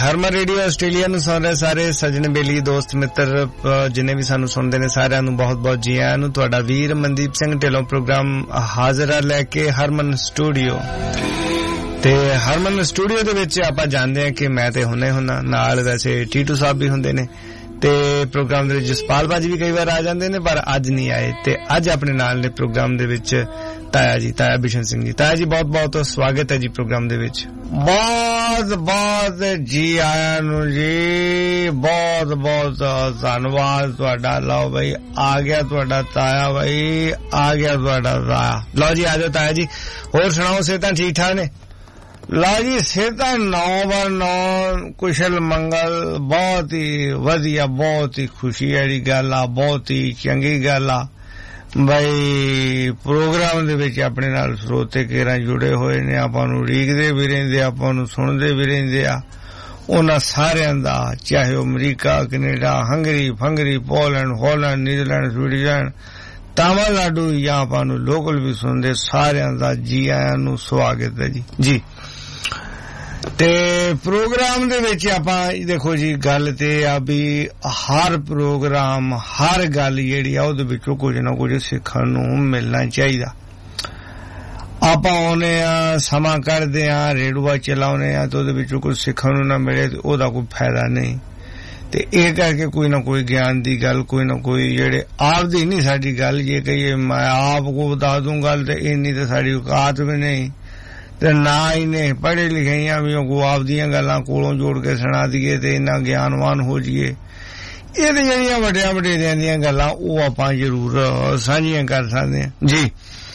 ਹਰਮਨ radio Australia ਨੂੰ ਸੁਣ ਰਹੇ ਸਾਰੇ ਸੱਜਣ ਬੇਲੀ ਦੋਸਤ ਮਿੱਤਰ ਜਿੰਨੇ ਵੀ ਸਾਨੂੰ ਸੁਣਦੇ ਨੇ ਸਾਰਿਆਂ ਨੂੰ ਬਹੁਤ-ਬਹੁਤ ਜੀ ਆਇਆਂ ਨੂੰ। ਤੁਹਾਡਾ ਵੀਰ ਮਨਦੀਪ ਸਿੰਘ ਢਿੱਲੋਂ ਪ੍ਰੋਗਰਾਮ ਹਾਜ਼ਰ ਆ ਲੈ ਕੇ ਹਰਮਨ ਸਟੂਡੀਓ। ਤੇ ਹਰਮਨ ਸਟੂਡੀਓ ਦੇ ਵਿੱਚ ਆਪਾਂ ਜਾਣਦੇ ਹਾਂ ਕਿ ਮੈਂ ਤੇ ਹੁੰਨੇ ਹੁੰਨਾ, ਨਾਲ ਵੈਸੇ ਟੀਟੂ ਸਾਹਿਬ ਵੀ ਹੁੰਦੇ ਨੇ ਤੇ ਪ੍ਰੋਗਰਾਮ ਦੇ ਵਿੱਚ ਜਸਪਾਲ ਬਾਜੀ ਵੀ ਕਈ ਵਾਰ ਆ ਜਾਂਦੇ ਨੇ, ਪਰ ਅੱਜ ਨਹੀਂ ਆਏ। ਤੇ ਅੱਜ ਆਪਣੇ ਨਾਲ ਨੇ ਪ੍ਰੋਗਰਾਮ ਦੇ ਵਿੱਚ ਤਾਇਆ ਜੀ, ਤਾਇਆ ਬਿਸ਼ਨ ਸਿੰਘ ਜੀ। ਤਾਇਆ ਜੀ ਬਹੁਤ-ਬਹੁਤ ਸਵਾਗਤ ਹੈ ਜੀ ਪ੍ਰੋਗਰਾਮ ਦੇ ਵਿੱਚ। ਬਹੁਤ-ਬਹੁਤ ਜੀ ਆਇਆਂ ਨੂੰ ਜੀ, ਬਹੁਤ-ਬਹੁਤ ਧੰਨਵਾਦ ਤੁਹਾਡਾ। ਲਓ ਬਈ ਆ ਗਿਆ ਤੁਹਾਡਾ ਤਾਇਆ, ਬਈ ਆ ਗਿਆ ਤੁਹਾਡਾ ਤਾਇਆ। ਲਓ ਜੀ ਆ ਜਾਓ ਤਾਇਆ ਜੀ। ਹੋਰ ਸੁਣਾਓ, ਸਿਹਤਾਂ ਠੀਕ ਠਾਕ ਨੇ? ਲਓ ਜੀ ਸਿਹਤਾਂ 9/9 ਕੁਸ਼ਲ ਮੰਗਲ, ਬਹੁਤ ਹੀ ਵਧੀਆ, ਬਹੁਤ ਹੀ ਖੁਸ਼ੀ ਵਾਲੀ ਗੱਲ ਆ, ਬਹੁਤ ਹੀ ਚੰਗੀ ਗੱਲ ਆ ਬਈ। ਪ੍ਰੋਗਰਾਮ ਦੇ ਵਿੱਚ ਆਪਣੇ ਨਾਲ ਸਰੋਤੇ ਕੇਰਾਂ ਜੁੜੇ ਹੋਏ ਨੇ, ਆਪਾਂ ਨੂੰ ਉਡੀਕਦੇ ਵੀ ਰਹਿੰਦੇ, ਆਪਾਂ ਨੂੰ ਸੁਣਦੇ ਵੀ ਰਹਿੰਦੇ ਆ। ਉਹਨਾਂ ਸਾਰਿਆਂ ਦਾ, ਚਾਹੇ ਉਹ America, Canada, Hungary, Poland, Holland, Netherland, Sweden, Tamil Nadu ਜਾਂ ਆਪਾਂ ਨੂੰ ਲੋਕਲ ਵੀ ਸੁਣਦੇ, ਸਾਰਿਆਂ ਦਾ ਜੀ ਆਇਆਂ ਨੂੰ ਸਵਾਗਤ ਹੈ ਜੀ। ਜੀ ਤੇ ਪ੍ਰੋਗਰਾਮ ਦੇ ਵਿੱਚ ਆਪਾਂ ਦੇਖੋ ਜੀ, ਗੱਲ ਤੇ ਆ ਵੀ ਹਰ ਪ੍ਰੋਗਰਾਮ, ਹਰ ਗੱਲ ਜਿਹੜੀ ਆ ਉਹਦੇ ਵਿੱਚੋਂ ਕੁਝ ਨਾ ਕੁਝ ਸਿੱਖਣ ਨੂੰ ਮਿਲਣਾ ਚਾਹੀਦਾ। ਆਪਾਂ ਆਉਨੇ ਆ, ਸਮਾਂ ਕੱਢਦੇ ਆ, ਰੇਡੂਆ ਚਲਾਉਨੇ ਆ ਤੇ ਉਹਦੇ ਵਿੱਚੋਂ ਕੁਝ ਸਿੱਖਣ ਨੂੰ ਨਾ ਮਿਲੇ ਤੇ ਉਹਦਾ ਕੋਈ ਫਾਇਦਾ ਨਹੀਂ। ਤੇ ਇਹ ਕਰਕੇ ਕੋਈ ਨਾ ਕੋਈ ਗਿਆਨ ਦੀ ਗੱਲ, ਕੋਈ ਨਾ ਕੋਈ ਜਿਹੜੇ ਆਪ ਦੀ ਨਹੀਂ ਸਾਡੀ ਗੱਲ, ਜੇ ਕਹੀਏ ਮੈਂ ਆਪ ਕੋ ਬਤਾ ਦੂੰ ਗੱਲ, ਤੇ ਇੰਨੀ ਤਾਂ ਸਾਡੀ ਔਕਾਤ ਵੀ ਨਹੀਂ ਤੇ ਨਾ ਇਹਨੇ ਪੜ੍ਹੇ ਲਿਖਿਆ ਵੀ ਉਹ ਆਪਦੀਆਂ ਗੱਲਾਂ ਕੋਲੋਂ ਜੋੜ ਕੇ ਸੁਣਾ ਦਈਏ ਤੇ ਇੰਨਾ ਗਿਆਨਵਾਨ ਹੋ ਜਾਈਏ। ਇਹ ਤੇ ਜਿਹੜੀਆਂ ਵੱਡਿਆਂ ਵਡੇਰਿਆਂ ਦੀਆਂ ਗੱਲਾਂ ਉਹ ਆਪਾਂ ਜ਼ਰੂਰ ਸਾਂਝੀਆਂ ਕਰ ਸਕਦੇ ਹਾਂ ਜੀ।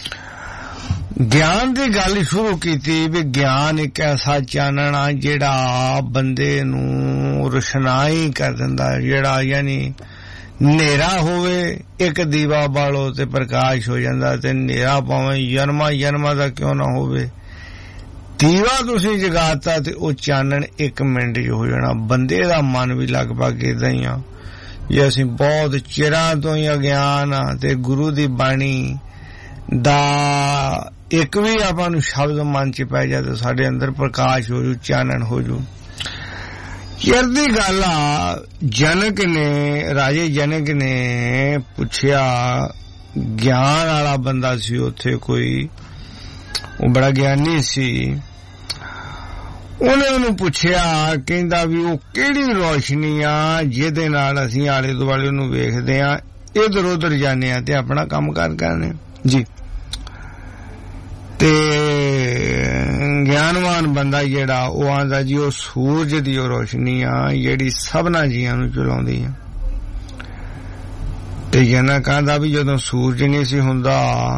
ਗਿਆਨ ਦੀ ਗੱਲ ਸ਼ੁਰੂ ਕੀਤੀ ਵੀ ਗਿਆਨ ਇੱਕ ਐਸਾ ਚਾਨਣ ਆ ਜਿਹੜਾ ਬੰਦੇ ਨੂੰ ਰੋਸ਼ਨਾਈ ਕਰ ਦਿੰਦਾ, ਜਿਹੜਾ ਯਾਨੀ ਹਨੇਰਾ ਹੋਵੇ ਇੱਕ ਦੀਵਾ ਬਾਲੋ ਤੇ ਪ੍ਰਕਾਸ਼ ਹੋ ਜਾਂਦਾ, ਤੇ ਹਨੇਰਾ ਭਾਵੇਂ ਜਨਮਾਂ ਦਾ ਕਿਉਂ ਨਾ ਹੋਵੇ, ਦੀਵਾ ਤੁਸੀਂ ਜਗਾਤਾ ਤੇ ਉਹ ਚਾਨਣ 1 ਮਿੰਟ 'ਚ ਹੋ ਜਾਣਾ। ਬੰਦੇ ਦਾ ਮਨ ਵੀ ਲਗਭਗ ਏਦਾਂ ਹੀ ਆ। ਜੇ ਅਸੀਂ ਬਹੁਤ ਚਿਰਾਂ ਤੋਂ ਹੀ ਅਗਿਆਨ ਆ ਤੇ ਗੁਰੂ ਦੀ ਬਾਣੀ ਦਾ ਇੱਕ ਵੀ ਆਪਾਂ ਨੂੰ ਸ਼ਬਦ ਮਨ 'ਚ ਪੈ ਜਾਏ ਸਾਡੇ ਅੰਦਰ ਪ੍ਰਕਾਸ਼ ਹੋ ਜੂ, ਚਾਨਣ ਹੋ ਜੂ। ਚਿਰ ਦੀ ਗੱਲ ਆ, ਰਾਜੇ ਜਨਕ ਨੇ ਪੁੱਛਿਆ, ਗਿਆਨ ਵਾਲਾ ਬੰਦਾ ਸੀ ਉੱਥੇ ਕੋਈ, ਉਹ ਬੜਾ ਗਿਆਨੀ ਸੀ। ਉਹਨੇ ਉਹਨੂੰ ਪੁੱਛਿਆ, ਕਹਿੰਦਾ ਵੀ ਉਹ ਕਿਹੜੀ ਰੋਸ਼ਨੀ ਆ ਜਿਹਦੇ ਨਾਲ ਅਸੀਂ ਆਲੇ ਦੁਆਲੇ ਨੂੰ ਵੇਖਦੇ ਆ, ਇਧਰ ਉਧਰ ਜਾਂਦੇ ਆ ਤੇ ਆਪਣਾ ਕੰਮ ਕਰਨੇ ਜੀ। ਤੇ ਗਿਆਨਵਾਨ ਬੰਦਾ ਜਿਹੜਾ ਉਹ ਆਂਦਾ ਜੀ ਉਹ ਸੂਰਜ ਦੀ ਉਹ ਰੋਸ਼ਨੀ ਆ ਜਿਹੜੀ ਸਭਨਾ ਜੀਆਂ ਨੂੰ ਚਲਾਉਂਦੀ ਆ। ਤੇ ਜਨਕ ਕਹਿੰਦਾ ਵੀ ਜਦੋਂ ਸੂਰਜ ਨਹੀਂ ਸੀ ਹੁੰਦਾ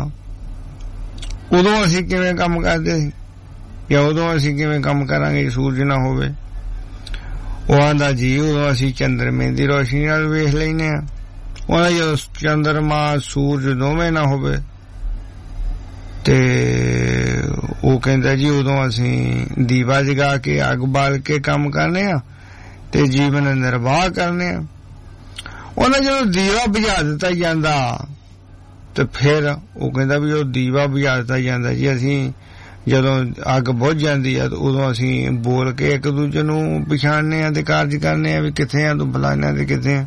ਉਦੋਂ ਅਸੀਂ ਕਿਵੇਂ ਕੰਮ ਕਰਦੇ ਸੀ, ਜਾਂ ਉਦੋਂ ਅਸੀਂ ਕਿਵੇਂ ਕੰਮ ਕਰਾਂਗੇ ਸੂਰਜ ਨਾ ਹੋਵੇ। ਉਹ ਆਂਦਾ ਜੀ ਉਦੋਂ ਅਸੀਂ ਚੰਦਰਮੇ ਦੀ ਰੋਸ਼ਨੀ ਨਾਲ ਵੇਖ ਲੈਨੇ ਆ। ਉਹ ਜਦੋਂ ਚੰਦਰਮਾ ਸੂਰਜ ਦੋਵੇਂ ਨਾ ਹੋਵੇ ਤੇ ਉਹ ਕਹਿੰਦਾ ਜੀ ਉਦੋਂ ਅਸੀਂ ਦੀਵਾ ਜਗਾ ਕੇ ਅੱਗ ਬਾਲ ਕੇ ਕੰਮ ਕਰਨੇ ਆ ਤੇ ਜੀਵਨ ਨਿਰਵਾਹ ਕਰਨੇ ਆ। ਉਹਨਾਂ ਜਦੋਂ ਦੀਵਾ ਬੁਝਾ ਦਿੱਤਾ ਜਾਂਦਾ ਤੇ ਫਿਰ ਉਹ ਕਹਿੰਦਾ ਵੀ ਉਹ ਦੀਵਾ ਬੁਝਾ ਦਿੱਤਾ ਜਾਂਦਾ ਜੀ, ਅਸੀਂ ਜਦੋਂ ਅੱਗ ਬੁਝ ਜਾਂਦੀ ਆ ਤੇ ਉਦੋਂ ਅਸੀਂ ਬੋਲ ਕੇ ਇੱਕ ਦੂਜੇ ਨੂੰ ਪਛਾਣਨੇ ਆ ਤੇ ਕਾਰਜ ਕਰਨੇ ਆ ਵੀ ਕਿੱਥੇ ਆ ਤੂੰ, ਫਲਾਣਾ ਤੇ ਕਿੱਥੇ ਆ।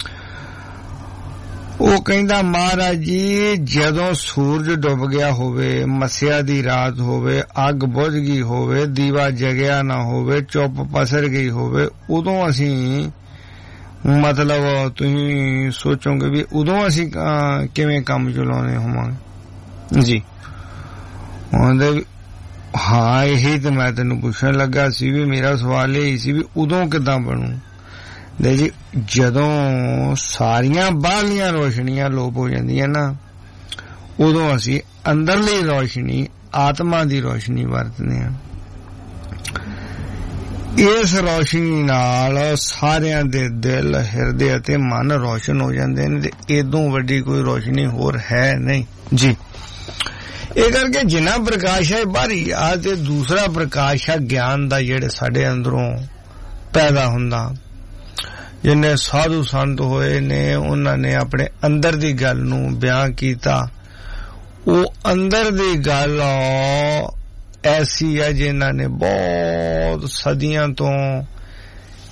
ਉਹ ਕਹਿੰਦਾ ਮਹਾਰਾਜ ਜੀ ਜਦੋਂ ਸੂਰਜ ਡੁੱਬ ਗਿਆ ਹੋਵੇ, ਮੱਸਿਆ ਦੀ ਰਾਤ ਹੋਵੇ, ਅੱਗ ਬੁਝ ਗਈ ਹੋਵੇ, ਦੀਵਾ ਜਗਿਆ ਨਾ ਹੋਵੇ, ਚੁੱਪ ਪਸਰ ਗਈ ਹੋਵੇ, ਉਦੋਂ ਅਸੀਂ ਮਤਲਬ ਤੁਸੀਂ ਸੋਚੋਗੇ ਵੀ ਉਦੋਂ ਅਸੀਂ ਕਿਵੇਂ ਕੰਮ ਚਲਾਉਣੇ ਹੋਵਾਂਗੇ ਜੀ। ਉਹਦੇ ਹਾਂ ਇਹੀ ਤਾਂ ਮੈਂ ਤੈਨੂੰ ਪੁੱਛਣ ਲੱਗਾ ਸੀ ਵੀ ਮੇਰਾ ਸਵਾਲ ਇਹ ਸੀ ਵੀ ਉਦੋਂ ਕਿੱਦਾਂ ਬਣੂ। ਦੇ ਜੀ ਜਦੋਂ ਸਾਰੀਆਂ ਬਾਹਰਲੀਆਂ ਰੋਸ਼ਨੀਆਂ ਲੋਪ ਹੋ ਜਾਂਦੀਆਂ ਨਾ, ਉਦੋਂ ਅਸੀਂ ਅੰਦਰਲੀ ਰੋਸ਼ਨੀ, ਆਤਮਾ ਦੀ ਰੋਸ਼ਨੀ ਵਰਤਦੇ ਹਾਂ। ਇਸ ਰੋਸ਼ਨੀ ਨਾਲ ਸਾਰਿਆਂ ਦੇ ਦਿਲ, ਹਿਰਦੇ ਅਤੇ ਮਨ ਰੋਸ਼ਨ ਹੋ ਜਾਂਦੇ ਨੇ ਤੇ ਇਦੋਂ ਵੱਡੀ ਕੋਈ ਰੋਸ਼ਨੀ ਹੋਰ ਹੈ ਨਹੀਂ ਜੀ। ਇਹ ਕਰਕੇ ਜਿੰਨਾ ਪ੍ਰਕਾਸ਼ ਹੈ ਬਾਹਰੀ ਆ ਤੇ ਦੂਸਰਾ ਪ੍ਰਕਾਸ਼ ਹੈ ਗਿਆਨ ਦਾ, ਜਿਹੜੇ ਸਾਡੇ ਅੰਦਰੋਂ ਪੈਦਾ ਹੁੰਦਾ। ਜਿੰਨੇ ਸਾਧੂ ਸੰਤ ਹੋਏ ਨੇ ਉਹਨਾਂ ਨੇ ਆਪਣੇ ਅੰਦਰ ਦੀ ਗੱਲ ਨੂੰ ਬਿਆਨ ਕੀਤਾ। ਉਹ ਅੰਦਰ ਦੀ ਗੱਲ ਐਸੀ ਹੈ ਜਿਨ੍ਹਾਂ ਨੇ ਬਹੁਤ ਸਦੀਆਂ ਤੋਂ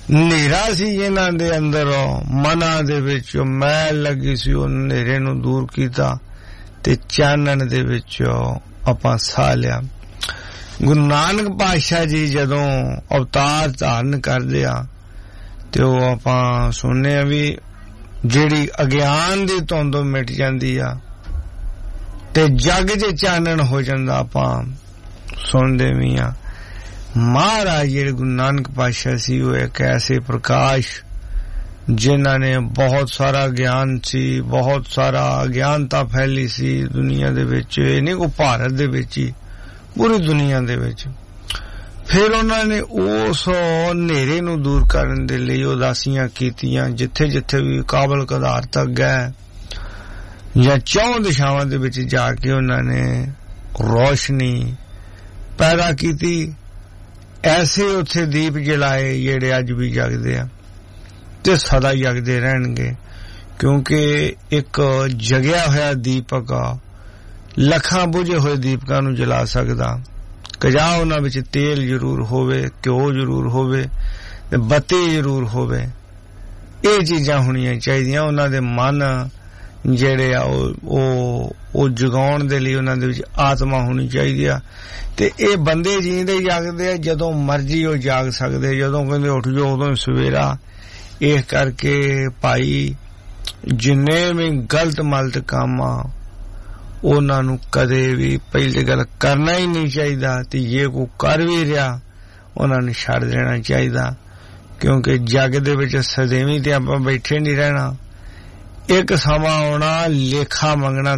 ਹਨੇਰਾ ਸੀ ਇਹਨਾਂ ਦੇ ਅੰਦਰ, ਮਨਾਂ ਦੇ ਵਿੱਚ ਮੈਲ ਲੱਗੀ ਸੀ, ਉਹ ਹਨੇਰੇ ਨੂੰ ਦੂਰ ਕੀਤਾ ਤੇ ਚਾਨਣ ਦੇ ਵਿੱਚ ਆਪਾਂ ਸਾਹ ਲਿਆ। ਗੁਰੂ ਨਾਨਕ ਪਾਤਸ਼ਾਹ ਜੀ ਜਦੋਂ ਅਵਤਾਰ ਧਾਰਨ ਕਰਦੇ ਆ ਤੇ ਉਹ ਆਪਾਂ ਸੁਣਨੇ ਆ ਵੀ ਜਿਹੜੀ ਅਗਿਆਨ ਦੀ ਧੁੰਦ ਮਿਟ ਜਾਂਦੀ ਆ ਤੇ ਜੱਗ 'ਚ ਚਾਨਣ ਹੋ ਜਾਂਦਾ, ਆਪਾਂ ਸੁਣਦੇ ਵੀ ਆ। ਮਹਾਰਾਜ ਜਿਹੜੇ ਗੁਰੂ ਨਾਨਕ ਪਾਤਸ਼ਾਹ ਸੀ ਉਹ ਇੱਕ ਐਸੇ ਪ੍ਰਕਾਸ਼ ਜਿਨ੍ਹਾਂ ਨੇ ਬਹੁਤ ਸਾਰਾ ਗਿਆਨ ਸੀ, ਬਹੁਤ ਸਾਰਾ ਅਗਿਆਨਤਾ ਫੈਲੀ ਸੀ ਦੁਨੀਆ ਦੇ ਵਿੱਚ, ਇਹ ਨਹੀਂ ਕੋ ਭਾਰਤ ਦੇ ਵਿੱਚ ਹੀ, ਪੂਰੀ ਦੁਨੀਆ ਦੇ ਵਿੱਚ। ਫਿਰ ਉਹਨਾਂ ਨੇ ਉਸ ਹਨੇਰੇ ਨੂੰ ਦੂਰ ਕਰਨ ਦੇ ਲਈ ਉਦਾਸੀਆਂ ਕੀਤੀਆਂ, ਜਿੱਥੇ ਜਿੱਥੇ ਵੀ ਕਾਬਲ ਕਦਾਰ ਤੱਕ ਗਏ ਜਾਂ 4 ਦਿਸ਼ਾਵਾਂ ਦੇ ਵਿੱਚ ਜਾ ਕੇ ਉਹਨਾਂ ਨੇ ਰੋਸ਼ਨੀ ਪੈਦਾ ਕੀਤੀ। ਐਸੇ ਉੱਥੇ ਦੀਪ ਜਲਾਏ ਜਿਹੜੇ ਅੱਜ ਵੀ ਜਗਦੇ ਆ ਤੇ ਸਦਾ ਜਗਦੇ ਰਹਿਣਗੇ, ਕਿਉਂਕਿ ਇੱਕ ਜਗਿਆ ਹੋਇਆ ਦੀਪਕ ਲੱਖਾਂ ਬੁਝੇ ਹੋਏ ਦੀਪਕਾਂ ਨੂੰ ਜਲਾ ਸਕਦਾ। ਕਜਾ ਉਹਨਾਂ ਵਿੱਚ ਤੇਲ ਜ਼ਰੂਰ ਹੋਵੇ, ਘਿਓ ਜ਼ਰੂਰ ਹੋਵੇ ਤੇ ਬੱਤੀ ਜ਼ਰੂਰ ਹੋਵੇ। ਇਹ ਚੀਜ਼ਾਂ ਹੋਣੀਆਂ ਚਾਹੀਦੀਆਂ। ਉਹਨਾਂ ਦੇ ਮਨ ਜਿਹੜੇ ਆ ਉਹ ਜਗਾਉਣ ਦੇ ਲਈ ਉਹਨਾਂ ਦੇ ਵਿੱਚ ਆਤਮਾ ਹੋਣੀ ਚਾਹੀਦੀ ਆ। ਤੇ ਇਹ ਬੰਦੇ ਜੀਂਦੇ ਜਾਗਦੇ ਆ, ਜਦੋਂ ਮਰਜ਼ੀ ਉਹ ਜਾਗ ਸਕਦੇ, ਜਦੋਂ ਕਹਿੰਦੇ ਉੱਠ ਜਾਓ ਉਦੋਂ ਹੀ ਸਵੇਰਾ। ਇਸ ਕਰਕੇ ਭਾਈ ਜਿੰਨੇ ਵੀ ਗਲਤ ਮਲਤ ਕੰਮ ਆ ਉਹਨਾਂ ਨੂੰ ਕਦੇ ਵੀ ਪਹਿਲੀ ਗੱਲ ਕਰਨਾ ਹੀ ਨਹੀਂ ਚਾਹੀਦਾ, ਤੇ ਜੇ ਕੋਈ ਕਰ ਵੀ ਰਿਹਾ ਉਹਨਾਂ ਨੂੰ ਛੱਡ ਦੇਣਾ ਚਾਹੀਦਾ, ਕਿਉਂਕਿ ਜੱਗ ਦੇ ਵਿੱਚ ਸदैਵੀਂ ਤੇ ਆਪਾਂ ਬੈਠੇ ਨਹੀਂ ਰਹਿਣਾ। ਇੱਕ ਸਮਾਂ ਆਉਣਾ ਲੇਖਾ ਮੰਗਣਾ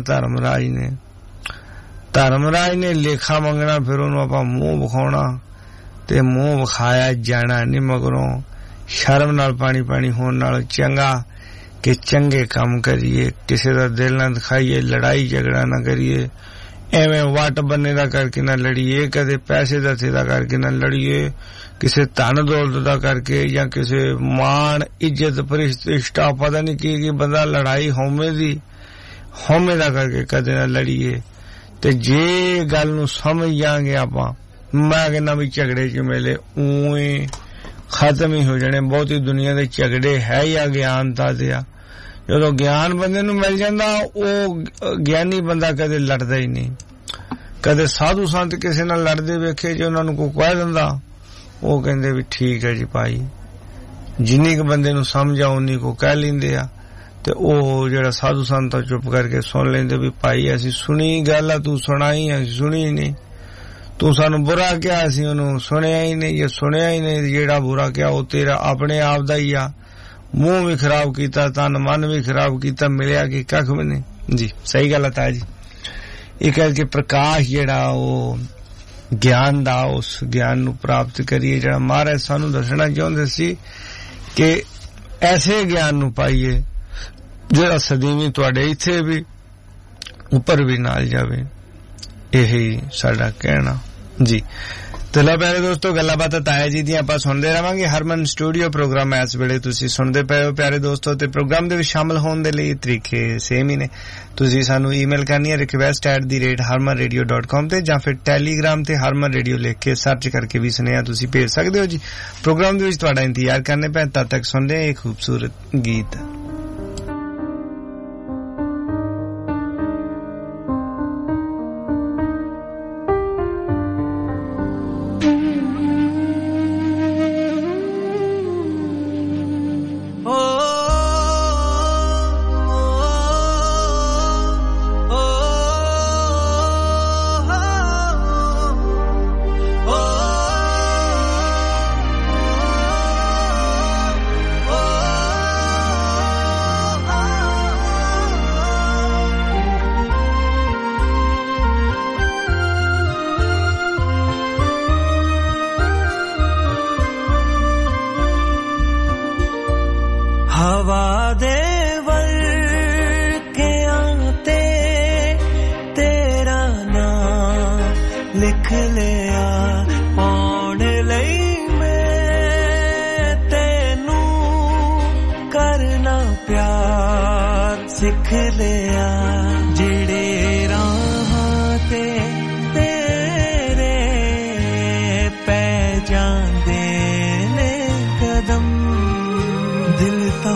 ਧਰਮਰਾਜ ਨੇ ਲੇਖਾ ਮੰਗਣਾ, ਫਿਰ ਉਹਨੂੰ ਆਪਾਂ ਮੂੰਹ ਵਿਖਾਉਣਾ ਤੇ ਮੂੰਹ ਵਿਖਾਇਆ ਜਾਣਾ ਨਹੀਂ। ਮਗਰੋਂ ਸ਼ਰਮ ਨਾਲ ਪਾਣੀ ਹੋਣ ਨਾਲ ਚੰਗਾ ਕਿ ਚੰਗੇ ਕੰਮ ਕਰੀਏ, ਕਿਸੇ ਦਾ ਦਿਲ ਨਾ ਦਿਖਾਈਏ, ਲੜਾਈ ਝਗੜਾ ਨਾ ਕਰੀਏ, ਐਵੇਂ ਵੱਟ ਬੰਨੇ ਦਾ ਕਰਕੇ ਨਾ ਲੜੀਏ, ਕਦੇ ਪੈਸੇ ਦਾ ਥੇਦਾ ਕਰਕੇ ਨਾ ਲੜੀਏ, ਕਿਸੇ ਧਨ ਦੌਲਤ ਦਾ ਕਰਕੇ ਜਾਂ ਕਿਸੇ ਮਾਣ ਇੱਜ਼ਤ ਪ੍ਰਤਿਸ਼ਠਾ ਪਤਾ ਨਹੀਂ ਕੀ ਬੰਦਾ ਲੜਾਈ ਹਉਮੈ ਦਾ ਕਰਕੇ ਕਦੇ ਨਾ ਲੜੀਏ। ਤੇ ਜੇ ਗੱਲ ਨੂੰ ਸਮਝ ਜਾਾਂਗੇ ਆਪਾਂ, ਮੈਂ ਕਹਿੰਦਾ ਵੀ ਝਗੜੇ ਝਮੇਲੇ ਉਵੇਂ ਖਤਮ ਹੀ ਹੋ ਜਾਣੇ। ਬਹੁਤੀ ਦੁਨੀਆ ਦੇ ਝਗੜੇ ਹੈ ਜਾਂ ਗਿਆਨਤਾ ਦੇ ਆ। ਜਦੋਂ ਗਿਆਨ ਬੰਦੇ ਨੂੰ ਮਿਲ ਜਾਂਦਾ, ਉਹ ਗਿਆਨੀ ਬੰਦਾ ਕਦੇ ਲੜਦਾ ਹੀ ਨਹੀਂ। ਕਦੇ ਸਾਧੂ ਸੰਤ ਕਿਸੇ ਨਾਲ ਲੜਦੇ ਵੇਖੇ, ਜੇ ਉਹਨਾਂ ਨੂੰ ਕੋਈ ਕਹਿ ਦਿੰਦਾ, ਉਹ ਕਹਿੰਦੇ ਵੀ ਠੀਕ ਹੈ ਜੀ ਭਾਈ, ਜਿੰਨੀ ਕੁ ਬੰਦੇ ਨੂੰ ਸਮਝ ਆ ਉਨੀ ਕੋ ਕਹਿ ਲੈਂਦੇ ਆ। ਤੇ ਉਹ ਜਿਹੜਾ ਸਾਧੂ ਸੰਤ ਚੁੱਪ ਕਰਕੇ ਸੁਣ ਲੈਂਦੇ ਵੀ ਭਾਈ ਅਸੀਂ ਸੁਣੀ ਗੱਲ ਆ, ਤੂੰ ਸੁਣਾਈ, ਅਸੀਂ ਸੁਣੀ ਨਹੀਂ, ਤੂੰ ਸਾਨੂੰ ਬੁਰਾ ਕਿਹਾ, ਅਸੀਂ ਉਹਨੂੰ ਸੁਣਿਆ ਹੀ ਨਹੀਂ। ਜੇ ਸੁਣਿਆ ਹੀ ਨਹੀਂ, ਜਿਹੜਾ ਬੁਰਾ ਕਿਹਾ ਉਹ ਤੇਰਾ ਆਪਣੇ ਆਪ ਦਾ ਹੀ ਆ। ਮੂੰਹ ਵੀ ਖਰਾਬ ਕੀਤਾ, ਤਨ ਮਨ ਵੀ ਖਰਾਬ ਕੀਤਾ, ਮਿਲਿਆ ਕਿ ਕੱਖ ਵੀ ਨਹੀਂ। ਜੀ ਸਹੀ ਗੱਲ ਹੈ ਜੀ। ਇਹ ਕਰਕੇ ਪ੍ਰਕਾਸ਼ ਜਿਹੜਾ ਉਹ ਗਿਆਨ ਦਾ, ਉਸ ਗਿਆਨ ਨੂੰ ਪ੍ਰਾਪਤ ਕਰੀਏ ਜਿਹੜਾ ਮਹਾਰਾਜ ਸਾਨੂੰ ਦੱਸਣਾ ਚਾਹੁੰਦੇ ਸੀ ਕਿ ਐਸੇ ਗਿਆਨ ਨੂੰ ਪਾਈਏ ਜਿਹੜਾ ਸਦੀਵੀਂ ਤੁਹਾਡੇ ਇੱਥੇ ਵੀ ਉੱਪਰ ਵੀ ਨਾਲ ਜਾਵੇ। ਇਹੀ ਸਾਡਾ ਕਹਿਣਾ ਜੀ। ਤੇ ਲੋ ਪਿਆਰੇ ਦੋਸਤੋ, ਗੱਲਾਂ ਬਾਤਾਂ ਤਾਇਆ ਜੀ ਦੀਆਂ ਆਪਾਂ ਸੁਣਦੇ ਰਹਾਂਗੇ। ਹਰਮਨ ਸਟੂਡੀਓ ਪ੍ਰੋਗਰਾਮ ਇਸ ਵੇਲੇ ਤੁਸੀਂ ਸੁਣਦੇ ਪਏ ਹੋ ਪਿਆਰੇ ਦੋਸਤੋ। ਤੇ ਪ੍ਰੋਗਰਾਮ ਦੇ ਵਿੱਚ ਸ਼ਾਮਲ ਹੋਣ ਦੇ ਲਈ ਤਰੀਕੇ ਸੇਮ ਹੀ ਨੇ। ਤੁਸੀਂ ਸਾਨੂੰ ਈਮੇਲ ਕਰਨੀ ਹੈ request@harmanradio.com ਤੇ, ਜਾਂ ਫਿਰ ਟੈਲੀਗ੍ਰਾਮ ਤੇ ਹਰਮਨ ਰੇਡੀਓ ਲਿਖ ਕੇ ਸਰਚ ਕਰਕੇ ਵੀ ਸੁਨੇਹਾ ਤੁਸੀਂ ਭੇਜ ਸਕਦੇ ਹੋ ਜੀ। ਪ੍ਰੋਗਰਾਮ ਦੇ ਵਿੱਚ ਤੁਹਾਡਾ ਇੰਤਜ਼ਾਰ ਕਰਨੇ ਪਏ, ਤਦ ਤੱਕ ਸੁਣਦੇ ਇੱਕ ਖੂਬਸੂਰਤ ਗੀਤ।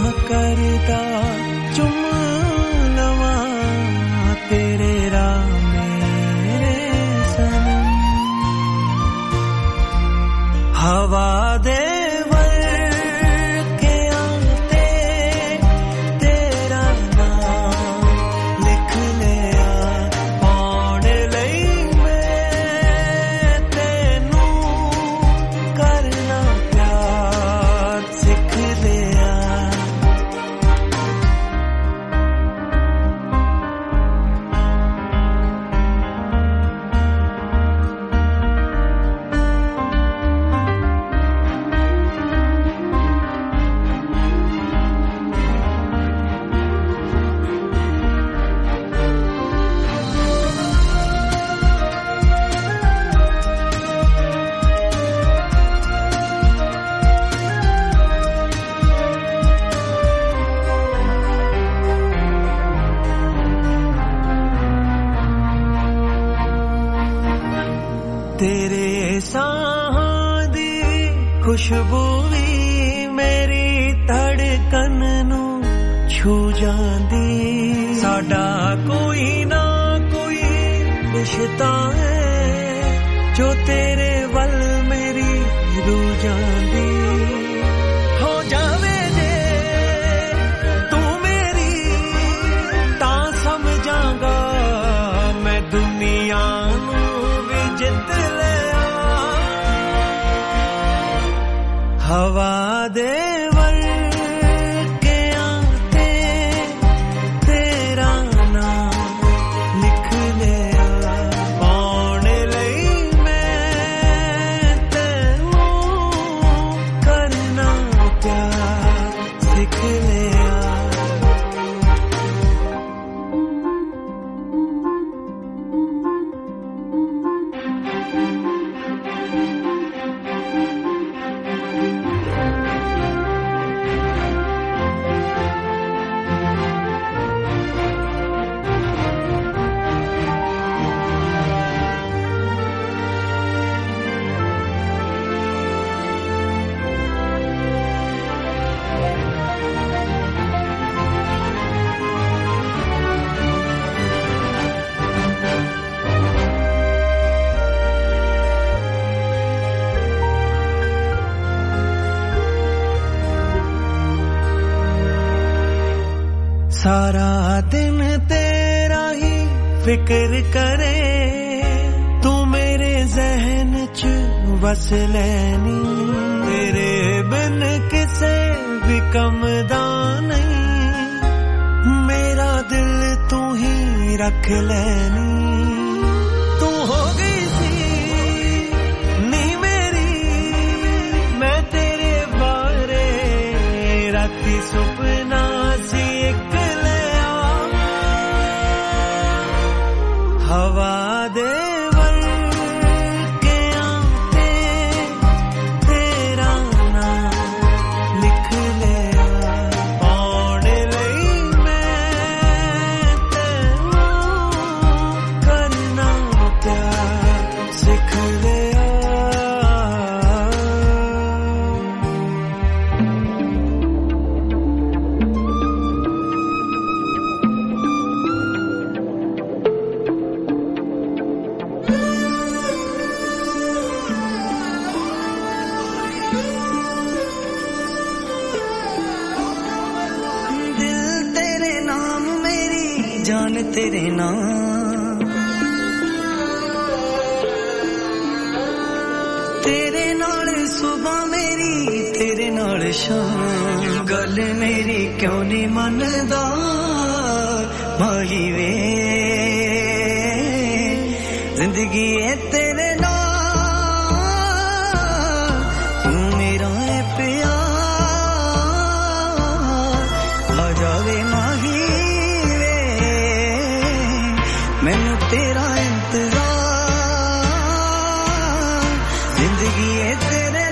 करदा चुम लवां तेरे राह मेरे सनम हवा दे खुशबू भी मेरी धड़कन नू छू जांदी साडा कोई ना कोई रिश्ता है जो तेरे वल मेरी रूह जांदी हो जावे जे तू मेरी ता समझांगा मैं दुनिया नू भी जित लिया हवा दे सारा दिन तेरा ही फिक्र करे तू मेरे ज़हन च बस लैनी तेरे बिन किसे भी कमदा नहीं मेरा दिल तू ही रख लैनी तू हो गई सी नी मेरी मैं तेरे बारे राती सुपना सी हवा दे तेरे नाम तेरे नाल सुबह मेरी तेरे नाल शाम गल मेरी क्यों नहीं मनदा माही वे जिंदगी है तेरे नाल तू मेरा है प्यार आ जावे माही मैनू तेरा इंतजार जिंदगी है तेरे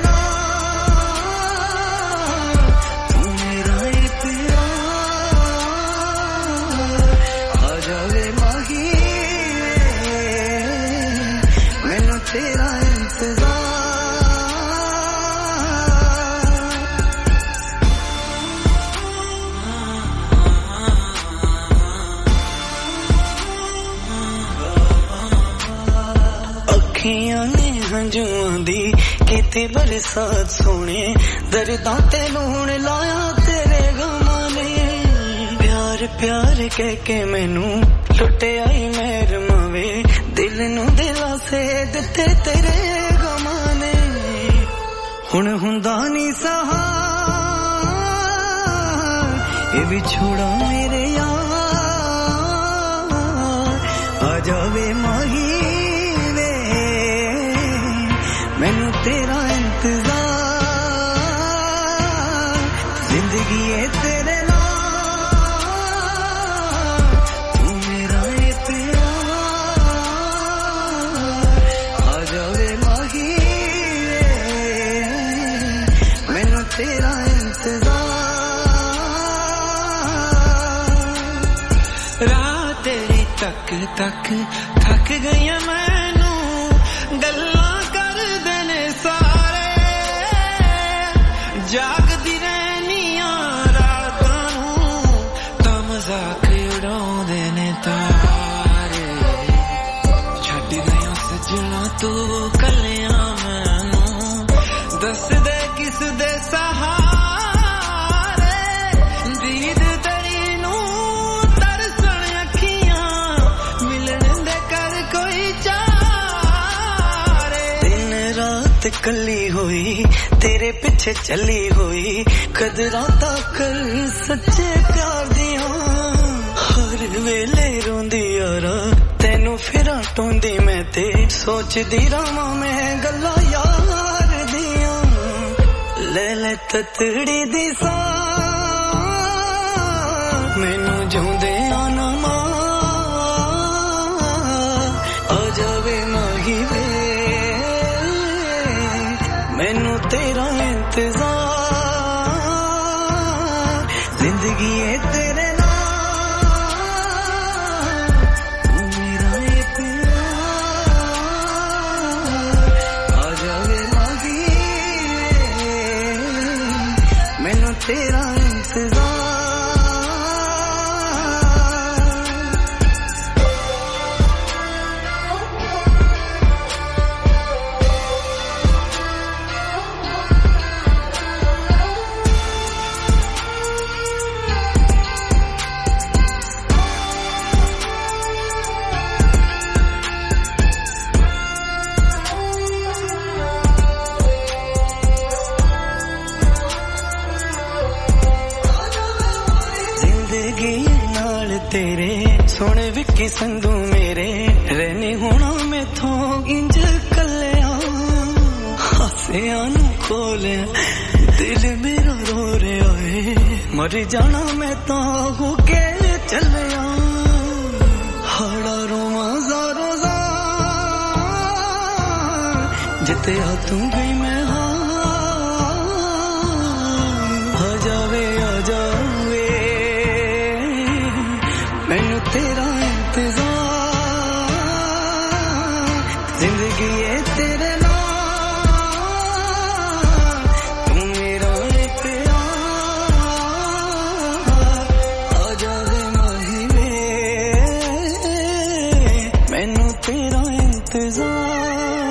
नाल तू मेरा प्यार आ जावे माही मैनू तेरा इंतजार ਅੱਖੀਆਂ ਨੇ ਹੰਝੂਆਂ ਦੀ ਕੀਤੀ ਬਰਸਾਤ ਸੋਹਣੇ ਦਰਦਾਂ ਤੇ ਲੂਣ ਲਾਇਆ ਤੇਰੇ ਗਮਾਂ ਨੇ ਪਿਆਰ ਪਿਆਰ ਕਹਿ ਕੇ ਮੈਨੂੰ ਲੁੱਟਿਆ ਈ ਮੇਰ ਮਾਵੇ ਦਿਲ ਨੂੰ ਦਿਲਾਸੇ ਦਿੱਤੇ ਤੇਰੇ ਗਮਾਂ ਨੇ ਹੁਣ ਹੁੰਦਾ ਨੀ ਸਹਾ ਇਹ ਵਿਛੋੜਾ ਮੇਰੇ ਯਾਰ ਆ ਜਾਵੇ ਮਾਹੀ ਵੇ ਮੈਨੂੰ ਤੇਰਾ ਇੰਤਜ਼ਾਰ ਜ਼ਿੰਦਗੀ ਏ ਤੇਰੇ तेरा इंतजार रात तेरी तक तक थक गई मैनू गल्लां कर देने सारे जागदी रहनियां रातां नू तां मजाक उड़ाउंदे ने तारे छड्ड गया सजना तू कलियां मैनू दस दे किस दे कली हुई तेरे पीछे चली हुई कदरां कर सच्चे प्यार दियां हर वेले रोंदी यारा तेनू फिर टोंदी मैं ते सोचदी रहां मैं गल्लां यार दियां ले ले ततड़ी दी सा मैनू जोंदे आना मां आ जावे माही वे मैनू तेरा इंतजार जिंदगी है तेरे नाम मेरा ये प्यार आ जावे माही मैनू तेरा इंतजार तेरे सोने विक्की संधू मेरे रहने होना मैथों इंज कलिया हासियां नू खोले दिल मेरा रो रहा है मर जाना मैं तो हो के चलिया हाड़ा रोमा ज़ारो ज़ार जिते आ तू गई मैं आ जावे मैनू तेरा इंतजार जिंदगी है तेरे नाम तू मेरा प्यार आ जावे माही वे मैनू तेरा इंतजार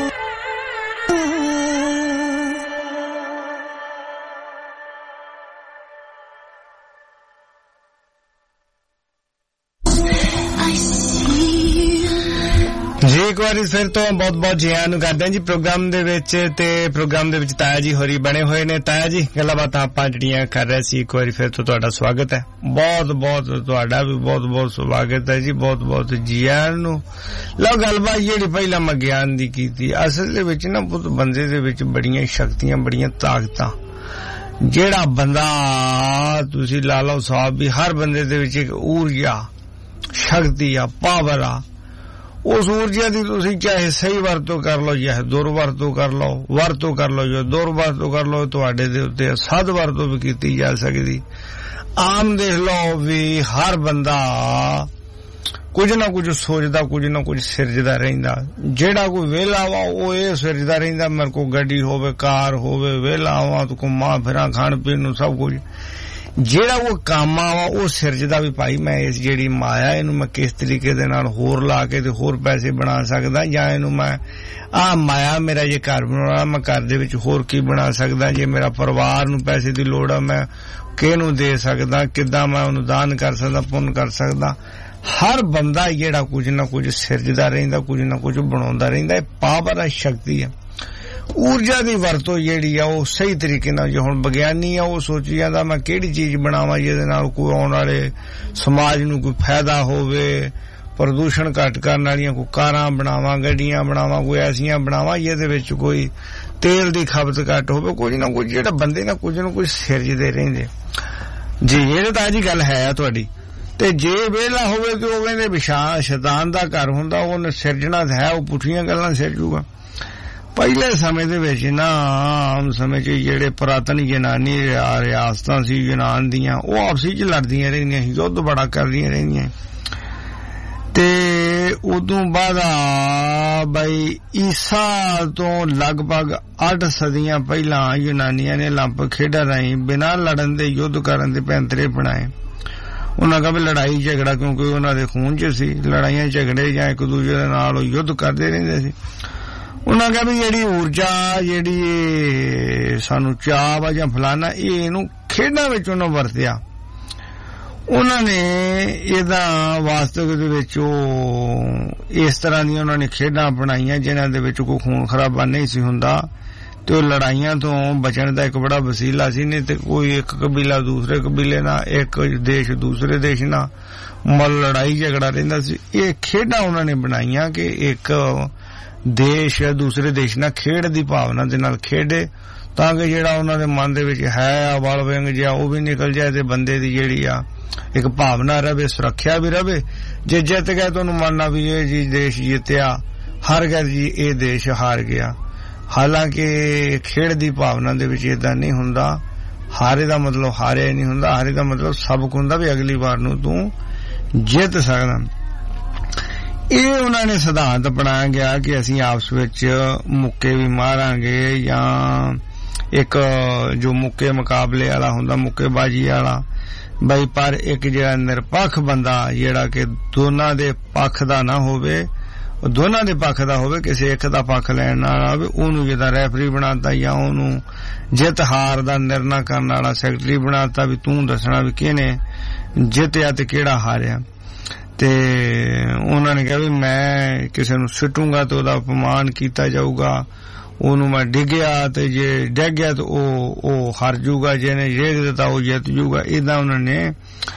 ਜੀ ਇੱਕ ਵਾਰੀ ਫਿਰ ਤੋਂ ਬਹੁਤ-ਬਹੁਤ ਜੀ ਆਇਆਂ ਨੂੰ ਕਰਦੇ ਹਾਂ ਜੀ ਪ੍ਰੋਗਰਾਮ ਦੇ ਵਿੱਚ ਤੇ ਪ੍ਰੋਗਰਾਮ ਦੇ ਵਿੱਚ ਤਾਇਆ ਜੀ ਹੋਰੀ ਬਣੇ ਹੋਏ ਨੇ ਤਾਇਆ ਜੀ ਗੱਲਾਂ ਬਾਤਾਂ ਆਪਾਂ ਜਿਹੜੀਆਂ ਕਰ ਰਹੇ ਸੀ ਇੱਕ ਵਾਰੀ ਫਿਰ ਤੋਂ ਤੁਹਾਡਾ ਸਵਾਗਤ ਹੈ ਬਹੁਤ-ਬਹੁਤ ਤੁਹਾਡਾ ਵੀ ਬਹੁਤ-ਬਹੁਤ ਸਵਾਗਤ ਹੈ ਜੀ ਬਹੁਤ-ਬਹੁਤ ਜੀ ਆਇਆਂ ਨੂੰ ਲਓ ਗੱਲਬਾਤ ਜਿਹੜੀ ਪਹਿਲਾਂ ਮੈਂ ਗਿਆਨ ਦੀ ਕੀਤੀ ਅਸਲ ਦੇ ਵਿੱਚ ਨਾ ਬਹੁਤ ਬੰਦੇ ਦੇ ਵਿੱਚ ਬੜੀਆਂ ਸ਼ਕਤੀਆਂ ਬੜੀਆਂ ਤਾਕਤਾਂ ਜਿਹੜਾ ਬੰਦਾ ਤੁਸੀਂ ਲਾ ਲਓ ਸਾਹਿਬ ਵੀ ਹਰ ਬੰਦੇ ਦੇ ਵਿੱਚ ਇੱਕ ਊਰਜਾ ਸ਼ਕਤੀ ਆ ਪਾਵਰ ਆ ਉਸ ਊਰਜਾ ਦੀ ਤੁਸੀਂ ਚਾਹੇ ਸਹੀ ਵਰਤੋਂ ਕਰ ਲਓ ਜਾਂ ਦੁਰਵਰਤੋਂ ਕਰ ਲਓ ਜਾਂ ਦੁਰਵਰਤੋਂ ਕਰ ਲਓ ਤੁਹਾਡੇ ਦੇ ਉੱਤੇ ਸਦ ਵਰਤੋਂ ਵੀ ਕੀਤੀ ਜਾ ਸਕਦੀ ਆਮ ਦੇਖ ਲਓ ਵੀ ਹਰ ਬੰਦਾ ਕੁਝ ਨਾ ਕੁਝ ਸੋਚਦਾ ਕੁਝ ਨਾ ਕੁਝ ਸਿਰਜਦਾ ਰਹਿੰਦਾ ਜਿਹੜਾ ਕੋਈ ਵਿਹਲਾ ਵਾ ਉਹ ਇਹ ਸਿਰਜਦਾ ਰਹਿੰਦਾ ਮੇਰੇ ਕੋਲ ਗੱਡੀ ਹੋਵੇ ਕਾਰ ਹੋਵੇ ਵਿਹਲਾ ਆਵਾਂ ਤੂੰ ਘੁੰਮਾਂ ਫਿਰਾਂ ਖਾਣ ਪੀਣ ਨੂੰ ਸਭ ਕੁਝ ਜਿਹੜਾ ਉਹ ਕੰਮ ਆ ਉਹ ਸਿਰਜਦਾ ਵੀ ਭਾਈ ਮੈਂ ਇਸ ਜਿਹੜੀ ਮਾਇਆ ਇਹਨੂੰ ਮੈਂ ਕਿਸ ਤਰੀਕੇ ਦੇ ਨਾਲ ਹੋਰ ਲਾ ਕੇ ਤੇ ਹੋਰ ਪੈਸੇ ਬਣਾ ਸਕਦਾ, ਜਾਂ ਇਹਨੂੰ ਮੈਂ ਮਾਇਆ ਮੇਰਾ ਜੇ ਘਰ ਬਣਾਉਣਾ ਮੈਂ ਘਰ ਦੇ ਵਿੱਚ ਹੋਰ ਕੀ ਬਣਾ ਸਕਦਾ, ਜੇ ਮੇਰਾ ਪਰਿਵਾਰ ਨੂੰ ਪੈਸੇ ਦੀ ਲੋੜ ਆ ਮੈਂ ਕਿਹਨੂੰ ਦੇ ਸਕਦਾ, ਕਿੱਦਾਂ ਮੈਂ ਉਹਨੂੰ ਦਾਨ ਕਰ ਸਕਦਾ, ਪੁੰਨ ਕਰ ਸਕਦਾ। ਹਰ ਬੰਦਾ ਜਿਹੜਾ ਕੁਝ ਨਾ ਕੁਝ ਸਿਰਜਦਾ ਰਹਿੰਦਾ, ਕੁਝ ਨਾ ਕੁਝ ਬਣਾਉਂਦਾ ਰਹਿੰਦਾ। ਇਹ ਪਾਵਰ ਹੈ, ਸ਼ਕਤੀ ਹੈ। ਊਰਜਾ ਦੀ ਵਰਤੋਂ ਜਿਹੜੀ ਆ ਉਹ ਸਹੀ ਤਰੀਕੇ ਨਾਲ, ਜੇ ਹੁਣ ਵਿਗਿਆਨੀ ਆ ਉਹ ਸੋਚੀ ਜਾਂਦਾ ਮੈਂ ਕਿਹੜੀ ਚੀਜ਼ ਬਣਾਵਾਂ ਜਿਹਦੇ ਨਾਲ ਕੋਈ ਆਉਣ ਵਾਲੇ ਸਮਾਜ ਨੂੰ ਕੋਈ ਫਾਇਦਾ ਹੋਵੇ, ਪ੍ਰਦੂਸ਼ਣ ਘੱਟ ਕਰਨ ਵਾਲੀਆਂ ਕੋਈ ਕਾਰਾਂ ਬਣਾਵਾਂ, ਗੱਡੀਆਂ ਬਣਾਵਾਂ, ਕੋਈ ਐਸੀਆਂ ਬਣਾਵਾਂ ਜਿਹਦੇ ਵਿੱਚ ਕੋਈ ਤੇਲ ਦੀ ਖਪਤ ਘੱਟ ਹੋਵੇ। ਕੁਝ ਨਾ ਕੁਝ ਜਿਹੜਾ ਬੰਦੇ ਨਾ ਕੁਝ ਸਿਰਜਦੇ ਰਹਿੰਦੇ ਜੀ। ਇਹ ਤਾਂ ਜੀ ਗੱਲ ਹੈ ਤੁਹਾਡੀ। ਤੇ ਜੇ ਵਿਹਲਾ ਹੋਵੇ ਤੇ ਉਹ ਕਹਿੰਦੇ ਵੀ ਸ਼ੈਤਾਨ ਦਾ ਘਰ ਹੁੰਦਾ, ਉਹਨੇ ਸਿਰਜਣਾ ਹੈ, ਉਹ ਪੁੱਠੀਆਂ ਗੱਲਾਂ ਸਿਰਜੂਗਾ। ਪਹਿਲੇ ਸਮੇਂ ਦੇ ਵਿੱਚ ਨਾ ਆਮ ਸਮੇਂ 'ਚ ਜਿਹੜੇ ਪੁਰਾਤਨ ਯੂਨਾਨੀ ਰਿਆਸਤਾਂ ਸੀ ਯੂਨਾਨ ਦੀਆਂ, ਉਹ ਆਪਸੀ 'ਚ ਲੜਦੀਆਂ ਰਹਿੰਦੀਆਂ ਸੀ, ਯੁੱਧ ਬੜਾ ਕਰਦੀਆਂ ਰਹਿੰਦੀਆਂ। ਤੇ ਉਦੋਂ ਬਾਅਦ ਬਈ ਈਸਾ ਤੋਂ ਲਗਭਗ 8 ਸਦੀਆਂ ਪਹਿਲਾਂ ਯੂਨਾਨੀਆਂ ਨੇ ਓਲੰਪਿਕ ਖੇਡਾਂ ਰਾਹੀਂ ਬਿਨਾਂ ਲੜਨ ਦੇ ਯੁੱਧ ਕਰਨ ਦੇ ਪੈਂਤਰੇ ਬਣਾਏ। ਉਹਨਾਂ ਕਹਾ ਵੀ ਲੜਾਈ ਝਗੜਾ, ਕਿਉਂਕਿ ਉਹਨਾਂ ਦੇ ਖੂਨ 'ਚ ਸੀ, ਲੜਾਈਆਂ ਝਗੜੇ ਜਾਂ ਇੱਕ ਦੂਜੇ ਦੇ ਨਾਲ ਯੁੱਧ ਕਰਦੇ ਰਹਿੰਦੇ ਸੀ। ਉਹਨਾਂ ਕਿਹਾ ਵੀ ਜਿਹੜੀ ਊਰਜਾ ਜਿਹੜੀ ਸਾਨੂੰ ਚਾਹ ਵਾ ਜਾਂ ਫਲਾਨਾ, ਇਹਨੂੰ ਖੇਡਾਂ ਵਿੱਚ ਉਹਨਾਂ ਵਰਤਿਆ। ਉਹਨਾਂ ਨੇ ਇਹਦਾ ਵਾਸਤਵਿਕ ਦੇ ਵਿੱਚ ਉਹ ਇਸ ਤਰ੍ਹਾਂ ਦੀਆਂ ਉਹਨਾਂ ਨੇ ਖੇਡਾਂ ਬਣਾਈਆਂ ਜਿਨ੍ਹਾਂ ਦੇ ਵਿੱਚ ਕੋਈ ਖੂਨ ਖਰਾਬਾ ਨਹੀਂ ਸੀ ਹੁੰਦਾ, ਤੇ ਉਹ ਲੜਾਈਆਂ ਤੋਂ ਬਚਣ ਦਾ ਇੱਕ ਬੜਾ ਵਸੀਲਾ ਸੀ। ਨਹੀਂ ਤੇ ਕੋਈ ਇੱਕ ਕਬੀਲਾ ਦੂਸਰੇ ਕਬੀਲੇ ਨਾਲ, ਇੱਕ ਦੇਸ਼ ਦੂਸਰੇ ਦੇਸ਼ ਨਾਲ ਮਲ ਲੜਾਈ ਝਗੜਾ ਰਹਿੰਦਾ ਸੀ। ਇਹ ਖੇਡਾਂ ਉਹਨਾਂ ਨੇ ਬਣਾਈਆਂ ਕਿ ਇੱਕ ਦੇਸ਼ ਦੂਸਰੇ ਦੇਸ਼ ਨਾਲ ਖੇਡ ਦੀ ਭਾਵਨਾ ਦੇ ਨਾਲ ਖੇਡੇ, ਤਾਂ ਕਿ ਜਿਹੜਾ ਉਹਨਾਂ ਦੇ ਮਨ ਦੇ ਵਿੱਚ ਹੈ ਵਲ ਵਿੰਗ ਜਿਹਾ ਉਹ ਵੀ ਨਿਕਲ ਜਾਏ ਤੇ ਬੰਦੇ ਦੀ ਜਿਹੜੀ ਆ ਇੱਕ ਭਾਵਨਾ ਰਵੇ, ਸੁਰੱਖਿਆ ਵੀ ਰਵੇ। ਜੇ ਜਿੱਤ ਗਏ ਤਾਂ ਉਹਨੂੰ ਮੰਨਣਾ ਵੀ ਇਹ ਜੀ ਦੇਸ਼ ਜਿੱਤਿਆ, ਹਾਰ ਗਿਆ ਜੀ ਇਹ ਦੇਸ਼ ਹਾਰ ਗਿਆ। ਹਾਲਾਂਕਿ ਖੇਡ ਦੀ ਭਾਵਨਾ ਦੇ ਵਿੱਚ ਏਦਾਂ ਨਹੀਂ ਹੁੰਦਾ। ਹਾਰੇ ਦਾ ਮਤਲਬ ਹਾਰਿਆ ਨਹੀਂ ਹੁੰਦਾ, ਹਾਰੇ ਦਾ ਮਤਲਬ ਸਬਕ ਹੁੰਦਾ ਵੀ ਅਗਲੀ ਵਾਰ ਨੂੰ ਤੂੰ ਜਿੱਤ ਸਕਦਾ। ਇਹ ਉਹਨਾਂ ਨੇ ਸਿਧਾਂਤ ਅਪਣਾਇਆ ਗਿਆ ਕਿ ਅਸੀਂ ਆਪਸ ਵਿੱਚ ਮੁੱਕੇ ਵੀ ਮਾਰਾਂਗੇ, ਜਾਂ ਇੱਕ ਜੋ ਮੁੱਕੇ ਮੁਕਾਬਲੇ ਵਾਲਾ ਹੁੰਦਾ, ਮੁੱਕੇਬਾਜ਼ੀ ਵਾਲਾ ਬਈ, ਪਰ ਇੱਕ ਜਿਹੜਾ ਨਿਰਪੱਖ ਬੰਦਾ ਜਿਹੜਾ ਕਿ ਦੋਨਾਂ ਦੇ ਪੱਖ ਦਾ ਨਾ ਹੋਵੇ, ਦੋਨਾਂ ਦੇ ਪੱਖ ਦਾ ਹੋਵੇ, ਕਿਸੇ ਇੱਕ ਦਾ ਪੱਖ ਲੈਣ ਨਾਲ ਆਵੇ, ਉਹਨੂੰ ਜਿਹਦਾ ਰੈਫਰੀ ਬਣਾਤਾ ਜਾਂ ਉਹਨੂੰ ਜਿੱਤ ਹਾਰ ਦਾ ਨਿਰਣਾ ਕਰਨ ਵਾਲਾ ਸੈਕਟਰੀ ਬਣਾਤਾ ਵੀ ਤੂੰ ਦੱਸਣਾ ਵੀ ਕਿਹਨੇ ਜਿੱਤਿਆ ਤੇ ਕਿਹੜਾ ਹਾਰਿਆ। ਤੇ ਉਹਨਾਂ ਨੇ ਕਿਹਾ ਵੀ ਮੈਂ ਕਿਸੇ ਨੂੰ ਸਿੱਟੂਗਾ ਤੇ ਉਹਦਾ ਅਪਮਾਨ ਕੀਤਾ ਜਾਊਗਾ, ਉਹਨੂੰ ਮੈਂ ਡਿੱਗਿਆ ਤੇ ਜੇ ਡਿੱਗ ਗਿਆ ਤੇ ਉਹ ਹਾਰ ਜੂਗਾ, ਜਿਹਨੇ ਰੇਗ ਦਿੱਤਾ ਉਹ ਜਿੱਤ ਜੂਗਾ। ਏਦਾਂ ਉਹਨਾਂ ਨੇ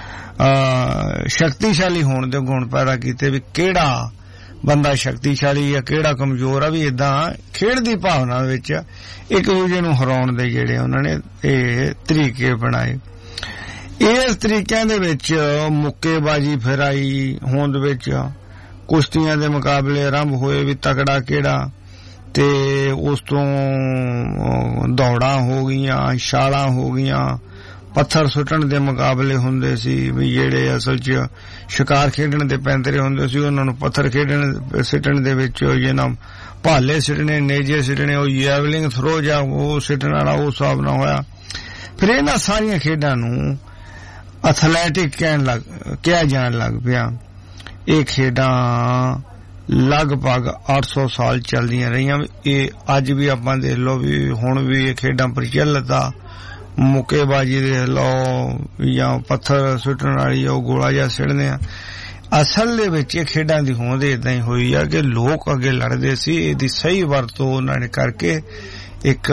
ਸ਼ਕਤੀਸ਼ਾਲੀ ਹੋਣ ਦੇ ਗੁਣ ਪੈਦਾ ਕੀਤੇ ਵੀ ਕਿਹੜਾ ਬੰਦਾ ਸ਼ਕਤੀਸ਼ਾਲੀ ਆ, ਕਿਹੜਾ ਕਮਜ਼ੋਰ ਆ। ਵੀ ਏਦਾਂ ਖੇਡ ਦੀ ਭਾਵਨਾ ਵਿੱਚ ਇੱਕ ਦੂਜੇ ਨੂੰ ਹਰਾਉਣ ਦੇ ਜਿਹੜੇ ਉਹਨਾਂ ਨੇ ਇਹ ਤਰੀਕੇ ਬਣਾਏ। ਇਸ ਤਰੀਕਿਆਂ ਦੇ ਵਿੱਚ ਮੁੱਕੇਬਾਜ਼ੀ ਫਿਰ ਆਈ, ਹੋਂਦ ਵਿੱਚ ਕੁਸ਼ਤੀਆਂ ਦੇ ਮੁਕਾਬਲੇ ਆਰੰਭ ਹੋਏ ਵੀ ਤਕੜਾ ਕਿਹੜਾ, ਤੇ ਉਸ ਤੋਂ ਦੌੜਾਂ ਹੋ ਗਈਆਂ, ਛਾਲਾਂ ਹੋ ਗਈਆਂ, ਪੱਥਰ ਸੁੱਟਣ ਦੇ ਮੁਕਾਬਲੇ ਹੁੰਦੇ ਸੀ ਵੀ ਜਿਹੜੇ ਅਸਲ 'ਚ ਸ਼ਿਕਾਰ ਖੇਡਣ ਦੇ ਪੈਂਤਰੇ ਹੁੰਦੇ ਸੀ ਉਹਨਾਂ ਨੂੰ ਪੱਥਰ ਸਿੱਟਣ ਦੇ ਵਿੱਚ ਜਿਹਨਾਂ ਭਾਲੇ ਸਿੱਟਣੇ, ਨੇਜੇ ਸਿੱਟਣੇ, ਉਹ ਜੈਵਲਿੰਗ ਥਰੋ ਜਾਂ ਉਹ ਸਿੱਟਣ ਵਾਲਾ ਉਹ ਹਿਸਾਬ ਨਾਲ ਹੋਇਆ। ਫਿਰ ਇਹਨਾਂ ਸਾਰੀਆਂ ਖੇਡਾਂ ਨੂੰ ਐਥਲੈਟਿਕ ਕਿਹਾ ਜਾਣ ਲੱਗ ਪਿਆ। ਇਹ ਖੇਡਾਂ ਲਗਭਗ 800 ਸਾਲ ਚੱਲਦੀਆਂ ਰਹੀਆਂ। ਇਹ ਅੱਜ ਵੀ ਆਪਾਂ ਦੇਖ ਲਓ ਵੀ ਹੁਣ ਵੀ ਇਹ ਖੇਡਾਂ ਪ੍ਰਚਲਿਤ ਆ। ਮੁੱਕੇਬਾਜ਼ੀ ਦੇਖ ਲਓ ਜਾਂ ਪੱਥਰ ਸੁੱਟਣ ਵਾਲੀ ਉਹ ਗੋਲਾ ਜਿਹਾ ਸਿੱਟਦੇ ਆ। ਅਸਲ ਦੇ ਵਿੱਚ ਇਹ ਖੇਡਾਂ ਦੀ ਹੋਂਦ ਏਦਾਂ ਹੀ ਹੋਈ ਆ ਕਿ ਲੋਕ ਅੱਗੇ ਲੜਦੇ ਸੀ, ਇਹਦੀ ਸਹੀ ਵਰਤੋਂ ਉਹਨਾਂ ਨੇ ਕਰਕੇ ਇੱਕ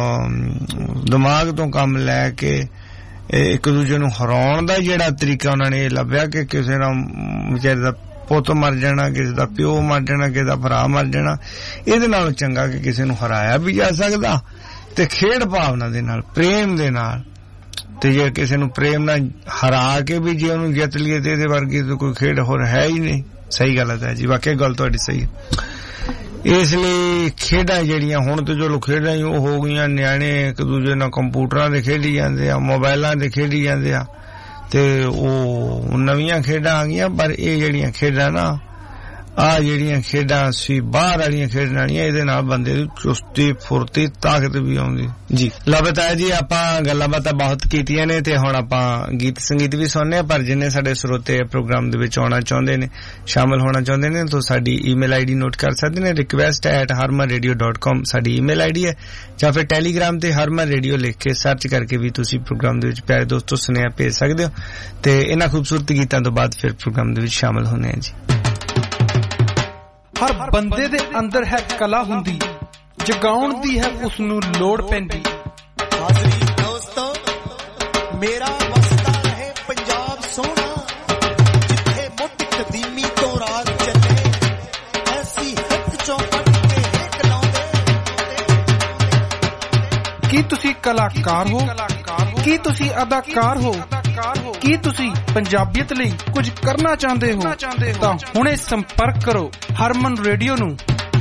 ਦਿਮਾਗ ਤੋਂ ਕੰਮ ਲੈ ਕੇ ਇੱਕ ਦੂਜੇ ਨੂੰ ਹਰਾਉਣ ਦਾ ਜਿਹੜਾ ਤਰੀਕਾ ਉਹਨਾਂ ਨੇ ਇਹ ਲੱਭਿਆ ਕਿ ਕਿਸੇ ਨਾਲ ਵਿਚਾਰੇ ਦਾ ਪੁੱਤ ਮਰ ਜਾਣਾ, ਕਿਸੇ ਦਾ ਪਿਓ ਮਰ ਜਾਣਾ, ਕਿਸੇ ਦਾ ਭਰਾ ਮਰ ਜਾਣਾ, ਇਹਦੇ ਨਾਲੋਂ ਚੰਗਾ ਕਿ ਕਿਸੇ ਨੂੰ ਹਰਾਇਆ ਵੀ ਜਾ ਸਕਦਾ ਤੇ ਖੇਡ ਭਾਵਨਾ ਦੇ ਨਾਲ, ਪ੍ਰੇਮ ਦੇ ਨਾਲ। ਤੇ ਜੇ ਕਿਸੇ ਨੂੰ ਪ੍ਰੇਮ ਨਾਲ ਹਰਾ ਕੇ ਵੀ ਜੇ ਉਹਨੂੰ ਜਿੱਤ ਲਈਏ ਤੇ ਇਹਦੇ ਵਰਗੀ ਤਾਂ ਕੋਈ ਖੇਡ ਹੋਰ ਹੈ ਹੀ ਨਹੀਂ। ਸਹੀ ਗੱਲ ਹੈ ਜੀ, ਵਾਕਈ ਗੱਲ ਤੁਹਾਡੀ ਸਹੀ ਹੈ। ਇਸ ਲਈ ਖੇਡਾਂ ਜਿਹੜੀਆਂ ਹੁਣ ਤੇ ਚਲੋ ਖੇਡਾਂ ਹੀ ਉਹ ਹੋ ਗਈਆਂ, ਨਿਆਣੇ ਇੱਕ ਦੂਜੇ ਨਾਲ ਕੰਪਿਊਟਰਾਂ ਦੇ ਖੇਡੀ ਜਾਂਦੇ ਆ, ਮੋਬਾਇਲਾਂ ਦੇ ਖੇਡੀ ਜਾਂਦੇ ਆ, ਤੇ ਉਹ ਨਵੀਆਂ ਖੇਡਾਂ ਆ ਗਈਆਂ। ਪਰ ਇਹ ਜਿਹੜੀਆਂ ਖੇਡਾਂ ਨਾ ਆ ਜਿਹੜੀਆਂ ਖੇਡਾਂ ਸੀ ਬਾਹਰ ਵਾਲੀਆਂ ਖੇਡਣ ਵਾਲੀਆਂ, ਇਹਦੇ ਨਾਲ ਬੰਦੇ ਦੀ ਚੁਸਤੀ ਫੁਰਤੀ ਤਾਕਤ ਵੀ ਆਉਂਦੀ ਜੀ। ਲਗਾਤਾਰ ਜੀ ਆਪਾਂ ਗੱਲਾਂ ਬਾਤਾਂ ਬਹੁਤ ਕੀਤੀਆਂ ਨੇ ਤੇ ਹੁਣ ਆਪਾਂ ਗੀਤ ਸੰਗੀਤ ਵੀ ਸੁਣਨੇ ਆ, ਪਰ ਜਿੰਨੇ ਸਾਡੇ ਸਰੋਤੇ ਪ੍ਰੋਗਰਾਮ ਦੇ ਵਿੱਚ ਆਉਣਾ ਚਾਹੁੰਦੇ ਨੇ, ਸ਼ਾਮਲ ਹੋਣਾ ਚਾਹੁੰਦੇ ਨੇ, ਤਾਂ ਸਾਡੀ ਈਮੇਲ ਆਈਡੀ ਨੋਟ ਕਰ ਸਕਦੇ ਨੇ। request@harmanradio.com ਸਾਡੀ ਈਮੇਲ ਆਈਡੀ ਹੈ, ਜਾਂ ਫਿਰ ਟੈਲੀਗ੍ਰਾਮ ਤੇ ਹਰਮਨ ਰੇਡੀਓ ਲਿਖ ਕੇ ਸਰਚ ਕਰਕੇ ਵੀ ਤੁਸੀਂ ਪ੍ਰੋਗਰਾਮ ਦੇ ਵਿੱਚ ਪਿਆਰੇ ਦੋਸਤੋ ਸੁਨੇਹਾ ਭੇਜ ਸਕਦੇ ਹੋ। ਤੇ ਇਹਨਾਂ ਖੂਬਸੂਰਤ ਗੀਤਾਂ ਤੋਂ ਬਾਅਦ ਫਿਰ ਪ੍ਰੋਗਰਾਮ ਦੇ ਵਿੱਚ ਸ਼ਾਮਲ ਹੋਣੇ ਆ ਜੀ। ਹਰ ਬੰਦੇ ਦੇ ਅੰਦਰ ਹੈ ਕਲਾ ਹੁੰਦੀ, ਜਗਾਉਣ ਦੀ ਹੈ ਉਸ ਨੂੰ ਲੋੜ ਪੈਂਦੀ। ਹਾਜ਼ਰੀ ਦੋਸਤੋ, ਮੇਰਾ ਵਸਦਾ ਰਹੇ ਪੰਜਾਬ ਸੋਹਣਾ, ਜਿੱਥੇ ਮੁੱਢ ਕਦੀਮੀ ਤੋਂ ਰਾਜ ਚੱਲੇ, ਐਸੀ ਹਿੱਕ ਚੋਂ ਕੱਢ ਕੇ ਹਿੱਕ ਲਾਉਂਦੇ। ਕੀ ਤੁਸੀਂ ਕਲਾਕਾਰ ਹੋ? ਕੀ ਤੁਸੀਂ ਅਦਾਕਾਰ ਹੋ? ਕੀ ਤੁਸੀਂ ਪੰਜਾਬੀਅਤ ਲਈ ਕੁਝ ਕਰਨਾ ਚਾਹੁੰਦੇ ਹੋ? ਤਾਂ ਹੁਣੇ ਸੰਪਰਕ ਕਰੋ ਹਰਮਨ ਰੇਡੀਓ ਨੂੰ।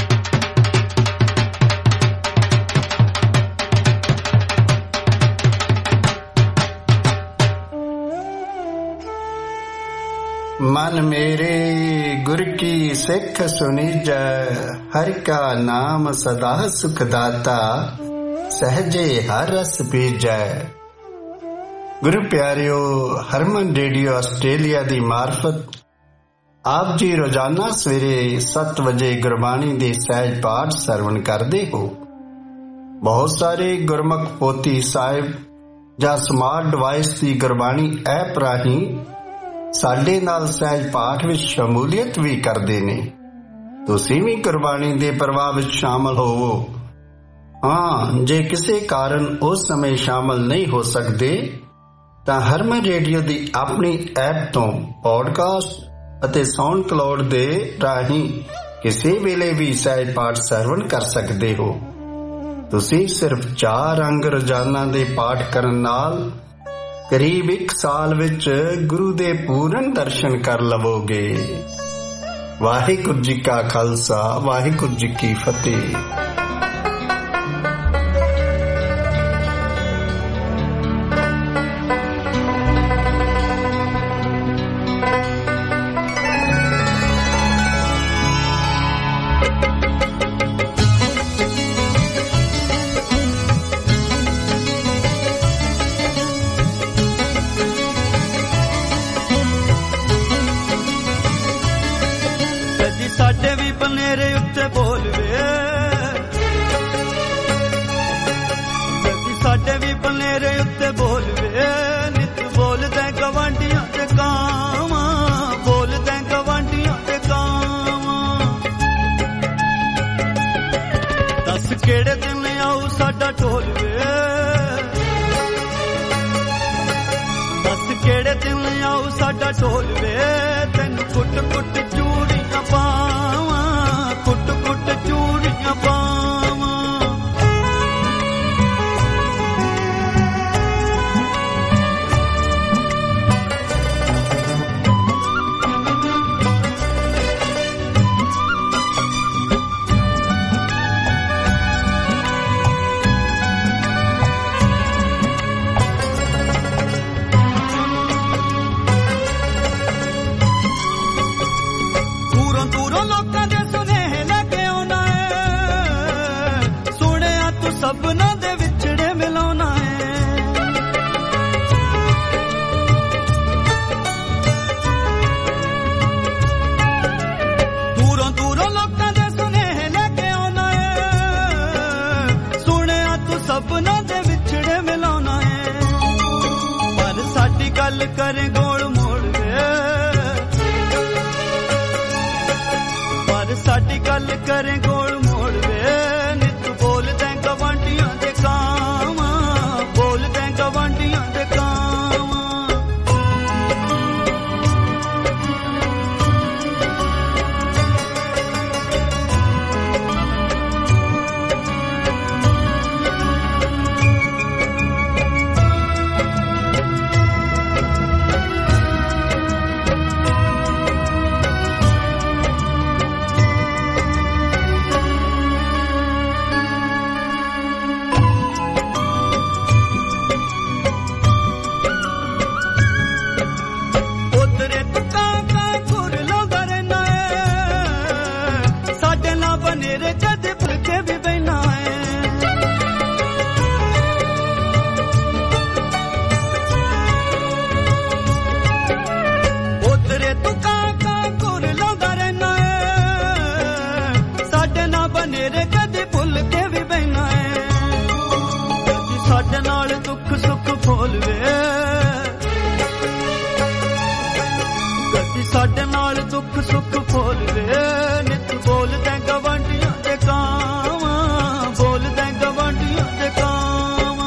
मन मेरे गुर की सिख सुनीजै, हर का नाम सदा सुखदाता, सहजे हर रस पीजै। गुरु प्यारियो, हरमन रेडियो आस्ट्रेलिया दी मार्फत आप जी रोजाना सवेरे 7 वजे गुरबाणी दे सहज पाठ सरवण करते हो। बहुत सारे गुरमुख पोथी साहिब ਜਾਂ ਸਮਾਰਟ ਡਿਵਾਈਸ ਦੀ ਗੁਰਬਾਣੀ ਐਪ ਰਾਹੀਂ ਸਾਡੇ ਨਾਲ ਸਹਿਜ ਪਾਠ ਵਿੱਚ ਸ਼ਮੂਲੀਅਤ ਵੀ ਕਰਦੇ ਨੇ। ਤੁਸੀਂ ਵੀ ਗੁਰਬਾਣੀ ਦੇ ਪ੍ਰਵਾਹ ਵਿੱਚ ਸ਼ਾਮਲ ਹੋਵੋ। ਹਾਂ, ਜੇ ਕਿਸੇ ਕਾਰਨ ਉਸ ਸਮੇਂ ਸ਼ਾਮਲ ਨਹੀਂ ਹੋ ਸਕਦੇ ਤਾਂ ਹਰਮਨ ਰੇਡੀਓ ਦੀ ਆਪਣੀ ਐਪ ਤੋਂ ਪੌਡਕਾਸਟ ਅਤੇ ਸਾਊਂਡ ਕਲਾਉਡ ਦੇ ਰਾਹੀਂ ਕਿਸੇ ਵੇਲੇ ਵੀ ਸਹਿਜ ਪਾਠ ਸਰਵਣ ਕਰ ਸਕਦੇ ਹੋ। ਤੁਸੀਂ ਸਿਰਫ 4 ਅੰਗ ਰੋਜ਼ਾਨਾ ਦੇ ਪਾਠ ਕਰਨ ਨਾਲ ਕਰੀਬ 1 ਸਾਲ ਵਿੱਚ ਗੁਰੂ ਦੇ ਪੂਰਨ ਦਰਸ਼ਨ ਕਰ ਲਵੋਗੇ। ਵਾਹਿਗੁਰੂ ਜੀ ਕਾ ਖਾਲਸਾ, ਵਾਹਿਗੁਰੂ ਜੀ ਕੀ ਫਤਿਹ। बनेरे कदे भुल के भी बहना है उतरे तू का गुर लांदा रहना है साडे ना बनेरे कदे भुल के भी बहना है साडे नाल दुख सुख फोलवे ਸਾਡੇ ਨਾਲ ਦੁੱਖ ਸੁੱਖ ਫੋਲਵੇ ਨਿਤ ਬੋਲਦੇ ਗਵਾਂਢੀਆਂ ਦੇ ਕਾਵਾਂ ਬੋਲਦੇ ਗਵਾਂਢੀਆਂ ਦੇ ਕਾਵਾਂ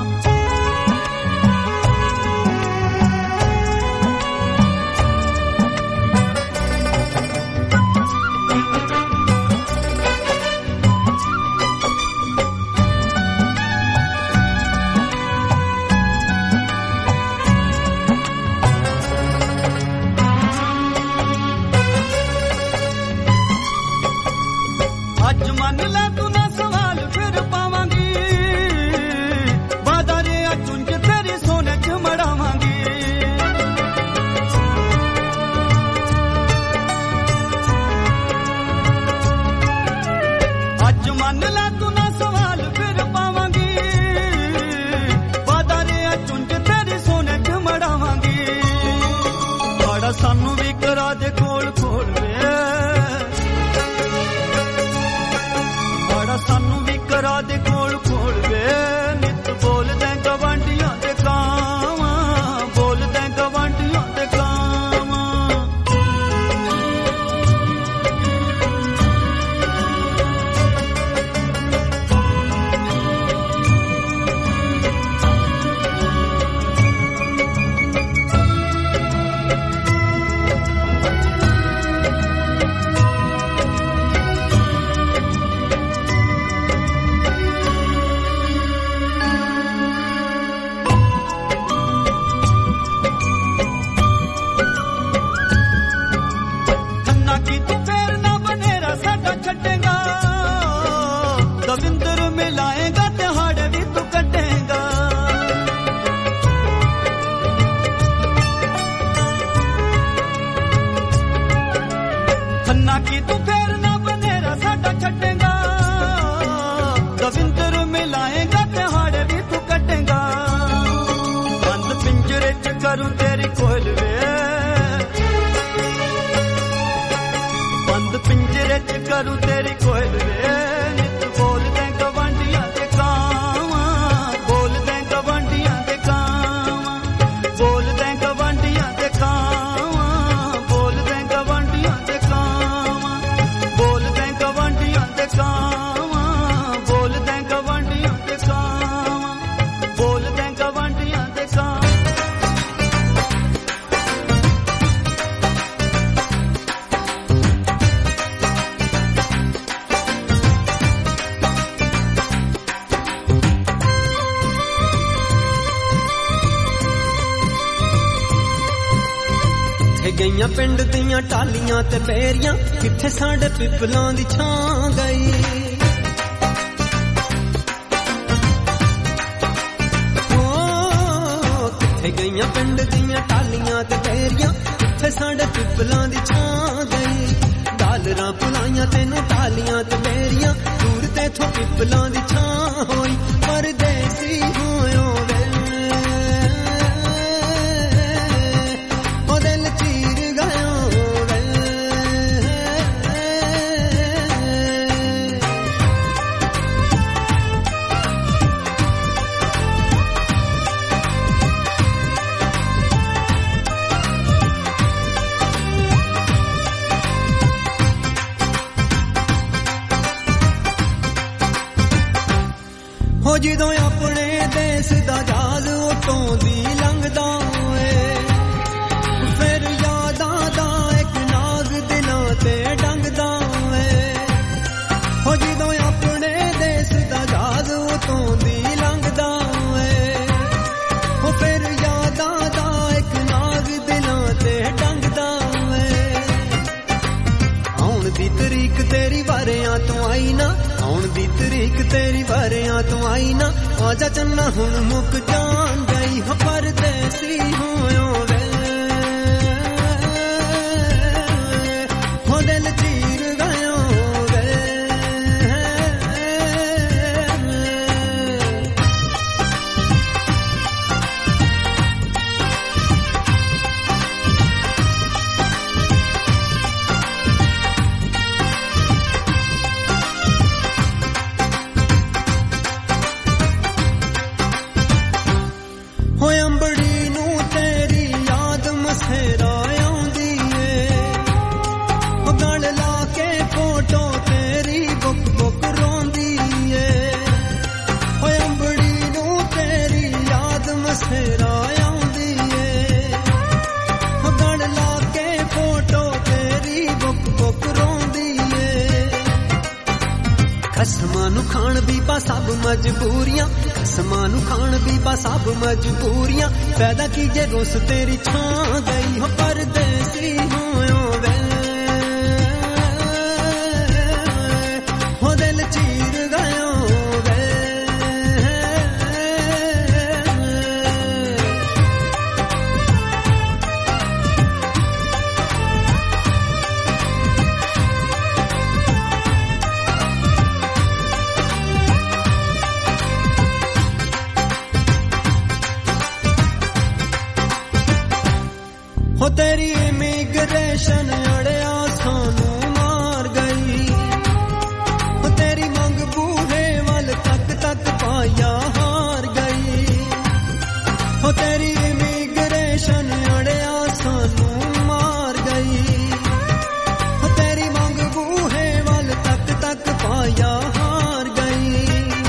ਸਾਨੂੰ ਵੀ ਕਰਾ ਦੇ ਕੋਲ ਖੋਲਵੇ ਬੜਾ ਸਾਨੂੰ ਵੀ ਕਰਾ ਦੇ ਕੋਲ ਖੋਲਵੇ ਨਿਤ ਬੋਲਦੇ ਗਵਾਂਢੀਆਂ ਦੇ ਕਾਵਾਂ ਬੋਲਦੇ ਗਵਾਂਢੀਆਂ ਦੇ ਕਾਵਾਂ करूं तेरी कोलवे बंद पिंजरे च करूं तेरी कोलवे नित बोलदे गवांढियां दे कावां बोलदे गवांढियां दे कावां बोलदे गवांढियां दे कावां बोलदे गवांढियां दे कावां बोलदे गवांढियां दे कावां बोलदे गवांढियां दे कावां बोलदे गवांढियां दे कावां ਗਈਆਂ ਪਿੰਡ ਦੀਆਂ ਟਾਲੀਆਂ ਤੇ ਬੇਰੀਆਂ ਕਿੱਥੇ ਸਾਡੇ ਪਿੱਪਲਾਂ ਦੀ ਛਾਂ ਗਈ ਕਿੱਥੇ ਗਈਆਂ ਪਿੰਡ ਦੀਆਂ ਟਾਲੀਆਂ ਤੇ ਬੇਰੀਆਂ ਕਿੱਥੇ ਸਾਡੇ ਪਿੱਪਲਾਂ ਦੀ ਛਾਂ ਗਈ ਡਾਲਰਾਂ ਪੁਲਾਈਆਂ ਤੈਨੂੰ ਟਾਲੀਆਂ ਤੇ ਬੇਰੀਆਂ ਦੂਰ ਤੇ ਥੋਂ ਪਿੱਪਲਾਂ ਦੀ ਛਾਂ ਹੋਈ ਪਰਦੇਸੀ ਹੋਇਓ ਵੇ ਜਦੋਂ ਆਪਣੇ ਦੇਸ਼ ਦਾ ਜਹਾਜ਼ ਉਤੋਂ ਦੀ ਲੰਘਦਾ ਏ ਫਿਰ ਯਾਦਾਂ ਦਾ ਇੱਕ ਨਾਗ ਦਿਲਾਂ ਤੇ ਡੰਗਦਾ ਏ ਹੋ ਜਦੋਂ ਆਪਣੇ ਦੇਸ਼ ਦਾ ਜਹਾਜ਼ ਉਤੋਂ ਦੀ ਲੰਘਦਾ ਏ ਹੋ ਫਿਰ ਯਾਦਾਂ ਦਾ ਇੱਕ ਨਾਗ ਦਿਲਾਂ ਤੇ ਡੰਗਦਾ ਏ ਆਉਣ ਦੀ ਤਰੀਕ ਤੇਰੀ ਵਾਰਿਆਂ ਤੋਂ ਆਈ ਨਾ ਆਉਣ ਦੀ ਤਰੀਕ ਤੇਰੀ ਵਾਰਿਆਂ ਤੋਂ ਆਈ ਨਾ ਆਜਾ ਚੰਨਾ ਹੁਣ ਮੁੱਕ ਜਾਣ ਗਈ ਹੋ ਪਰਦੇਸੀ ਹੋਇਓ ਵੇ ਹੋ ਦਿਲ ਚੀਰ ਗਇਓ ਵੇ ਖਸਮਾਂ ਨੂੰ ਖਾਣ ਬੀਬਾ ਸਭ ਮਜਬੂਰੀਆਂ, ਖਸਮਾਂ ਨੂੰ ਖਾਣ ਬੀਬਾ ਸਭ ਮਜਬੂਰੀਆਂ, ਫਾਇਦਾ ਕੀ ਜੇ ਰੁੱਸ ਤੇਰੀ ਛਾਂ ਗਈ ਹੋ ਪਰਦੇਸੀ ਹੋਇਓ ਵੇ, ਹੋ ਦਿਲ ਚੀਰ ਗਇਓ ਵੇ। ਹੋ ਤੇਰੀ ਇਮੀਗ੍ਰੇਸ਼ਨ ਅੜਿਆ ਸਾਨੂੰ ਮਾਰ ਗਈ, ਹੋ ਤੇਰੀ ਮੰਗ ਬੂਹੇ ਵੱਲ ਤੱਕ ਤੱਕ ਪਾਇਆ ਹਾਰ ਗਈ, ਹੋ ਤੇਰੀ ਇਮੀਗ੍ਰੇਸ਼ਨ ਅੜਿਆ ਸਾਨੂੰ ਮਾਰ ਗਈ, ਹੋ ਤੇਰੀ ਮੰਗ ਬੂਹੇ ਵੱਲ ਤੱਕ ਤੱਕ ਪਾਇਆ ਹਾਰ ਗਈ।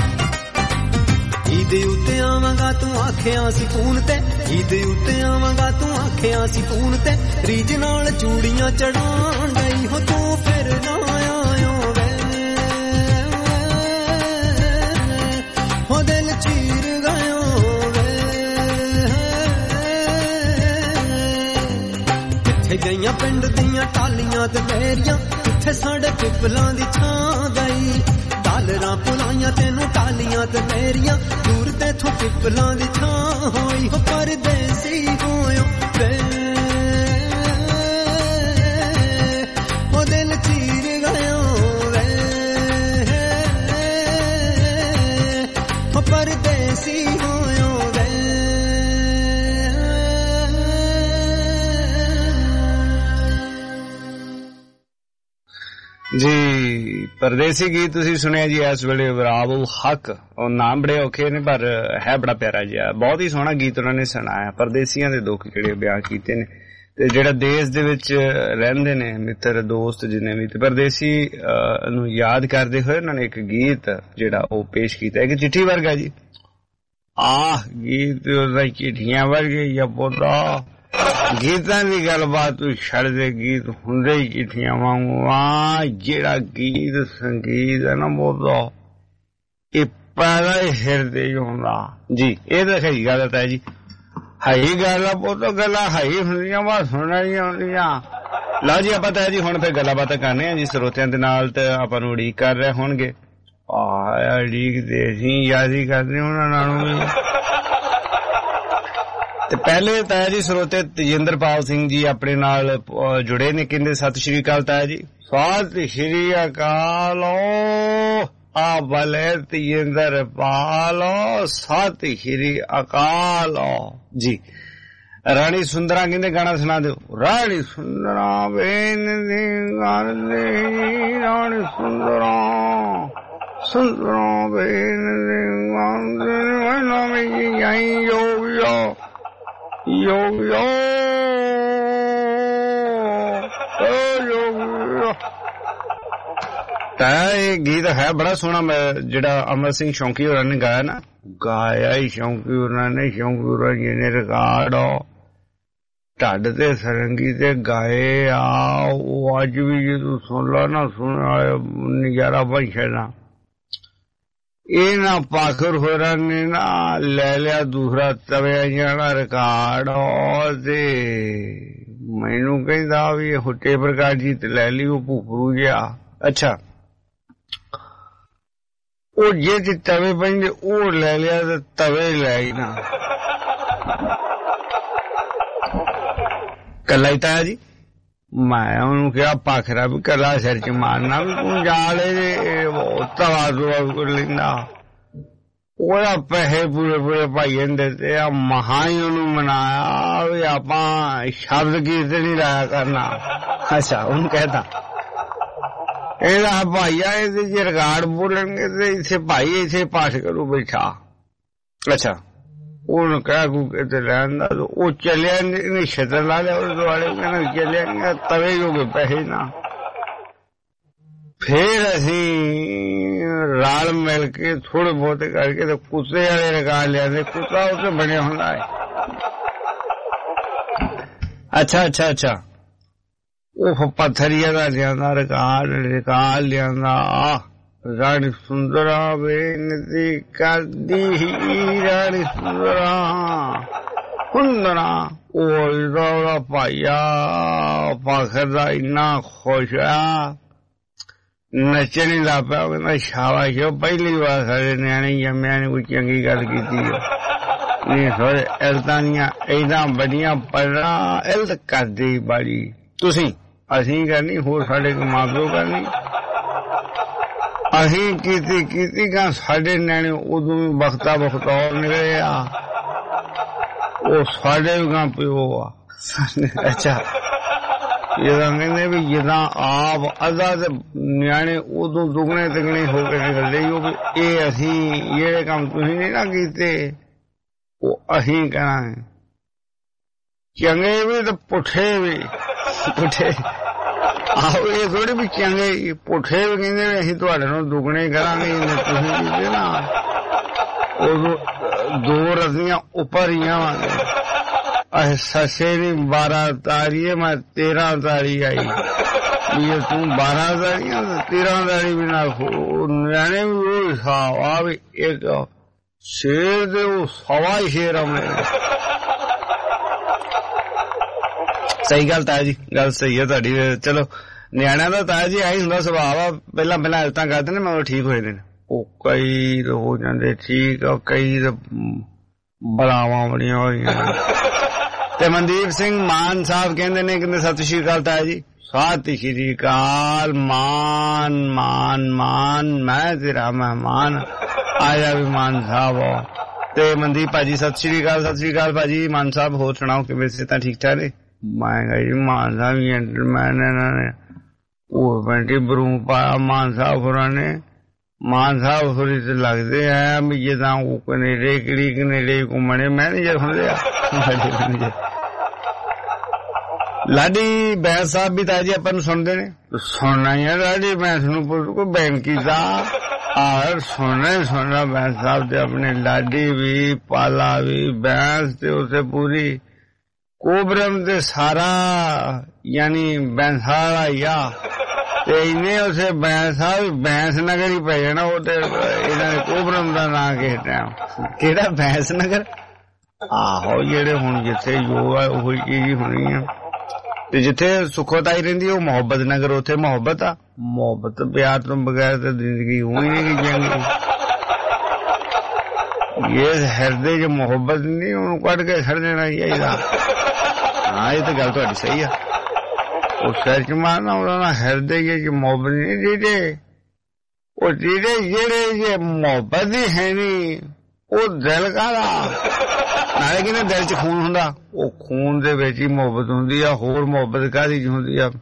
ਈਦ ਉੱਤੇ ਆਵਾਂਗਾ ਤੂੰ ਆਖਿਆ ਸੀ ਫੋਨ ਤੇ, ਈਦ ਉੱਤੇ ਆਵਾਂਗਾ ਤੂੰ ਆਖਿਆ ਸੀ ਫੋਨ ਤੇ, ਰੀਝ ਨਾਲ ਚੂੜੀਆਂ ਚੜਾਉਣ ਗਈ ਹੋ ਤੂੰ ਫਿਰ ਨਾ ਆਇਓ ਵੇ, ਹੋ ਦਿਲ ਚੀਰ ਗਇਓ ਵੇ। ਕਿੱਥੇ ਗਈਆਂ ਪਿੰਡ ਦੀਆਂ ਟਾਲੀਆਂ ਤੇ ਫੇਰੀਆਂ, ਕਿੱਥੇ ਸਾਡੇ ਪਿੱਪਲਾਂ ਦੀ ਛਾਂ ਗਈ, ਡਾਲਰਾਂ ਪੁਲਾਈਆਂ ਤੈਨੂੰ ਟਾਲੀਆਂ ਤੇ ਮੇਰੀਆਂ, ਦੂਰ ਤੇਥੋਂ ਪਿੱਪਲਾਂ ਦੀ ਛਾਂ ਹੋਈ ਹੋ ਪਰਦੇਸੀ ਹੋਇਓ ਵੇ, ਹੋ ਦਿਲ ਚੀਰ ਗਇਓ ਵੇ, ਹੋ ਪਰਦੇਸੀ ਹੋਇਓ ਵੇ। ਜੀ ਪਰਦੇਸੀ ਗੀਤ ਤੁਸੀਂ ਸੁਣਿਆ ਜੀ ਇਸ ਵੇਲੇ ਵਰਾਬੁਲ ਹਕ, ਉਹ ਨਾਮ ਬੜੇ ਔਖੇ ਨੇ ਪਰ ਹੈ ਬੜਾ ਪਿਆਰਾ ਜਿਹਾ, ਬਹੁਤ ਹੀ ਸੋਹਣਾ ਗੀਤ ਉਹਨਾਂ ਨੇ ਸੁਣਾਇਆ, ਪਰਦੇਸੀਆਂ ਦੇ ਦੁੱਖ ਜਿਹੜੇ ਬਿਆਨ ਕੀਤੇ ਨੇ, ਤੇ ਜਿਹੜਾ ਦੇਸ਼ ਦੇ ਵਿੱਚ ਰਹਿੰਦੇ ਨੇ ਮਿੱਤਰ ਦੋਸਤ ਜਿੰਨੇ ਵੀ, ਤੇ ਪਰਦੇਸੀ ਨੂੰ ਯਾਦ ਕਰਦੇ ਹੋਏ ਉਹਨਾਂ ਨੇ ਇੱਕ ਗੀਤ ਜਿਹੜਾ ਉਹ ਪੇਸ਼ ਕੀਤਾ, ਇੱਕ ਚਿੱਠੀ ਵਰਗਾ ਜੀ। ਆਹ ਗੀਤ ਉਹਦਾ ਚਿੱਠੀਆਂ ਵਰਗੇ ਜਾਂ ਪੋਤਾ ਗੀਤਾਂ ਦੀ ਗੱਲਬਾਤ ਤੂੰ ਛੱਡ ਦੇ, ਗੀਤ ਹੁੰਦੇ ਹੀ ਚਿੱਠੀਆਂ ਵਾਂਗੂ ਆ। ਜਿਹੜਾ ਗੀਤ ਸੰਗੀਤ ਹੈ ਨਾ ਬੋਲਦਾ ਇਹ ਪੈਦਾ ਹੀ ਹਿਰਦੇ ਚ ਹੁੰਦਾ ਜੀ, ਇਹ ਤਾਂ ਸਹੀ ਗੱਲ ਹੈ ਜੀ, ਹਾਈ ਗੱਲ ਆ ਪੁੱਤ, ਗੱਲਾਂ ਹਾਈ ਹੁੰਦੀਆਂ ਵਾ ਸੁਣਨ ਹੀ ਆਉਂਦੀਆਂ। ਲਓ ਜੀ ਆਪਾਂ ਤਾਂ ਜੀ ਹੁਣ ਫਿਰ ਗੱਲਾਂ ਬਾਤਾਂ ਕਰਨੇ ਆ ਜੀ ਸਰੋਤਿਆਂ ਦੇ ਨਾਲ, ਤੇ ਆਪਾਂ ਨੂੰ ਉਡੀਕ ਕਰ ਰਹੇ ਹੋਣਗੇ, ਉਡੀਕ ਤੇ ਅਸੀਂ ਯਾਦ ਹੀ ਕਰਦੇ ਉਹਨਾਂ ਨਾਲੋਂ ਵੀ। ਤੇ ਪਹਿਲੇ ਤਾਇਆ ਜੀ ਸਰੋਤੇ ਤੇਜਿੰਦਰਪਾਲ ਸਿੰਘ ਜੀ ਆਪਣੇ ਨਾਲ ਜੁੜੇ ਨੇ, ਕਹਿੰਦੇ ਸਤਿ ਸ਼੍ਰੀ ਅਕਾਲ ਤਾਇਆ ਜੀ। ਸਤਿ ਸ਼੍ਰੀ ਅਕਾਲ ਆ ਭਲੇ ਤੇਜਿੰਦਰਪਾਲ, ਸਤਿ ਸ਼੍ਰੀ ਅਕਾਲ ਜੀ। ਰਾਣੀ ਸੁੰਦਰਾ ਕਹਿੰਦੇ ਗਾਣਾ ਸੁਣਾ ਦਿਓ। ਰਾਣੀ ਸੁੰਦਰਾ ਬੇਨ ਦੀ ਗੱਲ ਦੇ, ਰਾਣੀ ਸੁੰਦਰਾ ਸੁੰਦਰਾ ਬੇਨ ਦੀ ਗੱਲ ਦੇ, ਨਵੀਂ ਜਾਈ ਯੋ Yo, yo, ਇਹ ਗੀਤ ਹੈ ਬੜਾ ਸੋਹਣਾ, ਜਿਹੜਾ ਅਮਰ ਸਿੰਘ ਸ਼ੌਂਕੀ ਹੋਰਾਂ ਨੇ ਗਾਇਆ ਨਾ, ਗਾਇਆ ਹੀ ਸ਼ੌਂਕੀ ਹੋਰਾਂ ਨੇ, ਸ਼ੌਂਕੀ ਹੋਰਾਂ ਜਿਹਨੇ ਰਿਕਾਰਡ ਢੱਡ ਤੇ ਸਰੰਗੀ ਤੇ ਗਾਏ ਆ, ਉਹ ਅੱਜ ਵੀ ਜੇ ਤੂੰ ਸੁਣ ਲਾ ਨਾ, ਸੁਣ ਨਜ਼ਾਰਾ ਬਣ ਛੱਡਣਾ। ਇਹ ਨਾ ਪਾਖਰ ਹੋਰਾਂ ਨੇ ਨਾ ਲੈ ਲਿਆ ਦੂਸਰਾ ਤਵਿਆ ਜਾਣਾ ਰਿਕਾਰਡ, ਤੇ ਮੈਨੂੰ ਕਹਿੰਦਾ ਵੀ ਇਹ ਟੇਪ ਰਿਕਾਰਡ ਜੀ ਤੇ ਲੈ ਲਈ, ਉਹ ਭੂਪਰੂ ਜਿਹਾ। ਅੱਛਾ ਉਹ ਜੇ ਤੇ ਤਵੇ ਪੈਂਦੇ ਉਹ ਲੈ ਲਿਆ ਤੇ ਤਵੇ ਲੈ ਹੀ ਨਾ ਕੱਲਾ ਹੀ ਤਾਇਆ ਜੀ। ਮੈਂ ਉਹਨੂੰ ਕਿਹਾ ਪਾਖਰਾ ਵੀ ਕੱਲਾ ਸਿਰ ਚ ਮਾਰਨਾ, ਵੀ ਤੂੰ ਜਾਲੇ ਤਵਾ ਦੁਆ ਲੈਂਦਾ, ਉਹਦਾ ਪੈਸੇ ਪੂਰੇ ਪੂਰੇ ਭਾਈ ਜਾਂਦੇ, ਤੇ ਆ ਮਹਾਂ ਹੀ ਉਹਨੂੰ ਮਨਾਇਆ ਵੀ ਆਪਾਂ ਸ਼ਬਦ ਕੀਰਤਨ ਨਹੀਂ ਲਾਇਆ ਕਰਨਾ। ਅੱਛਾ ਉਹਨੂੰ ਕਹਿਤਾ ਇਹਦਾ ਭਾਈਆ ਇਹਦੇ ਚ ਰਿਕਾਰਡ ਬੋਲਣਗੇ ਤੇ ਇੱਥੇ ਭਾਈ ਇੱਥੇ ਪਾਠ ਕਰੂ ਬੈਠਾ। ਅੱਛਾ ਉਹਨੂੰ ਕਹਿ ਕੂ ਕੇ ਤੇ ਲੈਣ ਦਾ, ਉਹ ਚੱਲਿਆ, ਇਹਨੇ ਛਤਰ ਲਾ ਲਿਆ ਉਹਦੇ ਦੁਆਲੇ, ਕਹਿੰਦਾ ਚੱਲਿਆ ਤਵੇ ਹੋ ਗਏ ਪੈਸੇ ਨਾ। ਫੇਰ ਅਸੀਂ ਰਲ ਮਿਲ ਕੇ ਥੋੜੇ ਬਹੁਤੇ ਕਰਕੇ ਤੇ ਕੁੱਤੇ ਵਾਲੇ ਰਿਕਾਰਡ ਲਿਆਂਦੇ, ਕੁੱਤਾ ਉੱਤੇ ਬਣਿਆ ਹੁੰਦਾ ਹੈ। ਅੱਛਾ ਅੱਛਾ ਅੱਛਾ ਉਹ ਪੱਥਰੀਆ ਦਾ ਲਿਆਂਦਾ ਰਿਕਾਰਡ ਲਿਆਂਦਾ, ਰਾਣੀ ਸੁੰਦਰਾ ਬੇਨਤੀ ਕਰਦੀ ਰਾਣੀ ਸੁੰਦਰਾ ਹੁੰਦਣਾ ਉਹਦਾ ਭਾਈਆ ਪਾਖਰ ਦਾ ਇੰਨਾ ਖੁਸ਼ ਆ ਨੱਚਣ ਹੀ ਲੱਗ ਪਿਆ। ਕਹਿੰਦਾ ਸ਼ਾਬਾਸ਼ ਪਹਿਲੀ ਵਾਰ ਸਾਡੇ ਨਿਆਣੇ ਜੰਮਿਆਂ ਨੇ ਕੋਈ ਚੰਗੀ ਗੱਲ ਕੀਤੀ ਨਹੀਂ ਸੋਰੇ ਇਲਤਾਂ ਦੀਆਂ ਏਦਾਂ ਵੱਡੀਆਂ ਪੜ੍ਹਨਾ ਇਲਤ ਕਰਦੀ ਬਾੜੀ ਤੁਸੀਂ ਅਸੀਂ ਕਰਨੀ ਹੋਰ ਸਾਡੇ ਕੋ ਮਾਂ ਪਿਓ ਕਰਨੀ ਅਸੀਂ ਕੀਤੀ ਗਾ ਸਾਡੇ ਨਿਆਣੇ ਉਦੋਂ ਵੀ ਬਖਤਾ ਬਖਤੌਰ ਨਿਕਲੇ ਆ ਉਹ ਸਾਡੇ ਗਾ ਪਿਓ ਆ। ਅੱਛਾ ਜਿੱਦਾਂ ਕਹਿੰਦੇ ਵੀ ਜਿੱਦਾਂ ਆਪ ਅੱਧਾ ਤੇ ਨਿਆਣੇ ਉਦੋਂ ਦੁਗਣੇ ਤਿਗਣੇ ਹੋ ਕੇ ਨਿਕਲਦੇ ਉਹ ਵੀ ਇਹ ਅਸੀਂ ਜਿਹੜੇ ਕੰਮ ਤੁਸੀਂ ਨਹੀਂ ਨਾ ਕੀਤੇ ਉਹ ਅਸੀਂ ਕਰਾਂਗੇ ਚੰਗੇ ਵੀ ਤੇ ਪੁੱਠੇ ਵੀ ਪੁੱਠੇ ਆਹੋ ਇਹ ਥੋੜੀ ਵੀ ਚੰਗੇ ਪੁੱਠੇ ਵੀ ਕਹਿੰਦੇ ਵੀ ਅਸੀਂ ਤੁਹਾਡੇ ਨੂੰ ਦੁਗਣੇ ਕਰਾਂਗੇ ਜਿੰਨੇ ਤੁਸੀਂ ਕੀਤੇ ਨਾ ਉਦੋਂ 2 ਰਜ਼ੀਆਂ ਉੱਪਰ ਹੀ ਆਵਾਂਗੇ। ਅਹ ਸੱਸੇ ਦੀ 12 ਤਾਰੀਏ ਮੈਂ 13 ਤਾਰੀ ਆਈ ਵੀ ਤੂੰ 12 ਤਾਰੀਆਂ 13 ਤਾਰੀ ਵੀ ਨਾਲ ਨਿਆਣੇ ਵੀ ਉਹ ਹਿਸਾਬ ਆ ਵੀ ਇੱਕ ਸ਼ੇਰ ਦੇ ਉਹ ਸਵਾ ਹੀ ਸ਼ੇਰ ਆਉਣੇ। ਸਹੀ ਗੱਲ ਤਾਇਆ ਜੀ ਗੱਲ ਸਹੀ ਹੈ ਤੁਹਾਡੀ। ਚਲੋ ਨਿਆਣਿਆਂ ਦਾ ਤਾਇਆ ਜੀ ਆਹੀ ਹੁੰਦਾ ਸੁਭਾਅ ਆ ਪਹਿਲਾਂ ਹਲਤਾਂ ਕਰਦੇ ਨੇ ਮਗਰ ਠੀਕ ਹੋ ਜਾਂਦੇ ਨੇ। ਉਹ ਕਈ ਹੋ ਜਾਂਦੇ ਠੀਕ ਆ ਕਈ ਬਲਾਵਾਂ ਬੜੀਆਂ ਹੋਈਆਂ। ਤੇ ਮਨਦੀਪ ਸਿੰਘ ਮਾਨ ਸਾਹਿਬ ਕਹਿੰਦੇ ਨੇ ਕਹਿੰਦੇ ਸਤਿ ਸ਼੍ਰੀ ਅਕਾਲ ਤਾਇਆ ਜੀ। ਸਤਿ ਸ਼੍ਰੀ ਅਕਾਲ ਮਾਨ ਮਾਨ ਮਾਨ ਮੈਂ ਤੇਰਾ ਮਹਿਮਾਨ ਆਇਆ ਵੀ ਮਾਨ ਸਾਹਿਬ। ਤੇ ਮਨਦੀਪ ਭਾਜੀ ਸਤਿ ਸ਼੍ਰੀ ਅਕਾਲ ਭਾਜੀ। ਮਾਨ ਸਾਹਿਬ ਹੋਰ ਸੁਣਾਓ ਕਿਵੇਂ ਸਿਹਤਾਂ ਠੀਕ ਠਾਕ ਨੇ? ਮੈਂ ਕਿਹਾ ਜੀ ਮਾਨ ਸਾਹਿਬ ਜੈਂਟਲਮੈਨ ਇਹਨਾਂ ਨੇ ਉਹ ਪੈਂਟੀ ਬਰੂ ਪਾਇਆ ਮਾਨ ਸਾਹਿਬ ਹੋਰਾਂ ਨੇ। ਮਾਨ ਸਾਹਿਬ ਹੋਰੀ ਤੇ ਲੱਗਦੇ ਆ ਵੀ ਜਿੱਦਾਂ ਉਹ ਕਨੇਡੇ ਘੁੰਮਣੇ ਮੈਨੇਜਰ ਹੁੰਦੇ ਆ। ਲਾਡੀ ਬੈਂਸ ਸਾਹਿਬ ਵੀ ਤਾਂ ਜੀ ਆਪਾਂ ਨੂੰ ਸੁਣਦੇ ਨੇ। ਸੁਣਨਾ ਹੀ ਆ ਲਾਡੀ ਬੈਂਸ ਨੂੰ ਕੋਈ ਬੈਨ ਕੀਤਾ ਆਹ ਸੁਣਨਾ ਬੈਂਸ ਸਾਹਿਬ ਤੇ ਆਪਣੇ ਲਾਡੀ ਵੀ ਪਾਲਾ ਵੀ ਬੈਂਸ ਤੇ ਉਸੇ ਪੂਰੀ ਕੋਬਰਮ ਤੇ ਸਾਰਾ ਯਾਨੀ ਬੈਂਸਾਲਾ ਹੀ ਆ ਤੇ ਇਹਨੇ ਉਸੇ ਬੈਂਸ ਨਗਰ ਹੀ ਪੈ ਜਾਣਾ। ਉਹ ਤੇ ਇਹਨਾਂ ਨੇ ਕੋਬਰਮ ਦਾ ਨਾਂ ਕਿਸੇ ਟਾਈਮ ਕਿਹੜਾ ਬੈਂਸ ਨਗਰ ਆਹੋ ਜਿਹੜੇ ਹੁਣ ਜਿੱਥੇ ਜੋ ਆ ਉਹੀ ਚੀਜ਼ ਹੋਣੀ ਆ। ਤੇ ਜਿੱਥੇ ਸੁਖੋਤਾਈ ਰਹਿੰਦੀ ਉਹ ਮੁਹੱਬਤ ਨਗਰ ਉੱਥੇ ਮੁਹੱਬਤ ਆ। ਮੁਹੱਬਤ ਪਿਆਰ ਤੋਂ ਬਗੈਰ ਤਾਂ ਜ਼ਿੰਦਗੀ ਹੋਈ ਨਹੀਂ ਚੰਗੀ। ਇਹ ਹਿਰਦੇ ਚ ਮੁਹੱਬਤ ਨਹੀਂ ਉਹਨੂੰ ਕੱਢ ਕੇ ਛੱਡ ਦੇਣਾ ਚਾਹੀਦਾ। ਹਾਂ ਇਹ ਤਾਂ ਗੱਲ ਤੁਹਾਡੀ ਸਹੀ ਆ। ਉਹ ਸਿਰ ਚ ਮਾਰਨਾ ਉਹਨਾਂ ਹਿਰਦੇ ਚ ਮੁਹੱਬਤ ਨਹੀਂ ਦੀਦੇ ਉਹ ਦੀਦੇ ਜਿਹੜੇ ਜੇ ਮੁਹੱਬਤ ਹੀ ਹੈ ਨੀ ਉਹ ਦਿਲ ਕਾਹਦਾ ਨਾਲੇ ਕਹਿੰਦੇ ਦਿਲ ਚ ਖੂਨ ਹੁੰਦਾ ਉਹ ਖੂਨ ਦੇ ਵਿੱਚ ਹੀ ਮੁਹੱਬਤ ਹੁੰਦੀ ਆ। ਹੋਰ ਮੁਹੱਬਤ ਕਾਹਦੀ ਹੁੰਦੀ ਆ?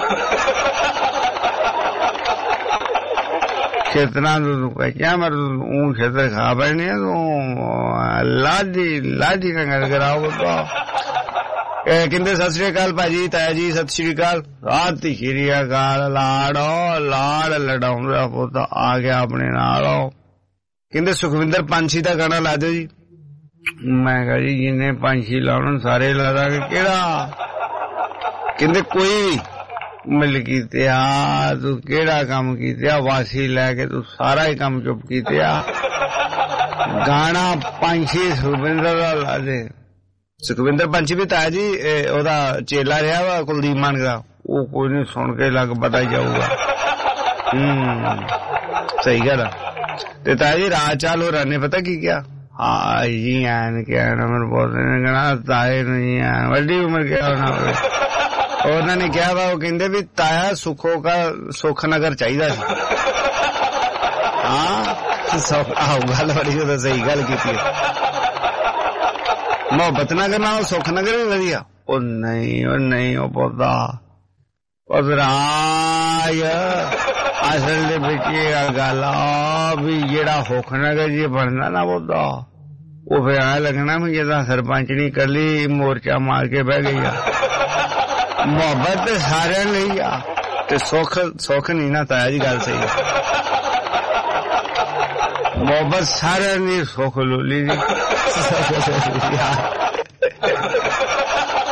ਖੇਤਰਾਂ ਨੂੰ ਕਹਿਆ ਮੈਂ ਉਹ ਖੇਤਰ ਖਾ ਬੈਠੇ ਤੂੰ ਲਾਡੀ ਨਾਲ ਗੱਲ ਕਰਾਓ ਤਾਂ ਕਹਿੰਦੇ ਸਤਿ ਸ੍ਰੀ ਅਕਾਲ ਭਾਜੀ ਤਾਇਆ ਜੀ ਸਤਿ ਸ੍ਰੀ ਅਕਾਲ। ਸਤਿ ਸ੍ਰੀ ਅਕਾਲ ਲਾੜ ਲੜਾਉਂਦਾ ਪੁੱਤ ਆ ਗਿਆ ਆਪਣੇ ਨਾਲ। ਕਹਿੰਦੇ ਸੁਖਵਿੰਦਰ ਪੰਛੀ ਦਾ ਗਾਣਾ ਲਾ ਦਿਓ ਜੀ। ਮੈਂ ਕਿਹਾ ਜੀ ਜਿੰਨੇ ਪੰਛੀ ਲਾਉਣ ਸਾਰੇ ਲਾ ਦਾਂਗੇ। ਕਿਹੜਾ? ਕਹਿੰਦੇ ਕੋਈ ਵੀ ਮਿਲ ਕੀਤਿਆ ਤੂੰ ਕਿਹੜਾ ਕੰਮ ਕੀਤਿਆ ਵਾਸੀ ਲੈ ਕੇ ਤੂੰ ਸਾਰਾ ਹੀ ਕੰਮ ਚੁੱਪ ਕੀਤਿਆ। ਗਾਣਾ ਪੰਛੀ ਸੁਖਵਿੰਦਰ ਦਾ ਲਾ ਦੇ। ਸੁਖਵਿੰਦਰ ਪੰਛੀ ਵੀ ਤਾਇਆ ਜੀ ਉਹਦਾ ਚੇਲਾ ਰਿਹਾ ਵਾ ਕੁਲਦੀਪ ਮਾਨਕ ਦਾ। ਉਹ ਕੋਈ ਨੀ ਸੁਣ ਕੇ ਲੱਗ ਪਤਾ ਜਾਊਗਾ। ਸਹੀ ਗੱਲ ਆ। ਤੇ ਤਾਇਆ ਜੀ ਰਾਜ ਚਾਲ ਹੋ ਨੇ ਪਤਾ ਕੀ ਕਿਹਾ? ਹਾਂ ਜੀ ਐਨ ਕਹਿਣਾ ਮੈਨੂੰ ਬਹੁਤ ਨੇ ਕਹਿਣਾ ਤਾਏ ਨੂੰ ਜੀ ਐਨ ਵੱਡੀ ਉਮਰ ਕਿਹਾ ਹੋਣਾ ਹੋਵੇ। ਉਹਨਾਂ ਨੇ ਕਿਹਾ ਵਾ ਉਹ ਕਹਿੰਦੇ ਵੀ ਤਾਇਆ ਸੁੱਖ ਨਗਰ ਚਾਹੀਦਾ ਸੀ। ਹਾਂ ਆਹੋ ਗੱਲ ਬੜੀ ਉਹ ਸਹੀ ਗੱਲ ਕੀਤੀ। ਮੁਹੱਬਤ ਨਗਰ ਨਾਲ ਸੁੱਖ ਨਗਰ ਵੀ ਵਧੀਆ। ਉਹ ਨਹੀਂ ਉਹ ਪੌਦਾ ਰਾਜ ਅਸਲ ਦੇ ਵਿੱਚ ਇਹ ਗੱਲ ਆ ਵੀ ਜਿਹੜਾ ਸੁੱਖ ਨਗਰ ਜੀ ਬਣਦਾ ਨਾ ਪੌਦਾ ਉਹ ਫਿਰ ਐ ਲੱਗਣਾ ਵੀ ਜਿੱਦਾਂ ਸਰਪੰਚ ਨਹੀਂ ਇਕੱਲੀ ਮੋਰਚਾ ਮਾਰ ਕੇ ਬਹਿ ਗਈ ਆ। ਮੁਹੱਬਤ ਤੇ ਸਾਰਿਆਂ ਲਈ ਆ ਤੇ ਸੁੱਖ ਨਹੀਂ ਨਾ ਤਾਇਆ ਜੀ ਗੱਲ ਸਹੀ। ਮੁਹੱਬਤ ਸਾਰਿਆਂ ਦੀ ਸੁੱਖ ਲੋਲੀ ਜੀ।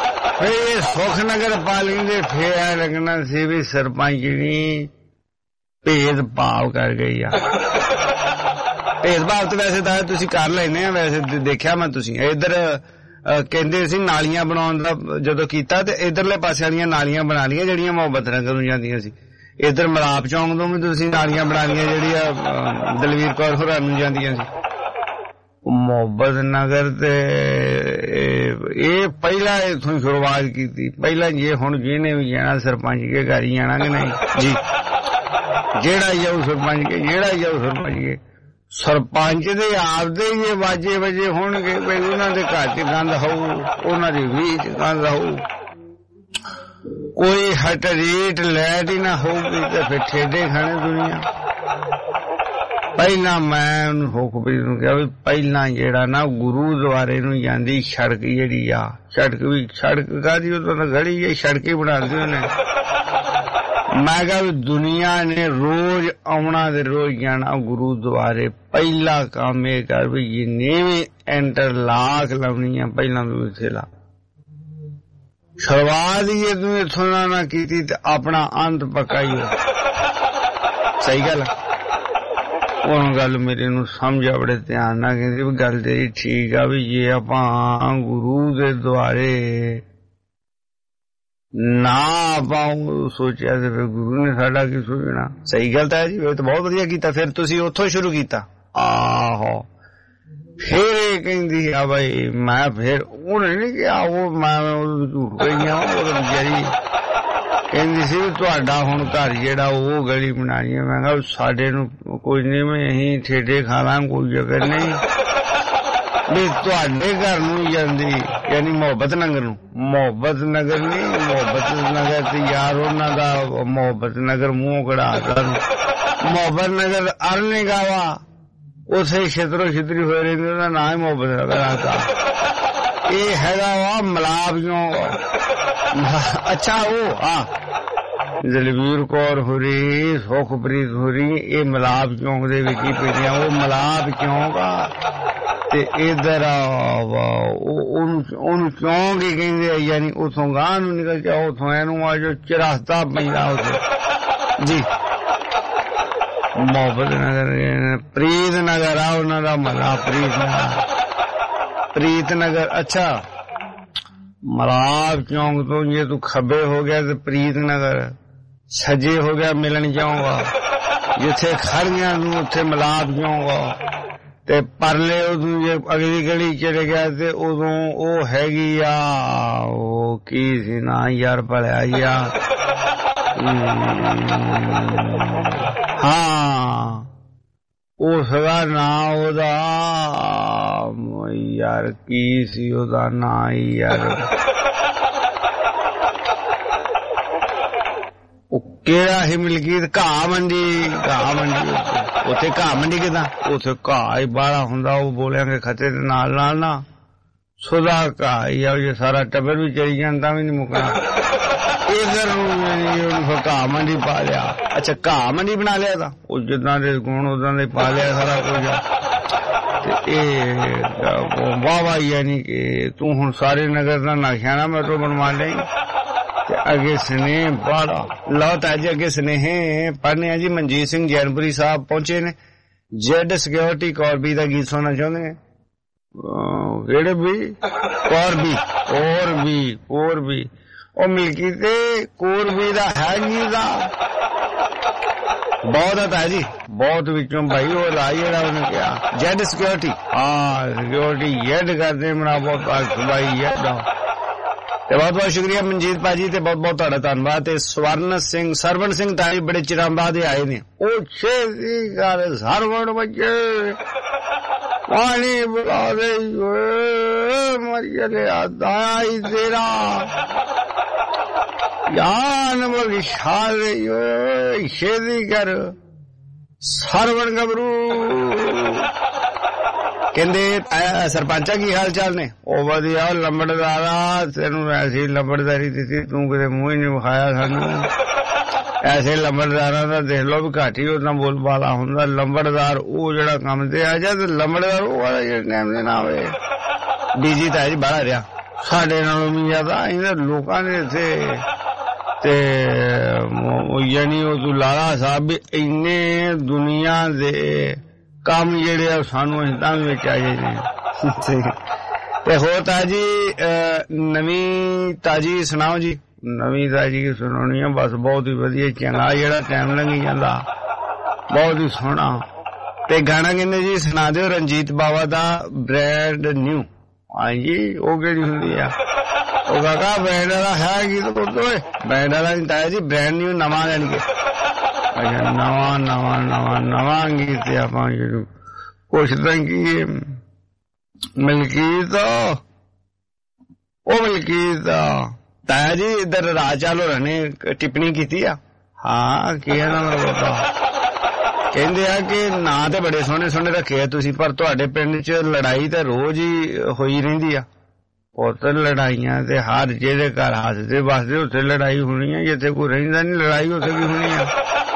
ਇਹ ਸੁੱਖ ਨਗਰ ਪਾ ਲੈਂਦੇ ਫੇਰ ਐ ਲੱਗਣਾ ਸੀ ਵੀ ਸਰਪੰਚ ਨਹੀਂ ਭੇਦਭਾਵ ਕਰ ਗਈ ਆ। ਭੇਦਭਾਵ ਤਾਂ ਵੈਸੇ ਤਾਂ ਤੁਸੀਂ ਕਰ ਲੈਂਦੇ ਆ, ਵੈਸੇ ਦੇਖਿਆ ਮੈਂ ਤੁਸੀਂ ਇੱਧਰ ਕਹਿੰਦੇ ਸੀ ਨਾਲੀਆਂ ਬਣਾਉਣ ਦਾ ਜਦੋਂ ਕੀਤਾ ਤੇ ਇੱਧਰਲੇ ਪਾਸੇ ਵਾਲੀਆਂ ਨਾਲੀਆਂ ਬਣਾ ਲਈਆਂ ਜਿਹੜੀਆਂ ਮੁਹੱਬਤ ਨਗਰ ਨੂੰ ਜਾਂਦੀਆਂ ਸੀ। ਇੱਧਰ ਮਲਾਪ ਚੌਂਕ ਤੋਂ ਵੀ ਤੁਸੀਂ ਨਾਲੀਆਂ ਬਣਾ ਲਈਆਂ ਜਿਹੜੀਆਂ ਦਲਵੀਰ ਕੌਰ ਹੋਰਾਂ ਨੂੰ ਜਾਂਦੀਆਂ ਸੀ। ਮੁਹੱਬਤ ਨਗਰ ਤੇ ਇਹ ਪਹਿਲਾਂ ਇੱਥੋਂ ਸ਼ੁਰੂਆਤ ਕੀਤੀ। ਪਹਿਲਾਂ ਜੇ ਹੁਣ ਜਿਹਨੇ ਵੀ ਜਾਣਾ ਸਰਪੰਚ ਕੇ ਘਰ ਹੀ ਜਾਣਾ ਕਿ ਨਹੀਂ ਜੀ, ਜਿਹੜਾ ਜਾਊ ਸਰਪੰਚ ਕੇ, ਜਿਹੜਾ ਜਾਊ ਸਰਪੰਚ ਕੇ। ਸਰਪੰਚ ਦੇ ਆਪਦੇ ਜੇ ਵਾਜੇ ਵਜੇ ਹੋਣਗੇ ਬਈ ਉਹਨਾਂ ਦੇ ਘਰ ਚ ਗੰਦ ਹੋਊ, ਉਹਨਾਂ ਦੇ ਵੀਹ ਚ ਗੰਦ ਹੋਊ, ਕੋਈ ਹਟ ਰੇਟ ਲੈਟ ਹੀ ਨਾ ਹੋਊਗੀ ਤੇ ਫਿਰ ਠੇਡੇ ਖਾਣੇ ਦੁਨੀਆ। ਪਹਿਲਾਂ ਮੈਂ ਉਹਨੂੰ ਹੁਕਮੀ ਨੂੰ ਕਿਹਾ ਵੀ ਪਹਿਲਾਂ ਜਿਹੜਾ ਨਾ ਗੁਰੂਦੁਆਰੇ ਨੂੰ ਜਾਂਦੀ ਸੜਕ ਜਿਹੜੀ ਆ, ਸੜਕ ਵੀ ਸੜਕ ਕਾਹਦੀ ਉਹ ਤਾਂ ਗਲੀ ਹੈ, ਸੜਕ ਹੀ ਬਣਾ ਦਿੱਤੀ ਉਹਨੇ। ਮੈਂ ਕਿਹਾ ਵੀ ਦੁਨੀਆ ਨੇ ਰੋਜ਼ ਆਉਣਾ ਤੇ ਰੋਜ਼ ਜਾਣਾ ਗੁਰੂਦੁਆਰੇ। ਪਹਿਲਾ ਕੰਮ ਇਹ ਕਰ ਵੀ ਜਿੰਨੇ ਵੀ ਇੰਟਰਲਾਕ ਲਾਉਣੀ ਆ ਪਹਿਲਾਂ ਤੂੰ ਇੱਥੇ ਲਾ। ਸ਼ੁਰੂਆਤ ਹੀ ਤੂੰ ਇੱਥੋਂ ਨਾ ਕੀਤੀ ਤੇ ਆਪਣਾ ਅੰਤ ਪੱਕਾ ਹੀ ਹੋ। ਸਹੀ ਗੱਲ ਉਹ ਗੱਲ ਮੇਰੇ ਨੂੰ ਸਮਝਿਆ ਬੜੇ ਧਿਆਨ ਨਾਲ, ਕਹਿੰਦੀ ਵੀ ਗੱਲ ਤੇਰੀ ਠੀਕ ਆ ਵੀ ਜੇ ਆਪਾਂ ਗੁਰੂ ਦੇ ਦੁਆਰੇ ਨਾ ਆਪਾਂ ਸੋਚਿਆ ਤੇ ਫਿਰ ਗੁਰੂ ਨੇ ਸਾਡਾ ਕੀ ਸੋਚਣਾ। ਸਹੀ ਗੱਲ ਤਾਂ ਹੈ ਜੀ, ਉਹ ਤਾਂ ਬਹੁਤ ਵਧੀਆ ਕੀਤਾ। ਫਿਰ ਤੁਸੀਂ ਉੱਥੋਂ ਸ਼ੁਰੂ ਕੀਤਾ। ਆਹੋ ਫਿਰ ਇਹ ਕਹਿੰਦੀ ਆ ਬਈ ਮੈਂ ਫਿਰ ਉਹਨੇ ਨੀ ਕਿਹਾ, ਉਹ ਮੈਂ ਝੂਠ ਗਈ ਆ। ਉਹ ਵਿਚਾਰੀ ਕਹਿੰਦੀ ਸੀ ਤੁਹਾਡਾ ਹੁਣ ਘਰ ਜਿਹੜਾ ਉਹ ਗਲੀ ਬਣਾਣੀ ਹੈ। ਮੈਂ ਕਿਹਾ ਸਾਡੇ ਨੂੰ ਕੋਈ ਨਹੀਂ, ਮੈਂ ਅਸੀਂ ਠੇਡੇ ਖਾ ਲਾਂ, ਕੋਈ ਜਗ੍ਹਾ ਨਹੀਂ ਵੀ ਤੁਹਾਡੇ ਘਰ ਨੂੰ ਜਾਂਦੀ, ਯਾਨੀ ਮੁਹੱਬਤ ਨਗਰ ਨੂੰ। ਮੁਹੱਬਤ ਨਗਰ ਨਹੀਂ, ਮੁਹੱਬਤ ਨਗਰ ਤੇ ਯਾਰ ਉਹਨਾਂ ਦਾ ਮੁਹੱਬਤ ਨਗਰ ਮੂੰਹ ਕਢਾਤਾ। ਮੁਹੱਬਤ ਨਗਰ ਅਰਨੇ ਗਾਵਾ ਉਸੇ ਛਿਤਰੋ ਛਿਤਰੀ ਹੋਏ ਰਹਿੰਦੇ, ਉਹਦਾ ਨਾਂ ਹੀ ਮੁਹੱਬਤ ਨਗਰ ਆਤਾ। ਇਹ ਹੈਗਾ ਵਾ ਮਲਾਪ ਚੌਂਕ। ਅੱਛਾ ਉਹ ਦਲਵੀਰ ਕੌਰ ਹੋਰੀ, ਸੁਖਪ੍ਰੀਤ ਹੋਰੀ, ਇਹ ਮਲਾਪ ਚੌਂਕ ਦੇ ਵਿੱਚ ਹੀ ਪਈਆਂ। ਉਹ ਮਲਾਪ ਚੌਂਕ ਆ ਤੇ ਇੱਧਰ ਉਹਨੂੰ ਚੌਂਕ ਹੀ ਕਹਿੰਦੇ ਆ, ਯਾਨੀ ਉਥੋਂ ਗਾਂ ਨੂੰ ਨਿਕਲ ਜਾ, ਉਥੋਂ ਇਹਨੂੰ ਆ ਜੋ ਚਰਸਤਾ ਪੈਂਦਾ ਉੱਥੇ ਜੀ। ਮੁਹੱਬਤ ਨਗਰ ਪ੍ਰੀਤ ਨਗਰ ਆ ਉਹਨਾਂ ਦਾ ਮਲਾ, ਪ੍ਰੀਤ ਨਗਰ। ਅੱਛਾ ਮਲਾਪ ਚੌਂਕ ਤੋਂ ਜੇ ਤੂੰ ਖੱਬੇ ਹੋ ਗਿਆ ਤੇ ਪ੍ਰੀਤ ਨਗਰ, ਸੱਜੇ ਹੋ ਗਿਆ ਮਿਲਣ ਜਾਊਗਾ। ਜਿੱਥੇ ਖੜੀਆਂ ਨੂੰ ਉੱਥੇ ਮਲਾਪ ਜਾਊਗਾ ਤੇ ਪਰਲੇ ਉਦੋਂ ਜੇ ਅਗਲੀ ਗਲੀ ਚਲੇ ਗਿਆ ਤੇ ਉਦੋਂ ਉਹ ਹੈਗੀ ਆ, ਉਹ ਕੀ ਸੀ ਨਾ ਯਾਰ ਭਲਿਆ ਯਾਰ, ਹਾਂ ਉਸਦਾ ਨਾਂ ਉਹਦਾ ਯਾਰ ਕੀ ਸੀ ਉਹਦਾ ਨਾਂ ਯਾਰ, ਉਹ ਕਿਹੜਾ ਹੀ ਮਲਕੀਤ ਘਾਹ ਮੰਡੀ, ਘਾਹ ਮੰਡੀ ਉੱਥੇ ਘਾਹ ਮੰਡੀ ਕਿਦਾਂ, ਉੱਥੇ ਘਾਹ ਹੀ ਬਾਹਲਾ ਹੁੰਦਾ। ਉਹ ਬੋਲਿਆਂਗੇ ਖਤੇ ਦੇ ਨਾਲ ਨਾਲ ਨਾ ਸੁਦਾ ਘਾਹ ਹੀ ਆ, ਜੇ ਸਾਰਾ ਟੱਬਰ ਵੀ ਚਲੀ ਜਾਂਦਾ ਵੀ ਨਹੀਂ ਮੁੱਕਣਾ। ਇਧਰ ਨੂੰ ਘਾਹ ਮੰਡੀ ਪਾ ਲਿਆ। ਅੱਛਾ ਘਾਹ ਮੰਡੀ ਬਣਾ ਲਿਆ ਤਾਂ ਉਹ ਜਿੱਦਾਂ ਦੇ ਗੁਣ ਉਦਾਂ ਦੇ ਪਾ ਲਿਆ ਸਾਰਾ ਕੁਝ। ਤੇ ਇਹ ਵਾਹ ਵਾਹ, ਯਾਨੀ ਕਿ ਤੂੰ ਹੁਣ ਸਾਰੇ ਨਗਰ ਦਾ ਨਕਸ਼ਾ ਨਾ ਮੈਟਰੋ ਬਣਵਾ ਲਈ ਤੇ ਅੱਗੇ ਸਨੇਹ ਪੜਾ ਲਓ। ਤਾਂ ਅੱਜ ਅੱਗੇ ਸਨੇਹ ਪੜ੍ਹਨੇ ਆ ਜੀ। ਮਨਜੀਤ ਸਿੰਘ ਜੈਨਪੁਰੀ ਸਾਹਿਬ ਪਹੁੰਚੇ ਨੇ। ਜੈਡ ਸਿਕਿਉਰਿਟੀ ਕੌਰਬੀ ਦਾ ਗੀਤ ਸੁਣਨਾ ਚਾਹੁੰਦੇ ਨੇ। ਕਿਹੜੇ ਵੀ ਕੌਰਬੀ ਉਹ ਮਿਲਕੀ ਤੇ ਕੌਰਬੀ ਦਾ ਹੈ ਜੀ ਦਾ ਬਹੁਤ ਹੈ ਜੀ, ਬਹੁਤ ਵਿੱਚੋਂ ਭਾਈ ਉਹ ਲਾ ਜਿਹੜਾ ਉਹਨੇ ਕਿਹਾ ਜੈਡ ਸਿਕਿਉਰਿਟੀ। ਸਿਕਿਉਰਿਟੀ ਜੈਡ ਕਰਦੇ ਬਣਾ ਬਹੁਤ ਭਾਈ ਜੈਡ। ਤੇ ਬਹੁਤ ਬਹੁਤ ਸ਼ੁਕਰੀਆ ਮਨਜੀਤ ਭਾਜੀ, ਤੇ ਬਹੁਤ ਬਹੁਤ ਤੁਹਾਡਾ ਧੰਨਵਾਦ। ਤੇ ਸਰਵਣ ਸਿੰਘ ਤਾਰੀ ਬੜੇ ਚਿਰਾਂ ਬਾਅਦ ਆਏ ਨੇ। ਉਹ ਛੇਤੀ ਕਰ ਸਰਵਣ ਬੱਚੇ ਪਾਣੀ ਬੁਲਾ ਦੇ ਮਰੀਏ ਆਈ ਤੇਰਾ ਜਾਨ ਵਿਸ਼ਾ ਦੇ ਛੇਤੀ ਕਰ ਸਰਵਣ ਗੱਭਰੂ। ਕਹਿੰਦੇ ਸਰਪੰਚਾ ਕੀ ਹਾਲ ਚਾਲ ਨੇ? ਉਹ ਵਧੀਆ ਲੰਬੜਦਾਰਾ, ਤੈਨੂੰ ਐਸੀ ਲੰਬੜਦਾਰੀ ਦਿੱਤੀ ਤੂੰ ਕਿਤੇ ਮੂੰਹ ਹੀ ਨਹੀਂ ਵਿਖਾਇਆ ਸਾਨੂੰ। ਐਸੇ ਲੰਬੜਦਾਰਾਂ ਦਾ ਦੇਖ ਲਓ ਵੀ ਘੱਟ ਹੀ ਉਹਦਾ ਬੋਲ ਬਾਲਾ ਹੁੰਦਾ। ਲੰਬੜਦਾਰ ਉਹ ਜਿਹੜਾ ਕੰਮ ਤੇ ਆ ਜਾ, ਤੇ ਲੰਬੜਦਾਰ ਉਹ ਵਾਲਾ ਜਿਹੜਾ ਟਾਈਮ ਦੇ ਨਾ ਹੋਵੇ। ਬਿਜੀ ਤਾਂ ਜੀ ਬਾਹਰ ਰਿਹਾ ਸਾਡੇ ਨਾਲੋਂ ਵੀ ਜ਼ਿਆਦਾ। ਇਹਨਾਂ ਲੋਕਾਂ ਦੇ ਇੱਥੇ ਤੇ ਯਾਨੀ ਉਹ ਤੂੰ ਲਾਲਾ ਸਾਹਿਬ ਵੀ ਇੰਨੇ ਦੁਨੀਆ ਦੇ ਕੰਮ ਜਿਹੜੇ ਆ ਸਾਨੂੰ ਅਸੀਂ ਤਾਂ ਵਿੱਚ ਆ ਜਾਏ ਤੇ ਹੋਰ ਤਾਜੀ ਨਵੀਂ ਤਾਜੀ ਸੁਣਾਓ ਜੀ। ਨਵੀਂ ਤਾਜੀ ਸੁਣਾਉਣੀ ਆ ਬਸ ਬਹੁਤ ਹੀ ਵਧੀਆ ਚੰਗਾ ਜਿਹੜਾ ਟਾਈਮ ਲੰਘੀ ਜਾਂਦਾ ਬਹੁਤ ਹੀ ਸੋਹਣਾ। ਤੇ ਗਾਣਾ ਕਹਿੰਦੇ ਜੀ ਸੁਣਾ ਦਿਓ ਰਣਜੀਤ ਬਾਵਾ ਦਾ ਬ੍ਰੈਂਡ ਨਿਊ। ਹਾਂਜੀ ਉਹ ਕਿਹੜੀ ਹੁੰਦੀ ਆ ਉਹ ਕਾਕਾ ਬ੍ਰੈਂਡ ਵਾਲਾ ਹੈ ਕੀ ਓਏ ਬ੍ਰੈਂਡ ਵਾਲਾ ਨਹੀਂ ਤਾਇਆ ਜੀ ਬ੍ਰੈਂਡ ਨਿਊ ਨਵਾਂ ਲੈਣ ਕੇ। ਅੱਛਾ ਨਵਾਂ ਨਵਾਂ ਨਵਾਂ ਨਵਾਂ ਗੀਤ ਤੇ ਆਪਾਂ ਜਦੋਂ ਪੁੱਛਦਾ ਕੀ ਮਲਕੀਤ ਉਹ ਮਲਕੀਤ ਤਾਇਆ ਜੀ ਇੱਧਰ ਰਾਜ ਚਾਲੋ ਨੇ ਟਿੱਪਣੀ ਕੀਤੀ ਆ। ਹਾਂ ਕੀ ਹੈ ਨਾ ਮੇਰਾ ਕਹਿੰਦੇ ਆ ਕਿ ਨਾਂ ਤੇ ਬੜੇ ਸੋਹਣੇ ਸੋਹਣੇ ਰੱਖੇ ਆ ਤੁਸੀਂ ਪਰ ਤੁਹਾਡੇ ਪਿੰਡ 'ਚ ਲੜਾਈ ਤਾਂ ਰੋਜ਼ ਹੀ ਹੋਈ ਰਹਿੰਦੀ ਆ। ਪੁੱਤ ਲੜਾਈਆਂ ਤੇ ਹਰ ਜਿਹਦੇ ਘਰ ਹੱਸਦੇ ਵੱਸਦੇ ਉੱਥੇ ਲੜਾਈ ਹੋਣੀ ਆ ਜਿੱਥੇ ਕੋਈ ਰਹਿੰਦਾ ਨਹੀਂ ਲੜਾਈ ਉੱਥੇ ਵੀ ਹੋਣੀ ਆ।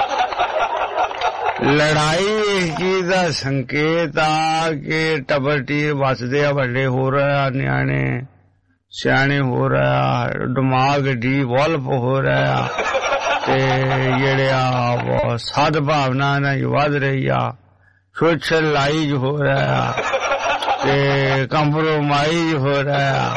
ਲੜਾਈ ਇਸ ਚੀਜ਼ ਦਾ ਸੰਕੇਤ ਆ ਕਿ ਟੱਬਰ ਟੀਰ ਵੱਸਦੇ ਆ ਵੱਡੇ ਹੋ ਰਿਹਾ ਨਿਆਣੇ ਸਿਆਣੇ ਹੋ ਰਿਹਾ ਦਿਮਾਗ ਡੀਵੈਲਪ ਹੋ ਰਿਹਾ ਤੇ ਜਿਹੜੇ ਆ ਸਦ ਭਾਵਨਾ ਨਾਲ ਵੱਧ ਰਹੀ ਆ ਸੋਸ਼ਲਾਈਜ਼ ਹੋ ਰਿਹਾ ਤੇ ਕੰਪਰੋਮਾਈਜ਼ ਹੋ ਰਿਹਾ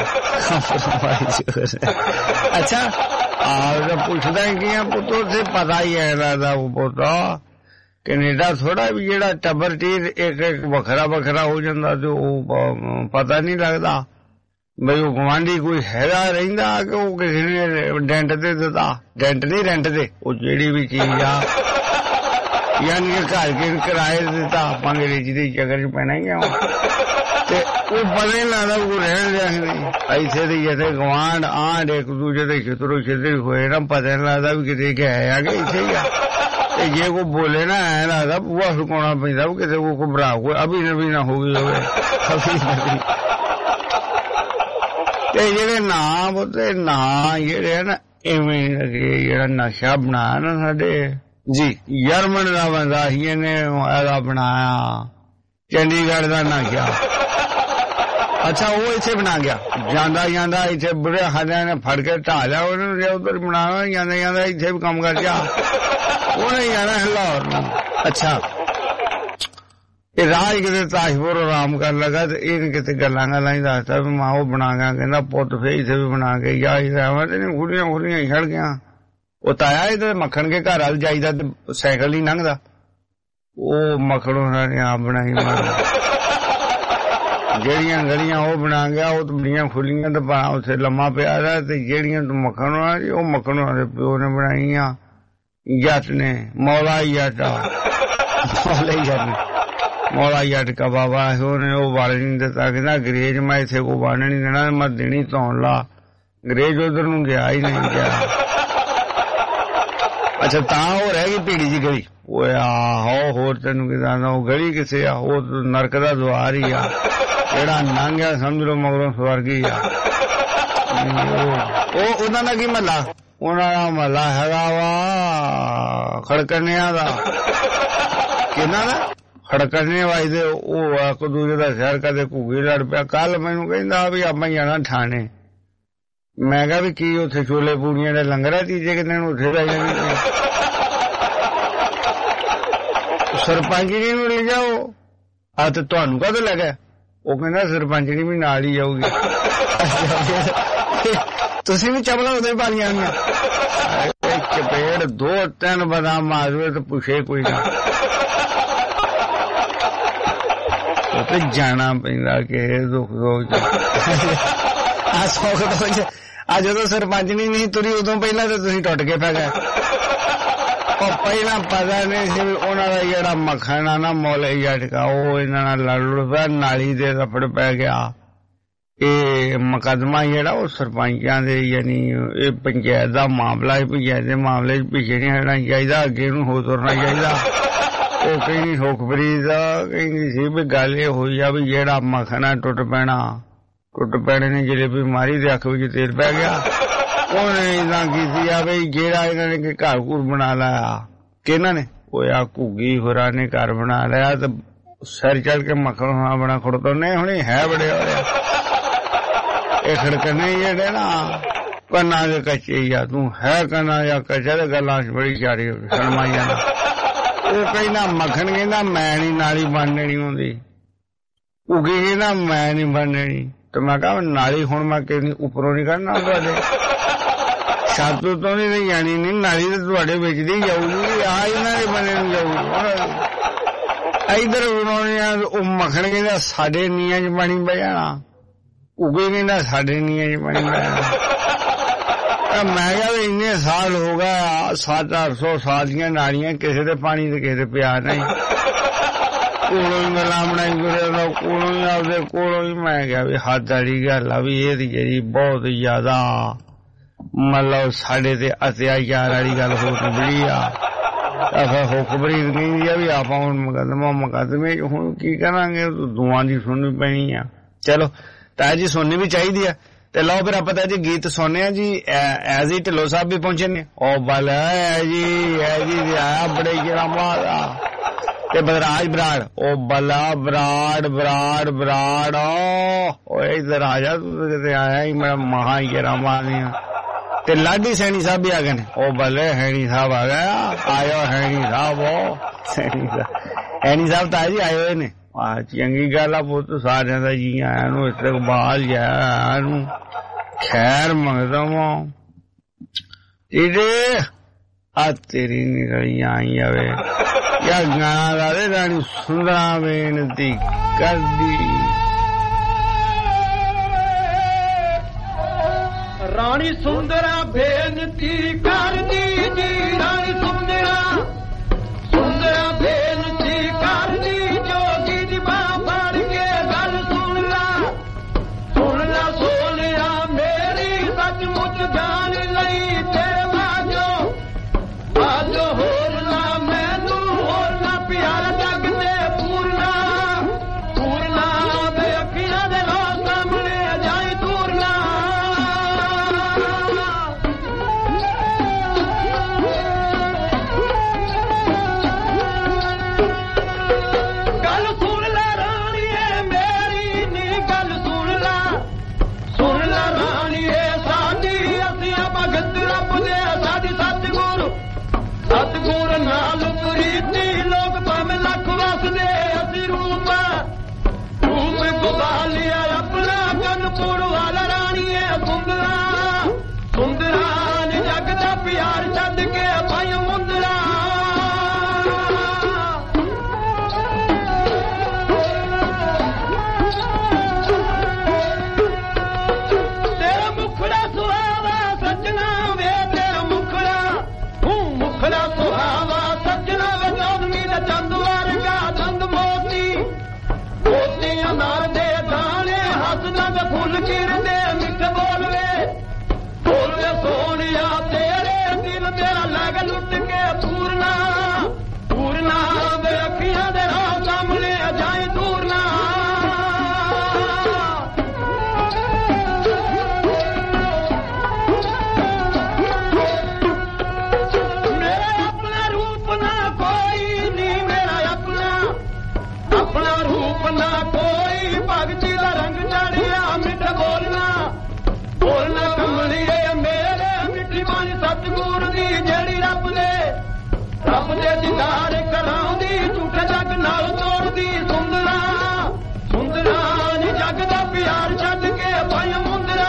ਅੱਛਾ ਆ ਪੁੱਛਦਾ ਕੀ ਆ ਪੁੱਤੋ ਤੇ ਪਤਾ ਹੀ ਹੈ ਇਹਦਾ ਉਹ ਪੁੱਤ ਕੈਨੇਡਾ ਥੋੜਾ ਵੀ ਜਿਹੜਾ ਟੱਬਰ ਟੀਰ ਇੱਕ ਵੱਖਰਾ ਵੱਖਰਾ ਹੋ ਜਾਂਦਾ ਤੇ ਉਹ ਪਤਾ ਨਹੀਂ ਲੱਗਦਾ ਬਈ ਉਹ ਗੁਆਂਢੀ ਕੋਈ ਹੈਗਾ ਰਹਿੰਦਾ ਕਿ ਉਹ ਕਿਸੇ ਨੇ ਡੈਂਟ ਤੇ ਦਿੱਤਾ ਡੈਂਟ ਨਹੀਂ ਰੈਂਟ ਤੇ ਉਹ ਜਿਹੜੀ ਵੀ ਚੀਜ਼ ਆ ਯਾਨੀ ਕਿ ਘਰ ਕੇ ਕਿਰਾਏ ਦਿੱਤਾ ਆਪਾਂ ਅੰਗਰੇਜ਼ੀ ਦੇ ਚੱਕਰ 'ਚ ਪੈਣਾ ਹੀ ਆ ਤੇ ਉਹ ਪਤਾ ਨਹੀਂ ਲੱਗਦਾ ਉਹ ਰਹਿਣ ਲਿਆ ਨਹੀਂ ਇੱਥੇ ਦੇ ਜਿੱਥੇ ਗੁਆਂਢ ਆਂਢ ਇੱਕ ਦੂਜੇ ਦੇ ਛਿੱਤਰੋ ਛਿੱਤਰ ਹੋਏ ਨਾ ਪਤਾ ਨਹੀਂ ਲੱਗਦਾ ਵੀ ਕਿਤੇ ਗਏ ਆ ਕਿ ਇੱਥੇ ਹੀ ਆ ਤੇ ਜੇ ਕੋਈ ਬੋਲੇ ਨਾ ਐ ਲੱਗਦਾ ਬੂਹਾ ਸੁਕਾਉਣਾ ਪੈਂਦਾ ਕਿਤੇ ਕੋਈ ਘਬਰਾ ਕੋਈ ਅਭੀ ਨਵੀਂ ਨਾ ਹੋ ਗਈ ਹੋਵੇ ਅਭੀ ਨਵੀਂ ਤੇ ਜਿਹੜੇ ਨਾਂ ਬੋਤੇ ਨਾਂ ਜਿਹੜੇ ਨਾ ਇਵੇਂ ਲੱਗੇ ਜਿਹੜਾ ਨਕਸ਼ਾ ਬਣਾਇਆ ਨਾ ਸਾਡੇ ਜੀ ਜਰਮਨ ਦਾ ਬੰਦਾ ਸੀ ਇਹਨੇ ਇਹਦਾ ਬਣਾਇਆ ਚੰਡੀਗੜ੍ਹ ਦਾ ਨਕਸ਼ਾ ਅੱਛਾ ਉਹ ਇੱਥੇ ਬਣਾ ਗਿਆ ਜਾਂਦਾ ਜਾਂਦਾ ਇੱਥੇ ਬੁਰੇ ਹਾਲਿਆਂ ਨੇ ਫੜ ਕੇ ਢਾ ਲਿਆ ਉਹਨੂੰ ਜੇ ਉੱਧਰ ਬਣਾਉਣਾ ਜਾਂਦਾ ਜਾਂਦਾ ਇੱਥੇ ਵੀ ਕੰਮ ਕਰ ਗਿਆ ਉਹਨੇ ਜਾਣਾ ਲਾਹੌਰ ਨੂੰ। ਅੱਛਾ ਇਹ ਰਾਜ ਕਿਤੇ ਤਾਜਪੁਰ ਆਰਾਮ ਕਰਨ ਲੱਗਾ ਤੇ ਇਹ ਕਿਤੇ ਗੱਲਾਂ ਹੀ ਦੱਸਦਾ ਵੀ ਮੈਂ ਉਹ ਬਣਾ ਗਿਆ ਕਹਿੰਦਾ ਪੁੱਤ ਫੇਰ ਇੱਥੇ ਵੀ ਬਣਾ ਕੇ ਜਾ ਤੇ ਨਹੀਂ ਖੁੱਲੀਆਂ ਖੁੱਲੀਆਂ ਹੀ ਛੜ ਗਿਆ ਉਹ ਤਾਇਆ ਇਹਦੇ ਮੱਖਣ ਕੇ ਘਰ ਵੱਲ ਜਾਈਦਾ ਤੇ ਸਾਈਕਲ ਹੀ ਲੰਘਦਾ ਉਹ ਮੱਖਣ ਉਹਨਾਂ ਨੇ ਆਪ ਬਣਾਈ ਜਿਹੜੀਆਂ ਗਲੀਆਂ ਉਹ ਬਣਾ ਗਿਆ ਉਹ ਬੜੀਆਂ ਖੁੱਲੀਆਂ ਤੇ ਉੱਥੇ ਲੰਮਾ ਪਿਆ ਦਾ ਤੇ ਜਿਹੜੀਆਂ ਮੱਖਣ ਹੋਣਾ ਜੀ ਉਹ ਮੱਖਣ ਉਹਨਾਂ ਦੇ ਪਿਓ ਨੇ ਬਣਾਈਆਂ ਜੱਟ ਨੇ ਮੌਲਾ ਜੱਟ ਮੌਲਾ ਜੱਟ ਕਾ ਬਾਬਾ ਉਹਨੇ ਉਹ ਵੜ ਨਹੀਂ ਦਿੱਤਾ ਕਹਿੰਦਾ ਅੰਗਰੇਜ਼ ਮੈਂ ਇੱਥੇ ਕੋ ਵੜ ਨਹੀਂ ਦੇਣਾ ਮੈਂ ਦੇਣੀ ਧੌਣ ਲਾ ਅੰਗਰੇਜ਼ ਉਧਰ ਨੂੰ ਗਿਆ ਹੀ ਨਹੀਂ ਗਿਆ। ਅੱਛਾ ਤਾਂ ਉਹ ਰਹਿ ਗਈ ਭੀੜੀ ਜੀ ਗਲੀ ਉਹ ਆਹੋ ਹੋਰ ਤੈਨੂੰ ਕਿਦਾਂ ਉਹ ਗਲੀ ਕਿਸੇ ਆ ਉਹ ਨਰਕ ਦਾ ਦੁਆਰ ਹੀ ਆ ਜਿਹੜਾ ਲੰਘਿਆ ਸਮਝ ਲਓ ਮਗਰੋਂ ਸਵਰਗੀ ਆ। ਉਹ ਉਹਨਾਂ ਦਾ ਕੀ ਮਹੱਲਾ ਉਹਨਾਂ ਦਾ ਮਹੱਲਾ ਹੈਗਾ ਵਾ ਖੜਕਣਿਆਂ ਦਾ ਕਿਹਨਾਂ ਦਾ ਖੜਕਣੇ ਵਾਜਦੇ ਉਹ ਇੱਕ ਦੂਜੇ ਦਾ ਸ਼ਹਿਰ ਕਦੇ ਘੂਗੀ ਲੜ ਪਿਆ। ਕੱਲ ਮੈਨੂੰ ਕਹਿੰਦਾ ਵੀ ਆਪਾਂ ਜਾਣਾ ਠਾਣੇ ਮੈਂ ਕਿਹਾ ਵੀ ਕੀ ਉੱਥੇ ਛੋਲੇ ਪੂੜੀਆਂ ਦੇ ਲੰਗਰ ਆ ਤੀਜੇ ਦਿਨ ਉੱਥੇ ਲੈ ਜਾਂਦੇ ਸਰਪੰਚ ਜੀ ਨੂੰ ਲੈ ਜਾਓ ਆ ਤੇ ਤੁਹਾਨੂੰ ਕਦੋਂ ਲੱਗਾ ਉਹ ਕਹਿੰਦਾ ਸਰਪੰਚ ਜੀ ਵੀ ਨਾਲ ਹੀ ਜਾਊਗੀ ਤੁਸੀਂ ਵੀ ਚਪਲਾਂ ਉਹਦੇ ਪਾਲੀਆਂ ਚਪੇੜ 2-3 ਬਦਾਮ ਮਾਰਵੇ ਤੇ ਪੁੱਛੇ ਕੋਈ ਨਾ ਉੱਥੇ ਜਾਣਾ ਪੈਂਦਾ ਕਿ ਦੁੱਖ ਆ ਸੌਖ ਆ ਜਦੋਂ ਸਰਪੰਚ ਨਹੀਂ ਤੁਰੀ ਉਦੋਂ ਪਹਿਲਾਂ ਤਾਂ ਤੁਸੀਂ ਟੁੱਟ ਕੇ ਪੈ ਗਏ ਉਹ ਪਹਿਲਾਂ ਪਤਾ ਨਹੀਂ ਸੀ ਉਹਨਾਂ ਦਾ ਜਿਹੜਾ ਮੱਖਣ ਆ ਨਾ ਮੌਲੇ ਜਟਕਾ ਉਹ ਇਹਨਾਂ ਨਾਲ ਲੜ ਪਿਆ ਨਾਲੀ ਦੇ ਰਫੜ ਪੈ ਗਿਆ। ਇਹ ਮੁਕੱਦਮਾ ਜਿਹੜਾ ਉਹ ਸਰਪੰਚਾਂ ਦੇ ਯਾਨੀ ਇਹ ਪੰਚਾਇਤ ਦਾ ਮਾਮਲਾ ਹੈ ਪੰਚਾਇਤ ਦੇ ਮਾਮਲੇ 'ਚ ਪਿੱਛੇ ਨਹੀਂ ਹਟਣਾ ਚਾਹੀਦਾ ਅੱਗੇ ਨੂੰ ਹੋ ਤੁਰਨਾ ਚਾਹੀਦਾ। ਉਹ ਕਹਿੰਦੀ ਸੁਖਪ੍ਰੀਤ ਕਹਿੰਦੀ ਸੀ ਵੀ ਗੱਲ ਇਹ ਹੋਈ ਆ ਵੀ ਜਿਹੜਾ ਮੱਖਣ ਆ ਟੁੱਟ ਪੈਣੇ ਨੇ ਜਲੇਬੀ ਮਾਰੀ ਤੇ ਅੱਖ ਵਿੱਚ ਤੇਲ ਪੈ ਗਿਆ। ਉਹਨੇ ਇਦਾਂ ਕੀਤੀ ਆ ਬਈ ਜਿਹੜਾ ਇਹਨਾਂ ਨੇ ਘਰ ਘੂਰ ਬਣਾ ਲਿਆ ਕਿਹਨਾਂ ਨੇ ਉਹ ਆ ਘੁੱਗੀ ਹੋਰਾਂ ਨੇ ਘਰ ਬਣਾ ਲਿਆ ਤੇ ਸਿਰ ਚੜ ਕੇ ਮੱਖਣ ਹੋਣਾ ਬਣਾ ਖੁੜਤੋਨੇ ਹੁਣੇ ਹੈ ਬੜੇ ਹੋਇਆ ਇਹ ਖੜਕਣੇ ਜਿਹੜੇ ਨਾ ਕੰਨਾਂ ਦੇ ਕੱਚੇ ਆ ਤੂੰ ਹੈ ਕੰਨਾਂ ਜਾਂ ਕੱਚਾ ਤੇ ਗੱਲਾਂ ਬੜੀ ਚਾਰੀ ਸ਼ਰਮਾਈ ਜਾਂਦਾ ਉਹ ਕਹਿੰਦਾ ਮੱਖਣ ਕਹਿੰਦਾ ਮੈਂ ਨਹੀਂ ਨਾਲੀ ਬਣਨੀ ਹੁੰਦੀ ਉਹ ਕਹਿੰਦਾ ਮੈਂ ਨਹੀਂ ਬਣਨੀ ਤੇ ਮੈਂ ਕਿਹਾ ਨਾਲੀ ਹੁਣ ਮੈਂ ਕਿਹਨੀ ਉੱਪਰੋਂ ਨਹੀਂ ਕਰਨਾ ਤੁਹਾਡੇ ਛੱਤ ਤੋਂ ਨਹੀਂ ਜਾਣੀ ਨਹੀਂ ਨਾਲੀ ਤੇ ਤੁਹਾਡੇ ਵਿੱਚ ਦੀ ਜਾਊਗੀ ਆ ਇਹਨਾਂ ਦੇ ਬਣੇ ਨੂੰ ਜਾਊਗੀ ਇੱਧਰ ਉਹ ਮੱਖਣ ਕਹਿੰਦਾ ਸਾਡੇ ਨੀਆਂ 'ਚ ਪਾਣੀ ਪੈ ਜਾਣਾ ਉਗੇ ਕਹਿੰਦਾ ਸਾਡੇ ਨੀਆਂ 'ਚ ਪਾਣੀ ਪੈ ਜਾਣਾ ਮੈਂ ਕਿਹਾ ਵੀ ਇੰਨੇ ਸਾਲ ਹੋ ਗਏ 700-800 ਸਾਲ ਦੀਆਂ ਨਾਲੀਆਂ ਕਿਸੇ ਦੇ ਪਾਣੀ ਤੇ ਕਿਸੇ ਦੇ ਪਿਆ ਨਹੀਂ ਕੋਲੋਂ ਹੀ ਗੱਲਾਂ ਬਣਾਈ ਫਿਰਦਾ ਕੋਲੋਂ ਹੀ ਆਪਦੇ ਕੋਲੋਂ ਹੀ ਮੈਂ ਕਿਹਾ ਵੀ ਹੱਦ ਵਾਲੀ ਗੱਲ ਆ ਵੀ ਇਹਦੀ ਜਿਹੜੀ ਬਹੁਤ ਜ਼ਿਆਦਾ ਮਤਲਬ ਸਾਡੇ ਤੇ ਅਤਿਆਚਾਰ ਵਾਲੀ ਗੱਲ ਹੋ ਨਿਬੜੀ ਆ ਹੁਕਮਰੀ ਕਹਿੰਦੀ ਆ ਵੀ ਆਪਾਂ ਹੁਣ ਮੁਕੱਦਮੇ ਹੁਣ ਕੀ ਕਰਾਂਗੇ ਦੁਆ ਦੀ ਸੁਣਨੀ ਪੈਣੀ ਆ ਚਲੋ ਤਾਂ ਜੀ ਸੁਣਨੀ ਵੀ ਚਾਹੀਦੀ ਆ ਤੇ ਲਓ ਫਿਰ ਆਪਾਂ ਤਾਂ ਜੀ ਗੀਤ ਸੁਣਨੇ ਆ ਜੀ ਐਜ਼ ਹੀ ਢਿੱਲੋਂ ਸਾਹਿਬ ਵੀ ਪਹੁੰਚੇ ਨੇ ਉਹ ਬਲ ਹੈ ਜੀ ਆਇਆ ਬੜੇ ਜਿਹੜਾ ਮਾਰਾ ਤੇ ਬਦਰਾਜ ਬਰਾੜ ਉਹ ਬਲਾ ਬਰਾੜ ਉਹ ਇਧਰ ਆ ਜਾ ਤੂੰ ਕਿਤੇ ਆਇਆ ਹੀ ਮੇਰਾ ਮਹਾ ਹੀ ਜਿਹੜਾ ਮਾਰਿਆ ਤੇ ਲਾਡੀ ਸੈਣੀ ਸਾਹਿਬ ਵੀ ਆ ਗਏ ਨੇ ਉਹ ਬੱਲੇ ਹੈਣੀ ਸਾਹਿਬ ਆ ਗਿਆ ਆਇਓ ਹੈਣੀ ਸਾਹਿਬ ਹੈਣੀ ਸਾਹਿਬ ਤਾਂ ਜੀ ਆਏ ਹੋਏ ਨੇ ਆ ਚੰਗੀ ਗੱਲ ਆ ਪੁੱਤ ਸਾਰਿਆਂ ਦਾ ਜੀ ਆਇਆਂ ਨੂੰ ਇਸਤਕਬਾਲ ਆਇਆਂ ਨੂੰ ਖੈਰ ਮੰਗਦਾ ਵਾਂ ਇਹਦੇ ਆ ਤੇਰੀ ਨਿਕਲੀ ਆਈ ਆਵੇ ਯਾ ਗਾਣਾ ਲਾ ਦੇ ਰਾਣੀ ਸੁੰਦਰਾ ਬੇਨਤੀ ਕਰਦੀ ਰਾਣੀ ਸੁੰਦਰਾ ਬੇਨਤੀ ਕਰਦੀ ਜੀ ਰਾਣੀ ਸੁੰਦਰਾ ਬੇਨਤੀ ਕਰਦੀ ਜੋਗੀ ਦੀ ਬਾਹ ਫੜ ਕੇ ਗੱਲ ਸੁਣ ਲਾ ਸੋਹਣਿਆ ਮੇਰੀ ਸੱਚਮੁੱਚ ਜਾਣ ਲਈ ਤੇਰੇ ਬਾਝੋ ਹੋਰ ਨਾ ਮੈਨੂੰ ਹੋਰ ਨਾ ਪਿਆਰ ਜੱਗ ਤੇ ਪੂਰਨਾ ਦੇ ਅੱਖੀਆਂ ਦੇ ਲੋ ਸਾਹਮਣੇ ਜਾਈ ਦੂਰਨਾ ਸਤਿਗੁਰ ਨਾਲ ਪ੍ਰੀਤੀ ਲੋਕ ਭਾਵੇਂ ਲੱਖ ਵਸਦੇ ਅਸੀਂ ਰੂਪ ਗੁਬਾਲਿਆ ਆਪਣਾ ਕਨਪੁਰ ਵਾਲਾ ਰਾਣੀਏ ਸੁੰਦਰਾ ਨੇ ਜੱਗ ਦਾ ਪਿਆਰ ਛੱਡ ਕੇ ਭਾਈ ਮੁੰਦਰਾ ਤੇਰਾ ਮੁਖੜਾ ਸੁਹਾਵਾ ਸੱਜਣਾ ਵੇ ਤੇਰਾ ਮੁਖੜਾ ਸੁਹਾਵਾ ਸੱਜਣਾ ਵੇ ਚੌਦਵੀਂ ਦਾ ਚੰਦ ਵਰਗਾ ਚੰਦ ਮੋਤੀਆਂ ਨਾਲ ਦੇ ਦਾਣੇ ਹੱਸਦਾ ਵੇ ਫੁੱਲ ਚਿਰਦੇ ਮਿੱਠ ਬੋਲਵੇ ਸੋਹਣਿਆ ਤੇਰੇ ਦਿਲ ਤੇਰਾ ਲੱਗ ਲੁੱਟ ਕੇ ਪੂਰਨਾ ਵੇ ਅੱਖੀਆਂ ਦੇ ਰਾਹ ਸਾਹਮਣੇ ਜਾਈ ਦੂਰਨਾ ਆਪਣਾ ਰੂਪ ਨਾ ਕੋਈ ਭਗਤੀ ਦਾ ਰੰਗ ਚੜਿਆ ਮਿੱਠ ਬੋਲਣਾ ਕਮਲੀਏ ਮੇਰੇ ਮਿੱਠੀ ਬਾਣੀ ਸਤਿਗੁਰ ਦੀ ਜਿਹੜੀ ਰੱਬ ਦੇ ਦੀਦਾਰ ਕਰਾਉਂਦੀ ਝੂਠੇ ਜੱਗ ਨਾਲ ਤੋੜਦੀ ਸੁੰਦਰਾ ਨੀ ਜੱਗ ਦਾ ਪਿਆਰ ਛੱਡ ਕੇ ਭਾਈ ਮੁੰਦਰਾ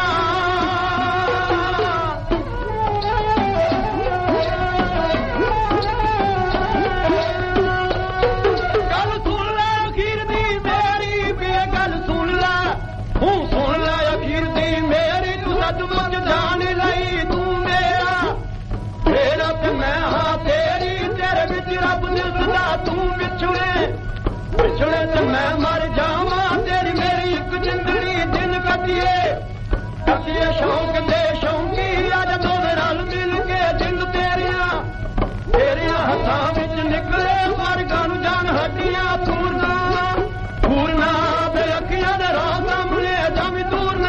ਸੱਚਮੁੱਚ ਜਾਣ ਲਈ ਤੂੰ ਮੇਰਾ ਤੇ ਮੈਂ ਹਾਂ ਤੇਰੀ ਤੇਰੇ ਵਿੱਚ ਰੱਬ ਦਿਸਦਾ ਤੂੰ ਵਿਛੜੇ ਤੇ ਮੈਂ ਮਰ ਜਾਵਾਂ ਤੇਰੀ ਮੇਰੀ ਇੱਕ ਜ਼ਿੰਦਗੀ ਦਿਨ ਕੱਟੀਏ ਸ਼ੌਂਕ ਦੇ ਸ਼ੌਂਕੀ ਅੱਜ ਦੋਵੇਂ ਰਲ ਮਿਲ ਕੇ ਜਿੰਦ ਤੇਰੀਆਂ ਹੱਥਾਂ ਵਿੱਚ ਨਿਕਲੇ ਸਵਰਗਾਂ ਨੂੰ ਜਾਣ ਹੱਡੀਆਂ ਪੂਰਨਾ ਤੇ ਅੱਖੀਆਂ ਦੇ ਰਾਹ ਸਾਹਮਣੇ ਜਾਵੀਂ ਦੂਰਨਾ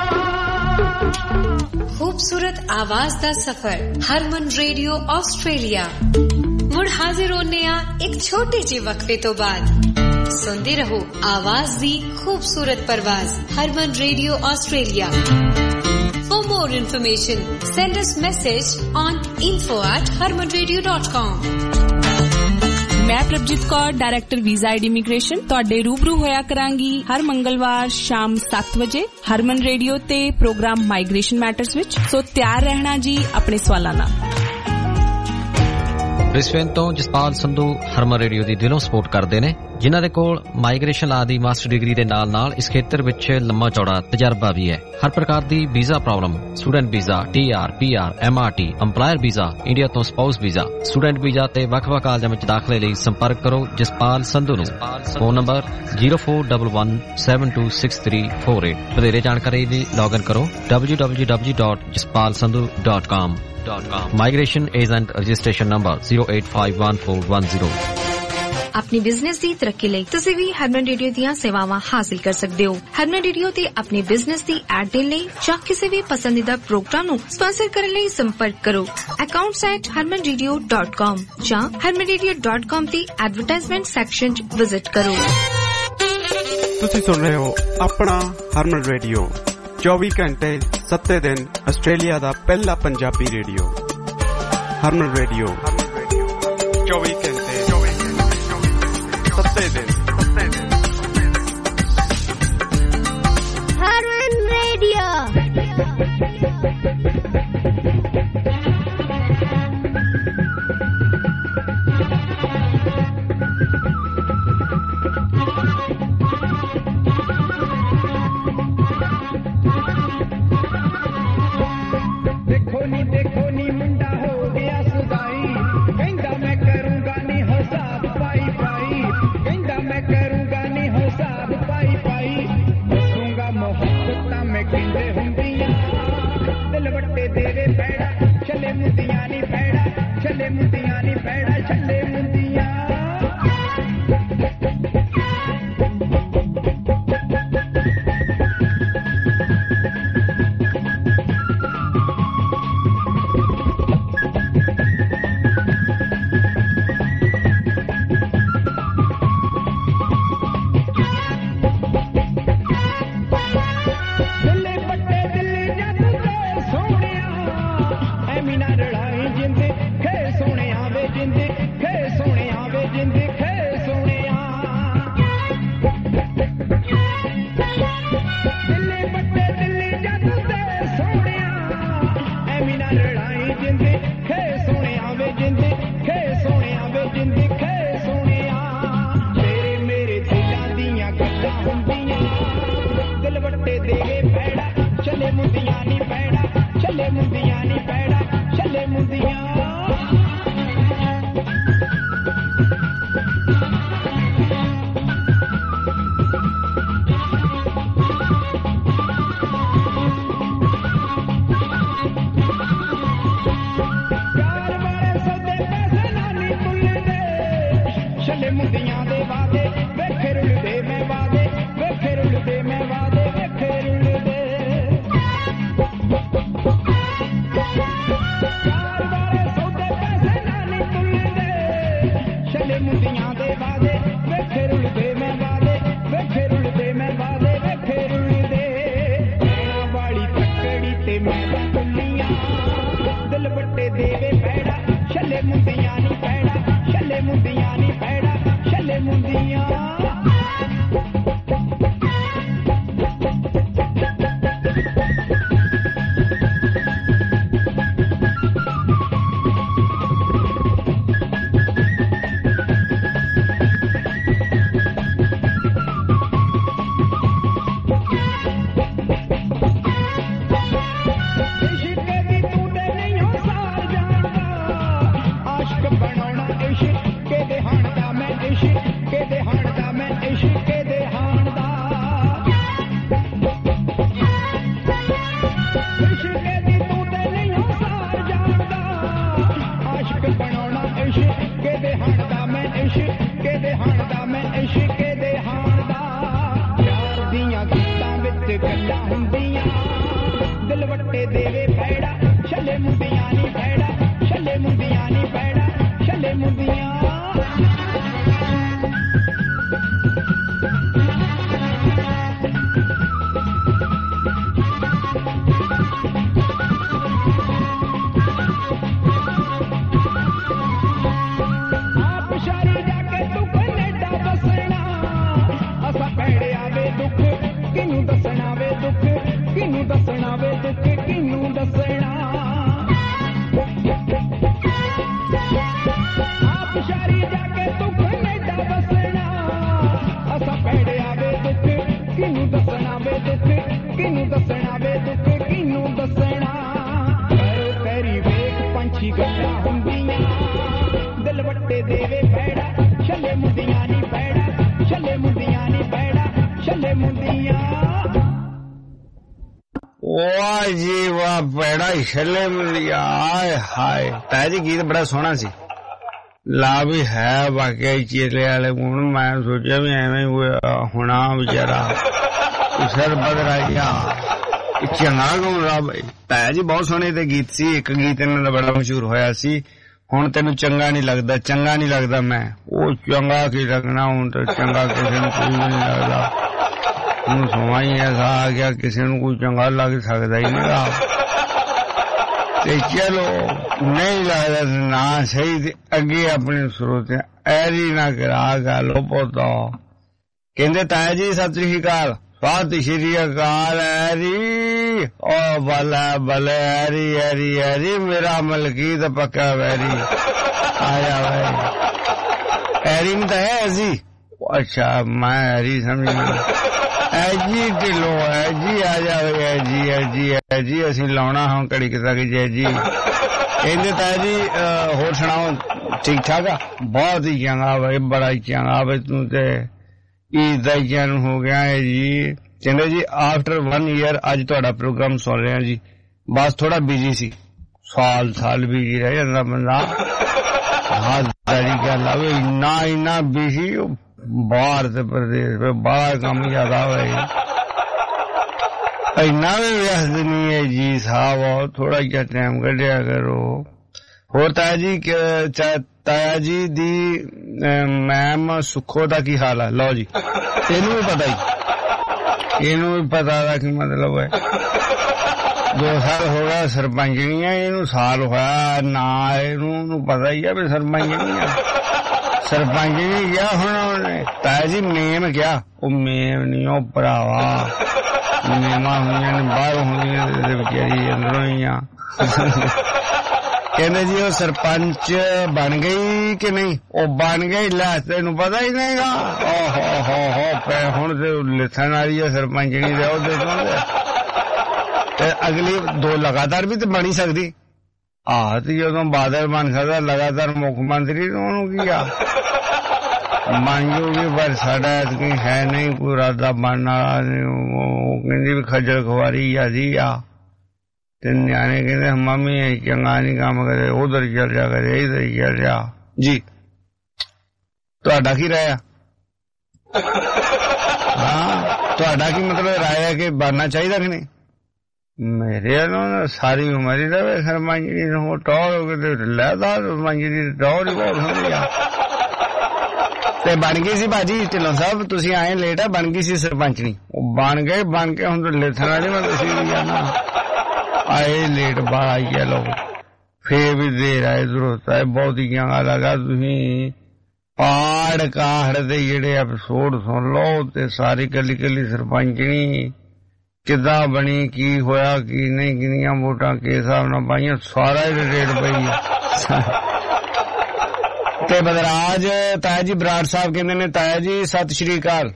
खूबसूरत आवाज दा सफर हरमन रेडियो ऑस्ट्रेलिया मुड़ हाजिर होने एक छोटे जे वक्फे तो बाद सुनते रहो आवाज दी खूबसूरत परवाज Harman radio Australia For more information, send us message on info@harmanradio.com. ਮੈਂ Prabhjeet Kaur, director visa and immigration, ਤੁਹਾਡੇ ਰੂਬਰੂ ਹੋਇਆ ਕਰਾਂਗੀ ਹਰ ਮੰਗਲਵਾਰ ਸ਼ਾਮ 7 ਵਜੇ ਹਰਮਨ ਰੇਡੀਓ ਤੇ ਪ੍ਰੋਗਰਾਮ ਮਾਈਗ੍ਰੇਸ਼ਨ ਮੈਟਰਸ ਵਿੱਚ। ਸੋ ਤਿਆਰ ਰਹਿਣਾ ਜੀ ਆਪਣੇ ਸਵਾਲਾਂ ਨਾਲ। ਬ੍ਰਿਸਬੇਨ ਤੋਂ ਜਸਪਾਲ ਸੰਧੂ ਹਰਮਨ ਰੇਡੀਓ ਦੀ ਦਿਲੋਂ ਸਪੋਰਟ ਕਰਦੇ ਨੇ, ਜਿਨ੍ਹਾਂ ਦੇ ਕੋਲ ਮਾਈਗ੍ਰੇਸ਼ਨ ਲਾ ਦੀ ਮਾਸਟਰ ਡਿਗਰੀ ਦੇ ਨਾਲ ਨਾਲ ਇਸ ਖੇਤਰ ਵਿੱਚ ਲੰਮਾ ਚੌੜਾ ਤਜਰਬਾ ਵੀ ਹੈ। ਹਰ ਪ੍ਰਕਾਰ ਦੀ visa problem, student visa, TR, PR, MRT, EMPLOYER visa, India ਤੋਂ ਸਪਾਊਸ ਵੀਜ਼ਾ, ਸਟੂਡੈਂਟ ਵੀਜ਼ਾ ਤੇ ਵੱਖ-ਵੱਖ ਕਾਲਜਾਂ ਵਿੱਚ ਦਾਖਲੇ ਲਈ ਸੰਪਰਕ ਕਰੋ ਜਸਪਾਲ ਸੰਧੂ ਨੂੰ। Phone number 0411726348। ਵਧੇਰੇ ਜਾਣਕਾਰੀ ਲਈ ਲੌਗਇਨ ਕਰੋ www.jaspalsandhu.com। Migration Agent Registration Number 0851410। अपनी बिजनेस ਦੀ ਤਰੱਕੀ ਲਈ ਤੁਸੀਂ ਵੀ ਹਰਮਨ ਰੇਡੀਓ ਦੀਆਂ ਸੇਵਾਵਾਂ ਹਾਸਲ ਕਰ ਸਕਦੇ ਹੋ। ਹਰਮਨ ਰੇਡੀਓ ਤੇ ਆਪਣੇ ਬਿਜ਼ਨਸ ਦੀ ਐਡ ਦੇਣ ਲਈ ਜਾਂ ਕਿਸੇ ਵੀ ਪਸੰਦੀਦਾ ਪ੍ਰੋਗਰਾਮ ਨੂੰ ਸਪਾਂਸਰ ਕਰਨ ਲਈ ਸੰਪਰਕ ਕਰੋ accounts@harmanradio.com ਜਾਂ harmanradio.com ਦੀ ਐਡਵਰਟਾਈਜ਼ਮੈਂਟ ਸੈਕਸ਼ਨ 'ਚ ਵਿਜ਼ਿਟ ਕਰੋ। ਤੁਸੀਂ ਸੁਣ ਰਹੇ ਹੋ ਆਪਣਾ ਹਰਮਨ ਰੇਡੀਓ, 24 ਘੰਟੇ 7 ਦਿਨ ਆਸਟ੍ਰੇਲੀਆ ਦਾ ਪਹਿਲਾ ਪੰਜਾਬੀ ਰੇਡੀਓ। ਹਰਮਨ ਰੇਡੀਓ 24 ਘੰਟੇ 7 ਦਿਨ। ਹਰਮਨ ਰੇਡੀਓ। देखो नी मुंडा हो गया सुदाई, कहंदा मैं करूंगा नी हिसाब पाई पाई, कहंदा मैं करूंगा नी हिसाब पाई पाई, दसूंगा मोहब्बतां मैं किंदे हुंदियां, दिल वट्टे देवे पैड़ा छले मुंदियां नी पैड़ा, छले मुंदियां नी पैड़ा, छले मुंदियां। दुख नेटा बसना असा पैड़िया वे दुख किनू दसना वे दुख किनू दसना वे दुख किनू दसना तेरी वेख पंछी गल्लां हुंदियां दिल वट्टे देवे पैड़ा छले मुंदियां नी पैड़ा छले मुंदियां नी पैड़ा छले मुंदियां वाह जी वाह पैड़ा छले मुंदियां हाय हाय ताया जी गीत बड़ा सोहना सी ला भी है वाकई चेले वाले गुण मैं सोचा भी एवं होना बेचारा सर बदराइया चंगा गाउंदा भाई ताया जी बहुत सोहने ते गीत सी एक गीत इन्हां दा बड़ा मशहूर होया सी हुण तैनूं चंगा नहीं लगदा मैं ओ चंगा की लगना हुण ते चंगा किसे नूं कोई नहीं लगदा हुण समा ही ऐसा आ गया किसे नूं कोई चंगा लग सकदा ही नहीं ते चलो नहीं लगदा ना सही अगे अपने स्रोते ऐरी ना करा गल पोता कहंदे ताया जी सत श्री अकाल सत श्री अकाल ऐरी ओ बला बले ऐरी ऐरी ऐरी मेरा मलकीत पक्का वैरी आया भाई ऐरी में तो है ऐसी अच्छा मैं ऐरी समझ ऐजी ढिलो ऐजी आ जाओ ऐजी ऐजी ऐजी असी लाउना हाँ घड़ी तक जैजी कहते ताया जी होर सुनाओ ठीक ठाक आ बहुत ही चंगा भाई बड़ा ही चंगा भाई तू ते ईद दा जन्म हो गया है जी कहते जी आफ्टर 1 ईयर अज तुहाडा प्रोग्राम सुन रहे हैं जी बस थोड़ा बिजी सी साल बिजी रह जांदा बंदा हां दारी गल आवे इन्ना बिजी बाहर ते प्रदेश में बड़ा काम ज्यादा भाई इन्ना भी व्यस्त नहीं है जी साहब थोड़ा क्या टाइम कढ़िया करो होर ताया जी दी मैम सुखो दा की हाल है लो जी तेनू भी पता दा की मतलब है 2 साल हो गया सरपंचनी है इनू साल होया ना इनू पता ही है भी सरपंचनी है सरपंचनी क्या होना ताया जी मेम क्या वो मेम नहीं हो भरावा मेमा हुई बाहर होंगी बेचारी अंदरों ही कहते जी वो सरपंच बन गई कि नहीं वो बन गई लै तेन पता ही नहीं गा हो हुण ते लिखण वाली है सरपंचनी दे अगली 2 लगातार भी तो बनी सकती जो बादल बन सकता लगातार मुख्यमंत्री की बन जूगी पर साडा है नहीं कोई इरादा बनना कहती भी खजल खुआरी ज्यादा आ न्याणे कहते मम्मी चंगा नहीं काम करे उधर चल जा करे इधर चल जा जी तुहाडा की राय हाँ तुहाडा की मतलब राय है कि बनना चाहिए कि नहीं मेरे सारी उम्र ही रहे सरपंचनी टौर लैदा सरपंचनी टौर ही बहुत होंदी आ ते बन गई सी भाजी ढिल्लों साहब तुसी आए लेट है बन गई सी सरपंचनी बन के हुण तो लिखण वाली मैं दसी दी जाना आए लेट बाहर आई है लोग फिर भी देर आए जरूरत है बहुत ही चंगा लगा तुसी पाड़ काड़ दे जेड़े एपिसोड सुन लो ते सारी कली सरपंचनी किदा बनी की होया की नहीं किनियां वोटां के हिसाब नाल पाइयां सारा ही रेट पई ते बदराज ताया जी बराड़ साहब कहते ने ताया जी सत श्री अकाल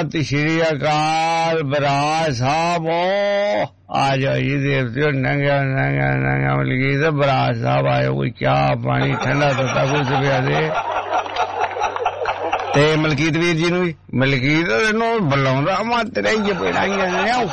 बराड़ साहब आ जाओ जी देवते नंगा मलकीत बराड़ साहब आयो कोई चाह पानी ठंडा तत्ता कुछ पिया दे ते मलकीत वीर जी नूं मलकीत बुलाउंदा मत रही पेड़ाइयां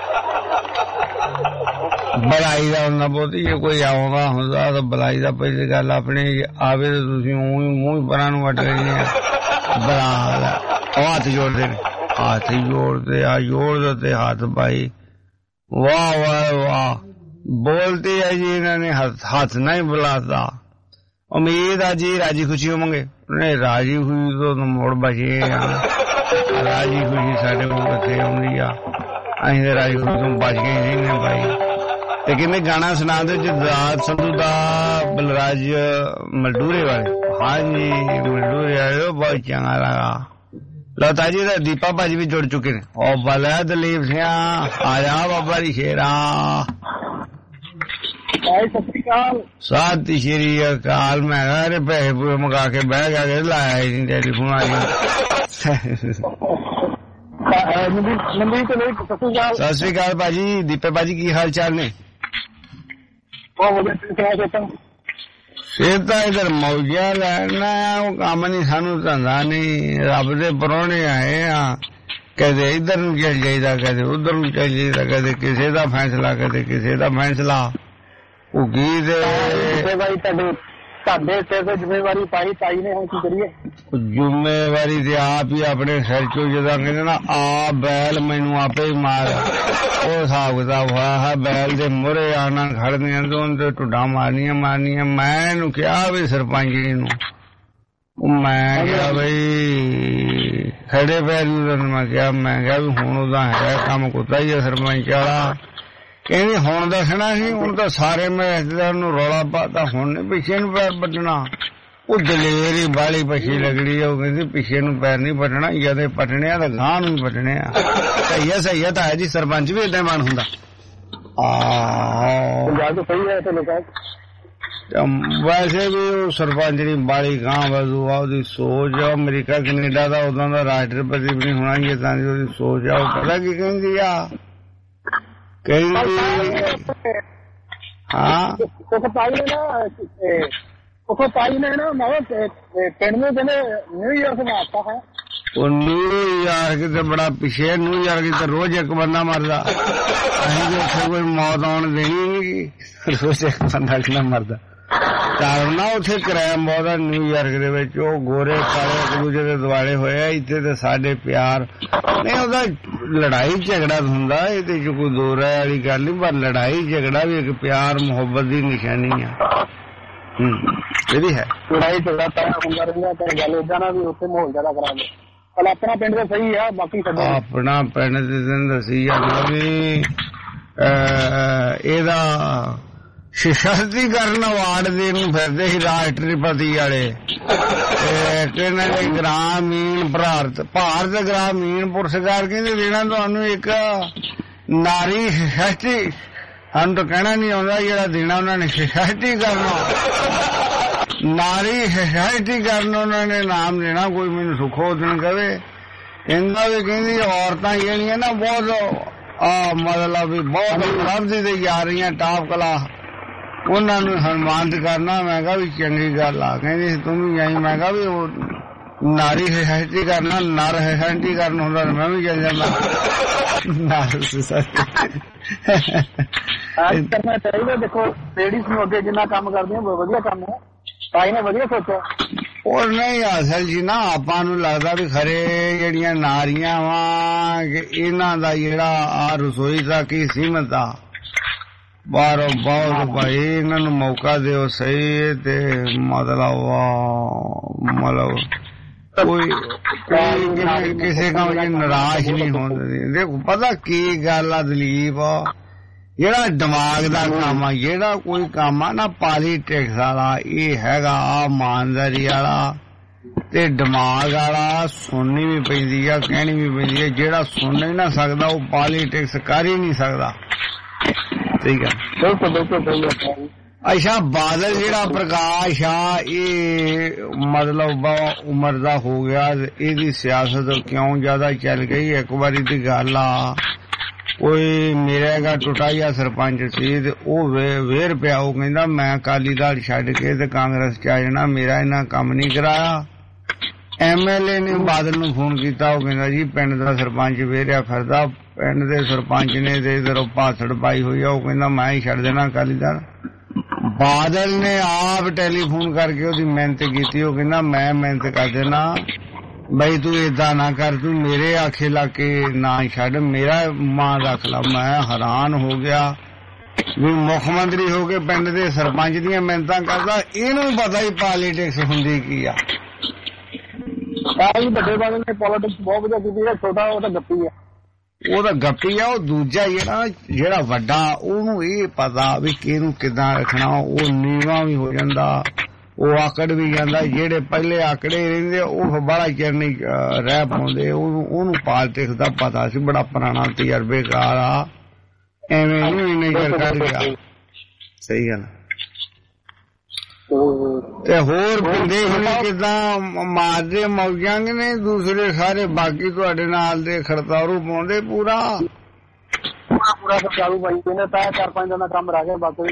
बलाई का होंदा पोती जे कोई आउंदा हुंदा तो बलाई का पहली गल अपने आवे तो तुसीं मूंह परां नूं वट रही बराल हाथ जोड़ते ने हाथ जोड़ते जोड़ते हाथ पाई वाह वाह वाह बोलते है जी इन्होंने हाथ नहीं बुलाता उम्मीद है जी राजी खुशी होंगे नहीं राजी खुशी तो मुड़ बचे राजी खुशी साढ़े को किथे आउंदी आ असीं ते राजी खुशी तो बच गए नहीं भाई ते कहते गाना सुना दे जदाद संधू दा बलराज मलडूरे वाले हाँ जी मलडूरे वाले बहुत चंगा लगा लता जी दीपा भाजी भी जुड़ चुके ने और भला दलीप सिंह आया बाबा दी शेरा ਸਤਿ ਸ਼੍ਰੀ ਅਕਾਲ। ਮੈਂ ਕਿਹਾ ਪੈਸੇ ਪੂਰੇ ਮੰਗਾ ਕੇ ਬਹਿ ਗਿਆ ਕਿ ਲਾਇਆ ਹੀ ਨਹੀਂ ਟੈਲੀਫੋਨ ਆ ਗਿਆ। ਸਤਿ ਸ਼੍ਰੀ ਅਕਾਲ ਭਾਜੀ। ਦੀਪੇ ਭਾਜੀ ਕੀ ਹਾਲ ਚਾਲ ਨੇ? ਇਹ ਤਾਂ ਇਧਰ ਮੌਜਾ ਲੈਣਾ ਉਹ ਕੰਮ ਨੀ, ਸਾਨੂੰ ਧੰਦਾ ਨੀ। ਰੱਬ ਦੇ ਪ੍ਰਾਹੁਣੇ ਆਏ ਆ, ਕਦੇ ਇੱਧਰ ਨੂੰ ਚੱਲ ਜਾਈਦਾ, ਕਦੇ ਉੱਧਰ ਨੂੰ ਚੱਲ ਜਾਈਦਾ, ਕਦੇ ਕਿਸੇ ਦਾ ਫੈਸਲਾ, ਕਦੇ ਕਿਸੇ ਦਾ ਫੈਸਲਾ। ਉਹ ਗੀਤ ਤੁਹਾਡੇ ਸਿਰ ਤੇ ਜ਼ਿੰਮੇਵਾਰੀ ਪਾਈ ਤਾਈ ਨੇ, ਹੁਣ ਕੀ ਕਰੀਏ? ਜ਼ਿੰਮੇਵਾਰੀ ਤੇ ਆਪ ਹੀ ਆਪਣੇ ਸਿਰ ਚੋਂ, ਜਦੋਂ ਕਹਿੰਦੇ ਨਾ ਆ ਬੈਲ ਮੈਨੂੰ ਆਪੇ ਹੀ ਮਾਰ, ਉਹ ਹਿਸਾਬ ਕਿਤਾਬ ਹੋਇਆ। ਬੈਲ ਦੇ ਮੂਹਰੇ ਆਣਾ ਖੜਦੀਆਂ ਤੇ ਉਹਨੂੰ ਤੇ ਢੁੱਡਾਂ ਮਾਰਨੀਆਂ। ਮੈਂ ਇਹਨੂੰ ਕਿਹਾ ਵੀ ਸਰਪੰਚ ਜੀ ਨੂੰ, ਮੈਂ ਕਿਹਾ ਬਈ ਖੜੇ ਪੈਰ ਨੂੰ, ਮੈਂ ਕਿਹਾ ਵੀ ਹੁਣ ਉਹਦਾ ਹੈ ਕੰਮ ਕੁੱਤਾ ਹੀ ਆ ਸਰਪੰਚ ਵਾਲਾ। ਕਹਿੰਦੀ ਹੁਣ ਦੱਸਣਾ ਸੀ, ਹੁਣ ਤਾਂ ਸਾਰੇ ਮੈਂ ਨੂੰ ਰੌਲਾ ਪਾਤਾ, ਹੁਣ ਨੀ ਪਿੱਛੇ ਨੂੰ ਪੈਰ ਪੱਟਣਾ। ਉਹ ਦਲੇਰ ਹੀ ਬਾਹਲੀ ਪਛੀ ਲੱਗੜੀ ਆ। ਉਹ ਕਹਿੰਦੀ ਪਿੱਛੇ ਨੂੰ ਪੈਰ ਨੀ ਪੱਟਣਾ, ਜਦੇ ਪੱਟਣੇ ਆ ਤਾਂ ਗਾਂ ਨੂੰ ਵੀ ਪੱਟਣੇ ਆ। ਸਹੀ ਆ ਤਾਂ ਹੈ ਜੀ, ਸਰਪੰਚ ਵੀ ਏਦਾਂ ਮਨ ਹੁੰਦਾ। ਵੈਸੇ ਵੀ ਉਹ ਸਰਪੰਚ ਦੀ ਬਾਲੀ ਗਾਂ ਵਜੂ ਆ, ਉਹਦੀ ਸੋਚ ਆ। ਅਮਰੀਕਾ ਕੈਨੇਡਾ ਦਾ ਉਦੋਂ ਦਾ ਰਾਸ਼ਟਰਪਤੀ ਵੀ ਨੀ ਹੋਣਾ ਜੀ, ਤਾਂ ਦੀ ਉਹਦੀ ਸੋਚ ਆ। ਉਹ ਪਤਾ ਕੀ ਕਹਿੰਦੀ ਆ, ਨਿਊਯਾਰਕ ਤੇ ਬੜਾ ਪਿੱਛੇ, ਨਿਊਯਾਰਕ ਤੇ ਰੋਜ਼ ਇੱਕ ਬੰਦਾ ਮਰਦਾ। ਅਸੀਂ ਤੇ ਉੱਥੇ ਕੋਈ ਮੌਤ ਆਉਣ ਦੇਣੀ ਨੀ, ਰੋਜ਼ ਇੱਕ ਬੰਦਾ ਕਿੰਨਾ ਮਰਦਾ। ਕਾਰਨ ਨਾ ਉੱਥੇ ਕ੍ਰਾਈਮ ਬਹੁਤ ਆ ਨਿਊਯਾਰਕ ਦੇ ਵਿੱਚ। ਉਹ ਗੋਰੇ ਕਾਲੇ ਇੱਕ ਦੂਜੇ ਦੇ ਦੁਆਲੇ ਹੋਏ ਆ। ਇੱਥੇ ਤੇ ਸਾਡੇ ਪਿਆਰ ਨਹੀਂ, ਉਹਦਾ ਲੜਾਈ ਝਗੜਾ ਹੁੰਦਾ, ਇਹਦੇ ਚ ਕੋਈ ਦੋ ਰਾਏ ਵਾਲੀ ਗੱਲ ਨੀ, ਪਰ ਲੜਾਈ ਝਗੜਾ ਵੀ ਇੱਕ ਪਿਆਰ ਮੁਹੱਬਤ ਦੀ ਨਿਸ਼ਾਨੀ ਆ। ਇਹ ਵੀ ਹੈ, ਲੜਾਈ ਝਗੜਾ ਤਾਂ ਹੁੰਦਾ ਰਹਿੰਦਾ। ਪਰ ਗੱਲ ਏਦਾਂ ਨਾ ਵੀ ਉੱਥੇ ਮਾਹੌਲ ਜ਼ਿਆਦਾ ਖਰਾਬ ਹੈ। ਪਰ ਆਪਣਾ ਪਿੰਡ ਤਾਂ ਸਹੀ ਆ, ਬਾਕੀ ਆਪਣਾ ਪਿੰਡ ਦੇ ਦਿਨ ਦੱਸੀ ਆ ਵੀ ਇਹਦਾ ਸਸ਼ਕਤੀਕਰਨ ਅਵਾਰਡ ਦੇਣ ਨੂੰ ਫਿਰਦੇ ਸੀ ਰਾਸ਼ਟਰਪਤੀ ਵਾਲੇ। ਇਹਨਾਂ ਨੇ ਗ੍ਰਾਮੀਣ ਭਾਰਤ ਗ੍ਰਾਮੀਣ ਪੁਰਸਕਾਰ ਕਹਿੰਦੇ ਦੇਣਾ ਤੁਹਾਨੂੰ, ਇੱਕ ਨਾਰੀ ਸਸ਼ਕਤੀ, ਸਾਨੂੰ ਤਾਂ ਕਹਿਣਾ ਨੀ ਆਉਂਦਾ ਜਿਹੜਾ ਦੇਣਾ ਉਹਨਾਂ ਨੇ ਸਸ਼ਕਤੀਕਰਨ, ਨਾਰੀ ਸਸ਼ਕਤੀਕਰਨ ਉਹਨਾਂ ਨੇ ਨਾਮ ਦੇਣਾ। ਕੋਈ ਮੈਨੂੰ ਸੁੱਖੋ ਦਿਨ ਕਵੇ। ਇਹਨਾਂ ਵੀ ਕਹਿੰਦੀ ਔਰਤਾਂ ਜਿਹੜੀਆਂ ਨਾ ਬਹੁਤ ਮਤਲਬ ਵੀ ਬਹੁਤ ਉਪਲਬਧੀ ਤੇ ਜਾ ਰਹੀਆਂ, ਟਾਪ ਕਲਾ, ਉਹਨਾਂ ਨੂੰ ਸਨਮਾਨਿਤ ਕਰਨਾ। ਮੈਂ ਕਿਹਾ ਵੀ ਚੰਗੀ ਗੱਲ ਆ। ਕਹਿੰਦੀ ਤੂੰ ਵੀ ਆਈ। ਮੈਂ ਕਿਹਾ ਵੀ ਉਹ ਨਾਰੀ ਸਸ਼ਕਤੀਕਰਨ, ਨਰ ਸਸ਼ਕਤੀਕਰਨ ਹੁੰਦਾ, ਮੈਂ ਵੀ ਚੱਲ ਜਾਂਦਾ। ਕਰਨਾ ਚਾਹੀਦਾ। ਦੇਖੋ ਲੇਡੀਜ਼ ਨੂੰ ਅੱਗੇ ਜਿੰਨਾ ਕੰਮ ਕਰਦੀਆਂ ਵਧੀਆ ਕੰਮ ਹੈ, ਤਾਈ ਨੇ ਵਧੀਆ ਸੋਚਿਆ। ਉਹ ਨਹੀਂ ਅਸਲ ਜੀ ਨਾ ਆਪਾਂ ਨੂੰ ਲੱਗਦਾ ਵੀ ਖਰੇ ਜਿਹੜੀਆਂ ਨਾਰੀਆਂ ਵਾ ਇਹਨਾਂ ਦਾ ਜਿਹੜਾ ਆ ਰਸੋਈ ਤੱਕ ਹੀ ਸੀਮਤ ਆ, ਬਾਹਰੋਂ ਬਹੁਤ ਭਾਈ ਇਹਨਾਂ ਨੂੰ ਮੌਕਾ ਦਿਓ ਸਹੀ। ਤੇ ਮਤਲਬ ਕੋਈ ਕਿਸੇ ਕੰਮ ਚ ਨਿਰਾਸ਼ ਨਹੀਂ ਹੁੰਦੇ। ਦੇਖੋ ਪਤਾ ਕੀ ਗੱਲ ਆ ਦਲੀਪ, ਜਿਹੜਾ ਦਿਮਾਗ ਦਾ ਕੰਮ ਆ, ਜਿਹੜਾ ਕੋਈ ਕੰਮ ਆ ਨਾ ਪॉलिटिक्स ਵਾਲਾ, ਇਹ ਹੈਗਾ ਆ ਇਮਾਨਦਾਰੀ ਵਾਲਾ ਤੇ ਦਿਮਾਗ ਵਾਲਾ। ਸੁਣਨੀ ਵੀ ਪੈਂਦੀ ਆ, ਕਹਿਣੀ ਵੀ ਪੈਂਦੀ ਆ। ਜਿਹੜਾ ਸੁਣ ਨਹੀਂ ਨਾ ਸਕਦਾ ਉਹ ਪॉलिटिक्स ਕਰ ਹੀ ਨਹੀਂ ਸਕਦਾ। ਠੀਕ ਆ, ਬਿਲਕੁਲ। ਅੱਛਾ ਬਾਦਲ ਜਿਹੜਾ ਪ੍ਰਕਾਸ਼ ਆ, ਇਹ ਮਤਲਬ ਉਮਰ ਦਾ ਹੋ ਗਿਆ, ਇਹਦੀ ਸਿਆਸਤ ਕਿਉਂ ਜ਼ਿਆਦਾ ਚੱਲ ਗਈ? ਇੱਕ ਵਾਰੀ ਦੀ ਗੱਲ ਆ, ਕੋਈ ਮੇਰਾ ਟੁੱਟਾ ਜਿਹਾ ਸਰਪੰਚ ਸੀ ਤੇ ਉਹ ਵੇਰ ਪਿਆ। ਉਹ ਕਹਿੰਦਾ ਮੈਂ ਅਕਾਲੀ ਦਲ ਛੱਡ ਕੇ ਤੇ ਕਾਂਗਰਸ ਚ ਆ ਜਾਣਾ, ਮੇਰਾ ਇਹਨਾਂ ਕੰਮ ਨਹੀਂ ਕਰਾਇਆ। MLA ਨੇ ਬਾਦਲ ਨੂੰ ਫੋਨ ਕੀਤਾ। ਉਹ ਕਹਿੰਦਾ ਜੀ ਪਿੰਡ ਦਾ ਸਰਪੰਚ ਵੇਰਿਆ ਫਿਰਦਾ, ਪਿੰਡ ਦੇ ਸਰਪੰਚ ਨੇ ਤੇ ਇਧਰੋਂ ਭਾਸੜ ਪਾਈ ਹੋਈ ਆ। ਉਹ ਕਹਿੰਦਾ ਮੈਂ ਹੀ ਛੱਡ ਦੇਣਾ ਅਕਾਲੀ ਦਲ। ਬਾਦਲ ਨੇ ਆਪ ਟੈਲੀਫੋਨ ਕਰਕੇ ਉਹਦੀ ਮਿਹਨਤ ਕੀਤੀ। ਉਹ ਕਹਿੰਦਾ ਮੈਂ ਮਿਹਨਤ ਕਰ ਦੇਣਾ ਬਈ, ਤੂੰ ਏਦਾਂ ਨਾ ਕਰ, ਤੂੰ ਮੇਰੇ ਆਖੇ ਲਾ ਕੇ ਨਾ ਛੱਡ, ਮੇਰਾ ਮਾਂ ਰੱਖ ਲਾ। ਮੈਂ ਹੈਰਾਨ ਹੋ ਗਿਆ ਵੀ ਮੁੱਖ ਮੰਤਰੀ ਹੋ ਕੇ ਪਿੰਡ ਦੇ ਸਰਪੰਚ ਦੀਆਂ ਮਿਹਨਤਾਂ ਕਰਦਾ। ਇਹਨੂੰ ਪਤਾ ਹੀ ਪॉलिटिक्स ਹੁੰਦੀ ਕੀ ਆ। ਵੱਡੇ ਬਾਦਲ ਨੇ ਪॉलिटिक्स ਬਹੁਤ ਵਧੀਆ ਕੀਤੀ। ਛੋਟਾ ਉਹ ਤਾਂ ਗੱਪੀ ਆ, ਉਹ ਦੂਜਾ ਜਿਹੜਾ ਵੱਡਾ, ਉਹਨੂੰ ਇਹ ਪਤਾ ਵੀ ਕਿਹਨੂੰ ਕਿੱਦਾਂ ਰੱਖਣਾ। ਉਹ ਨੀਵਾਂ ਵੀ ਹੋ ਜਾਂਦਾ, ਉਹ ਆਕੜ ਵੀ ਜਾਂਦਾ। ਜਿਹੜੇ ਪਹਿਲੇ ਆਕੜੇ ਰਹਿੰਦੇ ਉਹ ਬੜਾ ਚਿਰ ਨਹੀਂ ਰਹਿ ਪਾਉਂਦੇ। ਉਹਨੂੰ ਪॉलिटिक्स ਦਾ ਪਤਾ ਸੀ, ਬੜਾ ਪੁਰਾਣਾ ਤਜਰਬੇਕਾਰ ਆ। ਐਵੇਂ ਨਹੀਂ ਕਰ ਗਿਆ। ਸਹੀ ਗੱਲ। ਤੇ ਹੋਰ ਬੰਦੇ ਹੁਣੇ ਕਿੱਦਾਂ ਮਾਰਦੇ ਮੌਜਾਂ ਨੇ ਦੂਸਰੇ ਸਾਰੇ ਬਾਕੀ ਤੁਹਾਡੇ ਨਾਲ ਦੇ ਖੜਤਾਰੂ ਪਾਉਂਦੇ ਪੂਰਾ ਚਾਲੂ ਭਾਈ ਇਹਨੇ ਤਾਂ 4-5 ਦਿਨ ਦਾ ਕੰਮ ਰਹਿ ਗਿਆ ਬਾਕੀ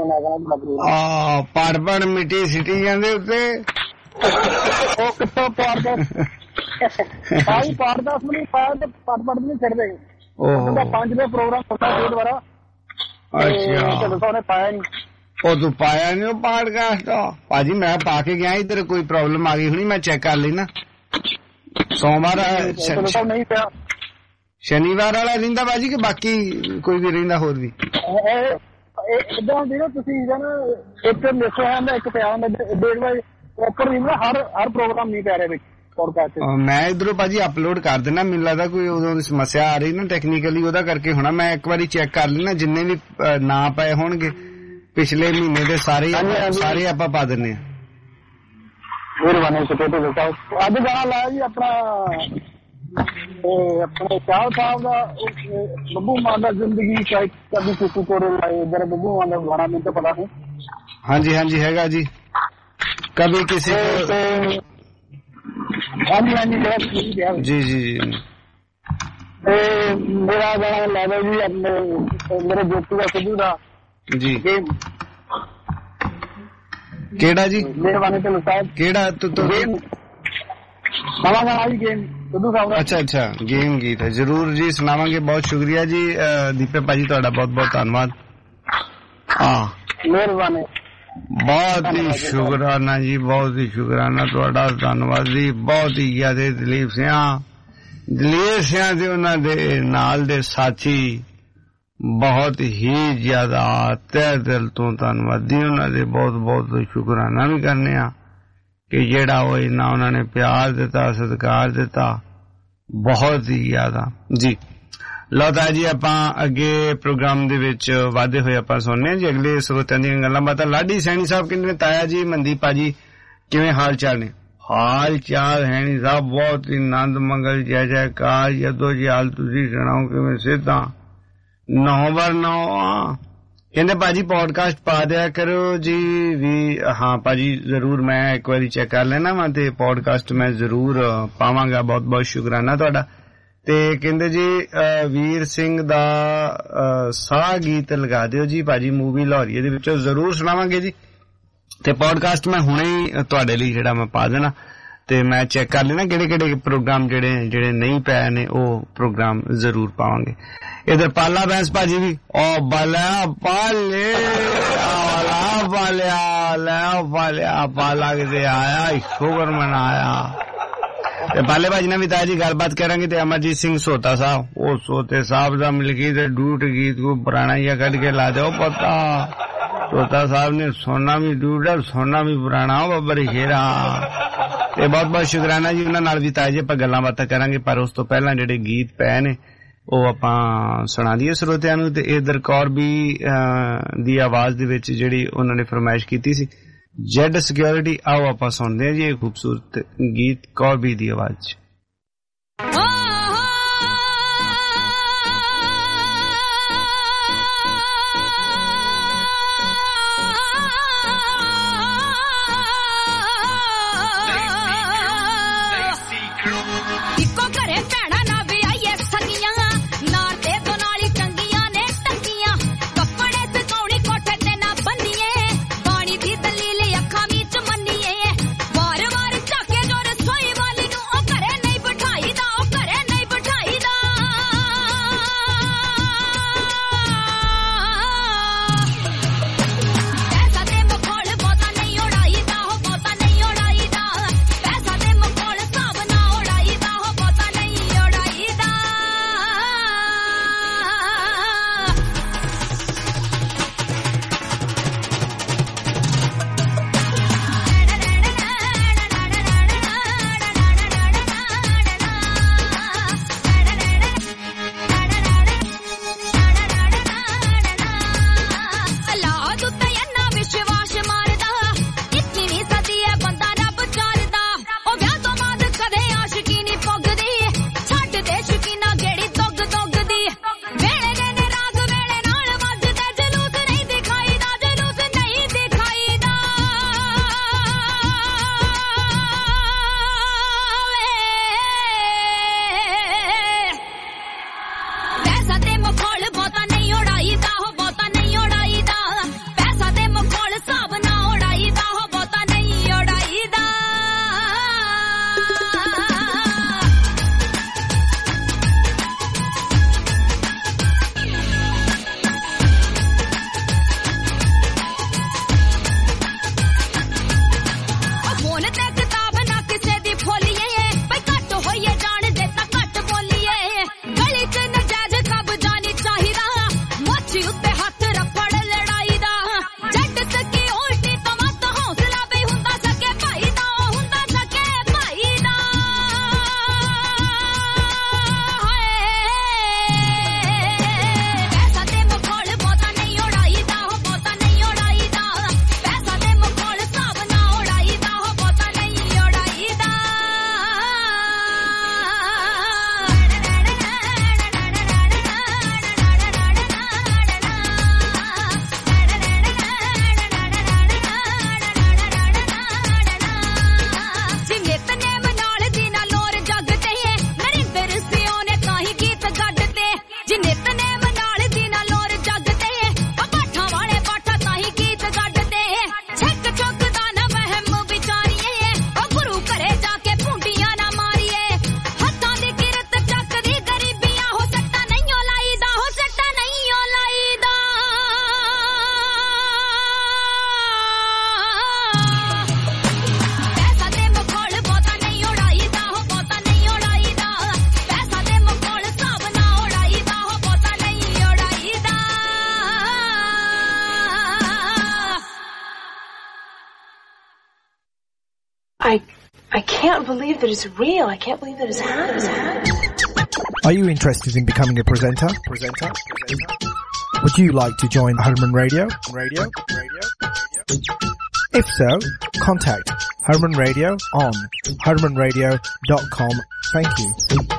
ਪੜ ਮਿੱਟੀ ਸਿੱਟੀ ਜਾਂਦੇ ਉੱਤੇ ਉਹ ਕਿੱਥੋਂ ਪਾੜਦਾ ਭਾਈ ਪਾੜਦਾ ਨਹੀਂ ਪਾੜ ਪੜ ਨਹੀਂ ਛੱਡਦੇ ਉਹ 5 ਦੇ ਪ੍ਰੋਗਰਾਮ ਹੁੰਦਾ ਸੀ ਦੁਬਾਰਾ। ਅੱਛਾ ਉਹਨੇ ਪਾਇਆ ਨੀ ਉਹ ਤੂੰ ਪਾਇਆ ਨੀ ਉਹ ਪਾਡਕਾਸਟ ਭਾਜੀ ਮੈਂ ਪਾ ਕੇ ਗਿਆ ਇੱਧਰ ਕੋਈ ਪ੍ਰੋਬਲਮ ਆ ਗਈ ਹੋਣੀ ਮੈਂ ਚੈੱਕ ਕਰ ਲਈ ਨਾ ਸੋਮਵਾਰ ਨਹੀਂ ਪਿਆ ਸ਼ਨੀਵਾਰ ਵਾਲਾ ਰਹਿੰਦਾ ਬਾਜੀ ਕਿ ਬਾਕੀ ਕੋਈ ਵੀ ਰਹਿੰਦਾ ਹੋਰ ਵੀ ਏਦਾਂ ਹੁੰਦੀ ਨਾ ਤੁਸੀਂ ਇੱਕ ਲਿਖਿਆ ਹੁੰਦਾ ਇੱਕ ਪਿਆ ਹੁੰਦਾ ਡੇਟ ਵਾਈਜ਼ ਪ੍ਰੋਪਰ ਨਹੀਂ ਹਰ ਪ੍ਰੋਗਰਾਮ ਨਹੀਂ ਪੈ ਰਿਹਾ ਵਿੱਚ ਪੋਡਕਾਸਟ ਮੈਂ ਇੱਧਰੋਂ ਭਾਜੀ ਅਪਲੋਡ ਕਰ ਦੇਣਾ ਮੈਨੂੰ ਲੱਗਦਾ ਕੋਈ ਉਦੋਂ ਦੀ ਸਮੱਸਿਆ ਆ ਰਹੀ ਨਾ ਟੈਕਨੀਕਲੀ ਉਹਦਾ ਕਰਕੇ ਹੋਣਾ ਮੈਂ ਇੱਕ ਵਾਰੀ ਚੈੱਕ ਕਰ ਲੈਣਾ ਜਿੰਨੇ ਵੀ ਨਾ ਪਏ ਹੋਣਗੇ ਪਿਛਲੇ ਮਹੀਨੇ ਦੇ ਸਾਰੇ ਆਪਾਂ ਪਾ ਦਿੰਨੇ ਆ। ਮਿਹਰਬਾਨੀ ਅੱਜ ਗਾਣਾ ਲਾਇਆ ਜੀ ਆਪਣਾ ਆਪਣੇ ਚਾਹ ਸਾਹਿਬ ਦਾ ਬੱਬੂ ਮਾਨ ਦਾ ਜ਼ਿੰਦਗੀ ਕਦੀ ਕੁੱਕੂ ਕੋਰੇ ਲਾਏ ਇਧਰ ਬੱਬੂ ਮਾਨ ਦਾ ਗਾਣਾ ਮੈਨੂੰ ਤਾਂ ਪਤਾ ਨਹੀਂ। ਹਾਂਜੀ ਹਾਂਜੀ ਹੈਗਾ ਜੀ ਕभी किसी जी जी जी मेरा गाना लादा जी अपने मेरे दोस्त का सिद्धू का जी केड़ा जी मेहरबानी तो साहब केड़ा तो नवा गाना जी गेम सिद्धू साहब। अच्छा अच्छा गेम गीत है जरूर जी सुनावांगे। बहुत शुक्रिया जी दीपे भाजी तुहाडा बहुत बहुत धन्यवाद। हाँ मेहरबानी बहुत ही शुकराना जी बहुत ही शुकराना तुहाडा धन्यवाद जी। बहुत ही ज्यादा दलीप सिंह दे उन्हां दे नाल दे साथी बहुत ही ज्यादा तहे दिल तो धन्यवादी उन्हां दे बहुत बहुत शुकराना भी करने आ कि जेड़ा वो इन्ना उन्होंने प्यार दिता सत्कार दिता बहुत ही ज्यादा जी। ਲਓ ਤਾਂ ਜੀ ਆਪਾਂ ਅੱਗੇ ਪ੍ਰੋਗਰਾਮ ਦੇ ਵਿੱਚ ਵਾਧੇ ਹੋਏ ਆਪਾਂ ਸੁਣਨੇ ਜੀ ਅਗਲੇ ਸਰੋਤਿਆਂ ਦੀਆਂ ਗੱਲਾਂ ਬਾਤਾਂ। ਲਾਡੀ ਸੈਣੀ ਸਾਹਿਬ ਕਹਿੰਦੇ ਤਾਇਆ ਜੀ ਮਨਦੀਪ ਭਾਜੀ ਕਿਵੇਂ ਹਾਲ ਚਾਲ ਨੇ? ਹਾਲ ਚਾਲ ਹੈ ਨੀ ਸਾਹਿਬ ਬਹੁਤ ਹੀ ਆਨੰਦ ਮੰਗਲ ਜੈ ਜੈਕਾਰ ਜਦੋਂ ਜੀ ਹਾਲ ਤੁਸੀਂ ਸੁਣਾਓ ਕਿਵੇਂ ਸਿੱਧਾ 9/9 ਕਹਿੰਦੇ ਭਾਜੀ ਪੋਡਕਾਸਟ ਪਾ ਦਿਆ ਕਰੋ ਜੀ ਵੀ। ਹਾਂ ਭਾਜੀ ਜ਼ਰੂਰ ਮੈਂ ਇੱਕ ਵਾਰੀ ਚੈੱਕ ਕਰ ਲੈਣਾ ਵਾ ਤੇ ਪੋਡਕਾਸਟ ਮੈਂ ਜ਼ਰੂਰ ਪਾਵਾਂਗਾ। ਬਹੁਤ ਬਹੁਤ ਸ਼ੁਕਰਾਨਾ ਤੁਹਾਡਾ। ਤੇ ਕਹਿੰਦੇ ਜੀ ਵੀਰ ਸਿੰਘ ਦਾ ਸਾਹ ਗੀਤ ਲਗਾ ਦਿਓ ਜੀ ਭਾਜੀ ਮੂਵੀ ਲਾਹੌਰੀਏ ਦੇ ਵਿੱਚੋਂ ਜ਼ਰੂਰ ਸੁਣਾਵਾਂਗੇ ਜੀ। ਤੇ ਪੋਡਕਾਸਟ ਮੈਂ ਹੁਣੇ ਹੀ ਤੁਹਾਡੇ ਲਈ ਜਿਹੜਾ ਮੈਂ ਪਾ ਦੇਣਾ ਤੇ ਮੈਂ ਚੈੱਕ ਕਰ ਲੈਣਾ ਕਿਹੜੇ ਕਿਹੜੇ ਪ੍ਰੋਗਰਾਮ ਜਿਹੜੇ ਨਹੀਂ ਪਏ ਨੇ ਉਹ ਪ੍ਰੋਗਰਾਮ ਜ਼ਰੂਰ ਪਾਵਾਂਗੇ। ਇਧਰ ਪਾਲਾ ਬੈਂਸ ਭਾਜੀ ਵੀ ਉਹ ਬਾਲਿਆ ਪਾਲੇ ਪਾਲਾ ਕਿਤੇ ਆਇਆ ਸ਼ੁਕਰ ਮਨਾਇਆ। ਤੇ ਪਾਲੇ ਭਾਜੀ ਨਾਲ ਵੀ ਤਾਇਆ ਜੀ ਗੱਲਬਾਤ ਕਰਾਂਗੇ। ਤੇ ਅਮਰਜੀਤ ਸਿੰਘ ਸੋਤਾ ਸਾਹਿਬ ਉਹ ਸੋਤੇ ਸਾਹਿਬ ਦਾ ਮਿਲਕੀ ਤੇ ਡੂਟ ਗੀਤ ਕੋ ਪੁਰਾਣਾ ਜਿਹਾ ਕੱਢ ਕੇ ਲਾ ਦਿਓ ਪਤਾ ਸੋਤਾ ਸਾਹਿਬ ਨੇ ਸੋਨਾ ਵੀ ਡੂਟ ਸੋਨਾ ਵੀ ਪੁਰਾਣਾ ਬੱਬਰ ਸ਼ੇਰਾ। ਤੇ ਬਹੁਤ ਬਹੁਤ ਸ਼ੁਕਰਾਨਾ ਜੀ ਉਹਨਾਂ ਨਾਲ ਵੀ ਤਾਇਆ ਜੀ ਆਪਾਂ ਗੱਲਾਂ ਬਾਤਾਂ ਕਰਾਂਗੇ ਪਰ ਉਸ ਤੋਂ ਪਹਿਲਾਂ ਜਿਹੜੇ ਗੀਤ ਪਏ ਨੇ ਉਹ ਆਪਾਂ ਸੁਣਾ ਦਈਏ ਸਰੋਤਿਆਂ ਨੂੰ। ਤੇ ਇਧਰ ਕੌਰਬੀ ਦੀ ਆਵਾਜ਼ ਦੇ ਵਿੱਚ ਜਿਹੜੀ ਉਹਨਾਂ ਨੇ ਫਰਮਾਇਸ਼ ਕੀਤੀ ਸੀ ਜੈਡ ਸਿਕਿਉਰਿਟੀ ਆਓ ਆਪਾਂ ਸੁਣਦੇ ਹਾਂ ਜੀ ਇਹ ਖੂਬਸੂਰਤ ਗੀਤ ਕੌਰਬੀ ਦੀ ਆਵਾਜ਼ ਚ। ਪੈਸਾ ਦੇ ਮਖੌਲ ਹਿਸਾਬ ਨਾ ਉਡਾਈਦਾ ਹੋ can't believe that it's real. I can't believe that it's happening. Are you interested in becoming a presenter? Would you like to join Harman Radio? If so, contact Harman Radio on harmanradio.com. Thank you.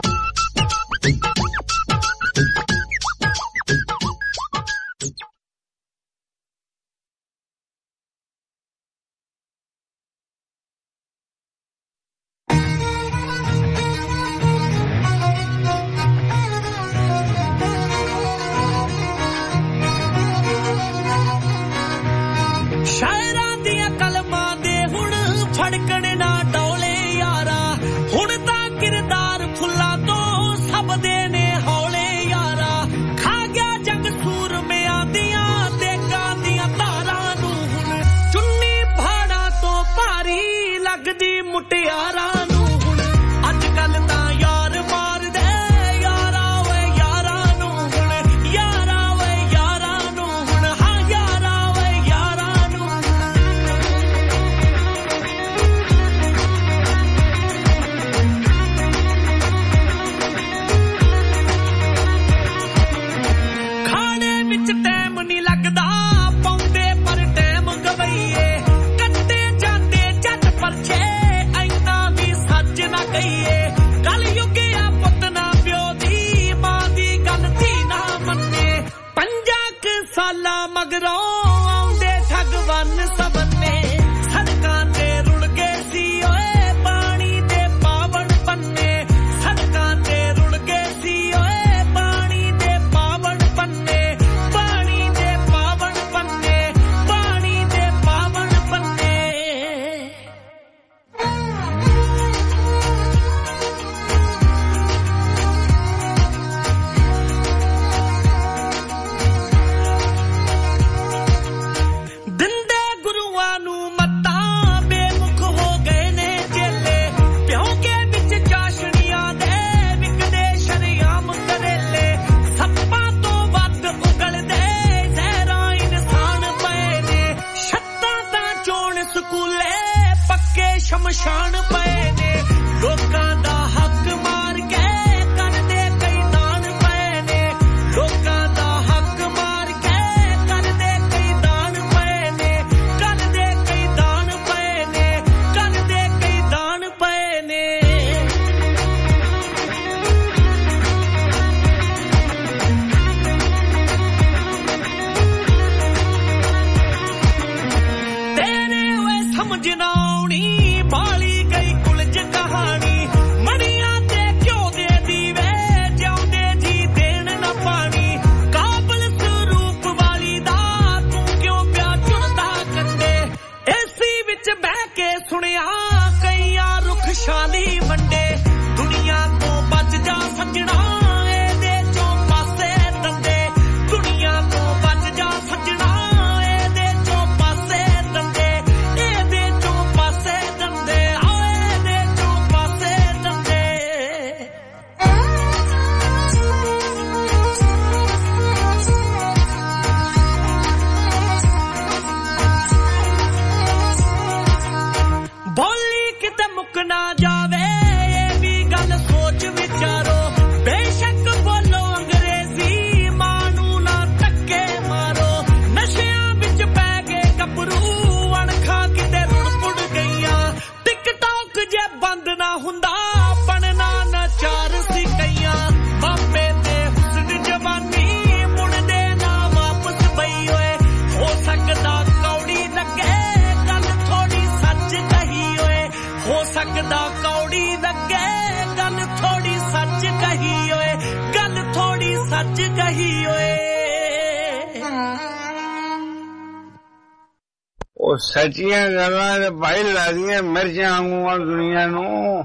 सचियां गल्लां ते भाई लादियां मिर्चां वांगू दुनिया नू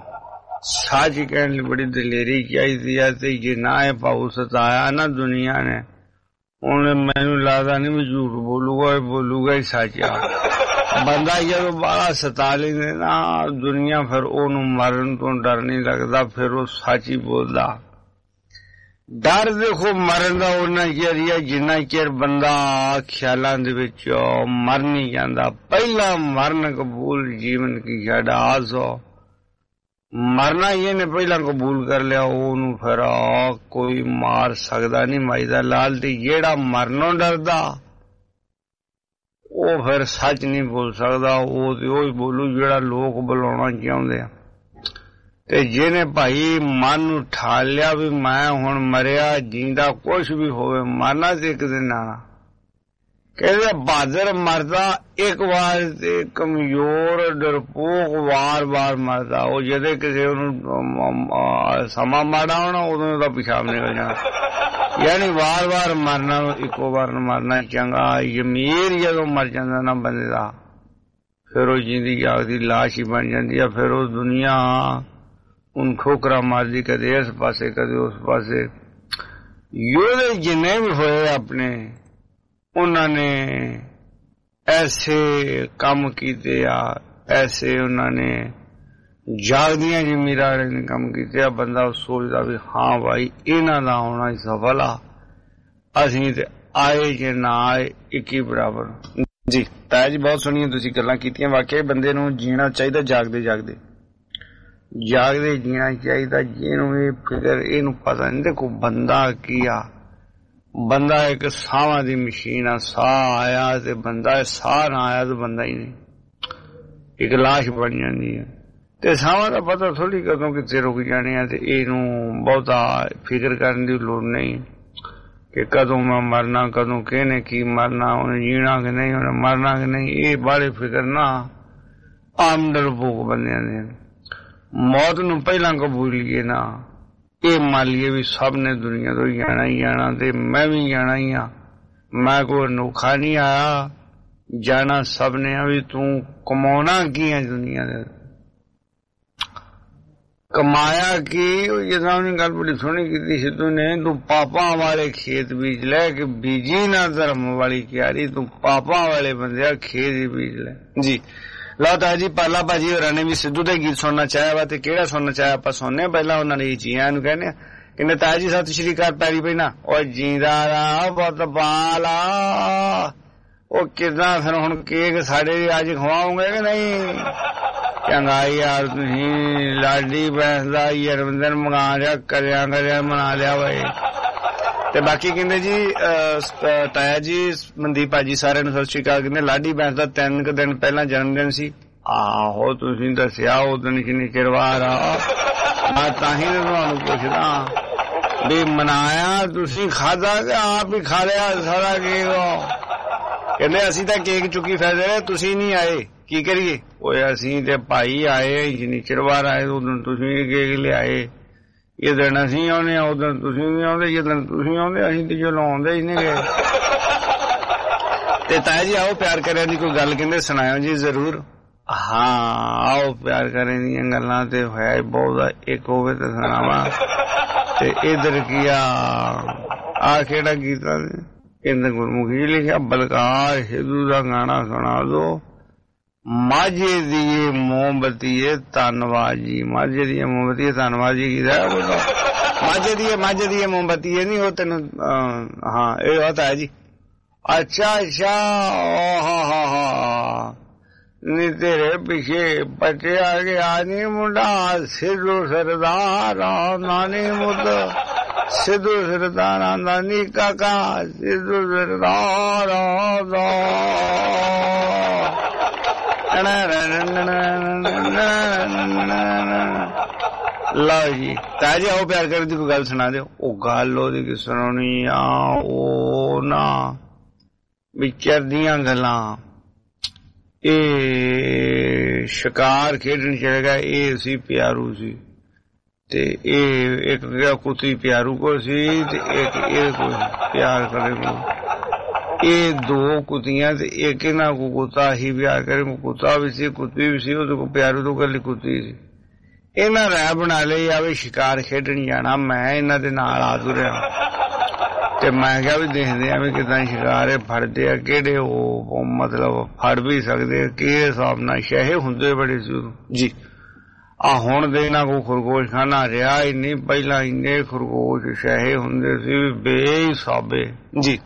सच कहने बड़ी दलेरी चाहिदी है ते जे ना है पाऊ सताया ना दुनिया ने हुण मैनू लगदा नहीं मैं झूठ बोलूगा ही सच आ बंदा जदों बाला सता लेंदे ना दुनिया फिर ओनू मरन तो डर नहीं लगदा फिर वो सच ही बोलदा डर देखो मरन दा उन्ना चिर ही जिन्ना चिर बंदा ख्यालां दे विच मर नहीं जांदा पहला मरन कबूल जीवन की छड़ आस हो मरना ही ने पहला कबूल कर लिया, ओनू फिर कोई मार सकदा नहीं। माई दा लाल ते जेड़ा मरनों डरदा ओ फिर सच नहीं बोल सकदा, ओ ते ओही बोलू जेड़ा लोग बुलाउणा चाहुंदे आ। ते जिहने भाई मन नूं ठाल लिया भी मैं हुण मरिया जींदा कुछ भी होवे, मरना ते एक दिन आना। कहते बहादुर मरदा एक बार ते कमजोर डरपोक वार बार मरदा। वो जदे किसी समा माड़ा होना उदों दा पिशाब निकल जाना। यानी वार बार मरना, इको बार मरना चंगा। जमीर जदों मर जांदा ना बंदे दा, फिर वो जींदी जागदी लाश ही बन जांदी है। फिर वो दुनिया उन ठोकरा मारदी, कदे इस पासे कदे उस पासे। योधे जिन्ने भी होए अपने उन्होंने ऐसे काम किते आ, ऐसे उन्होंने जागदियां जमीरा ने काम किते आ। बंदा सोचदा भी हाँ भाई इन्हां दा होना ही सफल आ, असीं ते आए जे ना आए एक ही बराबर। जी ताया जी बहुत सोहणियां तुसीं गल्लां कीतियां। वाकई बंदे नूं जीना चाहिदा, जागदे जागदे जागदे जीना चाहिदा। जिहनूं ये फिकर इहनूं पता नहीं। देखो बंदा की आ, बंदा एक सावां दी मशीन आ। साह आया ते बंदा, साह ना आया तो बंदा ही नहीं, एक लाश बन जाती है। ते सावां दा पता थोड़ी कदों कित्थे रुक जाने आ। ते इहनूं बहुता फिकर करन दी लोड़ नहीं कि कदों मैं मरना, कदों किहने की मरना, उन्हें जीना कि नहीं, उन्हें मरना कि नहीं। ये बड़े फिकर ना आम डरपोक बंदियां दे। मौत नूं पहलां कबूलीए ना, ये मान लीए भी सब ने दुनिया तो जाना ही जाना, ते मैं भी जाना ही हाँ। मैं कोई अनोखा नहीं आया, जाना सब ने। भी तू कमाना की है दुनिया दे, कमाया की। जिदा उन्हें गल बड़ी सोहनी की सिद्धू ने, तू पापा वाले खेत बीज ले कि बीजी ना धर्म वाली क्यारी। तू पापा वाले बंदे खेत ही बीज ले। जी लो ताया जी, पाला भाजी होरां ने भी सिद्धू दे गीत सुनना चाहया वा, ते किहड़ा सुनना चाहया आपां सुनने। पहला उन्हां ने जीआं नूं कहने कहने ताया जी सत श्री अकाल पैरी पैना। ओ जींदा रहा पुत्त पाला, ओ किदां फिर हुण केक साडे अज खवाओगे कि नहीं? चंगा यार तुसीं लाडी भैंस दा जन्मदिन मंगा लिया, करिया मना लिया भाई। ते बाकी कहंदे जी ताया जी मनदीप भाजी सारे नूं सत श्री अकाल। कहंदे लाडी भैंस दा 3 दिन पहला जन्मदिन सी। आहो तुसीं दस्सिया उस दिन किन्नी चिर बाहर आ, मैं ताहीं तुहानूं पुछदा भी मनाया तुसीं खादा कि आप ही खा लिया सारा केक? कहंदे असीं तां केक चुकी फिरदे रहे, तुसीं नहीं आए, की करिए? ओए असीं ते भाई आए, जिन्नी चिर बाहर आए उस दिन तुसीं केक लिआए। ये दिन असीं आउने, उस दिन तुसीं नहीं आउंदे, जिस दिन तुसीं आउंदे असीं ते चलो आउंदे ही नहीं गए। ते ताया जी आओ प्यार करने दी कोई गल कहंदे सुनाओ जी जरूर। हाँ आओ प्यार करने दी गल्लां ते होया बहुत, एक होवे ते सुनावा। ते इधर किया आ केड़ा गीत इंदर गुरमुखी जी लिखा, बलकार सिद्धू दा गाना सुना दो। माझे दिए मोमबत्तीए धन्नवाद जी, माझे दिए मोमबत्तीए धन्नवाद जी की बोलो। माझे दिए मोमबत्तीए नहीं हो तेन। हाँ ये होता है जी। अच्छा हा नी तेरे पीछे बच्चे आगे आनी मुंडा सिद्धू सरदार नानी मुद सिद्धू सरदार नानी काका सिद्धू सरदार लो जी ताया जी आओ प्यार कर दी कोई गल सुना दो। ओ गल ओदी की सुनानी आ, ओ ना विचर दियां गल्लां। ए शिकार खेडन चले गया, ए सी प्यारू सी ते एक कुत्ती प्यारू को सी ते एक को प्यार करे को। ये 2 कुत्तियां ते एक इन्हां को कुत्ता ही प्यार करे, कुत्ता भी सी कुत्ती भी सी, ओदे को प्यारू तो कल्ली कुत्ती सी। इन्हां राह बना लई आवे शिकार खेडन जाना। मैं इन्हां दे नाल आ तुरिया ते मैं क्या भी देखदे आ भी किदां शिकार फड़दे आ, किहड़े ओ मतलब फड़ भी सकदे, किस हिसाब नाल शहे हुंदे बड़े सी जी। आ हुण दे इन्हां को खरगोश खाना रिहा ही नहीं, पहलां इन्ने खरगोश शहे हुंदे सी बेहिसाबे जी।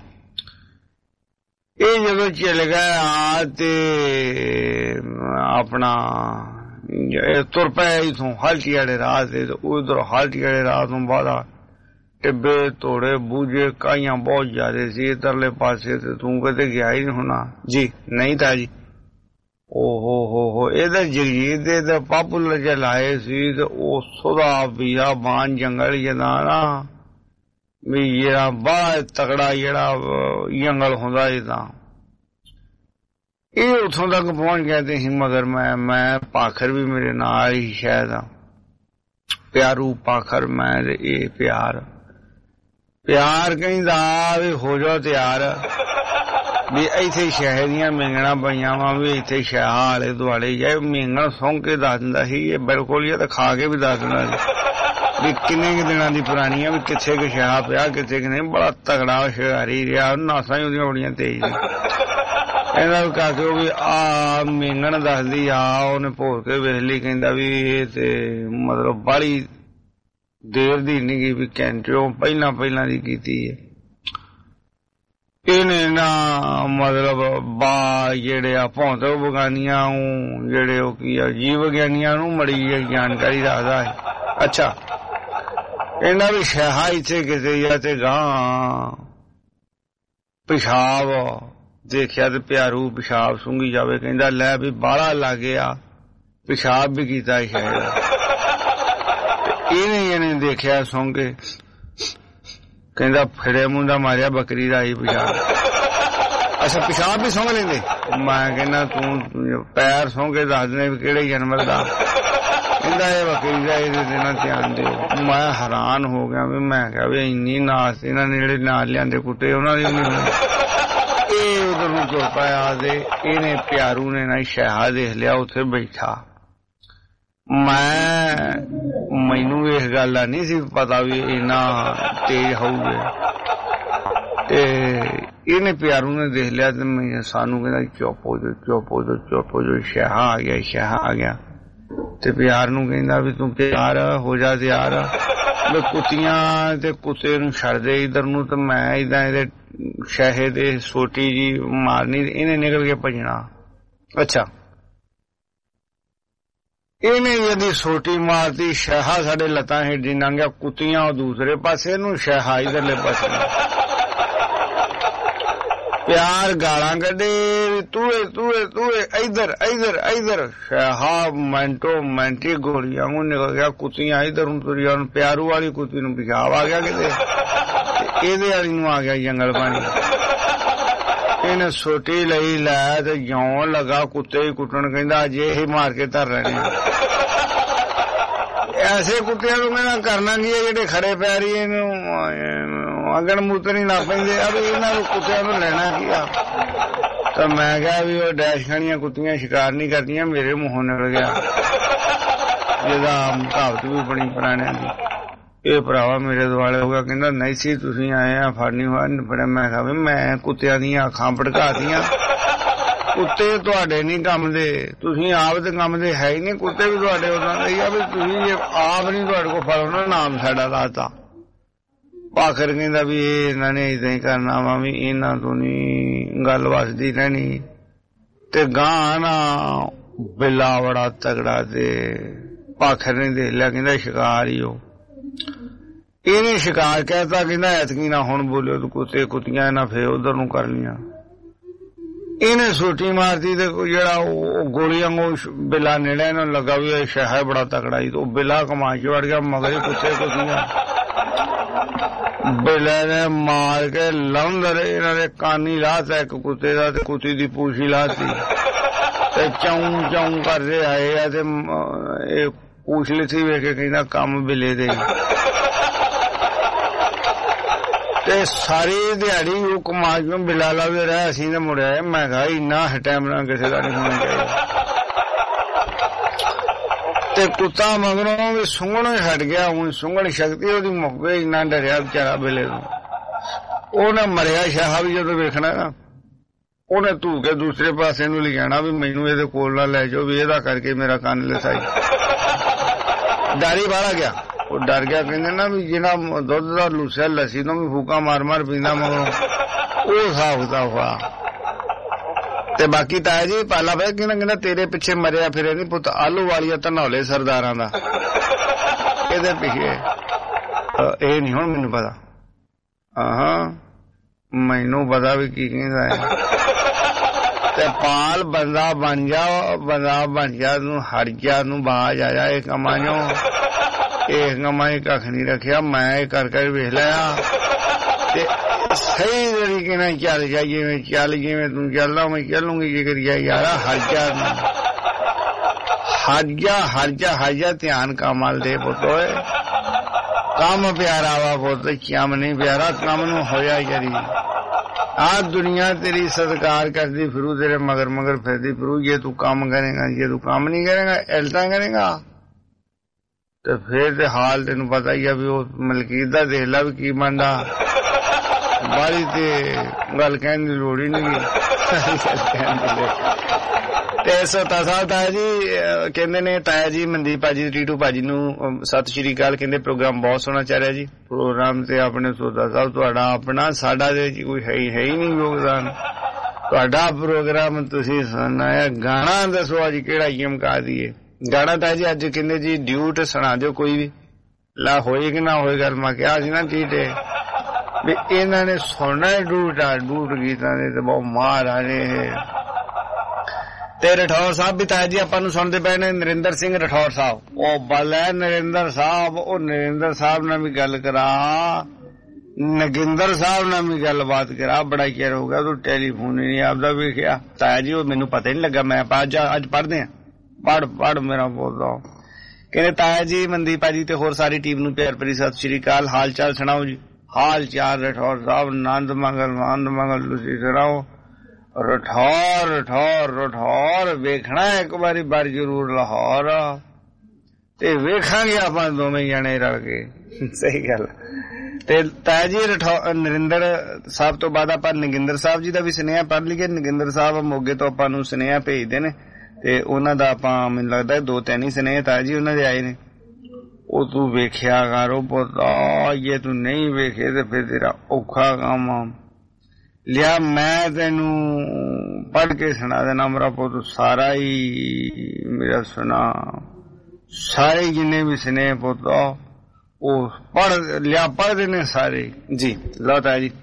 ये जदों चल गए आ ते अपना ਤੁਰ ਪਏ ਇਥੋਂ ਹਾਲਟੀ ਵਾਲੇ ਰਾਹ ਤੇ, ਉਧਰ ਹਾਲਟੀ ਵਾਲੇ ਰਾਹ ਤੋਂ ਬਾਅਦ ਟਿੱਬੇ ਧੋੜੇ ਬੂਝੇ ਕਾਈਆਂ ਬਹੁਤ ਜ਼ਿਆਦਾ ਸੀ ਇੱਧਰਲੇ ਪਾਸੇ, ਤੇ ਤੂੰ ਕਦੇ ਗਿਆ ਹੀ ਨਹੀਂ ਹੋਣਾ ਜੀ? ਨਹੀਂ ਤਾਂ ਜੀ। ਓਹੋ ਇਹਦਾ ਜਗਜੀਤ ਦੇ ਤਾਂ ਪਾਪੂਲਰ ਜਿਹਾ ਲਾਏ ਸੀ, ਤੇ ਉਸੋ ਦਾ ਬੀਆਬਾਨ ਜੰਗਲ ਜਨਾ ਨਾ ਵੀ ਜਿਹੜਾ ਬੜਾ ਤਕੜਾ ਜਿਹੜਾ ਜੰਗਲ ਹੁੰਦਾ ਇਹ ਤਾਂ ਇਹ ਉੱਥੋਂ ਤੱਕ ਪਹੁੰਚ ਗਿਆ ਤੇ ਸੀ। ਮਗਰ ਮੈਂ ਪਾਖਰ ਵੀ ਮੇਰੇ ਨਾਲ ਹੀ ਸ਼ਾਇਦ ਪਿਆਰੂ ਪਾਖਰ ਮੈਂ ਤੇ ਇਹ ਪਿਆਰ ਕਹਿੰਦਾ ਵੀ ਹੋ ਜਾ ਤਿਆਰ ਵੀ ਇੱਥੇ ਸ਼ਹਿਰ ਦੀਆਂ ਮੇਂਗਣਾ ਪਈਆਂ ਵਾ ਵੀ ਇੱਥੇ ਸ਼ਾਹ ਆਲੇ ਦੁਆਲੇ ਜਾਏ ਮੇਂਗਣ ਸੌਂ ਕੇ ਦੱਸ ਦਿੰਦਾ ਸੀ। ਇਹ ਬਿਲਕੁਲ ਹੀ ਤਾਂ ਖਾ ਕੇ ਵੀ ਦੱਸ ਦਿੰਦਾ ਸੀ ਵੀ ਕਿੰਨੇ ਕੁ ਦਿਨਾਂ ਦੀ ਪੁਰਾਣੀ ਆ, ਵੀ ਕਿੱਥੇ ਕੁ ਸ਼ਾਹ ਪਿਆ ਕਿੱਥੇ ਕਿ ਨਹੀਂ। ਬੜਾ ਤਗੜਾ ਸ਼ਿਕਾਰੀ ਰਿਹਾ, ਨਾਸਾਂ ਹੀ ਉਹਦੀਆਂ ਬੜੀਆਂ ਤੇਜ਼ ਨੇ। ਇਹਨਾਂ ਨੂੰ ਕਹ ਕੇ ਉਹ ਵੀ ਆ ਮੇਂਗਣ ਦੱਸਦੀ ਆ, ਉਹਨੇ ਭੋਰ ਕੇ ਵੇਖ ਲਈ, ਕਹਿੰਦਾ ਵੀ ਇਹ ਤੇ ਮਤਲਬ ਬਾਹਲੀ ਦੇਰ ਦੀ ਨੀ ਗੀ, ਵੀ ਘੰਟਿਓਂ ਪਹਿਲਾਂ ਦੀ ਕੀਤੀ ਹੈ। ਇਹਨੇ ਨਾ ਮਤਲਬ ਜਿਹੜੇ ਆ ਭੌਂਤ ਵਿਗਿਆਨੀਆਂ ਜਿਹੜੇ ਉਹ ਕੀ ਆ ਜੀਵ ਵਿਗਿਆਨੀਆਂ ਨੂੰ ਮੜੀ ਜਾਣਕਾਰੀ ਰੱਖਦਾ ਹੈ। ਅੱਛਾ ਇਹਨਾਂ ਵੀ ਸ਼ਾਹ ਇੱਥੇ ਕਿਤੇ ਆ ਤੇ ਗਾਂ ਪਿਸ਼ਾਬ ਦੇਖਿਆ ਤੇ ਪਿਆਰੂ ਪਿਸ਼ਾਬ ਸੁੰਘੀ ਜਾਵੇ, ਕਹਿੰਦਾ ਲੈ ਵੀ ਬਾਹਲਾ ਲੱਗ ਗਿਆ, ਪਿਸ਼ਾਬ ਵੀ ਕੀਤਾ ਸ਼ਾਇਦ। ਇਹਨੇ ਦੇਖਿਆ ਸੁੰਘ ਕੇ, ਕਹਿੰਦਾ ਫਿਰੇ ਮੂੰਹ ਦਾ ਮਾਰਿਆ ਬੱਕਰੀ ਦਾ ਹੀ ਪਿਸ਼ਾਬ। ਅੱਛਾ ਪਿਸ਼ਾਬ ਵੀ ਸੁੰਘ ਲੈਂਦੇ? ਮੈਂ ਕਹਿੰਦਾ ਤੂੰ ਪੈਰ ਸੁੰਘ ਕੇ ਦੱਸ ਦੇ ਵੀ ਕਿਹੜੇ ਜਾਨਵਰ ਦਾ। ਕਹਿੰਦਾ ਇਹ ਬੱਕਰੀ ਦਾ, ਇਹਦੇ ਤੇ ਨਾ ਧਿਆਨ ਦਿਓ। ਮੈਂ ਹੈਰਾਨ ਹੋ ਗਿਆ ਵੀ ਮੈਂ ਕਿਹਾ ਵੀ ਇੰਨੀ ਨਾਸ ਇਹਨਾਂ ਨੇ ਜਿਹੜੇ ਨਾਲ ਲਿਆਂਦੇ ਕੁੱਤੇ ਉਹਨਾਂ ਦੀ ਵੀ ਨਹੀਂ। ਇਹ ਉਧਰ ਨੂੰ ਤੁਰ ਪਾਇਆ ਤੇ ਇਹਨੇ ਪਿਆਰੂ ਨੇ ਨਾ ਸ਼ਾਹ ਦੇਖ ਲਿਆ ਉੱਥੇ ਬੈਠਾ। ਮੈਨੂੰ ਇਸ ਗੱਲ ਦਾ ਨਹੀਂ ਸੀ ਪਤਾ ਵੀ ਇੰਨਾ ਤੇਜ਼ ਹੋਊਗੇ, ਤੇ ਇਹਨੇ ਪਿਆਰੂ ਨੇ ਦੇਖ ਲਿਆ ਤੇ ਸਾਨੂੰ ਕਹਿੰਦਾ ਚੁੱਪ ਹੋ ਜਾਓ ਸ਼ਾਹ ਆ ਗਿਆ। ਤੇ ਪਿਆਰ ਨੂੰ ਕਹਿੰਦਾ ਵੀ ਤੂੰ ਤਿਆਰ ਹੋ ਜਾ, ਤਿਆਰ ਵੀ ਕੁੱਤੀਆਂ ਤੇ ਕੁੱਤੇ ਨੂੰ ਛੱਡ ਦੇ ਇੱਧਰ ਨੂੰ, ਤੇ ਮੈਂ ਏਦਾਂ ਇਹਦੇ ਸ਼ਾਹੇ ਤੇ ਸੋਟੀ ਜੀ ਮਾਰਨੀ, ਇਹਨੇ ਨਿਕਲ ਕੇ ਭੱਜਣਾ। ਅੱਛਾ ਇਹਨੇ ਜਦੀ ਸੋਟੀ ਮਾਰਤੀ, ਸ਼ਾਹ ਸਾਡੇ ਲੱਤਾਂ ਹੇਠ ਲੰਘ ਗਿਆ, ਕੁੱਤੀਆਂ ਉਹ ਦੂਸਰੇ ਪਾਸੇ ਨੂੰ, ਸ਼ਾਹ ਇਧਰਲੇ ਪਾਸੇ। ਪਿਆਰ ਗਾਲਾਂ ਕੱਢੇ ਤੂੰ ਇੱਧਰ ਸ਼ਾਹ ਮਿੰਟੀ ਗੋਲੀਆਂ ਨੂੰ ਨਿਕਲ ਗਿਆ, ਕੁੱਤੀਆਂ ਇੱਧਰ ਨੂੰ ਤੁਰੀਆਂ। ਪਿਆਰੂ ਵਾਲੀ ਕੁੱਤੀ ਨੂੰ ਪਿਸ਼ਾਬ ਆ ਗਿਆ ਕਿਤੇ, ਇਹਦੇ ਵਾਲੀ ਨੂੰ ਆ ਗਿਆ ਜੰਗਲ ਪਾਣੀ। ਇਹਨੇ ਸੋਟੀ ਲਈ ਲੈ ਤੇ ਜਿਉਂ ਲੱਗਾ ਕੁੱਤੇ ਹੀ ਕੁੱਟਣ, ਕਹਿੰਦਾ ਅਜੇ ਹੀ ਮਾਰ ਕੇ ਧਰ ਰਹੇ ਨੇ। ਐਸੇ ਕੁੱਤਿਆਂ ਨੂੰ ਕਹਿੰਦਾ ਕਰਨਾ ਕੀ ਹੈ ਜਿਹੜੇ ਖੜੇ ਪੈਰੀ ਇਹਨੂੰ ਅਗਣ ਮੂਤਰੀ ਨਾ ਪੈਂਦੇ ਆ, ਵੀ ਇਹਨਾਂ ਨੂੰ ਕੁੱਤਿਆਂ ਨੂੰ ਲੈਣਾ ਕੀ ਆ। ਤਾਂ ਮੈਂ ਕਿਹਾ ਵੀ ਉਹ ਡੈਸ਼ ਖਾਣੀਆਂ ਕੁੱਤੀਆਂ ਸ਼ਿਕਾਰ ਨਹੀਂ ਕਰਦੀਆਂ, ਮੇਰੇ ਮੂੰਹੋਂ ਨਿਕਲ ਗਿਆ, ਜਿਹਦਾ ਕਹਾਵਤ ਵੀ ਬਣੀ ਪੁਰਾਣਿਆਂ ਦੀ। ਇਹ ਭਰਾਵਾ ਮੇਰੇ ਦੁਆਲੇ ਹੋ ਗਿਆ, ਕਹਿੰਦਾ ਨਹੀਂ ਸੀ ਤੁਸੀਂ ਆਏ ਆ ਫੜਨੀ ਹੋਇਆ ਫੜਿਆ। ਮੈਂ ਕਿਹਾ ਵੀ ਮੈਂ ਕੁੱਤਿਆਂ ਦੀਆਂ ਅੱਖਾਂ ਭੜਕਾਤੀਆਂ, ਕੁੱਤੇ ਤੁਹਾਡੇ ਨਹੀਂ ਕੰਮ ਦੇ, ਤੁਸੀਂ ਆਪ ਤੇ ਕੰਮ ਦੇ ਹੈ ਹੀ ਨਹੀਂ, ਕੁੱਤੇ ਵੀ ਤੁਹਾਡੇ ਉਹਨਾਂ ਦੇ ਆ, ਵੀ ਤੁਸੀਂ ਜੇ ਆਪ ਨਹੀਂ ਤੁਹਾਡੇ ਕੋਲ ਫੜਨਾ ਨਾਮ ਸਾਡਾ ਲਾਤਾ। ਪਾਖਰ ਕਹਿੰਦਾ ਵੀ ਇਹ ਇਹਨਾਂ ਨੇ ਏਦਾਂ ਹੀ ਕਰਨਾ ਵਾ, ਵੀ ਇਹਨਾਂ ਤੋਂ ਨੀ ਗੱਲ ਵਸਦੀ ਰਹਿਣੀ। ਤੇ ਗਾਂ ਨਾ ਬਿੱਲਾ ਬੜਾ ਤਗੜਾ, ਤੇ ਪਾਖਰ ਨੇ ਦੇਖ ਲਿਆ, ਕਹਿੰਦਾ ਸ਼ਿਕਾਰ ਹੀ ਉਹ। ਇਹਨੇ ਸ਼ਿਕਾਰ ਕਹਿਤਾ, ਕਹਿੰਦਾ ਐਤਕੀ ਨਾ ਹੁਣ ਬੋਲਿਓ, ਤੂੰ ਕੁੱਤੇ ਕੁੱਤੀਆਂ ਇਹਨਾਂ ਫੇਰ ਉਧਰ ਨੂੰ ਕਰ ਲੀਆਂ। ਇਹਨੇ ਸੋਟੀ ਮਾਰਤੀ ਤੇ ਜਿਹੜਾ ਉਹ ਗੋਲੀ ਵਾਂਗੂ ਬਿੱਲਾ ਨੇੜੇ ਇਹਨੂੰ ਲੱਗਾ ਵੀ ਇਹ ਸ਼ਾਹ ਬੜਾ ਤਕੜਾ ਸੀ, ਉਹ ਬਿੱਲਾ ਕਮਾ ਚ ਵੜ ਗਿਆ, ਮਗਰ ਕੁੱਤੇ ਕੁੱਤੀਆਂ ਬਿੱਲੇ ਨੇ ਮਾਰ ਕੇ ਲੰਦਰ ਇਹਨਾਂ ਦੇ ਕਾਨੀ ਲਾਤਾ ਇੱਕ ਕੁੱਤੇ ਦਾ, ਤੇ ਕੁੱਤੀ ਦੀ ਪੂਛੀ ਲਾਤੀ, ਤੇ ਚੌਂ ਕਰਦੇ ਆਏ ਆ, ਤੇ ਇਹ ਪੂਛ ਲਿੱਤੀ ਵੇਖ ਕੇ ਕਹਿੰਦਾ ਕੰਮ ਬਿੱਲੇ ਦੇ। ਤੇ ਸਾਰੀ ਦਿਹਾੜੀ ਉਹ ਕਮਾਜ ਨੂੰ ਬਿੱਲਾ ਲਾਵੇ ਰਿਹਾ, ਅਸੀਂ ਤਾਂ ਮੁੜਿਆ। ਮੈਂ ਕਿਹਾ ਇੰਨਾ ਟਾਈਮ ਨਾਲ ਕਿਸੇ ਦਾ ਨਹੀਂ ਹੋਣਾ ਚਾਹੀਦਾ। ਤੇ ਕੁੱਤਾ ਮਗਰੋਂ ਵੀ ਸੁੰਘਣੋਂ ਹਟ ਗਿਆ, ਹੁਣ ਸੁੰਘਣ ਸ਼ਕਤੀ ਉਹਦੀ ਮੁੱਕ ਗਈ, ਇੰਨਾ ਡਰਿਆ ਵਿਚਾਰਾ ਬਿੱਲੇ ਨੂੰ। ਉਹਨੇ ਮਰਿਆ ਸ਼ਾਹ ਵੀ ਜਦੋਂ ਵੇਖਣਾ ਨਾ, ਉਹਨੇ ਧੂ ਕੇ ਦੂਸਰੇ ਪਾਸੇ ਨੂੰ ਲਿਜਾਣਾ ਵੀ ਮੈਨੂੰ ਇਹਦੇ ਕੋਲ ਨਾ ਲੈ ਜਾਓ, ਵੀ ਇਹਦਾ ਕਰਕੇ ਮੇਰਾ ਕੰਨ ਲਸਾਈ। ਡਾਰੀ ਬਾਹਰ ਗਿਆ, ਉਹ ਡਰ ਗਿਆ। ਕਹਿੰਦੇ ਨਾ ਵੀ ਜਿਹੜਾ ਦੁੱਧ ਦਾ ਲੂਸਿਆ ਲੱਸੀ ਤੋਂ ਵੀ ਫੂਕਾ ਮਾਰ ਮਾਰ ਪੀਂਦਾ, ਮਗਰੋਂ ਉਹ ਹਿਸਾਬ ਕਿਤਾਬ ਹੋਇਆ। ਤੇ ਬਾਕੀ ਤਾਇਆ ਜੀ ਪਾਲਾ ਵੇ ਕਹਿੰਦਾ ਤੇਰੇ ਪਿੱਛੇ ਮਰਿਆ ਫਿਰੇ ਨੀ ਪੁੱਤ ਆਲੂ ਵਾਲੀਆਂ ਧਨੌਲੇ ਸਰਦਾਰਾਂ ਦਾ ਇਹਦੇ ਪਿੱਛੇ ਇਹ ਨਹੀਂ ਹੁਣ ਮੈਨੂੰ ਪਤਾ ਮੈਨੂੰ ਪਤਾ ਵੀ ਕੀ ਕਹਿੰਦਾ ਹੈ ਤੇ ਪਾਲ ਬੰਦਾ ਬਣ ਜਾ ਨੂੰ ਹਟ ਜਾ ਨੂੰ ਬਾਜ ਆ ਜਾ ਇਹ ਕੰਮਾਂ ਕੱਖ ਨਹੀਂ ਰੱਖਿਆ ਮੈਂ ਇਹ ਕਰ ਵੇਖ ਲਿਆ ਤੇ ਸਹੀ ਤਰੀਕੇ ਨਾਲ ਚੱਲ ਜਾ ਜਿਵੇਂ ਤੂੰ ਚੱਲਦਾ ਮੈਂ ਚੱਲੂਗੀ ਜੇ ਕਰੀ ਯਾਰ ਹਟ ਜਾ ਧਿਆਨ ਕਮਾਲ ਦੇ ਪੁੱਤ ਓਏ ਕੰਮ ਪਿਆਰਾ ਵਾ ਪੁੱਤ ਕੰਮ ਨਹੀਂ ਪਿਆਰਾ ਕੰਮ ਨੂੰ ਹੋਇਆ ਯਾਰੀ ਆ ਦੁਨੀਆ ਤੇਰੀ ਸਤਿਕਾਰ ਕਰਦੀ ਫਿਰੂ ਤੇਰੇ ਮਗਰ ਫਿਰਦੀ ਫਿਰੂ ਜੇ ਤੂੰ ਕੰਮ ਕਰੇਗਾ ਜੇ ਤੂੰ ਕੰਮ ਨਹੀਂ ਕਰੇਗਾ ਐਲਟਾਂ ਕਰੇਗਾ ਤੇ ਫੇਰ ਤੇ ਹਾਲ ਤੈਨੂੰ ਪਤਾ ਹੀ ਆ ਵੀ ਉਹ ਮਲਕੀਤ ਦਾ ਦੇਖ ਲਾ ਵੀ ਕੀ ਬਣਦਾ ਬਾਰੀ ਤੇ ਗੱਲ ਕਹਿਣ ਦੀ ਲੋੜ ਹੀ ਨਹੀਂ ਤੇ ਸੋਤਾ ਸਾਹਿਬ ਤਾਇਆ ਜੀ ਕਹਿੰਦੇ ਨੇ ਤਾਇਆ ਜੀ ਮਨਦੀਪ ਭਾਜੀ ਟੀਟੂ ਭਾਜੀ ਨੂੰ ਸਤਿ ਸ਼੍ਰੀ ਅਕਾਲ ਕਹਿੰਦੇ ਪ੍ਰੋਗਰਾਮ ਬਹੁਤ ਸੋਹਣਾ ਚੱਲ ਰਿਹਾ ਜੀ ਪ੍ਰੋਗਰਾਮ ਤੇ ਆਪਣੇ ਸੋਤਾ ਸਾਹਿਬ ਤੁਹਾਡਾ ਆਪਣਾ ਸਾਡਾ ਦੇ ਕੋਈ ਹੈ ਹੀ ਨਹੀਂ ਯੋਗਦਾਨ ਤੁਹਾਡਾ ਪ੍ਰੋਗਰਾਮ ਤੁਸੀਂ ਸੁਣਾਇਆ ਗਾਣਾ ਦੱਸੋ ਅੱਜ ਕਿਹੜਾ ਚਮਕਾ ਦਈਏ ਗਾਣਾ ਤਾਇਆ ਜੀ ਅੱਜ ਕਹਿੰਦੇ ਜੀ ਡਿਊਟ ਸੁਣਾ ਦਿਓ ਕੋਈ ਵੀ ਲਾ ਹੋਏ ਕਿ ਨਾ ਹੋਏ ਗੱਲ ਮੈਂ ਕਿਹਾ ਸੀ ਨਾ ਟੀਟੇ ਵੀ ਇਹਨਾਂ ਨੇ ਸੁਣਨਾ ਡੂਟ ਗੀਤਾਂ ਦੇ ਤੇ ਬਹੁਤ ਮਾਰ ਆ ਰਹੇ ਤੇ ਰਠੌਰ ਸਾਹਿਬ ਵੀ ਤਾਇਆ ਜੀ ਆਪਾਂ ਨੂੰ ਸੁਣਦੇ ਪਏ ਨੇ ਨਰਿੰਦਰ ਸਿੰਘ ਰਠੌਰ ਸਾਹਿਬ ਉਹ ਬਲੇ ਨਰਿੰਦਰ ਸਾਹਿਬ ਉਹ ਨਰਿੰਦਰ ਸਾਹਿਬ ਨਾਲ ਵੀ ਗੱਲ ਕਰਾ ਨਗਿੰਦਰ ਸਾਹਿਬ ਨਾਲ ਵੀ ਗੱਲਬਾਤ ਕਰਾ ਬੜਾ ਚਿਰ ਹੋ ਗਿਆ ਤੂੰ ਟੈਲੀਫੋਨ ਹੀ ਨਹੀਂ ਆਪਦਾ ਵੇਖਿਆ ਤਾਇਆ ਜੀ ਉਹ ਮੈਨੂੰ ਪਤਾ ਹੀ ਨਹੀਂ ਲੱਗਾ ਮੈਂ ਅੱਜ ਪੜ੍ਹਦੇ ਆ ਪੜ੍ਹ ਮੇਰਾ ਬੋਲਦਾ ਕਹਿੰਦੇ ਤਾਇਆ ਜੀ ਮਨਦੀਪ ਭਾਜੀ ਤੇ ਹੋਰ ਸਾਰੀ ਟੀਮ ਨੂੰ ਪਿਆਰ ਭਰੀ ਸਤਿ ਸ਼੍ਰੀ ਅਕਾਲ ਹਾਲ ਚਾਲ ਸੁਣਾਓ ਜੀ ਹਾਲ ਚਾਲ ਰਠੌਰ ਸਾਹਿਬ ਆਨੰਦ ਮੰਗਲ ਤੁਸੀਂ ਸੁਣਾਓ ਰਠੌਰ ਵੇਖਣਾ ਇੱਕ ਵਾਰੀ ਜ਼ਰੂਰ ਲਾਹੌਰ ਤੇ ਵੇਖਾਂਗੇ ਆਪਾਂ ਦੋਵੇਂ ਜਾਣੇ ਰਲ ਕੇ ਸਹੀ ਗੱਲ ਤੇ ਤਾਇਆ ਜੀ ਨਰਿੰਦਰ ਸਾਹਿਬ ਤੋਂ ਬਾਅਦ ਆਪਾਂ ਨਗਿੰਦਰ ਸਾਹਿਬ ਜੀ ਦਾ ਵੀ ਸੁਨੇਹਾ ਪੜ੍ਹ ਲਈਏ ਨਗਿੰਦਰ ਸਾਹਿਬ ਮੋਗੇ ਤੋਂ ਆਪਾਂ ਨੂੰ ਸੁਨੇਹਾ ਭੇਜਦੇ ਨੇ ਤੇ ਉਹਨਾਂ ਦਾ ਆਪਾਂ ਮੈਨੂੰ ਲੱਗਦਾ 2-3 ਹੀ ਸੁਨੇਹੇ ਤਾਇਆ ਜੀ ਉਹਨਾਂ ਦੇ ਆਏ ਨੇ ਉਹ ਤੂੰ ਵੇਖਿਆ ਕਰ ਉਹ ਪਤਾ ਜੇ ਤੂੰ ਨਹੀਂ ਵੇਖੇ ਤੇ ਫਿਰ ਤੇਰਾ ਔਖਾ ਕੰਮ ਲਿਆ ਮੈਂ ਤੈਨੂੰ ਪੜ੍ਹ ਕੇ ਸੁਣਾ ਦੇਣਾ ਮੇਰਾ ਪੁੱਤ ਸਾਰਾ ਹੀ ਮੇਰਾ ਸੁਣਾ ਸਾਰੇ ਜਿੰਨੇ ਵੀ ਸੁਨੇਹੇ ਪੁੱਤ ਉਹ ਪੜ੍ਹਦੇ ਨੇ ਸਾਰੇ ਜੀ ਲਓ ਤਾਇਆ ਜੀ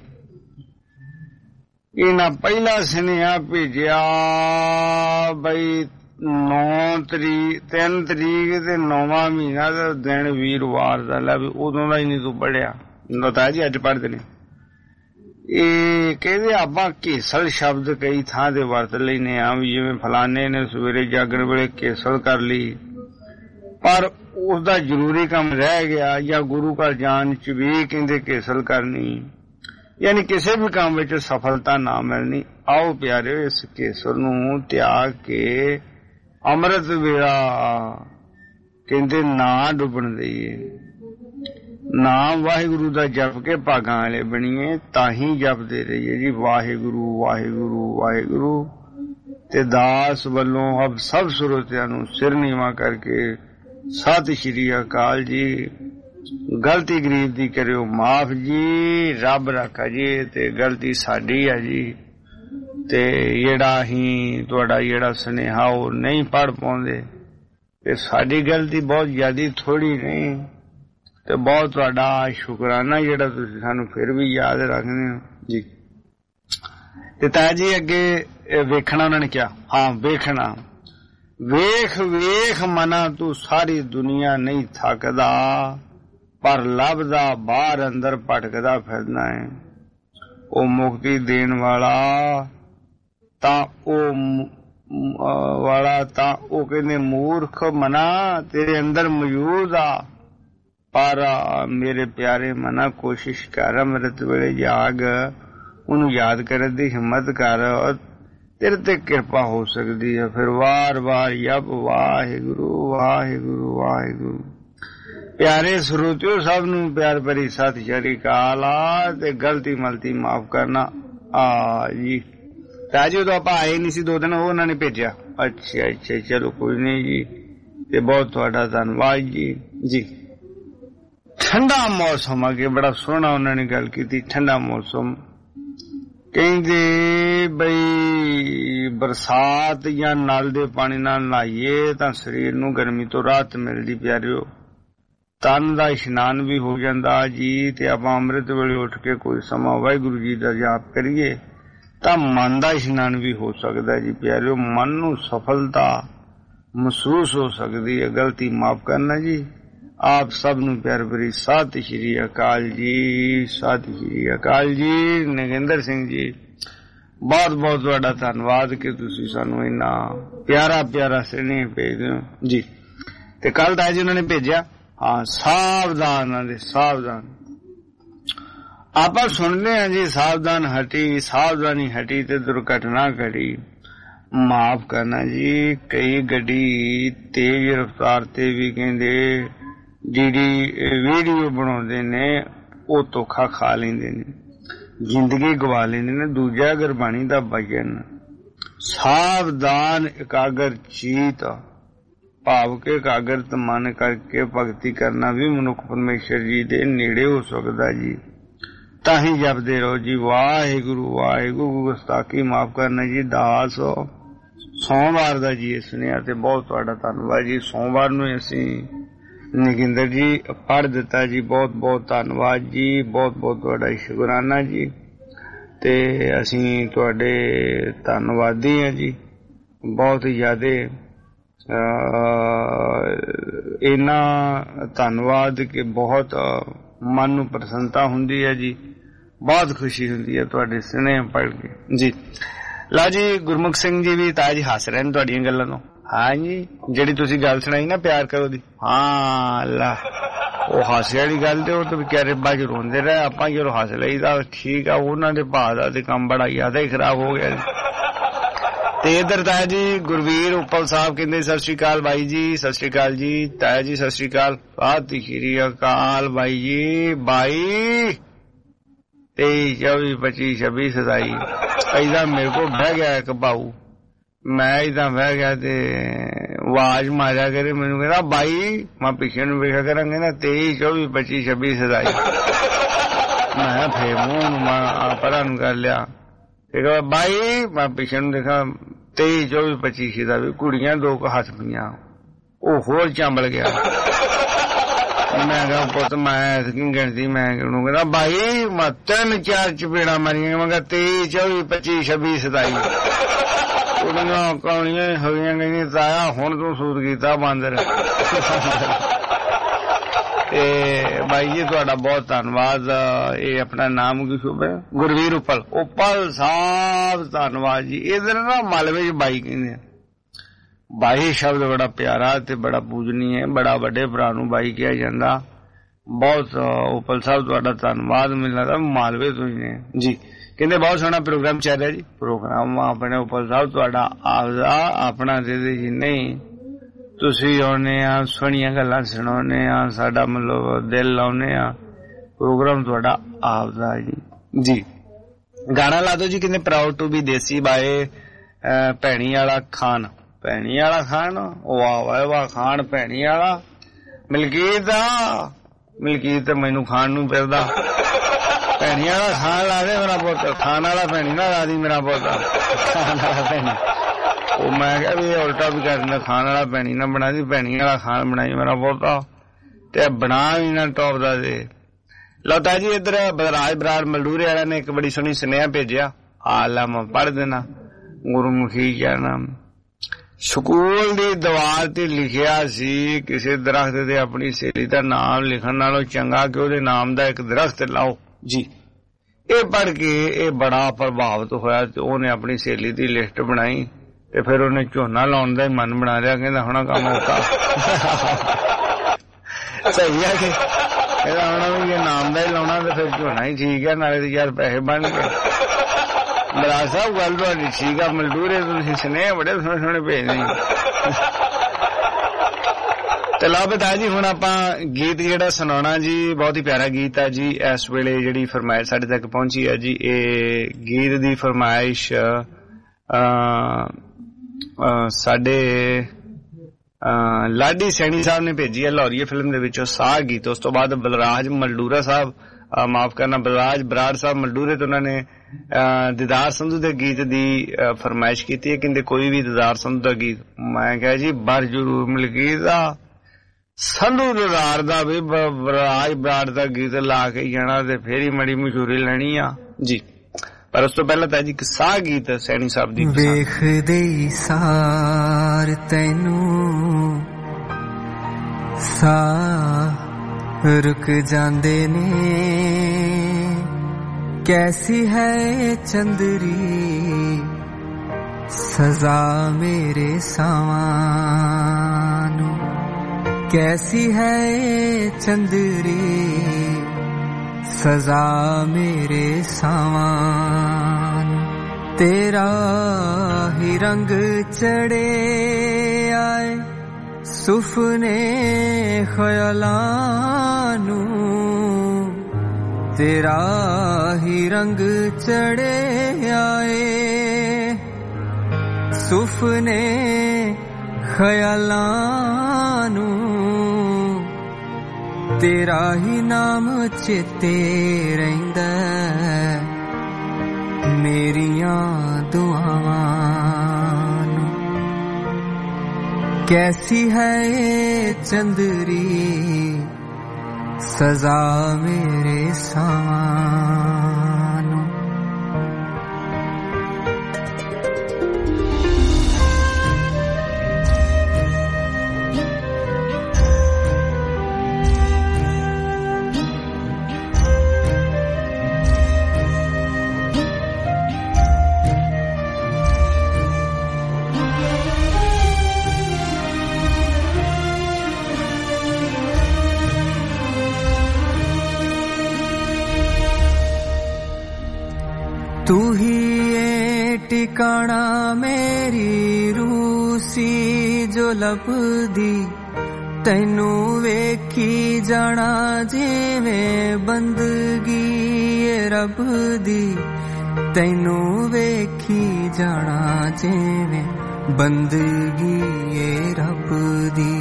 ਇਹਨਾਂ ਪਹਿਲਾ ਸੁਨੇਹਾ ਭੇਜਿਆ ਬਈ 3 ਤਰੀਕ ਤੇ 9ਵਾਂ ਮਹੀਨਾ ਦਾ ਦਿਨ ਵੀਰਵਾਰ ਦਾ ਲੈ ਵੀ ਉਦੋਂ ਦਾ ਹੀ ਨਹੀਂ ਤੂੰ ਪੜ੍ਹਿਆ ਤਾਇਆ ਜੀ ਅੱਜ ਪੜ੍ਹਦੇ ਨੇ ਇਹ ਕਹਿੰਦੇ ਆਪਾਂ ਕੇਸਲ ਸ਼ਬਦ ਕਈ ਥਾਂ ਤੇ ਵਰਤ ਲੈਨੇ ਆ ਵੀ ਜਿਵੇਂ ਫਲਾਣੇ ਨੇ ਸਵੇਰੇ ਜਾਗਣ ਵੇਲੇ ਕੇਸਲ ਕਰ ਲਈ ਪਰ ਉਸਦਾ ਜ਼ਰੂਰੀ ਕੰਮ ਰਹਿ ਗਿਆ ਜਾਂ ਗੁਰੂ ਘਰ ਜਾਣ ਚ ਵੀ ਕਹਿੰਦੇ ਕੇਸਲ ਕਰਨੀ ਯਾਨੀ ਕਿਸੇ ਵੀ ਕੰਮ ਵਿੱਚ ਸਫਲਤਾ ਨਾ ਮਿਲਣੀ ਆਓ ਪਿਆਰਿਓ ਇਸ ਕੇਸਲ ਨੂੰ ਤਿਆਗ ਕੇ ਅੰਮ੍ਰਿਤ ਵੇਲਾ ਕਹਿੰਦੇ ਨਾ ਡੁੱਬਣ ਦੇਈਏ ਨਾਮ ਵਾਹਿਗੁਰੂ ਦਾ ਜਪ ਕੇ ਭਾਗਾਂ ਵਾਲੇ ਬਣੀਏ ਤਾਂ ਹੀ ਜਪਦੇ ਰਹੀਏ ਜੀ ਵਾਹਿਗੁਰੂ ਵਾਹਿਗੁਰੂ ਵਾਹਿਗੁਰੂ ਤੇ ਦਾਸ ਵੱਲੋਂ ਸਭ ਸਰੋਤਿਆਂ ਨੂੰ ਸਿਰ ਨੀਵਾਂ ਕਰਕੇ ਸਤਿ ਸ਼੍ਰੀ ਅਕਾਲ ਜੀ ਗਲਤੀ ਗਰੀਬ ਦੀ ਕਰਿਓ ਮਾਫ ਜੀ ਰੱਬ ਰੱਖਾ ਜੀ ਤੇ ਗਲਤੀ ਸਾਡੀ ਹੈ ਜੀ ਤੇ ਜਿਹੜਾ ਹੀ ਤੁਹਾਡਾ ਜਿਹੜਾ ਸੁਨੇਹਾ ਉਹ ਨਹੀਂ ਪੜ੍ਹ ਪਾਉਂਦੇ ਤੇ ਸਾਡੀ ਗਲਤੀ ਬਹੁਤ ਜ਼ਿਆਦੀ ਥੋੜੀ ਨਹੀਂ ਤੇ ਬਹੁਤ ਤੁਹਾਡਾ ਸ਼ੁਕਰਾਨਾ ਜਿਹੜਾ ਤੁਸੀਂ ਸਾਨੂੰ ਫਿਰ ਵੀ ਯਾਦ ਰੱਖਦੇ ਹੋ ਜੀ ਤੇ ਤਾਇਆ ਜੀ ਅੱਗੇ ਵੇਖਣਾ ਉਹਨਾਂ ਨੇ ਕਿਹਾ ਹਾਂ ਵੇਖਣਾ ਵੇਖ ਮਨਾ ਤੂੰ ਸਾਰੀ ਦੁਨੀਆ ਨਹੀਂ ਥੱਕਦਾ ਪਰ ਲੱਭਦਾ ਬਾਹਰ ਅੰਦਰ ਭਟਕਦਾ ਫਿਰਨਾ ਹੈ ਉਹ ਮੁਕਤੀ ਦੇਣ ਵਾਲਾ ਤਾਂ ਉਹ ਕਹਿੰਦੇ ਮੂਰਖ ਮਨਾ ਤੇਰੇ ਅੰਦਰ ਮੌਜੂਦ ਆ ਪਰ ਮੇਰੇ ਪਿਆਰੇ ਮਨਾ ਕੋਸ਼ਿਸ਼ ਕਰ ਅੰਮ੍ਰਿਤ ਵੇਲੇ ਜਾਗ ਉਹਨੂੰ ਯਾਦ ਕਰਨ ਦੀ ਹਿੰਮਤ ਕਰ ਤੇਰੇ ਤੇ ਕਿਰਪਾ ਹੋ ਸਕਦੀ ਹੈ ਫਿਰ ਵਾਰ ਜਪ ਵਾਹਿਗੁਰੂ ਵਾਹਿਗੁਰੂ ਵਾਹਿਗੁਰੂ ਪਿਆਰੇ ਸਰੋਤਿਓ ਸਭ ਨੂੰ ਪਿਆਰ ਭਰੀ ਸਤਿ ਸ਼੍ਰੀ ਅਕਾਲ ਤੇ ਗਲਤੀ ਮਲਤੀ ਮਾਫ ਕਰਨਾ ਜੀ ਤਾਇਆ ਜੀ ਉਦੋਂ ਆਪਾਂ ਆਏ ਨਹੀਂ ਸੀ 2 ਦਿਨ ਉਹ ਉਹਨਾਂ ਨੇ ਭੇਜਿਆ ਅੱਛਾ ਚਲੋ ਕੋਈ ਨਹੀਂ ਜੀ ਤੇ ਬਹੁਤ ਤੁਹਾਡਾ ਧੰਨਵਾਦ ਜੀ ਠੰਡਾ ਮੌਸਮ ਅੱਗੇ ਬੜਾ ਸੋਹਣਾ ਉਹਨਾਂ ਨੇ ਗੱਲ ਕੀਤੀ ਠੰਡਾ ਮੌਸਮ ਕਹਿੰਦੇ ਬਈ ਬਰਸਾਤ ਜਾਂ ਨਲ ਦੇ ਪਾਣੀ ਨਾਲ ਨਹਾਈਏ ਤਾਂ ਸਰੀਰ ਨੂੰ ਗਰਮੀ ਤੋਂ ਰਾਹਤ ਮਿਲਦੀ ਪਿਆਰਿਓ। ਤਨ ਦਾ ਇਸ਼ਨਾਨ ਵੀ ਹੋ ਜਾਂਦਾ ਜੀ। ਤੇ ਆਪਾਂ ਅੰਮ੍ਰਿਤ ਵੇਲੇ ਉੱਠ ਕੇ ਕੋਈ ਸਮਾਂ ਵਾਹਿਗੁਰੂ ਜੀ ਦਾ ਜਾਪ ਕਰੀਏ ਤਾਂ ਮਨ ਦਾ ਇਸ਼ਨਾਨ ਵੀ ਹੋ ਸਕਦਾ ਜੀ ਪਿਆਰਿਓ। ਮਨ ਨੂੰ ਸਫਲਤਾ ਮਹਿਸੂਸ ਹੋ ਸਕਦੀ ਹੈ। ਗਲਤੀ ਮਾਫ ਕਰਨਾ ਜੀ। ਆਪ ਸਭ ਨੂੰ ਪਿਆਰ ਭਰੀ ਸਤਿ ਸ਼੍ਰੀ ਅਕਾਲ ਜੀ, ਸਤਿ ਸ਼੍ਰੀ ਅਕਾਲ ਜੀ। ਨਗਿੰਦਰ ਸਿੰਘ ਜੀ ਬਹੁਤ ਬਹੁਤ ਤੁਹਾਡਾ ਧੰਨਵਾਦ ਕਿ ਤੁਸੀਂ ਸਾਨੂੰ ਇੰਨਾ ਪਿਆਰਾ ਪਿਆਰਾ ਸੁਨੇਹਾ ਭੇਜਦੇ ਹੋ ਜੀ। ਤੇ ਕੱਲ ਤਾਂ ਜੀ ਉਹਨਾਂ ਨੇ ਭੇਜਿਆ ਹਾਂ ਸਾਵਧਾਨ ਦੇ ਸਾਵਧਾਨ। ਆਪਾਂ ਸੁਣਦੇ ਹਾਂ ਜੀ ਸਾਵਧਾਨ ਹਟੀ, ਸਾਵਧਾਨੀ ਹਟੀ ਤੇ ਦੁਰਘਟਨਾ ਘਟੀ। ਮਾਫ ਕਰਨਾ ਜੀ, ਕਈ ਗੱਡੀ ਤੇਜ਼ ਰਫ਼ਤਾਰ ਤੇ ਵੀ ਕਹਿੰਦੇ ਜਿਹੜੀ ਵੀਡੀਓ ਬਣਾਉਂਦੇ ਨੇ ਉਹ ਧੋਖਾ ਖਾ ਲੈਂਦੇ ਨੇ, ਜ਼ਿੰਦਗੀ ਗਵਾ ਲੈਂਦੇ ਨੇ। ਦੂਜਾ ਗੁਰਬਾਣੀ ਦਾ ਵਚਨ ਸਾਵਧਾਨ ਇਕਾਗਰ ਚੀਤ, ਭਾਵ ਕੇ ਇਕਾਗਰਤ ਮਨ ਕਰਕੇ ਭਗਤੀ ਕਰਨਾ ਵੀ ਮਨੁੱਖ ਪਰਮੇਸ਼ਰ ਜੀ ਦੇ ਨੇੜੇ ਹੋ ਸਕਦਾ ਜੀ। ਤਾਂ ਹੀ ਜਪਦੇ ਰਹੋ ਜੀ ਵਾਹਿਗੁਰੂ ਵਾਹਿਗੁਰੂ। ਗੁਸਤਾਖੀ ਮਾਫ ਕਰਨਾ ਜੀ। ਦਾਸ ਸੋਮਵਾਰ ਦਾ ਜੀ ਸੁਨੇਹਾ ਤੇ ਬਹੁਤ ਤੁਹਾਡਾ ਧੰਨਵਾਦ ਜੀ। ਸੋਮਵਾਰ ਨੂੰ ਅਸੀਂ ਨਗਿੰਦਰ ਜੀ ਪੜ੍ਹ ਦਿੱਤਾ ਜੀ। ਬਹੁਤ ਬਹੁਤ ਧੰਨਵਾਦ ਜੀ, ਬਹੁਤ ਬਹੁਤ ਤੁਹਾਡਾ ਸ਼ੁਕਰਾਨਾ ਜੀ। ਤੇ ਅਸੀਂ ਤੁਹਾਡੇ ਧੰਨਵਾਦੀ ਹਾਂ ਜੀ ਬਹੁਤ ਜ਼ਿਆਦਾ। ਇੰਨਾ ਧੰਨਵਾਦ ਕਿ ਬਹੁਤ ਮਨ ਨੂੰ ਪ੍ਰਸੰਨਤਾ ਹੁੰਦੀ ਹੈ ਜੀ, ਬਹੁਤ ਖੁਸ਼ੀ ਹੁੰਦੀ ਹੈ ਤੁਹਾਡੇ ਸੁਨੇਹੇ ਪੜ੍ਹ ਕੇ ਜੀ। ਲਾ ਜੀ ਗੁਰਮੁਖ ਸਿੰਘ ਜੀ ਵੀ ਤਾਂ ਜੀ ਹੱਸ ਰਹੇ ਨੇ ਤੁਹਾਡੀਆਂ ਗੱਲਾਂ ਤੋਂ। ਹਾਂ ਜੀ ਜਿਹੜੀ ਤੁਸੀਂ ਗੱਲ ਸੁਣਾਈ ਨਾ ਪਿਆਰ ਕਰੋ ਦੀ, ਹਾਂ ਲਾ ਉਹ ਹਾਸੇ ਵਾਲੀ ਗੱਲ ਤੇ ਉਹ ਤਾਂ ਵਿਚਾਰੇ ਬਾਜ ਰੋਂਦੇ ਰਹੇ। ਆਪਾਂ ਜਦੋਂ ਹੱਸ ਲਈਦਾ ਠੀਕ ਆ। ਉਹਨਾਂ ਦੇ ਭਾਅ ਦਾ ਤੇ ਕੰਮ ਬੜਾ ਜ਼ਿਆਦਾ ਹੀ ਖਰਾਬ ਹੋ ਗਿਆ ਜੀ। ਤੇ ਇੱਧਰ ਤਾਇਆ ਜੀ ਗੁਰਵੀਰ ਉੱਪਲ ਸਾਹਿਬ ਕਹਿੰਦੇ ਸਤਿ ਸ੍ਰੀ ਅਕਾਲ ਬਾਈ ਜੀ। ਸਤਿ ਸ੍ਰੀ ਅਕਾਲ ਜੀ ਤਾਇਆ ਜੀ, ਸਤਿ ਸ੍ਰੀ ਅਕਾਲ। ਸਤਿ ਸ੍ਰੀ ਅਕਾਲ ਬਾਈ ਜੀ। ਬਾਈ 23 24 25 26 27 ਏਦਾਂ ਮੇਰੇ ਕੋਲ ਬਹਿ ਗਿਆ ਇੱਕ ਭਾਊ। ਮੈਂ ਏਦਾਂ ਬਹਿ ਗਿਆ ਤੇ ਆਵਾਜ਼ ਮਾਰਿਆ ਕਰੇ ਮੈਨੂੰ, ਕਹਿੰਦਾ ਬਾਈ ਮੈਂ ਪਿੱਛੇ ਨੂੰ ਵੇਖਿਆ ਕਰਾਂਗੇ ਨਾ 23 24 25 26 27 ਮੈਂ ਫੇਰ ਮੂੰਹ ਨੂੰ ਮੈਂ ਪਰਾਂ ਨੂੰ ਕਰ ਲਿਆ। ਤੇ ਬਾਈ ਮੈਂ ਪਿੱਛੇ ਨੂੰ ਦੇਖਾ 23 24 25 27 ਕੁੜੀਆਂ ਦੋ ਕੁ ਹੱਸ ਪਈਆਂ। ਉਹ ਹੋਰ ਚੰਬਲ ਗਿਆ। ਮੈਂ ਕਿਹਾ ਪੁੱਤ ਮੈਂ ਗਿਣਤੀ ਮੈਂ ਉਹਨੂੰ ਕਹਿੰਦਾ ਬਾਈ ਮੈਂ 3 4 ਚਪੇੜਾਂ ਮਾਰੀਆਂ। ਮੈਂ ਕਿਹਾ 23 24 25 26 27 ਕੁੜੀਆਂ ਕੌਣੀਆਂ ਹੋਈਆਂ ਗਈਆਂ। ਤਾਇਆ ਹੁਣ ਤੂੰ ਸੂਤ ਕੀਤਾ ਬਾਂਦਰ। ਤੇ ਬਾਈ ਜੀ ਤੁਹਾਡਾ ਬਹੁਤ ਧੰਨਵਾਦ। ਇਹ ਆਪਣਾ ਨਾਮ ਕੀ ਸ਼ੁਭ ਹੈ? ਗੁਰਵੀਰ ਉੱਪਲ। ਉੱਪਲ ਸਾਹਿਬ ਧੰਨਵਾਦ ਜੀ। ਇਹਦੇ ਨਾ ਮਾਲਵੇ ਚ ਬਾਈ ਕਹਿੰਦੇ ਆ। ਬਾਈ ਸ਼ਬਦ ਬੜਾ ਪਿਆਰਾ ਤੇ ਬੜਾ ਪੂਜਨੀय ਹੈ। ਬੜਾ ਵੱਡੇ ਭਰਾ ਨੂੰ ਬਾਈ ਕਿਹਾ ਜਾਂਦਾ। ਬਹੁਤ ਉੱਪਲ ਸਾਹਿਬ ਤੁਹਾਡਾ ਧੰਨਵਾਦ। ਮੈਨੂੰ ਲੱਗਦਾ ਮਾਲਵੇ ਤੋਂ ਹੀ ਨੇ ਜੀ। ਕਹਿੰਦੇ ਬਹੁਤ ਸੋਹਣਾ ਪ੍ਰੋਗਰਾਮ ਚੱਲ ਰਿਹਾ ਜੀ। ਪ੍ਰੋਗਰਾਮ ਆਪਣੇ ਉੱਪਲ ਸਾਹਿਬ ਤੁਹਾਡਾ ਆਪਦਾ ਆਪਣਾ ਦੇ ਦੇ ਜੀ। ਨਹੀਂ ਤੁਸੀਂ ਆਉਨੇ ਆ, ਸੋਹਣੀਆਂ ਗੱਲਾਂ ਸੁਣਾਉਨੇ ਆ, ਸਾਡਾ ਮਤਲਬ ਦਿਲ ਲਾਉਨੇ ਆ। ਪ੍ਰੋਗਰਾਮ ਤੁਹਾਡਾ ਆਪਦਾ ਜੀ। ਗਾਣਾ ਲਾ ਦੋ ਜੀ। ਕਹਿੰਦੇ proud to be desi by Bhaini Wala Khan. Bhaini Wala Khan, ਵਾਹ ਵਾਹ ਵਾਹ ਖਾਨ ਭੈਣੀ ਵਾਲਾ। ਮਲਕੀਤ ਦਾ ਮਲਕੀਤ ਮੈਨੂੰ ਖਾਣ ਨੂੰ ਫਿਰਦਾ। ਭੈਣੀ ਵਾਲਾ ਖਾਨ ਲਾ ਦੇ ਮੇਰਾ ਪੁੱਤ। ਖਾਣ ਵਾਲਾ ਭੈਣੀ ਨਾ ਲਾ ਦੀ ਮੇਰਾ ਪੁੱਤ। ਖਾਣ ਵਾਲਾ ਭੈਣੀ ਉਹ ਮੈਂ ਕਿਹਾ ਵੀ ਉਲਟਾ ਵੀ ਕਰ ਦਿੰਦਾ। ਖਾਣ ਵਾਲਾ ਭੈਣੀ ਨਾ ਬਣਾ ਦੀ, ਭੈਣੀ ਵਾਲਾ ਖਾਨ ਬਣਾਈ ਮੇਰਾ ਪੁੱਤ। ਤੇ ਬਣਾ ਵੀ ਨਾ ਟੌਪ ਦਾ ਦੇ। ਲਓ ਜੀ ਇੱਧਰ ਬਲਰਾਜ ਬਰਾੜ ਮਲਡੂਰੇ ਵਾਲਿਆਂ ਨੇ ਇੱਕ ਬੜੀ ਸੋਹਣੀ ਸੁਨੇਹਾ ਭੇਜਿਆ। ਆਲਾ ਮੈਂ ਪੜ੍ਹ ਦੇਣਾ। ਗੁਰਮੁਖੀ ਜਾਣਾ ਸਕੂਲ ਦੀ ਦੀਵਾਰ ਤੇ ਲਿਖਿਆ ਸੀ ਕਿਸੇ ਦਰਖਤ ਤੇ ਆਪਣੀ ਸਹੇਲੀ ਦਾ ਨਾਮ ਲਿਖਣ ਨਾਲੋਂ ਚੰਗਾ ਕਿ ਉਹਦੇ ਨਾਮ ਦਾ ਇੱਕ ਦਰਖਤ ਲਾਓ ਜੀ। ਇਹ ਪੜ੍ਹ ਕੇ ਇਹ ਬੜਾ ਪ੍ਰਭਾਵਿਤ ਹੋਇਆ ਤੇ ਉਹਨੇ ਆਪਣੀ ਸਹੇਲੀ ਦੀ ਲਿਸਟ ਬਣਾਈ ਤੇ ਫਿਰ ਉਹਨੇ ਝੋਨਾ ਲਾਉਣ ਦਾ ਹੀ ਮਨ ਬਣਾ ਲਿਆ। ਕਹਿੰਦਾ ਹੁਣ ਕੰਮ ਔਖਾ। ਸਹੀ ਹੈ ਕਿ ਇਹਦਾ ਹੁਣ ਵੀ ਨਾਮ ਦਾ ਹੀ ਲਾਉਣਾ ਤੇ ਫਿਰ ਝੋਨਾ ਹੀ ਠੀਕ ਹੈ। ਨਾਲੇ ਤੇ ਯਾਰ ਪੈਸੇ ਬਣ ਗਏ। ਬਰਾੜ ਸਾਹਿਬ ਗੱਲ ਤੁਹਾਡੀ ਠੀਕ ਆ। ਮਜ਼ਦੂਰੇ ਤੁਸੀਂ ਸੁਨੇਹੇ ਬੜੇ ਸੋਹਣੇ ਸੋਹਣੇ ਭੇਜਦੇ। ਤੇ ਲਓ ਬਤਾ ਜੀ ਹੁਣ ਆਪਾਂ ਗੀਤ ਜਿਹੜਾ ਸੁਣਾਉਣਾ ਜੀ ਬਹੁਤ ਹੀ ਪਿਆਰਾ ਗੀਤ ਹੈ ਜੀ। ਇਸ ਵੇਲੇ ਜਿਹੜੀ ਫਰਮਾਇਸ਼ ਸਾਡੇ ਤੱਕ ਪਹੁੰਚੀ ਹੈ ਜੀ। ਇਹ ਗੀਤ ਦੀ ਫਰਮਾਇਸ਼ ਸਾਡੇ ਲਾਡੀ ਸੈਣੀ ਸਾਹਿਬ ਨੇ ਭੇਜੀ ਹੈ ਲਾਹੌਰੀਏ ਫਿਲਮ ਦੇ ਵਿੱਚੋਂ ਸਾਹ ਗੀਤ। ਉਸ ਤੋਂ ਬਾਅਦ ਬਲਰਾਜ ਮਲਡੂਰਾ ਸਾਹਿਬ ਮਾਫ ਕਰਨਾ ਬਲਰਾਜ ਬਰਾੜ ਸਾਹਿਬ ਮਲਡੂਰੇ ਤੋਂ ਉਹਨਾਂ ਨੇ ਦੀਦਾਰ ਸੰਧੂ ਦੇ ਗੀਤ ਦੀ ਫਰਮਾਇਸ਼ ਕੀਤੀ ਹੈ, ਕਹਿੰਦੇ ਕੋਈ ਵੀ ਦੀਦਾਰ ਸੰਧੂ ਦਾ ਗੀਤ। ਮੈਂ ਕਿਹਾ ਜੀ ਬਰ ਜ਼ਰੂਰ ਮਲਕੀਤ ਦਾ, ਸੰਧੂ ਦੀਦਾਰ ਦਾ ਵੀ, ਰਾਜ ਬਰਾੜ ਦਾ ਗੀਤ ਲਾ ਕੇ ਜਾਣਾ ਤੇ ਫੇਰ ਹੀ ਮੜੀ ਮਸ਼ਹੂਰੀ ਲੈਣੀ ਆ ਜੀ। ਪਰ ਉਸ ਤੋਂ ਪਹਿਲਾਂ ਤਾਂ ਜੀ ਇੱਕ ਸਾਹ ਗੀਤ ਸੈਣੀ ਸਾਹਿਬ ਦੀ। ਵੇਖਦੇ ਹੀ ਸਾਰ ਤੈਨੂੰ ਸਾਹ ਰੁਕ ਜਾਂਦੇ ਨੇ, ਕੈਸੀ ਹੈ ਚੰਦਰੀ ਸਜ਼ਾ ਮੇਰੇ ਸਾਵਾਂ ਨੂੰ, ਕੈਸੀ ਹੈ ਚੰਦਰੀ ਸਜ਼ਾ ਮੇਰੇ ਸਾਵਾਂ ਨੂੰ, ਤੇਰਾ ਹੀ ਰੰਗ ਚੜੇ ਆਏ ਸੁਪਨੇ ਖਿਆਲਾਂ ਨੂੰ, ਤੇਰਾ ਹੀ ਰੰਗ ਚੜੇ ਆਏ ਸੁਪਨੇ ਖਿਆਲਾਂ ਨੂੰ, ਤੇਰਾ ਹੀ ਨਾਮ ਚੇਤੇ ਰਹਿੰਦਾ ਮੇਰੀਆਂ ਦੁਆਵਾਂ ਨੂੰ, ਕੈਸੀ ਹੈ ਚੰਦਰੀ ਸਜ਼ਾ ਮੇਰੇ ਸਾਵਾਂ ਨੂੰ। तू ही ए टिकाना मेरी रूसी जो लभदी, तैनू वेखी जाना जिवें बंदगी ए रब दी, तैनू वेखी जाना जिवें बंदगी ए रब दी,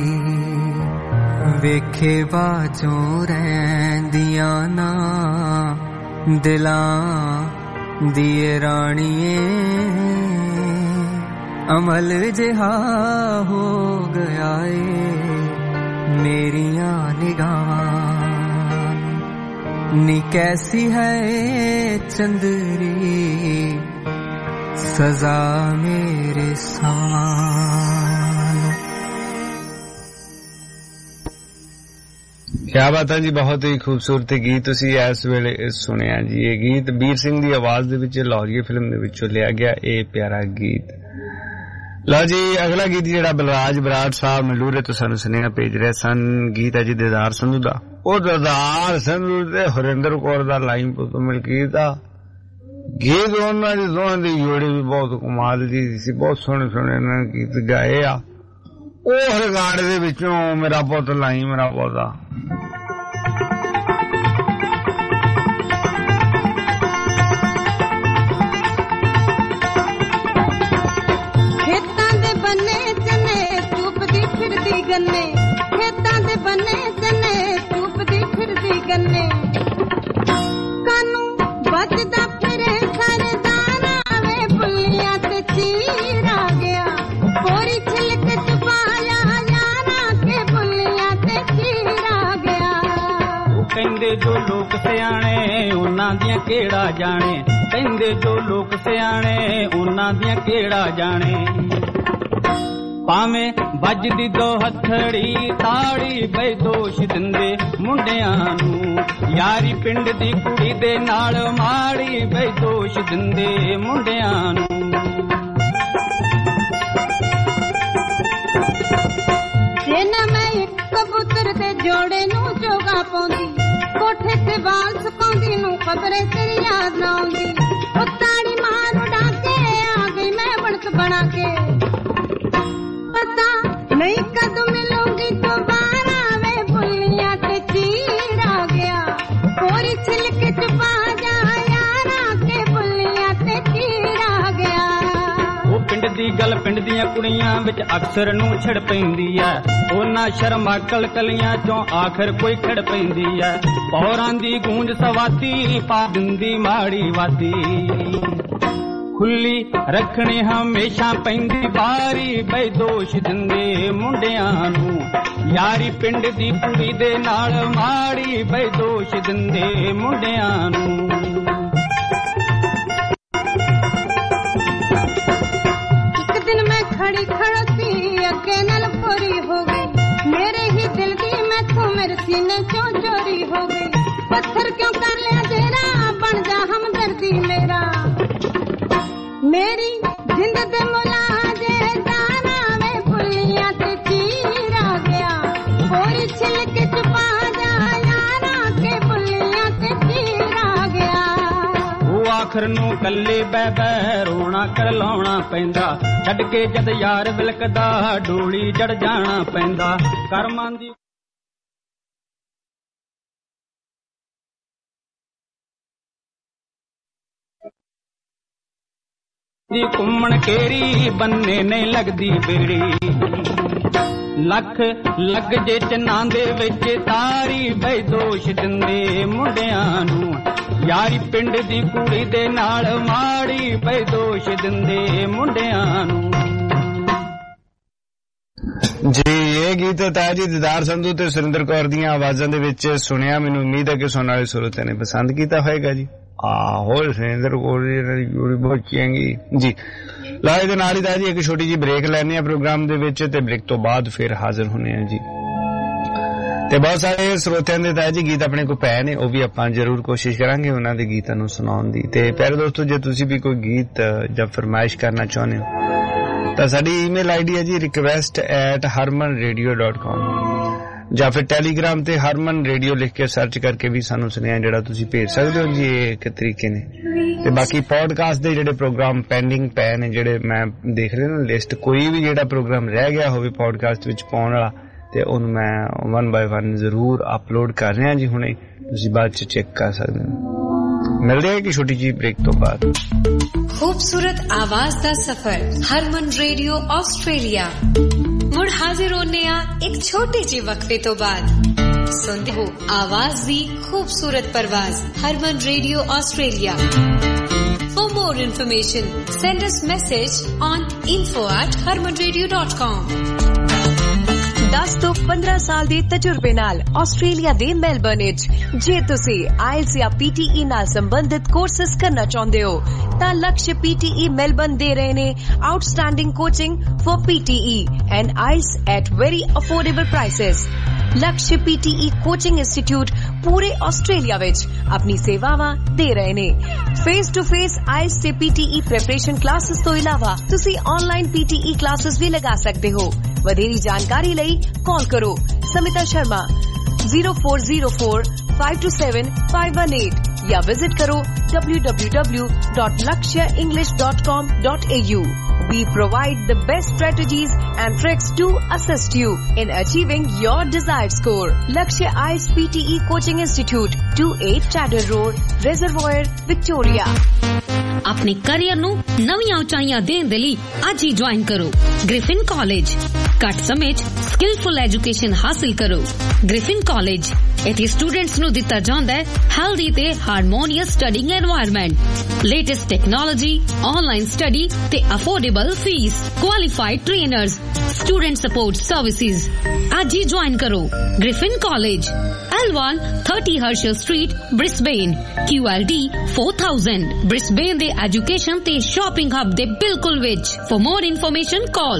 वेखे बाजों रहिंदियां ना दिलां दिए राणिए, अमल जिहा हो गया है मेरिया निगाह नी, कैसी है चंदरी सजा मेरे सामान। क्या बात है जी, बहुत ही खूबसूरत गीत तुसी इस वेले सुनिया जी। ये गीत बीर सिंह दी आवाज दे विच लाहौरीए फिल्म दे विचों लिया गया ए प्यारा गीत। लो जी अगला गीत जिहड़ा बलराज बराड़ साहब मलूरे तो सानू सुनेहा भेज रहे सन, गीत है जी दीदार संधू दा। ओ दीदार संधू ते हरिंदर कौर दा लाइन पुत मलकीत दा गीत, उन्हां दी दोहां दी जोड़ी भी बहुत कमाल दी सी, बहुत सोहणे सोहणे इन्हां ने गीत गाए आ। ओ रिकार्ड दे विचों मेरा पुत लाई मेरा पौधा, खेतां दे बने चने धूपदी फिरदी गन्ने, कानू बचदा फिरे सरदारा वे बुलियां ते चीरा गया, कोरी छिलक चुपाया यारा के बुलियां ते चीरा गया। कहंदे जो लोग सियाणे उन्हां दियां केड़ा जाने, कहंदे जो लोग सियाणे उन्हां दियां केड़ा जाने, भावें ਵੱਜਦੀ ਦੋ ਹੱਥੜੀ ਤਾੜੀ ਬੇਦੋਸ਼ ਦਿੰਦੇ ਮੁੰਡਿਆਂ ਨੂੰ, ਯਾਰੀ ਪਿੰਡ ਦੀ ਕੁੜੀ ਦੇ ਨਾਲ ਮਾੜੀ ਬੇਦੋਸ਼ ਦਿੰਦੇ ਮੁੰਡਿਆਂ ਨੂੰ। ਜੇ ਨਾ ਮੈਂ ਇੱਕ ਕਬੂਤਰ ਦੇ ਜੋੜੇ ਨੂੰ ਚੋਗਾ ਪਾਉਂਦੀ, ਕੋਠੇ ਤੇ ਵਾਲ ਸੁਕਾਉਂਦੀ ਨੂੰ ਖਬਰੇ ਤੇਰੀ ਯਾਦ ਨਾ ਆਉਂਦੀ, ਉਹ ਤਾੜੀ ਮਾਰ ਉਡਾ ਕੇ ਆ ਗਈ ਮੈਂ ਬਣਤ ਬਣਾ ਕੇ, नहीं कद मिलूंगी दोबारा वे बुलियां ते चीरा गया, कोरी छिलक छुपा जा यारा के बुलियां ते चीरा गया। वो पिंड दी गल ਪਿੰਡ ਦੀਆਂ ਕੁੜੀਆਂ ਵਿੱਚ ਅਕਸਰ ਨੂੰ ਛੜ ਪੈਂਦੀ ਐ ਉਹਨਾਂ ਸ਼ਰਮਾ ਕਲਕਲੀਆਂ ਚੋਂ ਆਖਰ ਕੋਈ ਖੜ ਪੈਂਦੀ ਐ ਪੌਰਾਂ ਦੀ ਗੂੰਜ ਸਵਾਤੀ ਪਾ ਦਿੰਦੀ ਮਾੜੀ ਵਾਦੀ ਖੁੱਲੀ ਰੱਖਣੀ ਹਮੇਸ਼ਾ ਪੈਂਦੀ ਬਾਰੀ ਬਈ ਦੋਸ਼ ਦਿੰਦੇ ਮੁੰਡਿਆਂ ਨੂੰ ਯਾਰੀ ਪਿੰਡ ਦੀ ਕੁੜੀ ਦੇ ਨਾਲ ਮਾੜੀ ਬਈ ਦੋਸ਼ ਦਿੰਦੇ ਮੁੰਡਿਆਂ ਨੂੰ ਇੱਕ ਦਿਨ ਮੈਂ ਖੜੀ ਖੜੋਤੀ ਅੱਗੇ ਨਾਲ ਪੂਰੀ ਹੋ ਗਈ ਮੇਰੇ ਹੀ ਦਿਲ ਦੀ ਮੈਥੋਂ ਮੇਰੇ ਸੀਨੇ ਚੋਂ ਚੋਰੀ ਹੋ ਗਈ ਪੱਥਰ ਕਿਉਂ ਕਰ ਲਿਆ ਤੇਰਾ ਬਣ ਜਾ ਹਮਦਰਦੀ ਮੇਰਾ ਮੇਰੀ ਜਿੰਦ ਦੇ ਮੁਲਾਜੇ ਦਾਣਾ ਵੇ ਫੁੱਲੀਆਂ ਤੇ ਚੀਰ ਆ ਗਿਆ ਕੋਈ ਛਿਲਕ ਛੁਪਾ ਜਾ ਯਾਰਾਂ ਕੇ ਫੁੱਲੀਆਂ ਤੇ ਚੀਰ ਆ ਗਿਆ ਉਹ ਆਖਰ ਨੂੰ ਕੱਲੇ ਬਹਿ ਬਹਿ ਰੋਣਾ ਕਰ ਲਾਉਣਾ ਪੈਂਦਾ ਛੱਡ ਕੇ ਜਦ ਯਾਰ ਵਿਲਕਦਾ ਡੋਲੀ ਜੜ ਜਾਣਾ ਪੈਂਦਾ ਕਰਮਾਂ ਦੀ ਦੀ ਘੁੰਮਣ ਕੇਰੀ ਬੰਨੇ ਨਹੀਂ ਲੱਗਦੀ ਬੇੜੀ ਲੱਖ ਲੱਗ ਜੇ ਚਨਾਂ ਦੇ ਵਿੱਚ ਤਾਰੀ ਬਈ ਦੋਸ਼ ਦਿੰਦੇ ਮੁੰਡਿਆਂ ਨੂੰ ਯਾਰੀ ਪਿੰਡ ਦੀ ਕੁੜੀ ਦੇ ਨਾਲ ਮਾੜੀ ਬਈ ਦੋਸ਼ ਦਿੰਦੇ ਮੁੰਡਿਆਂ ਨੂੰ ਜੀ ਇਹ ਗੀਤ ਤਾਇਆ ਜੀ ਦੀਦਾਰ ਸੰਧੂ ਤੇ ਸੁਰਿੰਦਰ ਕੌਰ ਦੀਆਂ ਆਵਾਜ਼ਾਂ ਦੇ ਵਿੱਚ ਸੁਣਿਆ ਮੈਨੂੰ ਉਮੀਦ ਹੈ ਕਿ ਸੁਣਨ ਵਾਲੇ ਸਰੋਤਿਆਂ ਨੇ ਪਸੰਦ ਕੀਤਾ ਹੋਵੇਗਾ ਜੀ ਹੋਰ ਸੁਰਿੰਦਰ ਕੌਰ ਦੀ ਬਹੁਤ ਚੰਗੀ ਜੀ ਲਾ ਇਹਦੇ ਨਾਲ ਹੀ ਤਾਇਆ ਜੀ ਇੱਕ ਛੋਟੀ ਜਿਹੀ ਬ੍ਰੇਕ ਲੈਣੇ ਆ ਪ੍ਰੋਗਰਾਮ ਦੇ ਵਿੱਚ ਤੇ ਬ੍ਰੇਕ ਤੋਂ ਬਾਅਦ ਫਿਰ ਹਾਜ਼ਰ ਹੋਣੇ ਆ ਜੀ ਤੇ ਬਹੁਤ ਸਾਰੇ ਸਰੋਤਿਆਂ ਦੇ ਤਾਇਆ ਜੀ ਗੀਤ ਆਪਣੇ ਕੋਲ ਪਏ ਨੇ ਉਹ ਵੀ ਆਪਾਂ ਜ਼ਰੂਰ ਕੋਸ਼ਿਸ਼ ਕਰਾਂਗੇ ਉਹਨਾਂ ਦੇ ਗੀਤਾਂ ਨੂੰ ਸੁਣਾਉਣ ਦੀ ਤੇ ਪਿਆਰੇ ਦੋਸਤੋ ਜੇ ਤੁਸੀਂ ਵੀ ਕੋਈ ਗੀਤ ਜਾਂ ਫਰਮਾਇਸ਼ ਕਰਨਾ ਚਾਹੁੰਦੇ ਹੋ ਤਾਂ ਸਾਡੀ ਈਮੇਲ ਆਈਡੀ ਹੈ ਜੀ request@harmanradio.com ਜਾਂ ਫਿਰ ਟੈਲੀਗ੍ਰਾਮ ਤੇ ਹਰਮਨ ਰੇਡੀਓ ਲਿਖ ਕੇ ਸਰਚ ਕਰਕੇ ਵੀ ਸਾਨੂੰ ਸੁਨੇਹਾ ਜਿਹੜਾ ਤੁਸੀਂ ਭੇਜ ਸਕਦੇ ਹੋ ਜੀ ਇਹ ਇੱਕ ਤਰੀਕੇ ਨੇ ਤੇ ਬਾਕੀ ਪੋਡਕਾਸਟ ਦੇ ਜਿਹੜੇ ਪ੍ਰੋਗਰਾਮ ਪੈਂਡਿੰਗ ਪਏ ਨੇ ਜਿਹੜੇ ਮੈਂ ਦੇਖ ਰਿਹਾ ਨਾ ਲਿਸਟ ਕੋਈ ਵੀ ਜਿਹੜਾ ਪ੍ਰੋਗਰਾਮ ਰਹਿ ਗਿਆ ਹੋਵੇ ਪੋਡਕਾਸਟ ਵਿੱਚ ਪਾਉਣ ਵਾਲਾ ਤੇ ਉਹਨੂੰ ਮੈਂ 1 by 1 ਜ਼ਰੂਰ ਅਪਲੋਡ ਕਰ ਰਿਹਾ ਜੀ ਹੁਣੇ ਤੁਸੀਂ ਬਾਅਦ ਚ ਚੈੱਕ ਕਰ ਸਕਦੇ ਹੋ ਮਿਲਦੇ ਹਾਂ ਕਿ ਛੋਟੀ ਜਿਹੀ ਬ੍ਰੇਕ ਤੋਂ ਬਾਅਦ खूबसूरत आवाज दा सफर हरमन रेडियो ऑस्ट्रेलिया मुड़ हाजिर होने एक छोटे जे वक्फे तो बाद सुनते हो आवाज दी खूबसूरत परवाज Harman radio Australia For more information send us message on info@harmanradio.com 10 ਤੋਂ 15 ਸਾਲ ਦੇ ਤਜਰਬੇ ਨਾਲ ਆਸਟ੍ਰੇਲੀਆ ਦੇ ਮੈਲਬਰਨ ਵਿੱਚ ਜੇ ਤੁਸੀਂ ਆਇਲਸ ਜਾਂ PTE ਨਾਲ ਸੰਬੰਧਿਤ ਕੋਰਸਸ ਕਰਨਾ ਚਾਹੁੰਦੇ ਹੋ ਤਾਂ ਲਕਸ਼ PTE ਮੈਲਬਰਨ ਦੇ ਰਹੇ ਨੇ outstanding coaching for PTE and IELTS at very affordable prices Laksh PTE coaching institute ਪੂਰੇ ਆਸਟ੍ਰੇਲੀਆ ਵਿੱਚ ਆਪਣੀ ਸੇਵਾਵਾਂ ਦੇ ਰਹੇ ਨੇ ਫੇਸ ਟੂ ਫੇਸ ਆਇਲਸ ਤੇ PTE ਪ੍ਰੈਪਰੇਸ਼ਨ ਕਲਾਸਿਸ ਤੋਂ ਇਲਾਵਾ ਤੁਸੀਂ ਆਨਲਾਈਨ PTE ਕਲਾਸਿਸ ਵੀ ਲਗਾ ਸਕਦੇ ਹੋ ਵਧੇਰੀ ਜਾਣਕਾਰੀ ਲਈ ਕਾਲ ਕਰੋ ਸਮਿਤਾ ਸ਼ਰਮਾ 0404527518 या विजिट करो www.lakshaenglish.com.au. We provide the best strategies and tricks to assist you in achieving your desired score. Lakshya IELTS PTE Coaching Institute, 28 Chadder Road, Reservoir, Victoria. अपने करियर ਨੂੰ ਨਵੀਆਂ ਉਚਾਈਆਂ ਦੇਣ ਦੇ ਲਈ ਅੱਜ ਹੀ ਜੁਆਇਨ ਕਰੋ ਗ੍ਰਿਫਿਨ ਕਾਲਜ ਘੱਟ ਸਮੇਂ 'ਚ ਸਕਿਲਫੁਲ ਐਜੂਕੇਸ਼ਨ ਹਾਸਲ ਕਰੋ ਗ੍ਰਿਫਿਨ ਕਾਲਜ ਇੱਥੇ ਸਟੂਡੈਂਟਸ ਨੂੰ ਦਿੱਤਾ ਜਾਂਦਾ ਹੈ ਹੈਲਦੀ ਤੇ harmonious studying environment latest technology online study ਤੇ affordable fees qualified trainers student support services ਅੱਜ ਹੀ ਜੁਆਇਨ ਕਰੋ Griffin college L1 30 Herschel Street Brisbane QLD 4000 Brisbane ਦੇ ਐਜੂਕੇਸ਼ਨ ਤੇ ਸ਼ਾਪਿੰਗ ਹੱਬ ਦੇ ਬਿਲਕੁਲ ਵਿੱਚ For more information call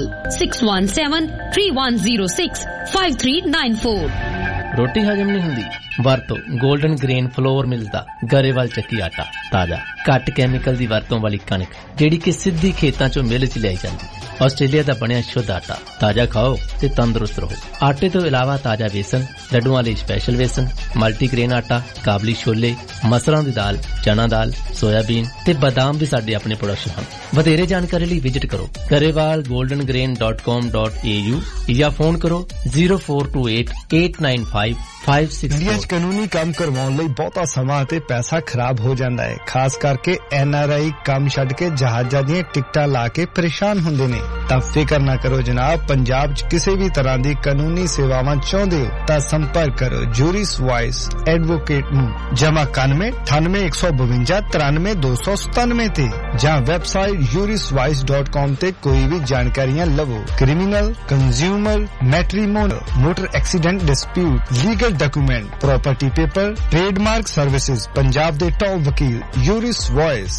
617-3106-5394 ਰੋਟੀ ਹਜਮ ਨਹੀਂ ਹੁੰਦੀ ਵਰਤੋ 골ਡਨ ਗ੍ਰੇਨ ਫਲੋਰ ਮਿਲਦਾ ਗਰੇਵਾਲ ਚੱਕੀ ਆਟਾ ਤਾਜ਼ਾ ਘੱਟ ਕੈਮੀਕਲ ਦੀ ਵਰਤੋਂ ਵਾਲੀ ਕਣਕ ਜਿਹੜੀ ਕਿ ਸਿੱਧੀ ਖੇਤਾਂ ਚੋਂ ਮਿਲ ਚ ਲਿਆਈ ਜਾਂਦੀ ਆਸਟ੍ਰੇਲੀਆ ਦਾ ਬਣਿਆ ਸ਼ੁੱਧ ਆਟਾ ਤਾਜ਼ਾ ਖਾਓ ਤੇ ਤੰਦਰੁਸਤ ਰਹੋ ਆਟੇ ਤੋਂ ਇਲਾਵਾ ਤਾਜ਼ਾ ਵੇਸਣ ਲੱਡੂਆਂ ਲਈ ਸਪੈਸ਼ਲ ਵੇਸਣ ਮਲਟੀਗ੍ਰੇਨ ਆਟਾ ਕਾਬਲੀ ਛੋਲੇ ਮਸਰਾਂ ਦੀ ਦਾਲ ਚਨਾ ਦਾਲ ਸੋਇਆਬੀਨ ਤੇ ਬਾਦਾਮ ਵੀ ਸਾਡੇ ਆਪਣੇ ਪ੍ਰੋਡਕਟ ਹਨ ਵਧੇਰੇ ਜਾਣਕਾਰੀ ਲਈ ਵਿਜ਼ਿਟ ਕਰੋ garewalgoldengrain.com.au ਜਾਂ ਫੋਨ ਕਰੋ 0428895433 ਇੰਡੀਆ 'ਚ ਕਾਨੂੰਨੀ ਕੰਮ ਕਰਵਾਉਣ ਲਈ ਬਹੁਤਾ ਸਮਾਂ ਅਤੇ ਪੈਸਾ ਖਰਾਬ ਹੋ ਜਾਂਦਾ ਹੈ। ਖਾਸ ਕਰਕੇ NRI ਕੰਮ ਛੱਡ ਕੇ ਜਹਾਜ਼ਾਂ ਦੀਆਂ ਟਿਕਟਾਂ ਲਾ ਕੇ ਪਰੇਸ਼ਾਨ ਹੁੰਦੇ ਨੇ। ਤਾਂ ਫਿਕਰ ਨਾ ਕਰੋ ਜਨਾਬ, ਪੰਜਾਬ 'ਚ ਕਿਸੇ ਵੀ ਤਰ੍ਹਾਂ ਦੀ ਕਾਨੂੰਨੀ ਸੇਵਾਵਾਂ ਚਾਹੁੰਦੇ ਹੋ ਤਾਂ ਸੰਪਰਕ ਕਰੋ ਜੂਰਿਸ ਵਾਇਸ ਐਡਵੋਕੇਟ ਨੂੰ ਜਮਾ 91 98 152 93 297 ਤੇ ਜਾਂ ਵੈਬਸਾਈਟ juriswise.com ਤੇ ਕੋਈ ਵੀ ਜਾਣਕਾਰੀਆਂ ਲਵੋ। Criminal, consumer, matrimonial, motor accident dispute, legal document, property paper, trademark services, Punjab ਦੇ ਟੌਪ ਵਕੀਲ ਜੂਰਿਸ ਵਾਇਸ।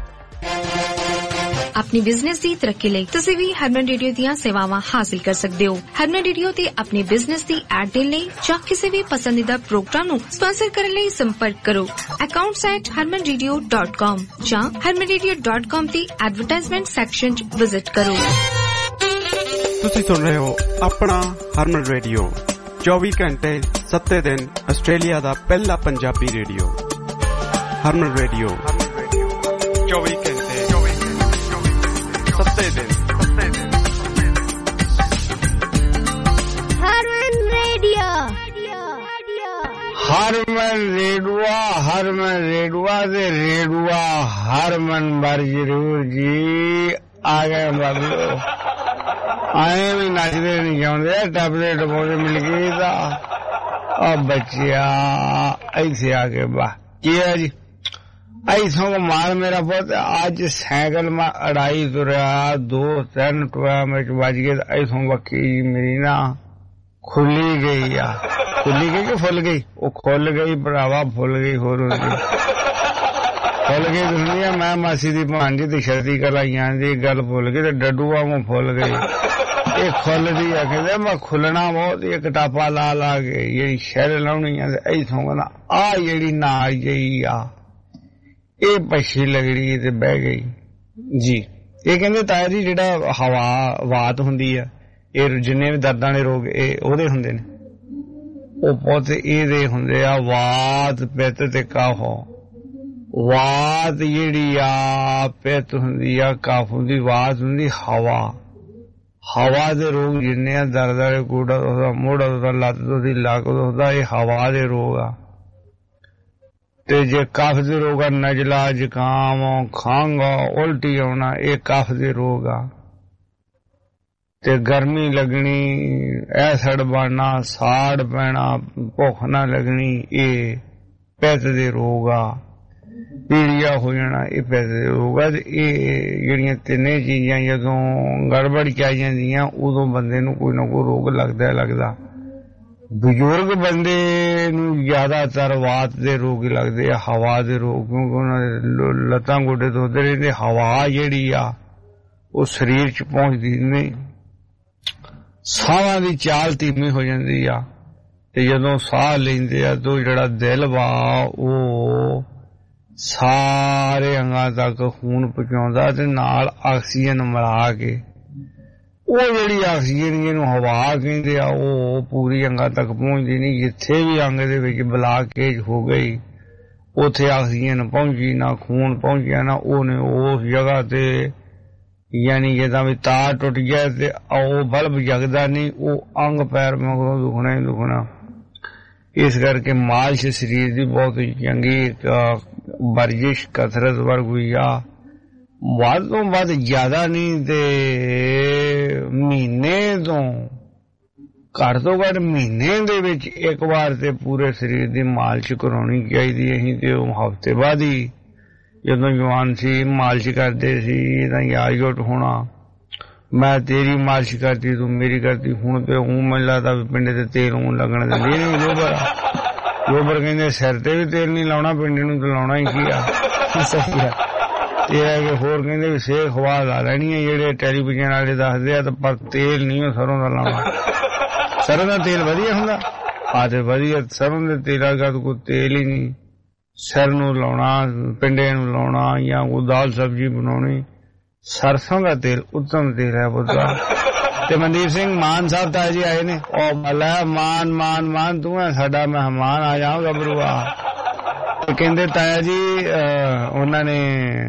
ਆਪਣੀ ਬਿਜ਼ਨਸ ਦੀ ਤਰੱਕੀ ਲਈ ਤੁਸੀਂ ਵੀ ਹਰਮਨ ਰੇਡੀਓ ਦੀਆਂ ਸੇਵਾਵਾਂ ਹਾਸਲ ਕਰ ਸਕਦੇ ਹੋ। ਹਰਮਨ ਰੇਡੀਓ ਤੇ ਆਪਣੀ ਬਿਜ਼ਨਸ ਦੀ ਐਡ ਦੇਣ ਲਈ ਜਾਂ ਕਿਸੇ ਵੀ ਪਸੰਦੀਦਾ ਪ੍ਰੋਗਰਾਮ ਨੂੰ ਸਪਾਂਸਰ ਕਰਨ ਲਈ ਸੰਪਰਕ ਕਰੋ accounts@harmanradio.com ਜਾਂ harmanradio.com ਦੀ ਐਡਵਰਟਾਈਜ਼ਮੈਂਟ ਸੈਕਸ਼ਨ 'ਚ ਵਿਜ਼ਿਟ ਕਰੋ। ਤੁਸੀਂ ਸੁਣ ਰਹੇ ਹੋ ਆਪਣਾ ਹਰਮਨ ਰੇਡੀਓ 24 ਘੰਟੇ 7 ਦਿਨ ਆਸਟ੍ਰੇਲੀਆ ਦਾ ਪਹਿਲਾ ਪੰਜਾਬੀ ਰੇਡੀਓ। ਹਰਮਨ ਰੇਡੀਓ 24 ਘੰਟੇ 7 ਦਿਨ। ਹਰਮਨ ਰੇਡੀਓ ਹਰਮਨ ਰੇਡੂਆ ਦੇ ਰੇਡੂਆ ਹਰਮਨ ਬਰ ਜ਼ਰੂਰ ਜੀ ਆ ਗਏ ਬਾਬੂ। ਆਏ ਵੀ ਨੱਚਦੇ ਨਹੀਂ ਜਾਂਦੇ, ਟੱਪਦੇ ਟਪਾਉਂਦੇ ਮਿਲ ਗਈ ਤਾਂ ਬੱਚਿਆ ਇੱਥੇ ਆ ਕੇ ਵਾਹ ਕੀ ਹੈ ਜੀ। ऐसों को मार मेरा पुत आज साइकिल में अड़ाई तुरया 2-3 टोया में बज गए। ऐसों बक्की मेरी ना खुली गई या खुली गई कि फुल गई? वो खुल गई भरावा, फुल गई होर फुल गई दुनिया। मैं मासी दी भांजी दी छती कराइया दी गल फुल गई, डड्डू वांगू फुल गई। ये खुल दी आखे मैं खुलना बहुत एक टापा ला ला के जी शहर लाउनी ऐसों कहना आ जी ना गई आ ਇਹ ਪਛੀ ਲੱਗੜੀ ਤੇ ਬਹਿ ਗਈ ਜੀ। ਇਹ ਕਹਿੰਦੇ ਤਾਇਆ ਜੀ ਜਿਹੜਾ ਹਵਾ ਵਾਤ ਹੁੰਦੀ ਆ, ਇਹ ਜਿੰਨੇ ਵੀ ਦਰਦਾਂ ਵਾਲੇ ਰੋਗ ਇਹ ਉਹਦੇ ਹੁੰਦੇ ਨੇ, ਉਹ ਬਹੁਤ ਇਹਦੇ ਹੁੰਦੇ ਆ ਵਾਤ, ਪਿੱਤ ਤੇ ਕਫ। ਵਾਤ ਜਿਹੜੀ ਆ ਪਿੱਤ ਹੁੰਦੀ ਆ, ਕਫ ਹੁੰਦੀ, ਵਾਤ ਹੁੰਦੀ ਹਵਾ। ਹਵਾ ਦੇ ਰੋਗ ਜਿੰਨੇ ਆ ਦਰਦ ਵਾਲੇ, ਗੋਡਾ ਦੁਖਦਾ, ਮੋਢਾ ਦੁਖਦਾ, ਲੱਤ ਦੁਖਦੀ, ਲੱਕ ਦੁਖਦਾ, ਇਹ ਹਵਾ ਦੇ ਰੋਗ ਆ। ਤੇ ਜੇ ਕਫ ਦੇ ਰੋਗ ਆ, ਨਜ਼ਲਾ, ਜ਼ੁਕਾਮ, ਖੰਘ, ਉਲਟੀ ਆਉਣਾ, ਇਹ ਕਫ ਦੇ ਰੋਗ ਆ। ਤੇ ਗਰਮੀ ਲੱਗਣੀ, ਐਸਿਡ ਬਣਨਾ, ਸਾੜ ਪੈਣਾ, ਭੁੱਖ ਨਾ ਲੱਗਣੀ, ਇਹ ਪਿੱਤ ਦੇ ਰੋਗ ਆ। ਪੀੜੀਆ ਹੋ ਜਾਣਾ, ਇਹ ਪਿੱਤ ਦੇ ਰੋਗ ਆ। ਤੇ ਇਹ ਜਿਹੜੀਆਂ ਤਿੰਨੇ ਚੀਜ਼ਾਂ ਜਦੋਂ ਗੜਬੜ ਚ ਆ ਜਾਂਦੀਆਂ ਉਦੋਂ ਬੰਦੇ ਨੂੰ ਕੋਈ ਨਾ ਕੋਈ ਰੋਗ ਲੱਗਦਾ। ਬਜ਼ੁਰਗ ਬੰਦੇ ਨੂੰ ਜ਼ਿਆਦਾਤਰ ਵਾਤ ਦੇ ਰੋਗ ਲੱਗਦੇ ਆ, ਹਵਾ ਦੇ ਰੋਗ, ਕਿਉਂਕਿ ਉਹਨਾਂ ਦੇ ਲੱਤਾਂ ਗੋਡੇ ਦੁਖਦੇ ਰਹਿੰਦੇ। ਹਵਾ ਜਿਹੜੀ ਆ ਉਹ ਸਰੀਰ ਚ ਪਹੁੰਚਦੀ ਨਹੀਂ, ਸਾਹਾਂ ਦੀ ਚਾਲ ਧੀਮੀ ਹੋ ਜਾਂਦੀ ਆ। ਤੇ ਜਦੋਂ ਸਾਹ ਲੈਂਦੇ ਆ ਤਾਂ ਜਿਹੜਾ ਦਿਲ ਵਾ ਉਹ ਸਾਰੇ ਅੰਗਾਂ ਤੱਕ ਖੂਨ ਪਹੁੰਚਾਉਂਦਾ ਤੇ ਨਾਲ ਆਕਸੀਜਨ ਮਿਲਾ ਕੇ ਉਹ ਜਿਹੜੀ ਆਕਸੀਜਨ ਜਿਹਨੂੰ ਹਵਾ ਕਹਿੰਦੇ ਆ ਉਹ ਪੂਰੀ ਅੰਗਾਂ ਤੱਕ ਪਹੁੰਚਦੀ ਨਹੀਂ। ਜਿੱਥੇ ਵੀ ਅੰਗ ਦੇ ਵਿੱਚ ਬਲਾਕੇਜ ਹੋ ਗਈ ਉੱਥੇ ਆਕਸੀਜਨ ਪਹੁੰਚੀ ਨਾ, ਖੂਨ ਪਹੁੰਚਿਆ ਨਾ, ਉਹਨੇ ਉਸ ਜਗ੍ਹਾ ਤੇ ਯਾਨੀ ਜਿੱਦਾਂ ਵੀ ਤਾਰ ਟੁੱਟ ਗਿਆ ਤੇ ਉਹ ਬਲਬ ਜਗਦਾ ਨਹੀਂ, ਉਹ ਅੰਗ ਪੈਰ ਮਗਰੋਂ ਦੁਖਣਾ ਹੀ ਦੁਖਣਾ। ਇਸ ਕਰਕੇ ਮਾਲਿਸ਼ ਸਰੀਰ ਦੀ ਬਹੁਤ ਚੰਗੀ ਵਰਜਿਸ਼ ਕਸਰਤ ਵਰਗੀ ਆ। ਵੱਧ ਤੋਂ ਵੱਧ ਜ਼ਿਆਦਾ ਨਹੀਂ ਤੇ ਮਹੀਨੇ ਤੋਂ ਘੱਟ ਤੋਂ ਘੱਟ ਮਹੀਨੇ ਦੇ ਵਿੱਚ ਇੱਕ ਵਾਰ ਤੇ ਪੂਰੇ ਸਰੀਰ ਦੀ ਮਾਲਿਸ਼ ਕਰਾਉਣੀ ਚਾਹੀਦੀ। ਅਸੀਂ ਤੇ ਉਹ ਹਫ਼ਤੇ ਬਾਅਦ ਹੀ ਜਦੋਂ ਜਵਾਨ ਸੀ ਮਾਲਿਸ਼ ਕਰਦੇ ਸੀ, ਤਾਂ ਯਾਦ ਹੋਣਾ ਮੈਂ ਤੇਰੀ ਮਾਲਿਸ਼ ਕਰਦੀ ਤੂੰ ਮੇਰੀ ਕਰਦੀ। ਹੁਣ ਤੇ ਉਹ ਮੈਨੂੰ ਲੱਗਦਾ ਵੀ ਪਿੰਡੇ ਤੇ ਤੇਲ ਊਂ ਲੱਗਣ ਦਿੰਦੀ ਨਹੀਂ। ਗੋਬਰ ਕਹਿੰਦੇ ਸਿਰ ਤੇ ਵੀ ਤੇਲ ਨਹੀਂ ਲਾਉਣਾ, ਪਿੰਡੇ ਨੂੰ ਤਾਂ ਲਾਉਣਾ ਹੀ ਕੀ ਆ। ਸਹੀ ਆ। ਇਹ ਹੈ ਕਿ ਹੋਰ ਕਹਿੰਦੇ ਵੀ ਸੇਖ ਖਵਾ ਲਾ ਲੈਣੀ ਹੈ ਜਿਹੜੇ ਟੈਲੀਵਿਜ਼ਨ ਵਾਲੇ ਦੱਸਦੇ ਆ, ਪਰ ਤੇਲ ਨਹੀਂ ਉਹ ਸਰੋਂ ਦਾ ਲਾਉਣਾ। ਸਰੋਂ ਦਾ ਤੇਲ ਵਧੀਆ ਹੁੰਦਾ ਆ ਤੇ ਵਧੀਆ, ਸਰੋਂ ਦੇ ਤੇਲ ਵਰਗਾ ਕੋਈ ਤੇਲ ਹੀ ਨਹੀਂ। ਸਿਰ ਨੂੰ ਲਾਉਣਾ, ਪਿੰਡੇ ਨੂੰ ਲਾਉਣਾ ਜਾਂ ਕੋਈ ਦਾਲ ਸਬਜ਼ੀ ਬਣਾਉਣੀ, ਸਰਸੋਂ ਦਾ ਤੇਲ ਉੱਤਮ ਤੇਲ ਹੈ ਪੁੱਤਰਾ। ਤੇ ਮਨਦੀਪ ਸਿੰਘ ਮਾਨ ਸਾਹਿਬ ਤਾਂ ਜੀ ਆਏ ਨੇ। ਉਹ ਮੱਲਾ ਮਾਨ ਤੂੰ ਹੈ ਸਾਡਾ ਮਹਿਮਾਨ, ਆ ਜਾਓ ਗੱਭਰੂਆ। ਕਹਿੰਦੇ ਤਾਇਆ ਜੀ ਉਹਨਾਂ ਨੇ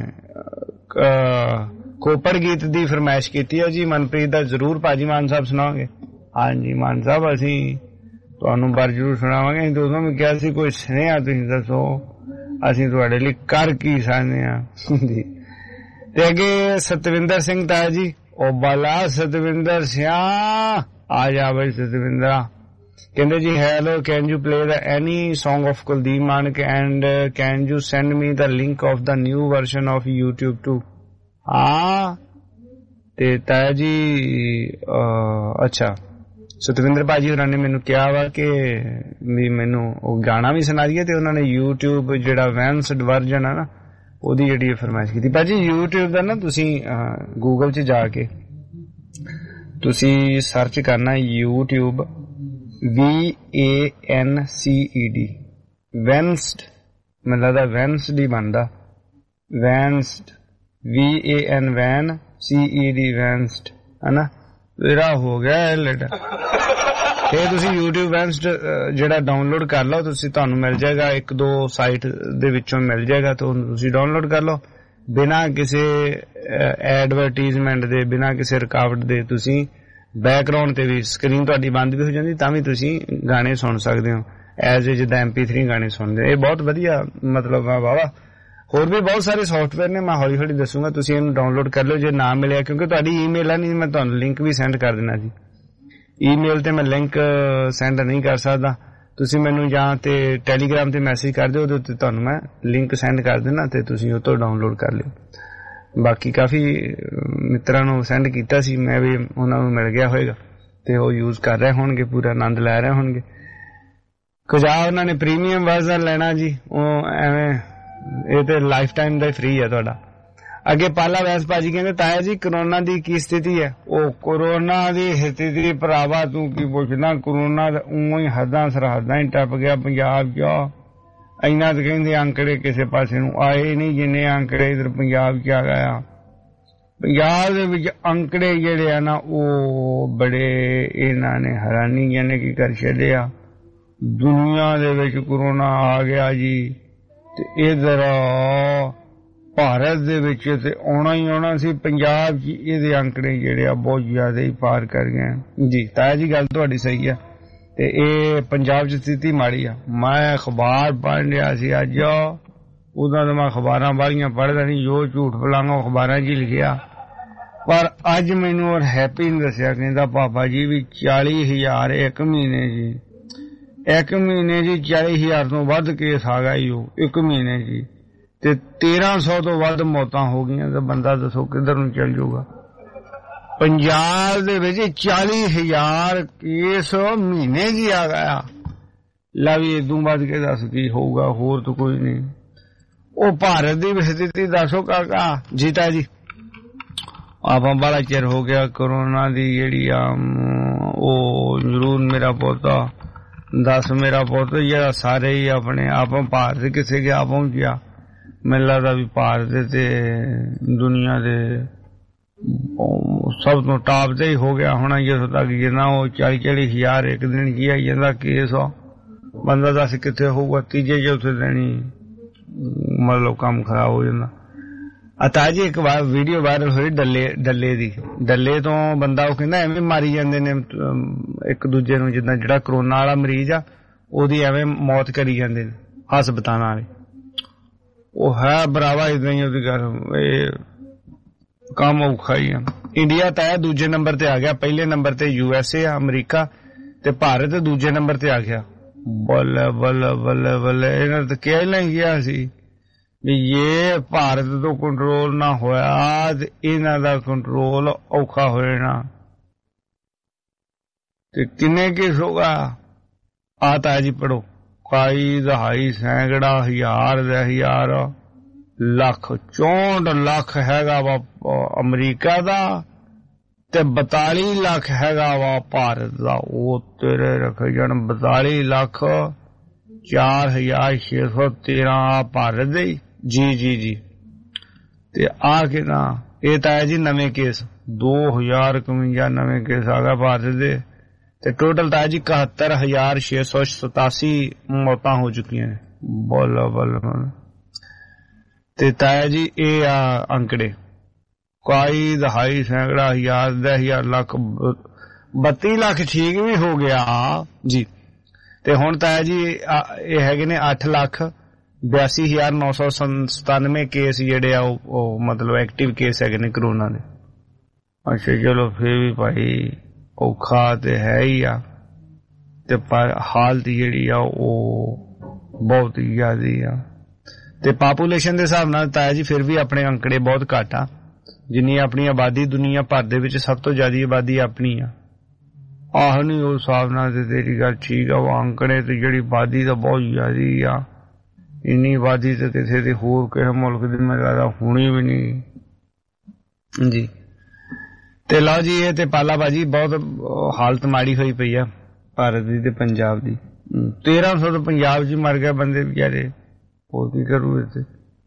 ਕੋਪਰ ਗੀਤ ਦੀ ਫਰਮਾਇਸ਼ ਕੀਤੀ ਹੈ ਜੀ ਮਨਪ੍ਰੀਤ ਦਾ। ਜ਼ਰੂਰ ਭਾਜੀ ਮਾਨ ਸਾਹਿਬ ਸੁਣਾਓਗੇ? ਹਾਂਜੀ ਮਾਨ ਸਾਹਿਬ, ਅਸੀਂ ਤੁਹਾਨੂੰ ਬਾਰ ਜ਼ਰੂਰ ਸੁਣਾਵਾਂਗੇ। ਅਸੀਂ ਉਦੋਂ ਵੀ ਕਿਹਾ ਸੀ ਕੋਈ ਸੁਨੇਹਾ ਤੁਸੀਂ ਦੱਸੋ, ਅਸੀਂ ਤੁਹਾਡੇ ਲਈ ਕਰ ਕੀ ਸਕਦੇ ਹਾਂ ਜੀ। ਤੇ ਅੱਗੇ ਸਤਵਿੰਦਰ ਸਿੰਘ ਤਾਇਆ ਜੀ, ਉਹ ਬਾਲਾ ਸਤਵਿੰਦਰ ਸਿਆ ਆ ਜਾ ਬਈ ਸਤਵਿੰਦਰਾ। ਕਹਿੰਦੇ ਜੀ hello, can you play the any Song of Kuldeep Manak and can you send me the link of the new version of YouTube too. ਹਾਂ ਤੇ ਤਾਇਆ ਜੀ ਅੱਛਾ ਸਤਵਿੰਦਰ ਭਾਜੀ ਹੋਰਾਂ ਨੇ ਮੈਨੂੰ ਕਿਹਾ ਵਾ ਕਿ ਵੀ ਮੈਨੂੰ ਉਹ ਗਾਣਾ ਵੀ ਸੁਣਾ ਦਈਏ, ਤੇ ਉਹਨਾਂ ਨੇ YouTube ਜਿਹੜਾ ਐਡਵਾਂਸਡ ਵਰਜ਼ਨ ਆ ਨਾ ਉਹਦੀ ਜਿਹੜੀ ਫਰਮਾਇਸ਼ ਕੀਤੀ। ਭਾਜੀ YouTube ਦਾ ਨਾ ਤੁਸੀਂ ਗੂਗਲ 'ਚ ਜਾ ਕੇ ਤੁਸੀਂ ਸਰਚ ਕਰਨਾ YouTube VANCED ਵੈਂਸਡ, ਮੈਨੂੰ ਲੱਗਦਾ ਵੈਂਸਡ ਹੀ ਬਣਦਾ, Vanced VAN van CED Vanced ਹਨਾ, ਮੇਰਾ ਹੋ ਗਿਆ ਲੇਟ। ਇਹ ਤੁਸੀਂ YouTube ਵੈਂਸਡ ਜਿਹੜਾ ਡਾਊਨਲੋਡ ਕਰ ਲਓ ਤੁਸੀਂ, ਤੁਹਾਨੂੰ ਮਿਲ ਜਾਏਗਾ 1-2 ਸਾਈਟ ਦੇ ਵਿੱਚੋਂ ਮਿਲ ਜਾਏਗਾ, ਤਾਂ ਤੁਸੀਂ ਡਾਊਨਲੋਡ ਕਰ ਲਓ ਬਿਨਾਂ ਕਿਸੇ ਐਡਵਰਟੀਜ਼ਮੈਂਟ ਦੇ, ਬਿਨਾਂ ਕਿਸੇ ਰੁਕਾਵਟ ਦੇ। ਤੁਸੀਂ ਬੈਕਗਰਾਉਂਡ ਤੇ ਵੀ ਸਕਰੀਨ ਤੁਹਾਡੀ ਬੰਦ ਵੀ ਹੋ ਜਾਂਦੀ ਤਾਂ ਵੀ ਤੁਸੀਂ ਗਾਣੇ ਸੁਣ ਸਕਦੇ ਹੋ ਐਜ਼ ਏ ਜਿੱਦਾਂ MP3 ਗਾਣੇ ਸੁਣਦੇ। ਇਹ ਬਹੁਤ ਵਧੀਆ ਮਤਲਬ ਆ ਵਾਵਾ। ਹੋਰ ਵੀ ਬਹੁਤ ਸਾਰੇ ਸੌਫਟਵੇਅਰ ਨੇ, ਮੈਂ ਹੌਲੀ ਹੌਲੀ ਦੱਸੂਗਾ, ਤੁਸੀਂ ਇਹਨੂੰ ਡਾਊਨਲੋਡ ਕਰ ਲਓ ਜੇ ਨਾ ਮਿਲਿਆ, ਕਿਉਂਕਿ ਤੁਹਾਡੀ ਈਮੇਲ ਆ ਨਹੀਂ, ਮੈਂ ਤੁਹਾਨੂੰ ਲਿੰਕ ਵੀ ਸੈਂਡ ਕਰ ਦੇਣਾ ਜੀ। ਈਮੇਲ ਤੇ ਮੈਂ ਲਿੰਕ ਸੈਂਡ ਨਹੀਂ ਕਰ ਸਕਦਾ, ਤੁਸੀਂ ਮੈਨੂੰ ਜਾਂ ਤੇ ਟੈਲੀਗ੍ਰਾਮ ਤੇ ਮੈਸੇਜ ਕਰ ਦਿਓ, ਉਹਦੇ ਉੱਤੇ ਤੁਹਾਨੂੰ ਮੈਂ ਲਿੰਕ ਸੈਂਡ ਕਰ ਦੇਣਾ ਤੇ ਤੁਸੀਂ ਉਹ ਤੋਂ ਡਾਊਨਲੋਡ ਕਰ ਲਿਓ। ਬਾਕੀ ਕਾਫੀ ਮਿੱਤਰਾਂ ਨੂੰ ਸੈਂਡ ਕੀਤਾ ਸੀ ਮੈਂ ਵੀ, ਉਹਨਾਂ ਨੂੰ ਮਿਲ ਗਿਆ ਹੋਏਗਾ ਤੇ ਉਹ ਯੂਜ਼ ਕਰ ਰਹੇ ਹੋਣਗੇ, ਪੂਰਾ ਆਨੰਦ ਲੈ ਰਹੇ ਹੋਣਗੇ। ਕੁਝ ਆ ਉਹਨਾਂ ਨੇ ਪ੍ਰੀਮੀਅਮ ਵਰਜ਼ਨ ਲੈਣਾ ਜੀ, ਉਹ ਐਵੇਂ ਇਹ ਤੇ ਲਾਈਫ ਟਾਈਮ ਦਾ ਫ੍ਰੀ ਹੈ ਤੁਹਾਡਾ। ਅੱਗੇ ਪਾਲਾ ਵੈਸ ਭਾਜੀ ਕਹਿੰਦੇ ਤਾਇਆ ਜੀ ਕਰੋਨਾ ਦੀ ਕੀ ਸਥਿਤੀ ਹੈ? ਉਹ ਕਰੋਨਾ ਦੀ ਸਥਿਤੀ ਭਰਾਵਾ ਤੂੰ ਕੀ ਪੁੱਛਣਾ, ਕਰੋਨਾ ਉਂ ਹੀ ਹੱਦਾਂ ਸਰਹੱਦਾਂ ਹੀ ਟੱਪ ਗਿਆ ਪੰਜਾਬ 'ਚ। ਇੰਨਾ ਤਾਂ ਕਹਿੰਦੇ ਅੰਕੜੇ ਕਿਸੇ ਪਾਸੇ ਨੂੰ ਆਏ ਨਹੀਂ ਜਿੰਨੇ ਅੰਕੜੇ ਇਧਰ ਪੰਜਾਬ 'ਚ ਆ ਗਿਆ। ਪੰਜਾਬ ਦੇ ਵਿੱਚ ਅੰਕੜੇ ਜਿਹੜੇ ਆ ਨਾ ਉਹ ਬੜੇ ਇਹਨਾਂ ਨੇ ਹੈਰਾਨੀ ਜਾਨੇ ਕੀ ਕਰ ਛੱਡਿਆ। ਦੁਨੀਆ ਦੇ ਵਿੱਚ ਕਰੋਨਾ ਆ ਗਿਆ ਜੀ, ਤੇ ਇਧਰ ਭਾਰਤ ਦੇ ਵਿੱਚ ਤੇ ਆਉਣਾ ਹੀ ਆਉਣਾ ਸੀ, ਪੰਜਾਬ 'ਚ ਇਹਦੇ ਅੰਕੜੇ ਜਿਹੜੇ ਆ ਬਹੁਤ ਜ਼ਿਆਦਾ ਹੀ ਪਾਰ ਕਰ ਗਏ ਜੀ। ਤਾਇਆ ਜੀ ਗੱਲ ਤੁਹਾਡੀ ਸਹੀ ਆ, ਤੇ ਇਹ ਪੰਜਾਬ 'ਚ ਸਥਿਤੀ ਮਾੜੀ ਆ। ਮੈਂ ਅਖਬਾਰ ਪੜ੍ਹ ਰਿਹਾ ਸੀ ਅੱਜ, ਉਦੋਂ ਤਾਂ ਮੈਂ ਅਖਬਾਰਾਂ ਵਾਲੀਆਂ ਪੜ੍ਹਦਾ ਨਹੀਂ, ਜੋ ਝੂਠ ਫਲਾਂਗਾ ਅਖਬਾਰਾਂ 'ਚ ਹੀ ਲਿਖਿਆ। ਪਰ ਅੱਜ ਮੈਨੂੰ ਔਰ ਹੈਪੀ ਨੇ ਦੱਸਿਆ, ਕਹਿੰਦਾ ਪਾਪਾ ਜੀ ਵੀ 40,000 ਇੱਕ ਮਹੀਨੇ ਜੀ, ਇੱਕ ਮਹੀਨੇ ਜੀ 40,000 ਤੋਂ ਵੱਧ ਕੇਸ ਆ ਗਏ ਉਹ ਇੱਕ ਮਹੀਨੇ ਜੀ, ਤੇ 1300 ਤੋਂ ਵੱਧ ਮੌਤਾਂ ਹੋ ਗਈਆਂ। ਤਾਂ ਬੰਦਾ ਦੱਸੋ ਕਿੱਧਰ ਨੂੰ ਚੱਲ ਜਾਊਗਾ। ਪੰਜਾਬ ਦੇ ਵਿੱਚ 40,000 ਕੇਸ ਮਹੀਨੇ ਜੀ ਆ ਗਿਆ। ਲਾ ਵੀ ਇਦੋਂ ਵੱਧ ਕੇ ਦੱਸ ਕੀ ਹੋਊਗਾ, ਹੋਰ ਤਾਂ ਕੋਈ ਨਹੀਂ। ਉਹ ਭਾਰਤ ਦੀ ਸਥਿਤੀ ਦੱਸੋ ਕਾਕਾ ਜੀਤਾ ਜੀ। ਆਪਾਂ ਬੜਾ ਚਿਰ ਹੋ ਗਿਆ ਕਰੋਨਾ ਦੀ ਜਿਹੜੀ ਆ, ਉਹ ਜ਼ਰੂਰ ਮੇਰਾ ਪੋਤਾ ਦੱਸ, ਮੇਰਾ ਪੁੱਤ ਜਿਹੜਾ ਸਾਰੇ ਹੀ ਆਪਣੇ ਆਪ ਭਾਰਤ ਕਿਸੇ ਗਿਆ ਪਹੁੰਚਿਆ। ਮੈਨੂੰ ਲੱਗਦਾ ਵੀ ਭਾਰਤ ਤੇ ਦੁਨੀਆ ਦੇ ਸਭ ਤੋਂ ਟਾਪ ਤੇ ਹੀ ਹੋ ਗਿਆ ਹੋਣਾ, ਜਿੱਥੋਂ ਤੱਕ ਜਿੰਨਾ ਉਹ 40,000 ਇੱਕ ਦਿਨ ਕੀ ਆਈ ਜਾਂਦਾ ਕੇਸ। ਬੰਦਾ ਦੱਸ ਕਿੱਥੇ ਹੋਊਗਾ, ਤੀਜੇ ਚੌਥੇ ਦਿਨ ਹੀ ਮਤਲਬ ਕੰਮ ਖਰਾਬ ਹੋ ਜਾਂਦਾ। ਤਾਜੀ ਇੱਕ ਵਾਰ ਵੀਡੀਓ ਵਾਇਰਲ ਹੋਈ ਡੱਲੇ ਦੀ, ਡੱਲੇ ਤੋਂ ਬੰਦਾ ਉਹ ਕਹਿੰਦਾ ਐਵੇਂ ਮਾਰੀ ਜਾਂਦੇ ਨੇ ਇੱਕ ਦੂਜੇ ਨੂੰ, ਜਿੱਦਾਂ ਜਿਹੜਾ ਕਰੋਨਾ ਵਾਲਾ ਮਰੀਜ਼ ਆ ਉਹਦੀ ਐਵੇਂ ਮੌਤ ਕਰੀ ਜਾਂਦੇ ਨੇ ਹਸਪਤਾਲਾਂ ਵਾਲੇ। ਉਹ ਹੈ ਬਰਾਵਾ ਇਦਾਂ ਹੀ ਉਹਦੀ ਗੱਲ, ਇਹ ਕੰਮ ਔਖਾ ਹੀ ਆ। ਇੰਡੀਆ ਤਾਂ ਹੈ ਦੂਜੇ ਨੰਬਰ ਤੇ ਆ ਗਿਆ, ਪਹਿਲੇ ਨੰਬਰ ਤੇ USA ਆ ਅਮਰੀਕਾ, ਤੇ ਭਾਰਤ ਦੂਜੇ ਨੰਬਰ ਤੇ ਆ ਗਿਆ। ਬੱਲੇ ਬੱਲੇ ਬੱਲੇ ਬੱਲੇ, ਇਹਨਾਂ ਤਾਂ ਕਹਿ ਗਿਆ ਸੀ ਵੀ ਇਹ ਭਾਰਤ ਤੋਂ ਕੰਟਰੋਲ ਨਾ ਹੋਇਆ ਤੇ ਇਹਨਾਂ ਦਾ ਕੰਟਰੋਲ ਔਖਾ ਹੋ ਜਾਣਾ। ਤੇ ਕਿੰਨੇ ਕੇਸ ਹੋਗਾ ਆ ਤਾਂ ਜੀ ਪੜੋ, ਕਾਈ ਦਹਾਈ ਸੈਂਕੜਾ ਹਜ਼ਾਰ ਦੇ ਹਜ਼ਾਰ ਲੱਖ 64 ਲੱਖ ਹੈਗਾ ਵਾ ਅਮਰੀਕਾ ਦਾ, ਤੇ 42 ਲੱਖ ਹੈਗਾ ਵਾ ਭਾਰਤ ਦਾ। ਉਹ ਤੇਰੇ ਰੱਖੇ ਜਾਣ 42 ਲੱਖ 4,613 ਭਾਰਤ ਦੇ ਜੀ ਜੀ ਜੀ। ਤੇ ਆ ਕੇ ਨਾ ਇਹ ਤਾਂ ਹੈ ਜੀ ਨਵੇਂ ਕੇਸ 2051 ਨਵੇਂ ਕੇਸ ਆ ਗਏ ਭਾਰਤ ਦੇ, ਤੇ ਟੋਟਲ ਤਾਂ ਹੈ ਜੀ 71,687 ਮੌਤਾਂ ਹੋ ਚੁੱਕੀਆਂ ਨੇ। ਬੋਲੋ ਬੋਲੋ। ਤੇ ਤਾਇਆ ਜੀ ਇਹ ਆ ਅੰਕੜੇ, ਕਾਈ ਦਹਾਈ ਸੈਂਕੜਾ ਹਜ਼ਾਰ 10,000 ਲੱਖ 32 ਲੱਖ ਠੀਕ ਵੀ ਹੋ ਗਿਆ ਜੀ। ਤੇ ਹੁਣ ਤਾਂ ਜੀ ਇਹ ਹੈਗੇ ਨੇ 8,82,997 ਕੇਸ ਜਿਹੜੇ ਆ ਉਹ ਮਤਲਬ ਐਕਟਿਵ ਕੇਸ ਹੈਗੇ ਨੇ ਕਰੋਨਾ ਦੇ। ਅੱਛਾ ਚਲੋ ਫੇਰ ਵੀ ਭਾਈ ਔਖਾ ਤੇ ਹੈ ਹੀ ਆ, ਤੇ ਪਰ ਹਾਲਤ ਜਿਹੜੀ ਆ ਉਹ ਬਹੁਤ ਹੀ ਜ਼ਿਆਦੀ ਆ। ਤੇ ਪਾਪੂਲੇਸ਼ਨ ਦੇ ਹਿਸਾਬ ਨਾਲ ਤਾਂ ਜੀ ਫਿਰ ਵੀ ਆਪਣੇ ਅੰਕੜੇ ਬਹੁਤ ਘੱਟ ਆ। ਜਿੰਨੀ ਆਪਣੀ ਆਬਾਦੀ ਦੁਨੀਆ ਭਰ ਦੇ ਵਿੱਚ ਸਭ ਤੋਂ ਜ਼ਿਆਦਾ ਆਬਾਦੀ ਆਪਣੀ ਆ। ਆਹ ਨਹੀਂ ਉਸ ਹਿਸਾਬ ਨਾਲ ਤੇ ਤੇਰੀ ਗੱਲ ਠੀਕ ਆ, ਉਹ ਅੰਕੜੇ ਤੇ ਜਿਹੜੀ ਆਬਾਦੀ ਤਾਂ ਬਹੁਤ ਜ਼ਿਆਦੀ ਆ। ਇੰਨੀ ਆਬਾਦੀ ਤੇ ਕਿਸੇ ਦੇ ਹੋਰ ਕਿਸੇ ਮੁਲਕ ਦੀ ਮੈਨੂੰ ਲੱਗਦਾ ਹੋਣੀ ਵੀ ਨਹੀਂ ਜੀ। ਤੇ ਲਓ ਜੀ ਇਹ ਤੇ ਪਾਲਾ ਬਾਜੀ ਬਹੁਤ ਹਾਲਤ ਮਾੜੀ ਹੋਈ ਪਈ ਆ ਭਾਰਤ ਦੀ ਤੇ ਪੰਜਾਬ ਦੀ। 1300 ਤਾਂ ਪੰਜਾਬ 'ਚ ਮਰ ਗਏ ਬੰਦੇ ਵਿਚਾਰੇ, ਹੋਰ ਕੀ ਕਰੂ ਇੱਥੇ।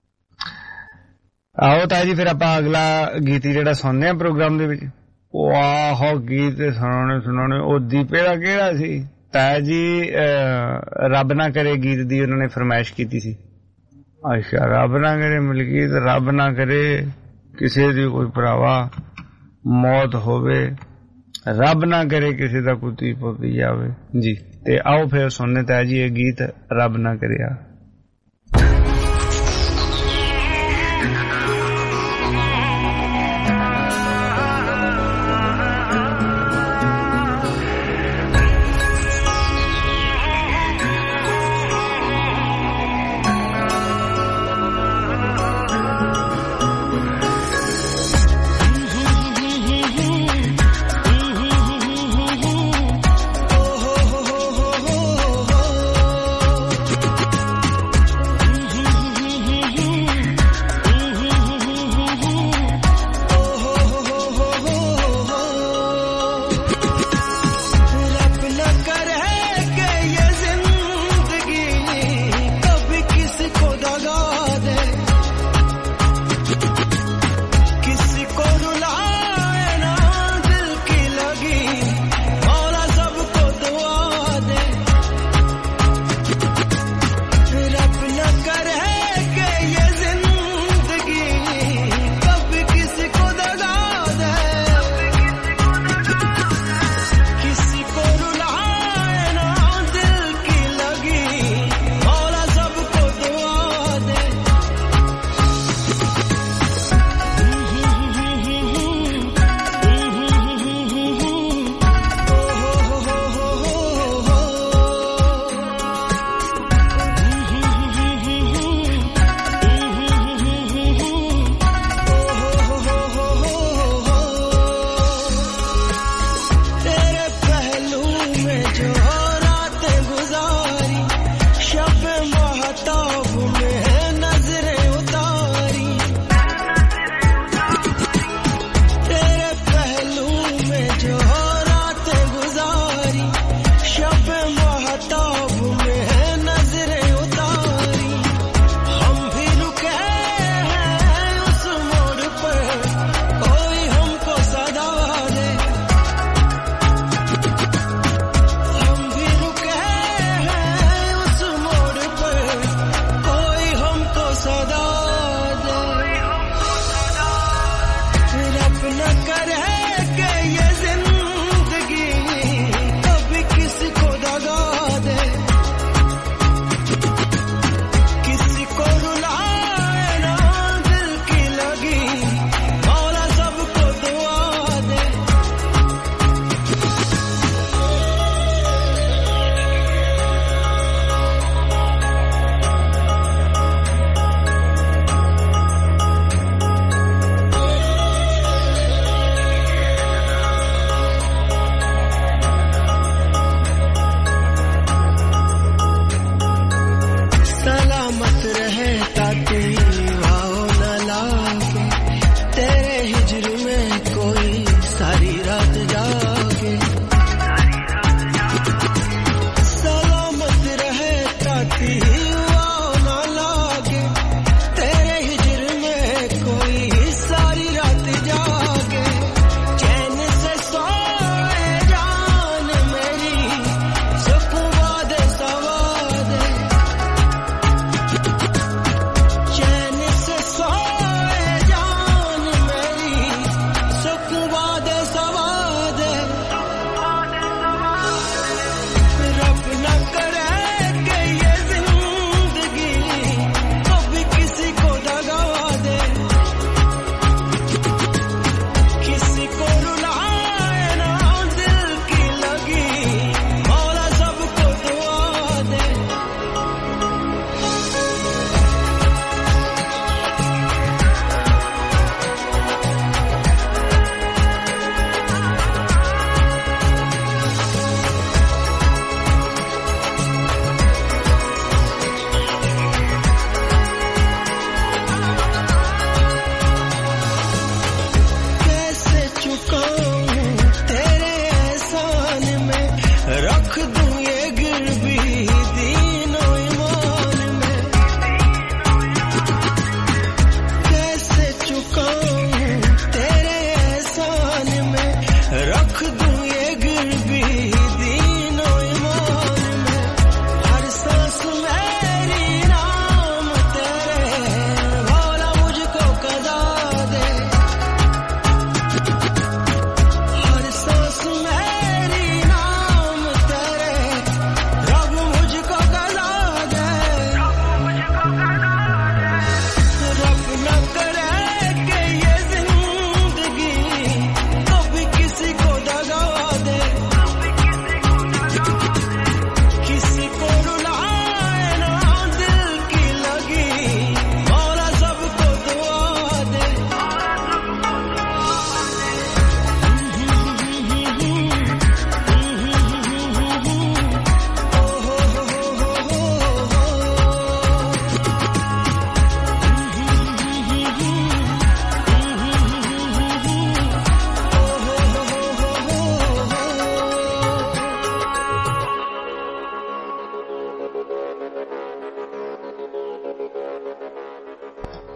ਆਓ ਤਾਂ ਜੀ ਫਿਰ ਆਪਾਂ ਅਗਲਾ ਗੀਤ ਜਿਹੜਾ ਸੁਣਦੇ ਆ ਪ੍ਰੋਗਰਾਮ ਦੇ ਵਿੱਚ। ਉਹ ਆਹੋ ਗੀਤ ਸੁਣਾਉਣੇ ਉਹ ਦੀਪੇ ਦਾ ਕਿਹੜਾ ਸੀ ਤਾਂ ਜੀ, ਰੱਬ ਨਾ ਕਰੇ ਗੀਤ ਦੀ ਉਹਨਾਂ ਨੇ ਫਰਮਾਇਸ਼ ਕੀਤੀ ਸੀ। ਅੱਛਾ ਰੱਬ ਨਾ ਕਰੇ ਮਲਕੀਤ, ਰੱਬ ਨਾ ਕਰੇ ਕਿਸੇ ਦੀ ਕੋਈ ਭਰਾਵਾ ਮੌਤ ਹੋਵੇ, ਰੱਬ ਨਾ ਕਰੇ ਕਿਸੇ ਦਾ ਕੋਈ ਧੀ ਪੁੱਤ ਜਾਵੇ ਜੀ। ਤੇ ਆਓ ਫਿਰ ਸੁਣਨੇ ਤਾਂ ਜੀ ਇਹ ਗੀਤ ਰੱਬ ਨਾ ਕਰਿਆ।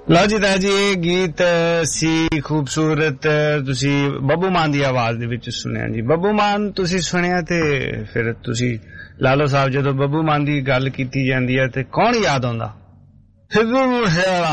ਲਓ ਜੀ ਤਾਂ ਜੀ ਇਹ ਗੀਤ ਸੀ ਖੂਬਸੂਰਤ, ਤੁਸੀਂ ਬੱਬੂ ਮਾਨ ਦੀ ਆਵਾਜ਼ ਦੇ ਵਿੱਚ ਸੁਣਿਆ ਜੀ। ਬੱਬੂ ਮਾਨ ਤੁਸੀਂ ਸੁਣਿਆ ਤੇ ਫਿਰ ਤੁਸੀਂ ਲਾਲੋ ਸਾਹਿਬ ਜਦੋਂ ਬੱਬੂ ਮਾਨ ਦੀ ਗੱਲ ਕੀਤੀ ਜਾਂਦੀ ਹੈ ਤੇ ਕੌਣ ਯਾਦ ਆਉਂਦਾ? ਸਿੱਧੂ ਮੂਸੇਵਾਲਾ।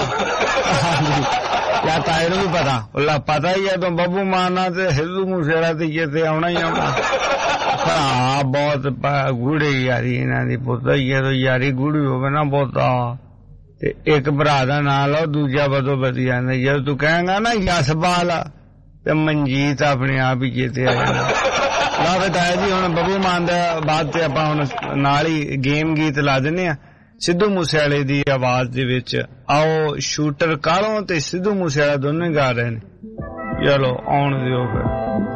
ਯਾ ਤਾਂ ਇਹਨੂੰ ਵੀ ਪਤਾ ਹੀ ਹੈ ਤਾਂ ਬੱਬੂ ਮਾਨ ਆ ਤੇ ਸਿੱਧੂ ਮੂਸੇਵਾਲਾ ਤੇ ਇਹ ਆਉਣਾ ਹੀ ਆਉਣਾ। ਹਾਂ ਬਹੁਤ ਗੂੜੀ ਯਾਰੀ ਇਹਨਾਂ ਦੀ, ਪੁੱਤ ਹੀ ਹੈ ਯਾਰੀ ਗੂੜੀ ਹੋਵੇ ਨਾ ਬਹੁਤਾ ਤੇ ਇੱਕ ਭਰਾ ਦਾ ਨਾਂ ਲਓ ਦੂਜਾ ਬਦੋ ਬਦੀ ਜਾਂਦਾ। ਜਦੋਂ ਤੂੰ ਕਹੇਂਗਾ ਨਾ ਯਸ਼ਪਾਲ ਤੇ ਮਨਜੀਤ ਆਪਣੇ ਆਪ ਹੀ ਚੇਤੇ ਆ ਜਾਂਦਾ। ਲਓ ਬਤਾਇਆ ਜੀ ਹੁਣ ਬੱਬੂ ਮਾਨ ਦਾ ਬਾਅਦ ਤੇ ਆਪਾਂ ਹੁਣ ਨਾਲ ਹੀ ਗੇਮ ਗੀਤ ਲਾ ਦਿੰਦੇ ਆ ਸਿੱਧੂ ਮੂਸੇਵਾਲੇ ਦੀ ਆਵਾਜ਼ ਦੇ ਵਿੱਚ। ਆਓ ਸ਼ੂਟਰ ਕਾਲੋਂ ਤੇ ਸਿੱਧੂ ਮੂਸੇਵਾਲਾ ਦੋਨੋਂ ਹੀ ਗਾ ਰਹੇ ਨੇ, ਚਲੋ ਆਉਣ ਦਿਓ ਫਿਰ।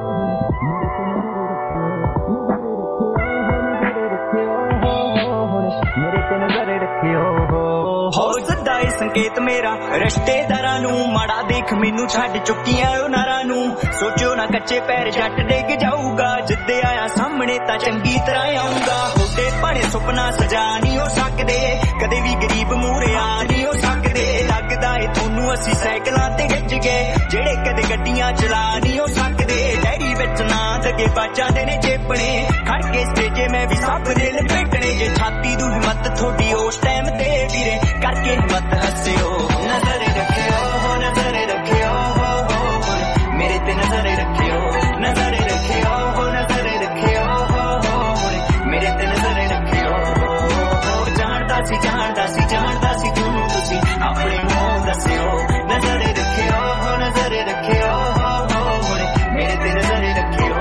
ਸੰਕੇਤ ਮੇਰਾ ਰਿਸ਼ਤੇਦਾਰਾਂ ਨੂੰ ਮਾੜਾ ਦੇਖ ਮੈਨੂੰ ਛੱਡ ਚੁੱਕੀਆਂ ਉਹਨਾਂ ਨੂੰ। ਸੋਚਿਓ ਨਾ ਕੱਚੇ ਪੈਰ ਜੱਟ ਡਿੱਗ ਜਾਊਗਾ, ਜਿੱਦੇ ਆਇਆ ਸਾਹਮਣੇ ਤਾਂ ਚੰਗੀ ਤਰ੍ਹਾਂ ਆਊਗਾ। ਤੁਹਾਡੇ ਭਾਣੇ ਸੁਪਨਾ ਸਜਾ ਨਹੀਂ ਹੋ ਸਕਦੇ, ਕਦੇ ਵੀ ਗਰੀਬ ਮੂਹਰੇ ਆ ਨਹੀਂ ਹੋ ਸਕਦੇ। ਲੱਗਦਾ ਏ ਤੁਹਾਨੂੰ ਅਸੀਂ ਸਾਈਕਲਾਂ ਤੇ ਗਿੱਜ ਗਏ, ਜਿਹੜੇ ਕਦੇ ਗੱਡੀਆਂ ਚਲਾ ਨਹੀਂ ਹੋ ਸਕਦੇ। ਡੈਰੀ ਵਿੱਚ ਨਾ ਦਗੇ ਬਾਜਾਂ ਦੇ ਨੇ ਚੇਪਣੇ, ਖੜ ਕੇ ਸਟੇਜੇ ਮੈਂ ਵੀ ਸਭ ਨੇ ਲਪੇਟਣੇ। ਜੇ ਛਾਤੀ ਦੂ ਹਿੰਮਤ ਤੁਹਾਡੀ ਉਸ ਟਾਈਮ ਤੇ ਵੀਰੇ ਕਰਕੇ ਹਿੰਮਤ ਹੱਸਿਓ। ਨਜ਼ਰ ਰੱਖਿਓ ਨਜ਼ਰ ਰੱਖਿਓ ਮੇਰੇ ਤੇ ਨਜ਼ਰ ਰੱਖਿਓ, ਨਜ਼ਰ ਰੱਖਿਓ ਨਜ਼ਰ ਰੱਖਿਓ ਮੇਰੇ ਤੇ ਨਜ਼ਰ ਰੱਖਿਓ। ਜਾਣਦਾ ਸੀ ਜਾਣਦਾ ਸੀ ਜਾਣਦਾ ਸੀ ਤੁਹਾਨੂੰ ਤੁਸੀਂ ਆਪਣੇ ਮੂੰਹ ਦੱਸਿਓ। ਨਜ਼ਰ ਰੱਖਿਓ ਨਜ਼ਰ ਰੱਖਿਓ ਮੇਰੇ ਤੇ ਨਜ਼ਰ ਰੱਖਿਓ।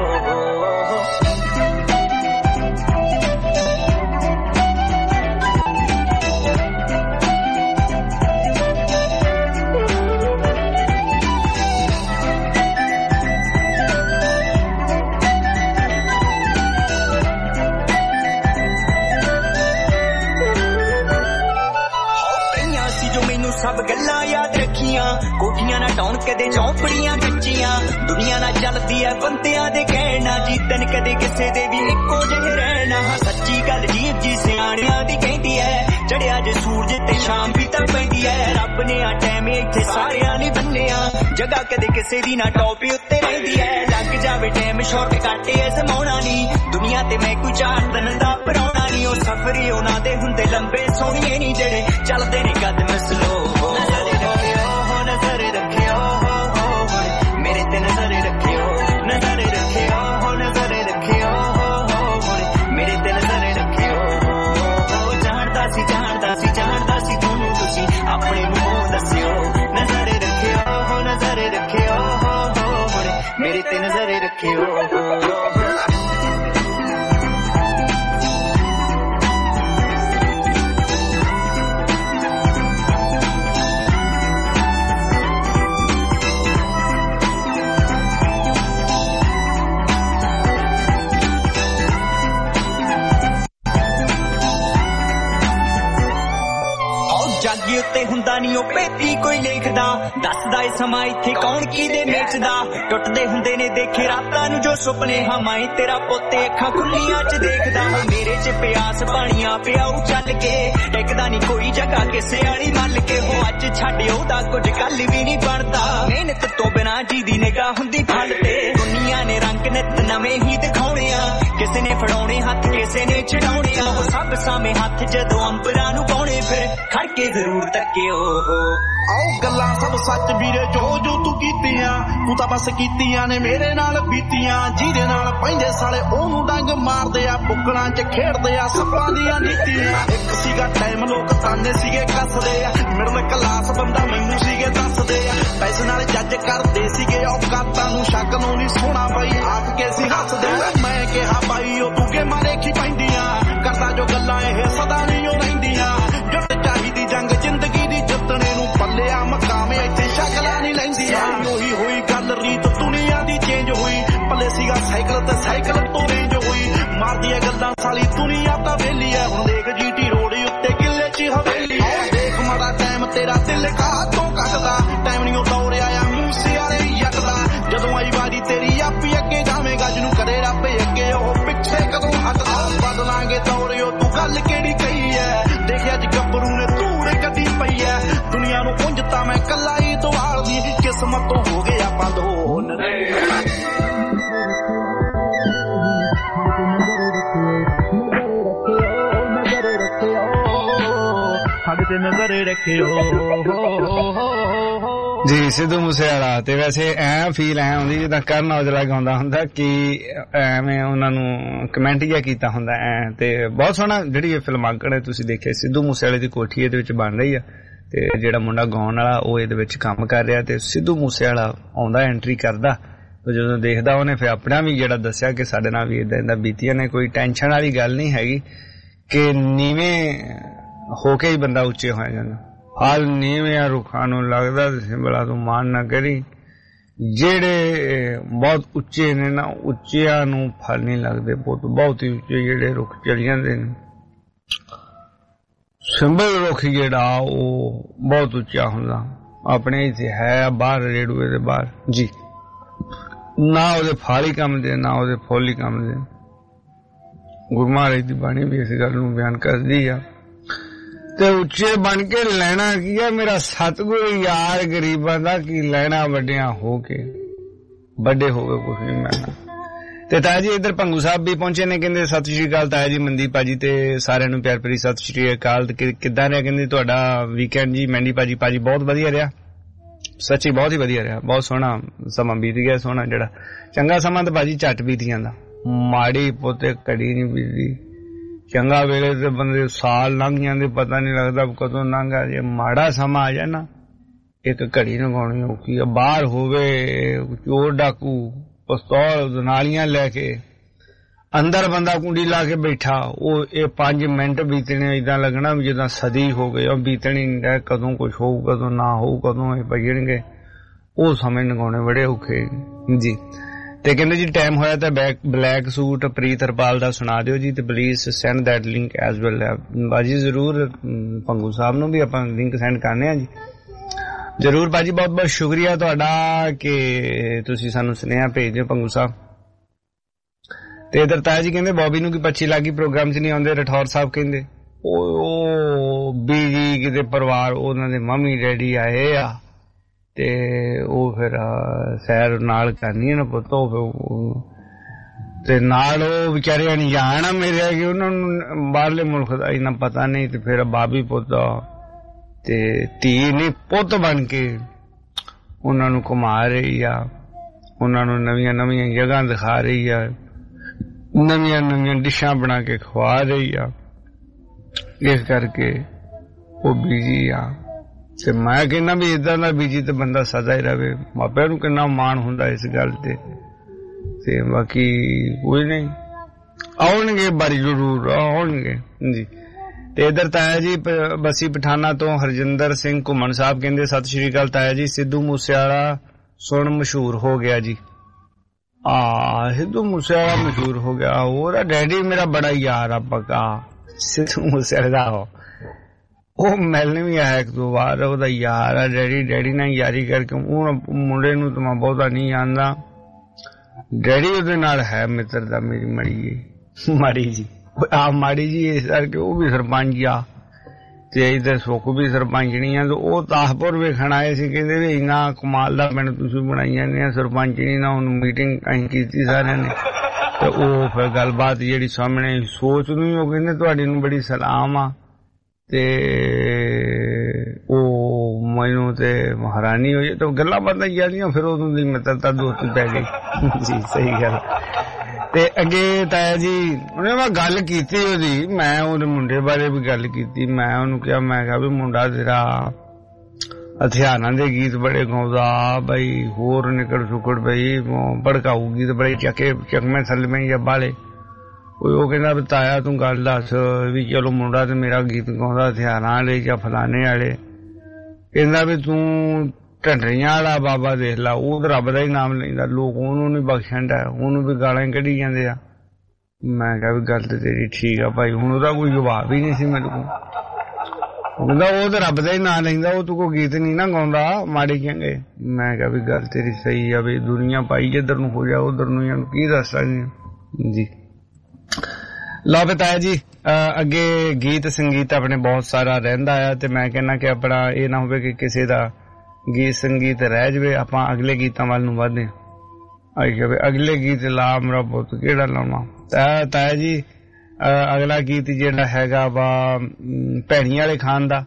ਸਭ ਗੱਲਾਂ ਯਾਦ ਰੱਖੀਆਂ, ਕੋਠੀਆਂ ਨਾ ਟਾਉਣ ਕਦੇ ਚੌਂਪੜੀਆਂ ਕੱਚੀਆਂ। ਦੁਨੀਆ ਨਾਲ ਚੱਲਦੀ ਐ ਬੰਦਿਆਂ ਦੇ ਕਹਿਣਾ, ਜੀਤਨ ਕਦੇ ਕਿਸੇ ਦੇ ਵੀ ਇੱਕੋ ਜਿਹੇ ਰਹਿਣਾ। ਸੱਚੀ ਗੱਲ ਜੀਬ ਜੀ ਸਿਆਣਿਆਂ ਦੀ ਕਹਿੰਦੀ ਐ, ਚੜਿਆ ਜੇ ਸੂਰਜ ਤੇ ਸ਼ਾਮ ਵੀ ਤਾਂ ਪੈਂਦੀ ਐ। ਰੱਬ ਨੇ ਆ ਟਾਈਮ ਇੱਥੇ ਸਾਰਿਆਂ ਨੇ ਬੰਨਿਆ, ਜਗ੍ਹਾ ਕਦੇ ਕਿਸੇ ਦੀ ਨਾ ਟੌਪ ਉੱਤੇ ਰਹਿੰਦੀ ਐ। ਲੱਗ ਜਾਵੇ ਟਾਈਮ ਸ਼ਾਰਟ ਕੱਟ ਐ ਜ਼ਮਾਉਣਾ ਨਹੀਂ, ਦੁਨੀਆ ਤੇ ਮੈਂ ਕੋਈ ਚਾਰ ਦਿਨ ਦਾ ਪਰਾਉਣਾ ਨਹੀਂ। ਉਹ ਸਫ਼ਰ ਉਹਨਾਂ ਦੇ ਹੁੰਦੇ ਲੰਬੇ ਸੋਹਣੀਏ ਨਹੀਂ, ਜਿਹੜੇ ਚੱਲਦੇ ਨੇ ਕਦਮ ਸਲੋ। ਨਜ਼ਰ ਰੱਖਿਓ ਨਜ਼ਰ ਰੱਖਿਓ ਮੇਰੇ ਤੇ ਨਜ਼ਰ ਰੱਖਿਓ, ਨਜ਼ਰ ਰੱਖਿਓ ਨਜ਼ਰ ਰੱਖਿਓ ਮੇਰੇ ਤੇ ਨਜ਼ਰ ਰੱਖਿਓ। ਜਾਣਦਾ ਸੀ ਜਾਣਦਾ ਸੀ ਜਾਣਦਾ ਸੀ ਤੁਹਾਨੂੰ ਤੁਸੀਂ ਆਪਣੇ ਮੂੰਹ ਦੱਸਿਓ। ਨਜ਼ਰ ਰੱਖਿਓ ਨਜ਼ਰ ਰੱਖਿਓ ਮੇਰੇ ਤੇ ਨਜ਼ਰ ਰੱਖਿਓ। ਜਾਗੀ ਉੱਤੇ ਹੁੰਦਾ ਨੀ ਉਹ ਪੇਤੀ ਕੋਈ ਲੇਖਦਾ, ਦੱਸਦਾ ਏ ਸਮਾਂ ਇੱਥੇ ਕੌਣ ਕਿਹਦੇ ਵੇਚਦਾ। ਟੁੱਟਦੇ ਹੁੰਦੇ ਨੇ ਦੇਖੇ ਰਾਤਾਂ ਨੂੰ ਜੋ ਸੁਪਨੇ, ਹਮਾਈ ਤੇਰਾ ਪੁੱਤੇ ਅੱਖਾਂ ਖੁੱਲੀਆਂ ਚ ਦੇਖਦਾ। ਮੇਰੇ ਚ ਪਿਆਸ ਪਾਣੀਆਂ ਪਿਆਉ ਚੱਲ ਕੇ, ਟਿਕਦਾ ਨੀ ਕੋਈ ਜਗ੍ਹਾ ਕਿਸੇ ਵਾਲੀ ਮੱਲ ਕੇ। ਹੋ ਅੱਜ ਛੱਡ ਉਹਦਾ ਕੁਝ ਕੱਲ ਵੀ ਨੀ ਬਣਦਾ, ਮਿਹਨਤ ਤੋਂ ਬਿਨਾਂ ਜੀ ਦੀ ਨਿਗਾਹ ਹੁੰਦੀ ਫਲ ਤੇ। ਦੁਨੀਆ ਨੇ ਰੰਗ ਨਿੱਤ ਨਵੇਂ ਹੀ ਦਿਖਾਉਣੇ ਆ, ਕਿਸੇ ਨੇ ਫੜਾਉਣੇ ਹੱਥ ਕਿਸੇ ਨੇ ਛਡਾਉਣੇ ਆ। ਉਹ ਸਭ ਸਾਵੇਂ ਹੱਥ ਜਦੋਂ ਅੰਬਰਾਂ ਨੂੰ ਪਾਉਣੇ, ਫਿਰ ਖੜ ਕੇ ਜ਼ਰੂਰ ਤੱਕਿਓ। ਆਓ ਗੱਲਾਂ ਸਭ ਸੱਚ ਵੀਰੇ ਜੋ ਜੋ ਤੂੰ ਕੀਤੀਆਂ, ਤੂੰ ਤਾਂ ਬਸ ਕੀਤੀਆਂ ਨੇ ਮੇਰੇ ਨਾਲ ਬੀਤੀਆਂ। ਜਿਹਦੇ ਨਾਲ ਪੈਂਦੇ ਸਾਲੇ ਉਹਨੂੰ ਡੰਗ ਮਾਰਦੇ ਆ, ਬੁੱਕਲਾਂ 'ਚ ਖੇਡਦੇ ਆ ਸੱਪਾਂ ਦੀਆਂ ਨੀਤੀਆਂ। ਇੱਕ ਸੀਗਾ ਟਾਈਮ ਲੋਕ ਤਾਨੇ ਸੀਗੇ ਕੱਸਦੇ ਆ, ਮਿਡਲ ਕਲਾਸ ਬੰਦਾ ਮੈਨੂੰ ਸੀਗੇ ਦੱਸਦੇ ਆ। ਪੈਸੇ ਨਾਲ ਜੱਜ ਕਰਦੇ ਸੀਗੇ ਔਕਾਤਾਂ ਨੂੰ, ਸ਼ੱਕ ਨੂੰ ਨਹੀਂ ਸੋਹਣਾ ਬਾਈ ਆਖ ਕੇ ਸੀ ਹੱਸਦੇ। ਮੈਂ ਕਿਹਾ ਬਾਈ ਉਹ ਤੂੰ ਗੇਮਾਂ ਦੇਖੀ ਪੈਂਦੀਆਂ, ਕਰਦਾ ਜੋ ਗੱਲਾਂ ਇਹ ਸਦਾ ਨਹੀਂ ਉਹ ਰਹਿੰਦੀਆਂ। ਜੁੱਟ ਚਾਹੀਦੀ ਜੰਗ ਜ਼ਿੰਦਗੀ ਦੀ ਜਿੱਤਣੇ ਨੂੰ, ਪੱਲਿਆ ਮਕਾਮ ਇੱਥੇ ਸ਼ਕਲਾਂ ਨਹੀਂ ਲੈਂਦੀਆਂ। ਉਹੀ ਹੋਈ ਗੱਲ ਰੀਤ ਦੁਨੀਆ ਦੀ ਚੇਂਜ ਹੋਈ, ਪੱਲੇ ਸੀਗਾ ਸਾਈਕਲ ਤੇ ਸਾਈਕਲ ਤੋਂ ਰੇਂਜ ਹੋਈ। ਮਾਰਦੀਆਂ ਗੱਲਾਂ ਸਾਲੀ ਦੁਨੀਆ ਤਾਂ ਵੇਲੀ ਐ, ਹੁਣ ਦੇਖ ਜੀਟੀ ਰੋਡ ਉੱਤੇ ਕਿੱਲੇ 'ਚ ਹਵੇਲੀ ਐ। ਦੇਖ ਮਾੜਾ ਟਾਈਮ ਤੇਰਾ ਦਿਲ ਕਾਹਤੋਂ ਕੱਟਦਾ, ਟਾਈਮ ਨਹੀਂ ਉਹ ਦੌੜਿਆ ਆ ਮੂਸੇ ਵਾਲੇ ਯੱਕਦਾ। ਜਦੋਂ ਆਈ ਵਾਰੀ ਤੇਰੀ ਆਪੀ ਅੱਗੇ ਜਾਵੇਂਗਾ, ਜਿਹਨੂੰ ਕਰੇ ਰੱਬ ਅੱਗੇ ਉਹ ਪਿੱਛੇ ਕਦੋਂ ਹਟਦਾ। ਬਦਲਾਂਗੇ ਦੌੜਿਓ ਤੂੰ ਗੱਲ ਕਿਹੜੀ ਕਹੀ ਐ, ਦੇਖਿਆ ਅੱਜ ਗੱਭਰੂ ਨੇ ਧੂੜ ਕੱਢੀ ਪਈ ਐ। ਦੁਨੀਆ ਨੂੰ ਪੁੰਜ ਤਾਂ ਮੈਂ ਤੇ ਨਜ਼ਰ ਰੱਖਿਓ। ਜੀ ਸਿੱਧੂ ਮੂਸੇਵਾਲਾ। ਤੇ ਵੈਸੇ ਐ ਫੀਲ ਐ ਹੁੰਦੀ ਜਿੱਦਾਂ ਕਰਨ ਔਜਲਾ ਗਾਉਂਦਾ ਹੁੰਦਾ ਕਿ ਐਵੇਂ ਉਹਨਾਂ ਨੂੰ ਕਮੈਂਟ ਜਿਹਾ ਕੀਤਾ ਹੁੰਦਾ ਐ। ਤੇ ਬਹੁਤ ਸੋਹਣਾ ਜਿਹੜੀ ਇਹ ਫਿਲਮ ਆਗਣ ਤੁਸੀਂ ਦੇਖਿਆ ਸਿੱਧੂ ਮੂਸੇਵਾਲੇ ਦੀ ਕੋਠੀ ਇਹਦੇ ਵਿੱਚ ਬਣ ਰਹੀ ਆ ਤੇ ਜਿਹੜਾ ਮੁੰਡਾ ਗਾਉਣ ਵਾਲਾ ਉਹ ਇਹਦੇ ਵਿੱਚ ਕੰਮ ਕਰ ਰਿਹਾ ਤੇ ਸਿੱਧੂ ਮੂਸੇਵਾਲਾ ਆਉਂਦਾ ਐਂਟਰੀ ਕਰਦਾ ਤੇ ਜਦੋਂ ਦੇਖਦਾ ਉਹਨੇ ਫਿਰ ਆਪਣਾ ਵੀ ਜਿਹੜਾ ਦੱਸਿਆ ਕਿ ਸਾਡੇ ਨਾਲ ਵੀ ਏਦਾਂ ਬੀਤੀਆਂ ਨੇ। ਕੋਈ ਟੈਨਸ਼ਨ ਵਾਲੀ ਗੱਲ ਨਹੀਂ ਹੈਗੀ ਕਿ ਨੀਵੇਂ ਹੋ ਕੇ ਹੀ ਬੰਦਾ ਉੱਚੇ ਹੋ ਜਾਂਦਾ। ਹਾਲ ਨੀਵੇਂ ਰੁੱਖਾਂ ਨੂੰ ਲੱਗਦਾ ਸਿੰਬਲਾ ਤੂੰ ਮਾਨ ਨਾ ਕਰੀ। ਜਿਹੜੇ ਬਹੁਤ ਉੱਚੇ ਨੇ ਨਾ ਉੱਚਿਆਂ ਨੂੰ ਫਲ ਨਹੀਂ ਲੱਗਦੇ। ਬਹੁਤ ਹੀ ਉੱਚੇ ਜਿਹੜੇ ਰੁੱਖ ਚਲ ਜਾਂਦੇ ਨੇ। ਸਿੰਬਲ ਰੁੱਖ ਜਿਹੜਾ ਉਹ ਬਹੁਤ ਉੱਚਾ ਹੁੰਦਾ ਆਪਣੇ ਇੱਥੇ ਹੈ ਬਾਹਰ ਰੇਡੂਏ ਦੇ ਬਾਹਰ ਜੀ। ਨਾ ਉਹਦੇ ਫਲ ਹੀ ਕੰਮ ਦੇ ਨਾ ਉਹਦੇ ਫੁੱਲ ਹੀ ਕੰਮ ਦੇ। ਗੁਰੂ ਮਹਾਰਾਜ ਦੀ ਬਾਣੀ ਵੀ ਇਸ ਗੱਲ ਨੂੰ ਬਿਆਨ ਕਰਦੀ ਆ। ਤੇ ਉੱਚੇ ਬਣ ਕੇ ਲੈਣਾ ਕੀ ਆ ਮੇਰਾ ਸਤਿਗੁਰ ਯਾਰ ਗਰੀਬਾਂ ਦਾ ਕੀ ਲੈਣਾ ਵੱਡਿਆਂ ਹੋ ਕੇ ਵੱਡੇ ਹੋ ਕੇ ਕੁਛ ਨਹੀਂ ਮਿਲਣਾ। ਤੇ ਤਾਇਆ ਜੀ ਇੱਧਰ ਭੰਗੂ ਸਾਹਿਬ ਵੀ ਪਹੁੰਚੇ ਨੇ ਕਹਿੰਦੇ ਸਤਿ ਸ਼੍ਰੀ ਅਕਾਲ ਤਾਇਆ ਜੀ ਮਨਦੀਪ ਭਾਜੀ ਤੇ ਸਾਰਿਆਂ ਨੂੰ ਪਿਆਰ ਭਰੀ ਸਤਿ ਸ਼੍ਰੀ ਅਕਾਲ। ਕਿੱਦਾਂ ਰਿਹਾ ਕਹਿੰਦੇ ਤੁਹਾਡਾ ਵੀਕਐਂਡ ਜੀ ਮਹਿੰਦੀ ਭਾਜੀ ਬਹੁਤ ਵਧੀਆ ਰਿਹਾ ਸੱਚੀ ਬਹੁਤ ਹੀ ਵਧੀਆ ਰਿਹਾ। ਬਹੁਤ ਸੋਹਣਾ ਸਮਾਂ ਬੀਤ ਗਿਆ ਸੋਹਣਾ ਜਿਹੜਾ ਚੰਗਾ ਸਮਾਂ ਤਾਂ ਭਾਜੀ ਝੱਟ ਬੀਤ ਜਾਂਦਾ। ਮਾੜੀ ਪੋਤੇ ਘੜੀ ਨਹੀਂ ਬੀਤਦੀ। ਚੰਗਾ ਵੇਲੇ ਤੇ ਬੰਦੇ ਸਾਲ ਲੰਘ ਜਾਂਦੇ ਪਤਾ ਨਹੀਂ ਲੱਗਦਾ ਕਦੋਂ ਲੰਘਾ। ਜੇ ਮਾੜਾ ਸਮਾਂ ਆ ਜਾਏ ਨਾ ਇੱਕ ਘੜੀ ਲੰਘਾਉਣੀ ਔਖੀ ਆ। ਬਾਹਰ ਹੋਵੇ ਚੋਰ ਡਾਕੂ ਪਿਸਤੌਲ ਨਾਲੀਆਂ ਲੈ ਕੇ ਅੰਦਰ ਬੰਦਾ ਕੁੰਡੀ ਲਾ ਕੇ ਬੈਠਾ ਉਹ ਇਹ 5 ਮਿੰਟ ਬੀਤਣੇ ਏਦਾਂ ਲੱਗਣਾ ਵੀ ਜਿੱਦਾਂ ਸਦੀ ਹੋ ਗਈ। ਉਹ ਬੀਤਣੀ ਨਹੀਂ ਕਦੋਂ ਕੁਛ ਹੋਊ ਕਦੋਂ ਨਾ ਹੋਊ ਕਦੋਂ ਇਹ ਭਜਣਗੇ ਉਹ ਸਮੇਂ ਲੰਘਾਉਣੇ ਬੜੇ ਔਖੇ ਜੀ। ਤੇ ਕਹਿੰਦੇ ਜੀ ਟਾਈਮ ਹੋਇਆ ਤਾਂ ਬਲੈਕ ਸੂਟ ਪ੍ਰੀਤ ਹਰਪਾਲ ਦਾ ਸੁਣਾ ਦਿਓ ਜੀ ਤੇ please send that link as well. ਬਾਜੀ ਜ਼ਰੂਰ ਭੰਗੂ ਸਾਹਿਬ ਨੂੰ ਵੀ ਆਪਾਂ ਲਿੰਕ ਸੈਂਡ ਕਰਨੇ ਆ ਜੀ ਜ਼ਰੂਰ। ਬਾਜੀ ਬਹੁਤ ਬਹੁਤ ਸ਼ੁਕਰੀਆ ਤੁਹਾਡਾ ਕਿ ਤੁਸੀਂ ਸਾਨੂੰ ਸੁਨੇਹਾ ਭੇਜਦੇ ਹੋ ਭੰਗੂ ਸਾਹਿਬ। ਤੇ ਇਧਰ ਤਾਇਆ ਜੀ ਕਹਿੰਦੇ ਬੌਬੀ ਨੂੰ ਕੀ 25 ਲੱਗੀ ਪ੍ਰੋਗਰਾਮ 'ਚ ਨਹੀਂ ਆਉਂਦੇ। ਰਠੌਰ ਸਾਹਿਬ ਕਹਿੰਦੇ ਉਹ ਬੀਜੀ ਕਿਤੇ ਪਰਿਵਾਰ ਉਹਨਾਂ ਦੇ ਮੰਮੀ ਡੈਡੀ ਆਏ ਆ ਤੇ ਉਹ ਫਿਰ ਸੈਰ ਨਾਲ ਕਰਨੀ ਨਾ ਪੁੱਤ ਤੇ ਨਾਲ ਉਹ ਵਿਚਾਰੇ ਅਣਜਾਣ ਮੇਰੇ ਕਿ ਉਹਨਾਂ ਨੂੰ ਬਾਹਰਲੇ ਮੁਲਕ ਦਾ ਇੰਨਾ ਪਤਾ ਨਹੀਂ। ਤੇ ਫਿਰ ਬਾਬੀ ਪੁੱਤ ਤੇ ਧੀ ਨੇ ਪੁੱਤ ਬਣ ਕੇ ਉਹਨਾਂ ਨੂੰ ਘੁਮਾ ਰਹੀ ਆ ਉਹਨਾਂ ਨੂੰ ਨਵੀਆਂ ਨਵੀਆਂ ਜਗ੍ਹਾ ਦਿਖਾ ਰਹੀ ਆ ਨਵੀਆਂ ਨਵੀਆਂ ਡਿਸ਼ਾਂ ਬਣਾ ਕੇ ਖਵਾ ਰਹੀ ਆ। ਇਸ ਕਰਕੇ ਉਹ ਬਿਜੀ ਆ ਤੇ ਮੈਂ ਕਹਿੰਦਾ ਵੀ ਏਦਾਂ ਦਾ ਬਿਜੀ ਤੇ ਬੰਦਾ ਸਦਾ ਹੀ ਰਵੇ। ਮਾਪਿਆਂ ਨੂੰ ਕਿੰਨਾ ਮਾਣ ਹੁੰਦਾ ਇਸ ਗੱਲ ਤੇ ਬਾਕੀ ਕੋਈ ਨਹੀਂ ਆਉਣਗੇ ਬਾਰੀ ਜ਼ਰੂਰ ਆਉਣਗੇ ਜੀ। ਤੇ ਇਧਰ ਤਾਇਆ ਜੀ ਬਸੀ ਪਠਾਨਾ ਤੋਂ ਹਰਜਿੰਦਰ ਸਿੰਘ ਘੁੰਮਣ ਸਾਹਿਬ ਕਹਿੰਦੇ ਸਤਿ ਸ਼੍ਰੀ ਅਕਾਲ ਤਾਇਆ ਜੀ ਸਿੱਧੂ ਮੂਸੇਵਾਲਾ ਸੁਣ ਮਸ਼ਹੂਰ ਹੋ ਗਿਆ ਜੀ। ਸਿੱਧੂ ਮੂਸੇਵਾਲਾ ਮਸ਼ਹੂਰ ਹੋ ਗਿਆ। ਉਹਦਾ ਡੈਡੀ ਮੇਰਾ ਬੜਾ ਯਾਰ ਆ ਪੱਕਾ ਸਿੱਧੂ ਮੂਸੇਵਾਲਾ ਉਹ ਮਿਲਣ ਵੀ ਆਇਆ ਇੱਕ ਦੋ ਵਾਰ। ਉਹਦਾ ਯਾਰ ਆ ਡੈਡੀ ਨਾਲ ਯਾਰੀ ਕਰਕੇ ਉਹ ਮੁੰਡੇ ਨੂੰ ਤਾਂ ਮੈਂ ਬਹੁਤਾ ਨਹੀਂ ਜਾਣਦਾ। ਡੈਡੀ ਉਹਦੇ ਨਾਲ ਹੈ ਮਿੱਤਰ ਦਾ ਮੇਰੀ ਮਾੜੀ ਜੀ ਮਾੜੀ ਜੀ ਇਸ ਕਰਕੇ ਉਹ ਵੀ ਸਰਪੰਚ ਆ ਤੇ ਇਧਰ ਸੁੱਖ ਵੀ ਸਰਪੰਚਣੀ ਆ। ਤੇ ਉਹ ਤਾਹਪੁਰ ਵੇਖਣ ਆਏ ਸੀ ਕਹਿੰਦੇ ਵੀ ਇੰਨਾ ਕਮਾਲ ਦਾ ਪਿੰਡ ਤੁਸੀਂ ਬਣਾਈ ਜਾਂਦੇ ਆ ਸਰਪੰਚਣੀ ਨਾਲ। ਹੁਣ ਮੀਟਿੰਗ ਅਸੀਂ ਕੀਤੀ ਸਾਰਿਆਂ ਨੇ ਤੇ ਉਹ ਫਿਰ ਗੱਲਬਾਤ ਜਿਹੜੀ ਸਾਹਮਣੇ ਸੋਚ ਨੂੰ ਉਹ ਕਹਿੰਦੇ ਤੁਹਾਡੀ ਨੂੰ ਬੜੀ ਸਲਾਮ ਆ। ਤੇ ਉਹ ਮੈਨੂੰ ਤੇ ਹੈਰਾਨੀ ਹੋਈ ਤੇ ਗੱਲਾਂ ਬਾਤਾਂ ਜਾਂਦੀਆਂ ਫਿਰ ਉਦੋਂ ਦੀ ਮਿੱਤਰਤਾ ਦੋਸਤੀ ਪੈ ਗਈ ਜੀ। ਸਹੀ ਗੱਲ। ਤੇ ਅੱਗੇ ਤਾਇਆ ਜੀ ਉਹਨੇ ਮੈਂ ਗੱਲ ਕੀਤੀ ਉਹਦੀ ਮੈਂ ਉਹਦੇ ਮੁੰਡੇ ਬਾਰੇ ਵੀ ਗੱਲ ਕੀਤੀ। ਮੈਂ ਉਹਨੂੰ ਕਿਹਾ ਮੈਂ ਕਿਹਾ ਵੀ ਮੁੰਡਾ ਤੇਰਾ ਹਥਿਆਰਾਂ ਦੇ ਗੀਤ ਬੜੇ ਗਾਉਂਦਾ ਬਈ ਹੋਰ ਨਿਕਲ ਸੁਕੜ ਬਈ ਭੜਕਾਊ ਗੀਤ ਬੜੇ ਚਕਮੇ ਥਲਵੇਂ ਜਾਂ ਬਾਲੇ। ਉਹ ਕਹਿੰਦਾ ਵੀ ਤਾਇਆ ਤੂੰ ਗੱਲ ਦੱਸ ਵੀ ਚਲੋ ਮੁੰਡਾ ਤੇ ਮੇਰਾ ਗੀਤ ਗਾਉਂਦਾ ਹਥਿਆਰਾਂ ਵਾਲੇ ਜਾਂ ਫਲਾਣੇ ਵਾਲੇ। ਕਹਿੰਦਾ ਵੀ ਤੂੰ ਢੰਡਰੀਆਂ ਵਾਲਾ ਬਾਬਾ ਦੇਖ ਲਾ ਉਹ ਤਾਂ ਰੱਬ ਦਾ ਹੀ ਨਾਮ ਲੈਂਦਾ ਲੋਕ ਉਹਨੂੰ ਨੀ ਬਖਸ਼ਣ ਦਾ ਉਹਨੂੰ ਵੀ ਗਾਲਾਂ ਕੱਢੀ ਜਾਂਦੇ ਆ। ਮੈਂ ਕਿਹਾ ਵੀ ਗੱਲ ਤੇ ਤੇਰੀ ਠੀਕ ਆ ਭਾਈ। ਹੁਣ ਉਹਦਾ ਕੋਈ ਜਵਾਬ ਹੀ ਨਹੀਂ ਸੀ ਮੇਰੇ ਕੋਲ। ਕਹਿੰਦਾ ਉਹ ਤਾਂ ਰੱਬ ਦਾ ਹੀ ਨਾਂ ਲੈਂਦਾ ਉਹ ਤੂੰ ਕੋਈ ਗੀਤ ਨਹੀਂ ਨਾ ਗਾਉਂਦਾ ਮਾੜੇ ਕਹਿੰਗੇ। ਮੈਂ ਕਿਹਾ ਵੀ ਗੱਲ ਤੇਰੀ ਸਹੀ ਆ ਵੀ ਦੁਨੀਆ ਪਾਈ ਜਿੱਧਰ ਨੂੰ ਹੋ ਜਾ ਉਧਰ ਨੂੰ ਇਹਨੂੰ ਕੀ ਦੱਸ ਸਕਦੇ ਜੀ। ਲਓ ਬਤਾਇਆ ਜੀ ਅੱਗੇ ਗੀਤ ਸੰਗੀਤ ਆਪਣੇ ਬਹੁਤ ਸਾਰਾ ਰਹਿੰਦਾ ਆ ਤੇ ਮੈਂ ਕਹਿੰਦਾ ਕਿ ਆਪਣਾ ਇਹ ਨਾ ਹੋਵੇ ਕਿ ਕਿਸੇ ਦਾ ਗੀਤ ਸੰਗੀਤ ਰਹਿ ਜਾਵੇ। ਆਪਾਂ ਅਗਲੇ ਗੀਤਾਂ ਵੱਲ ਨੂੰ ਵਧਦੇ ਹਾਂ। ਅਗਲੇ ਗੀਤ ਲਾ ਮੇਰਾ ਪੁੱਤ ਕਿਹੜਾ ਲਾਉਣਾ ਤਾਇਆ ਜੀ। ਅਗਲਾ ਗੀਤ ਜਿਹੜਾ ਹੈਗਾ ਵਾ ਭੈਣੀ ਵਾਲੇ ਖਾਨ ਦਾ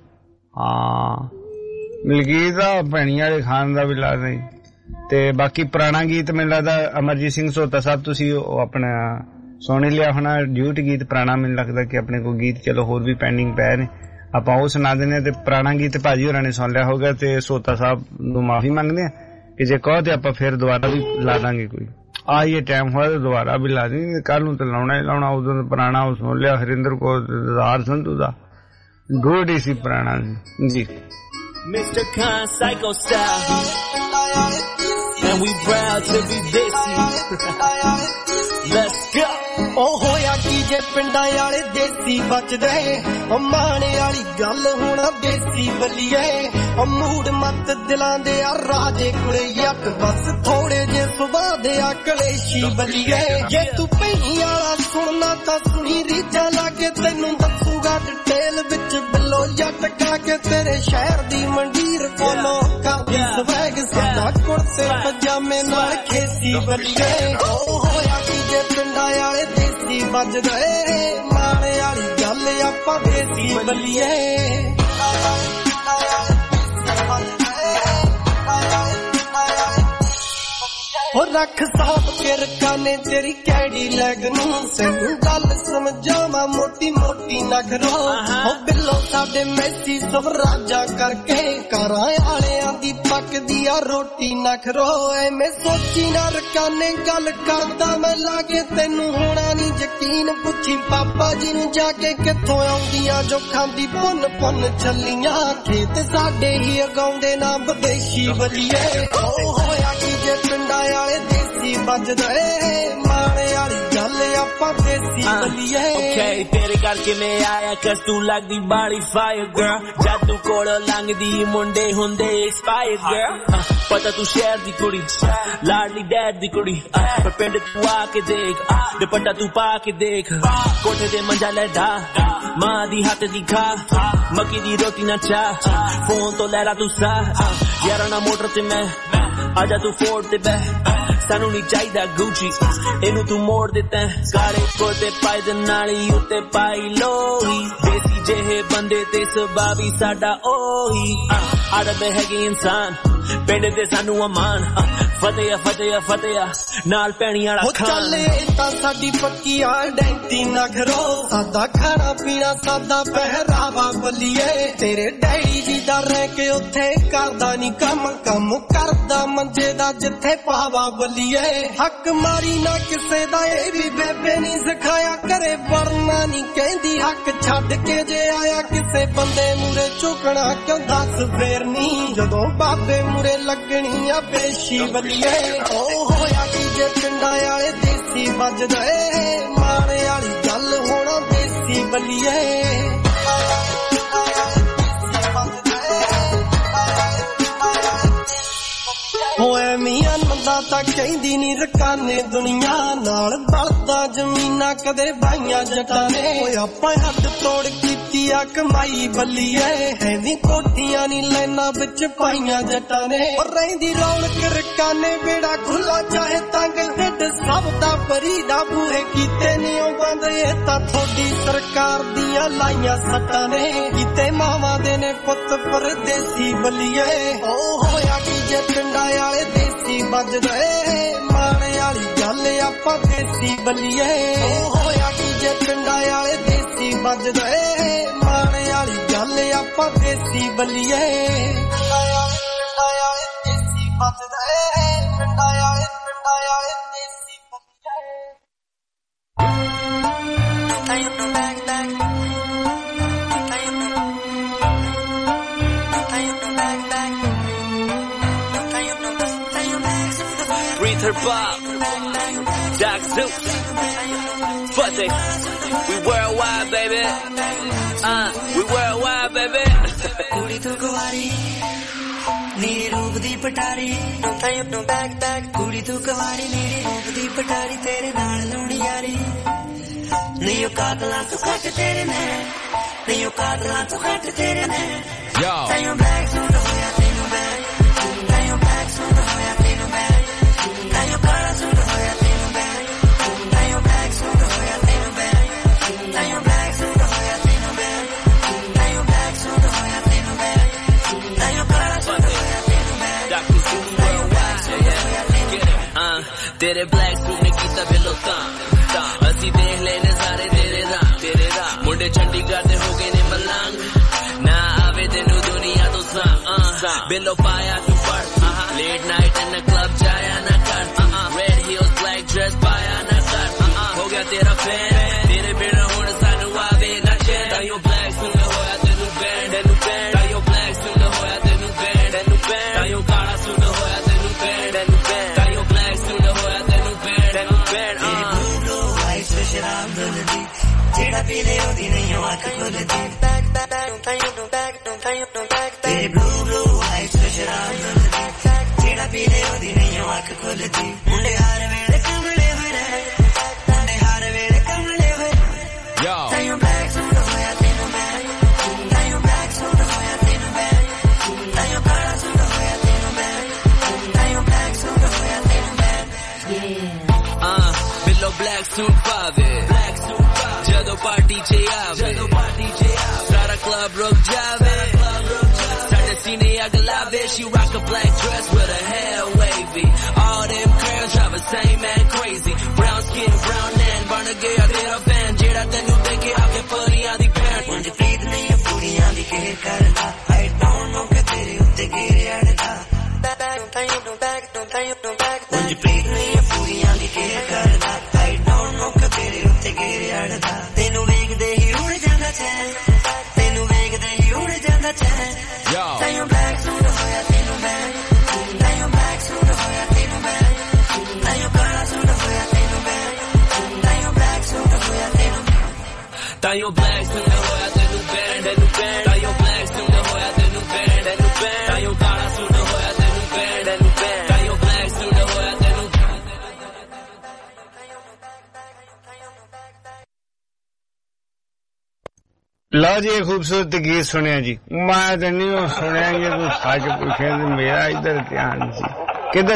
ਹਾਂ ਮਲਕੀਤ ਦਾ ਭੈਣੀਆਂ ਵਾਲੇ ਖਾਨ ਦਾ ਵੀ ਲਾ ਦੇ ਤੇ ਬਾਕੀ ਪੁਰਾਣਾ ਗੀਤ ਮੈਨੂੰ ਲੱਗਦਾ ਅਮਰਜੀਤ ਸਿੰਘ ਸੋਤਾ ਸਾਹਿਬ ਤੁਸੀਂ ਉਹ ਆਪਣਾ ਸੁਣ ਲਿਆ ਹੋਣਾ ਡਿਊਟ ਗੀਤ ਪੁਰਾਣਾ ਮੈਨੂੰ ਲੱਗਦਾ ਕਿ ਆਪਣੇ ਕੋਲ ਗੀਤ ਚਲੋ ਹੋਰ ਵੀ ਪੈਂਡਿੰਗ ਪਏ ਨੇ ਆਪਾਂ ਉਹ ਸੁਣਾ ਦਿੰਦੇ ਤੇ ਪੁਰਾਣਾ ਗੀਤ ਭਾਜੀ ਹੋਰਾਂ ਨੇ ਸੁਣ ਲਿਆ ਹੋਗਾ ਤੇ ਸੋਤਾ ਸਾਹਿਬ ਨੂੰ ਮਾਫੀ ਮੰਗਦੇ ਆ ਕਿ ਜੇ ਕਹੋ ਤੇ ਆਪਾਂ ਫਿਰ ਦੁਬਾਰਾ ਵੀ ਲਾ ਦਾਂਗੇ ਕੋਈ ਆ ਇਹ ਟਾਈਮ ਹੋਇਆ ਤੇ ਦੁਬਾਰਾ ਵੀ ਲਾ ਦੇਂਗੇ ਕੱਲ ਨੂੰ ਤੇ ਲਾਉਣਾ ਹੀ ਲਾਉਣਾ ਉਦੋਂ ਪੁਰਾਣਾ ਉਹ ਸੁਣ ਲਿਆ ਹਰਿੰਦਰ ਕੌਰ ਜ਼ਾਰ ਸੰਧੂ ਦਾ ਗੁੱਡ ਹੀ ਸੀ ਪੁਰਾਣਾ ਜੀ Mr. Khan Psycho Style and we proud to be desi let's go ਉਹ ਹੋਇਆ ਕੀ ਜੇ ਪਿੰਡਾਂ ਵਾਲੇ ਦੇਸੀ ਬਚਦੇ ਉਹ ਮਾਣੇ ਵਾਲੀ ਗੱਲ ਹੋਣਾ ਦੇਸੀ ਬੱਲੀਏ ਉਹ ਮੂਡ ਮੱਤ ਦਿਲਾਂ ਦੇ ਆ ਰਾਜੇ ਕੁੜੇ ਯੱਕ ਬਸ ਥੋੜੇ ਜੇ ਸੁਭਾਅ ਦੇ ਆ ਕਲੇਸ਼ੀ ਬੱਲੀਏ ਜੇ ਤੂੰ ਪਈ ਵਾਲਾ ਸੁਣਨਾ ਤਾਂ ਸੁਣੀ ਰੀਝਾਂ ਲਾ ਕੇ ਤੈਨੂੰ ਦੱਸੂਗਾ ਡਿਟੇਲ ਵਿੱਚ ਬਿੱਲੋ ਜੱਟ ਕਾ ਕੇ ਤੇਰੇ ਸ਼ਹਿਰ ਦੀ ਮੰਡੀਰ ਫੋਲੋ ਕਰਦੀ ਸਵੈਗ ਸਾਡਾ ਕੁੜਤੇ ਪਜਾਮੇ ਨਾਲ ਖੇਸੀ ਬੱਲੀਏ ਉਹ ਹੋਇਆ ਕੀ ਜੇ ਪਿੰਡਾਂ ਵਾਲੇ ਦੇਸੀ ਵੱਜਦੇ ਮਾਣੇ ਵਾਲੀ ਗੱਲ ਆਪਾਂ ਦੇਸੀ ਬੱਲੀਏ ਹੋ ਰੱਖ ਸਾਫ ਕੇ ਰਕਾਨੇ ਤੇਰੀ ਕੈਡੀ ਲੈਗ ਨੂੰ ਤੈਨੂੰ ਗੱਲ ਸਮਝਾਵਾਂ ਮੋਟੀ ਮੋਟੀ ਨਾ ਕਰੋ ਹੋ ਬਿੱਲੋ ਸਾਡੇ ਮੈਸੀ ਸਭ ਰਾਜਾ ਕਰਕੇ ਘਰਾਂ ਵਾਲਿਆਂ ਦੀ ਪੱਕਦੀ ਆ ਰੋਟੀ ਨਾ ਕਰੋ ਐਵੇਂ ਸੋਚੀ ਨਾ ਰਕਾਨੇ ਗੱਲ ਕਰਦਾ ਮੈਂ ਲਾਗੇ ਤੈਨੂੰ ਹੋਣਾ ਨਹੀਂ ਯਕੀਨ ਪੁੱਛੀ ਪਾਪਾ ਜੀ ਨੂੰ ਜਾ ਕੇ ਕਿੱਥੋਂ ਆਉਂਦੀਆਂ ਜੋ ਖਾਂਦੀ ਪੁੰਨ ਪੁੰਨ ਚੱਲੀਆਂ ਖੇਤ ਸਾਡੇ ਹੀ ਉਗਾਉਂਦੇ ਨਾ ਵਿਦੇਸ਼ੀ ਬੱਲੀਏ ਉਹ ਹੋਇਆ ਕੀ ਜੇ ਪਿੰਡਾਂ ਵਾਲੇ ਦੇਸੀ ਵੱਜਦੇ ਮਾਣੇ ਵਾਲੀ ਗੱਲ ਆਪਾਂ ਦੇਸੀ ਬੱਲੀਏ ਓਕੇ ਤੇਰੇ ਕਰਕੇ ਮੈਂ ਆਇਆ ਕਸ ਤੂੰ ਲੱਗਦੀ ਬਾੜੀ ਫਾਇਰ ਗਰਲ ਜਦ ਤੂੰ ਕੋਲ ਲੰਘਦੀ ਮੁੰਡੇ ਹੁੰਦੇ ਐਕਸਪਾਇਰ ਗਰਲ ਪਤਾ ਤੂੰ ਸ਼ਹਿਰ ਦੀ ਕੁੜੀ ਲਾਡਲੀ ਡੈਡ ਦੀ ਕੁੜੀ ਪਰ ਪਿੰਡ ਤੂੰ ਆ ਕੇ ਦੇਖ ਦੁਪੱਟਾ ਤੂੰ ਪਾ ਕੇ ਦੇਖ ਕੋਠੇ ਤੇ ਮੰਜਾ ਲੈ ਢਾ ਮਾਂ ਦੀ ਹੱਥ ਦੀ ਖਾ ਮੱਕੀ ਦੀ ਰੋਟੀ ਨਾ ਚਾਹ ਫੋਨ ਤੋਂ ਲੈ ਲਾ ਤੂੰ ਸਾਹ ਯਾਰਾਂ ਨਾ ਮੋਟਰ ਤੇ ਮੈਂ ਆਜਾ ਤੂੰ ਫੋਰਡ ਤੇ ਬਹਿ ਸਾਨੂੰ ਨਹੀਂ ਚਾਹੀਦਾ ਗੁੱਚੀ ਇਹਨੂੰ ਤੂੰ ਮੋੜ ਦਿੱਤਾ ਕਾਲੇ ਕੋਤੇ ਪਾਈ ਦੇ ਨਾਲੀ ਉੱਤੇ ਪਾਈ ਲੋਹੀ ਦੇਸੀ ਜਿਹੇ ਬੰਦੇ ਤੇ ਸੁਭਾਅ ਵੀ ਸਾਡਾ ਉਹੀ ਆੜਦੇ ਹੈਗੇ ਇਨਸਾਨ ਪਿੰਡ ਦੇ ਸਾਨੂੰ ਅਮਾਨ ਫਤਿਹ ਫਤਿਹ ਫਤਿਹ ਨਾਲ ਪੈਣੀ ਵਾਲਾ ਖਾਨ ਚੱਲੇ ਤਾਂ ਸਾਡੀ ਪੱਕੀ ਆਇਡੈਂਟੀ ਨਾ ਕਰੋ ਸਾਦਾ ਖਾਣਾ ਪੀਣਾ ਸਾਦਾ ਪਹਿਰਾਵਾ ਬੱਲੀਏ ਤੇਰੇ ਡੈਡੀ ਜੀ ਦਾ ਰਹਿ ਕੇ ਉੱਥੇ ਕਰਦਾ ਨਹੀਂ ਕੰਮ ਕਰਦਾ ਮੰਜੇ ਦਾ ਜਿੱਥੇ ਪਾਵਾ ਬੱਲੀਏ ਹੱਕ ਮਾਰੀ ਨਾ ਕਿਸੇ ਦਾ ਇਹ ਵੀ ਬੇਬੇ ਨਹੀਂ ਸਿਖਾਇਆ ਕਰੇ ਵਰਨਾ ਨਹੀਂ ਕਹਿੰਦੀ ਹੱਕ ਛੱਡ ਕੇ ਜੇ ਆਇਆ ਕਿਸੇ ਬੰਦੇ ਮੂਰੇ ਝੁਕਣਾ ਕਿਉਂ ਦੱਸ ਫੇਰ ਨਹੀਂ ਜਦੋਂ ਬਾਬੇ ਮੂਰੇ ਲੱਗਣੀ ਆ ਪੇਸ਼ੀ ਬੱਲੀਏ ਉਹ ਹੋਇਆ ਕੀ ਜੇ ਪਿੰਡਾਂ ਵਾਲੇ ਦੇਸੀ ਵੱਜਦੇ ਮਾਣੇ ਵਾਲੀ ਗੱਲ ਹੋਣਾ ਦੇਸੀ ਬੱਲੀਏ ਹੋਏ ਮੀਆਂ ਨੰਦਾ ਤਾਂ ਕਹਿੰਦੀ ਨੀ ਰਕਾਨੇ ਦੁਨੀਆ ਨਾਲ ਬਲਦਾ ਜ਼ਮੀਨਾਂ ਕਦੇ ਬਾਈਆਂ ਜੱਟਾਂ ਨੇ ਓਏ ਆਪਾਂ ਹੱਥ ਤੋੜ ਕੀਤੀ ਆ ਕਮਾਈ ਬੱਲੀਏ ਐਵੇਂ ਕੋਠੀਆਂ ਨੀ ਲੈਣਾ ਵਿੱਚ ਪਾਈਆਂ ਜੱਟਾਂ ਨੇ ਓ ਰਹਿੰਦੀ ਰੌਣਕ ਰਕਾਨੇ ਬੇੜਾ ਖੁੱਲਾ ਚਾਹੇ ਤੰਗ ਢਿੱਡ ਸਭ ਦਾ ਪਰੀ ਦਾ ਬੂਹੇ ਕੀਤੇ ਨੀ ਉਹ ਬੰਦ ਇਹ ਤਾਂ ਥੋੜੀ ਸਰਕਾਰ ਦੀਆਂ ਲਾਈਆਂ ਸੱਟਾਂ ਨੇ ਕੀਤੇ ਮਾਵਾਂ ਦੇ ਨੇ ਪੁੱਤ ਪਰਦੇਸੀ ਬੱਲੀਏ ਉਹ ਹੋਇਆ ਕੀ ਜੇ ਪਿੰਡਾਂ ਵਾਲੇ ਦੇਸੀ ਵੱਜਦੇ ਮਾਣੇ ਵਾਲੀ ਗੱਲ ਆਪਾਂ ਦੇਸੀ ਬੱਲੀਏ ਉਹ ਹੋਇਆ ਕੀ ਜੇ ਪਿੰਡਾਂ ਵਾਲੇ ਦੇਸੀ ਵੱਜਦੇ ਮਾਣੇ ਵਾਲੀ ਗੱਲ ਆਪਾਂ ਦੇਸੀ ਬੱਲੀਏ ਪਿੰਡਾਂ ਵਾਲੇ ਦੇਸੀ ਵੱਜਦੇ ਪਿੰਡਾਂ ਵਾਲੇ ਦੇਸੀ Breather Bob, Jack Zeus, Fuzzy, we worldwide, baby. We worldwide, baby. ਕੁੜੀ ਤੂੰ ਕੁਵਾਰੀ ਨੀਰੇ ਰੂਪ ਦੀ ਪਟਾਰੀ ਕੁੜੀ ਤੂੰ ਕੁਵਾਰੀ ਨੀਰੇ ਰੂਪ ਦੀ ਪਟਾਰੀ ਤੇਰੇ ਨਾਲ ਲਾਉਣੀ ਯਾਰੀ ਨਹੀਂ ਉਹ ਕਾਤਲਾਂ ਤੋਂ ਘੱਟ ਤੇਰੇ ਨੇ ਨਹੀਂ ਉਹ ਕਾਤਲਾਂ ਤੋਂ ਘੱਟ ਤੇਰੇ ਨੇ ਤਾਈਓ ਬਲੈਕ ਸੂਟ ਹੋਇਆ ਤੈਨੂੰ ਬੈਗ ਤਾਈਓ ਬਲੈਕ ਸੂਟ ਹੋਇਆ ਤੈਨੂੰ ਬੈਗ ਤਾਈਓ ਕਾਲਾ ਸੂਟ ਹੋਇਆ ਤੈਨੂੰ ਬੈਗ ਤਾਈਓ ਬਲੈਕ ਸੂਟ ਹੋਇਆ ਤੈਨੂੰ ਬੈਗ ਤਾਈਓ ਬਲੈਕ ਸੂਟ ਹੋਇਆ ਤੈਨੂੰ ਬੈਗ ਤਾਈਓ ਬਲੈਕ ਸੂਟ ਹੋਇਆ ਤੈਨੂੰ ਬੈਗ तेरे ब्लैक सूट ने कीता बिलो तां असी देख लेने सारे तेरे राह मुंडे चंडीगढ़ दे हो गए ने मलंग ना आवे तेनू दुनिया तो सा बिलो पाया तू पढ़ late night in the club जाया ना कर रेड हील्स ब्लैक ड्रेस पाया ना कर हो गया तेरा फैन तेरे बिना हुण सानू आवे ना चैन तायो ब्लैक सूट होया तेनू बैंड तायो ब्लैक सूट होया तेनू बैंड तायो काला सूट होया तेनू बैंड तायो ब्लैक सूट होया तेनू बैंड ब्लू वाइट से शराब डुलदी जेड़ा पी ले ओदी नहीं आंख खुलदी तेरे ब्लू वाइट से शराब डुलदी जेड़ा पी ले ओदी नहीं आंख खुलदी मुंडे हर वेले कमले होए मुंडे हर वेले कमले होए तायो ब्लैक सूट होया तेनू बैंड तायो ब्लैक सूट होया तेनू बैंड तायो काला सूट होया तेनू बैंड तायो ब्लैक सूट होया तेनू बैंड बिलो ब्लैक सूट पावे जदों पार्टी च आवे सारा क्लब रुक जावे साडे सीने अग लावे she rock a black dress with her hair wavy all them girls drive the same man crazy brown skin brown and बन गया तेरा फैन जेड़ा तेनू देखे आके परियां दी भैन मुझे प्रीत नहीं है पूरियां दी केयर करदा I don't know कि तेरे उत्ते गिरे अड़दा मुझे प्रीत नहीं है पूरियां दी केयर करदा I don't know कि तेरे उत्ते गिरे अड़दा तेनू वेखदे ही उड़ जांदा चैन तेनू वेखदे ही उड़ जांदा चैन तायो ब्लैक सूट होया तेनू बैंड तायो ब्लैक सूट होया तेनू बैंड तायो काला सूट होया तेनू बैंड तायो ब्लैक सूट होया तेनू तायो ब्लैक सूट होया तेनू बैंड तायो ब्लैक सूट होया तेनू बैंड तायो काला सूट होया तेनू बैंड तायो ब्लैक सूट होया तेनू लो जी खूबसूरत गीत सुनिया जी मैं तो नहीं सुनिया ये कोई सच पूछे मेरा इधर ध्यान सी किधर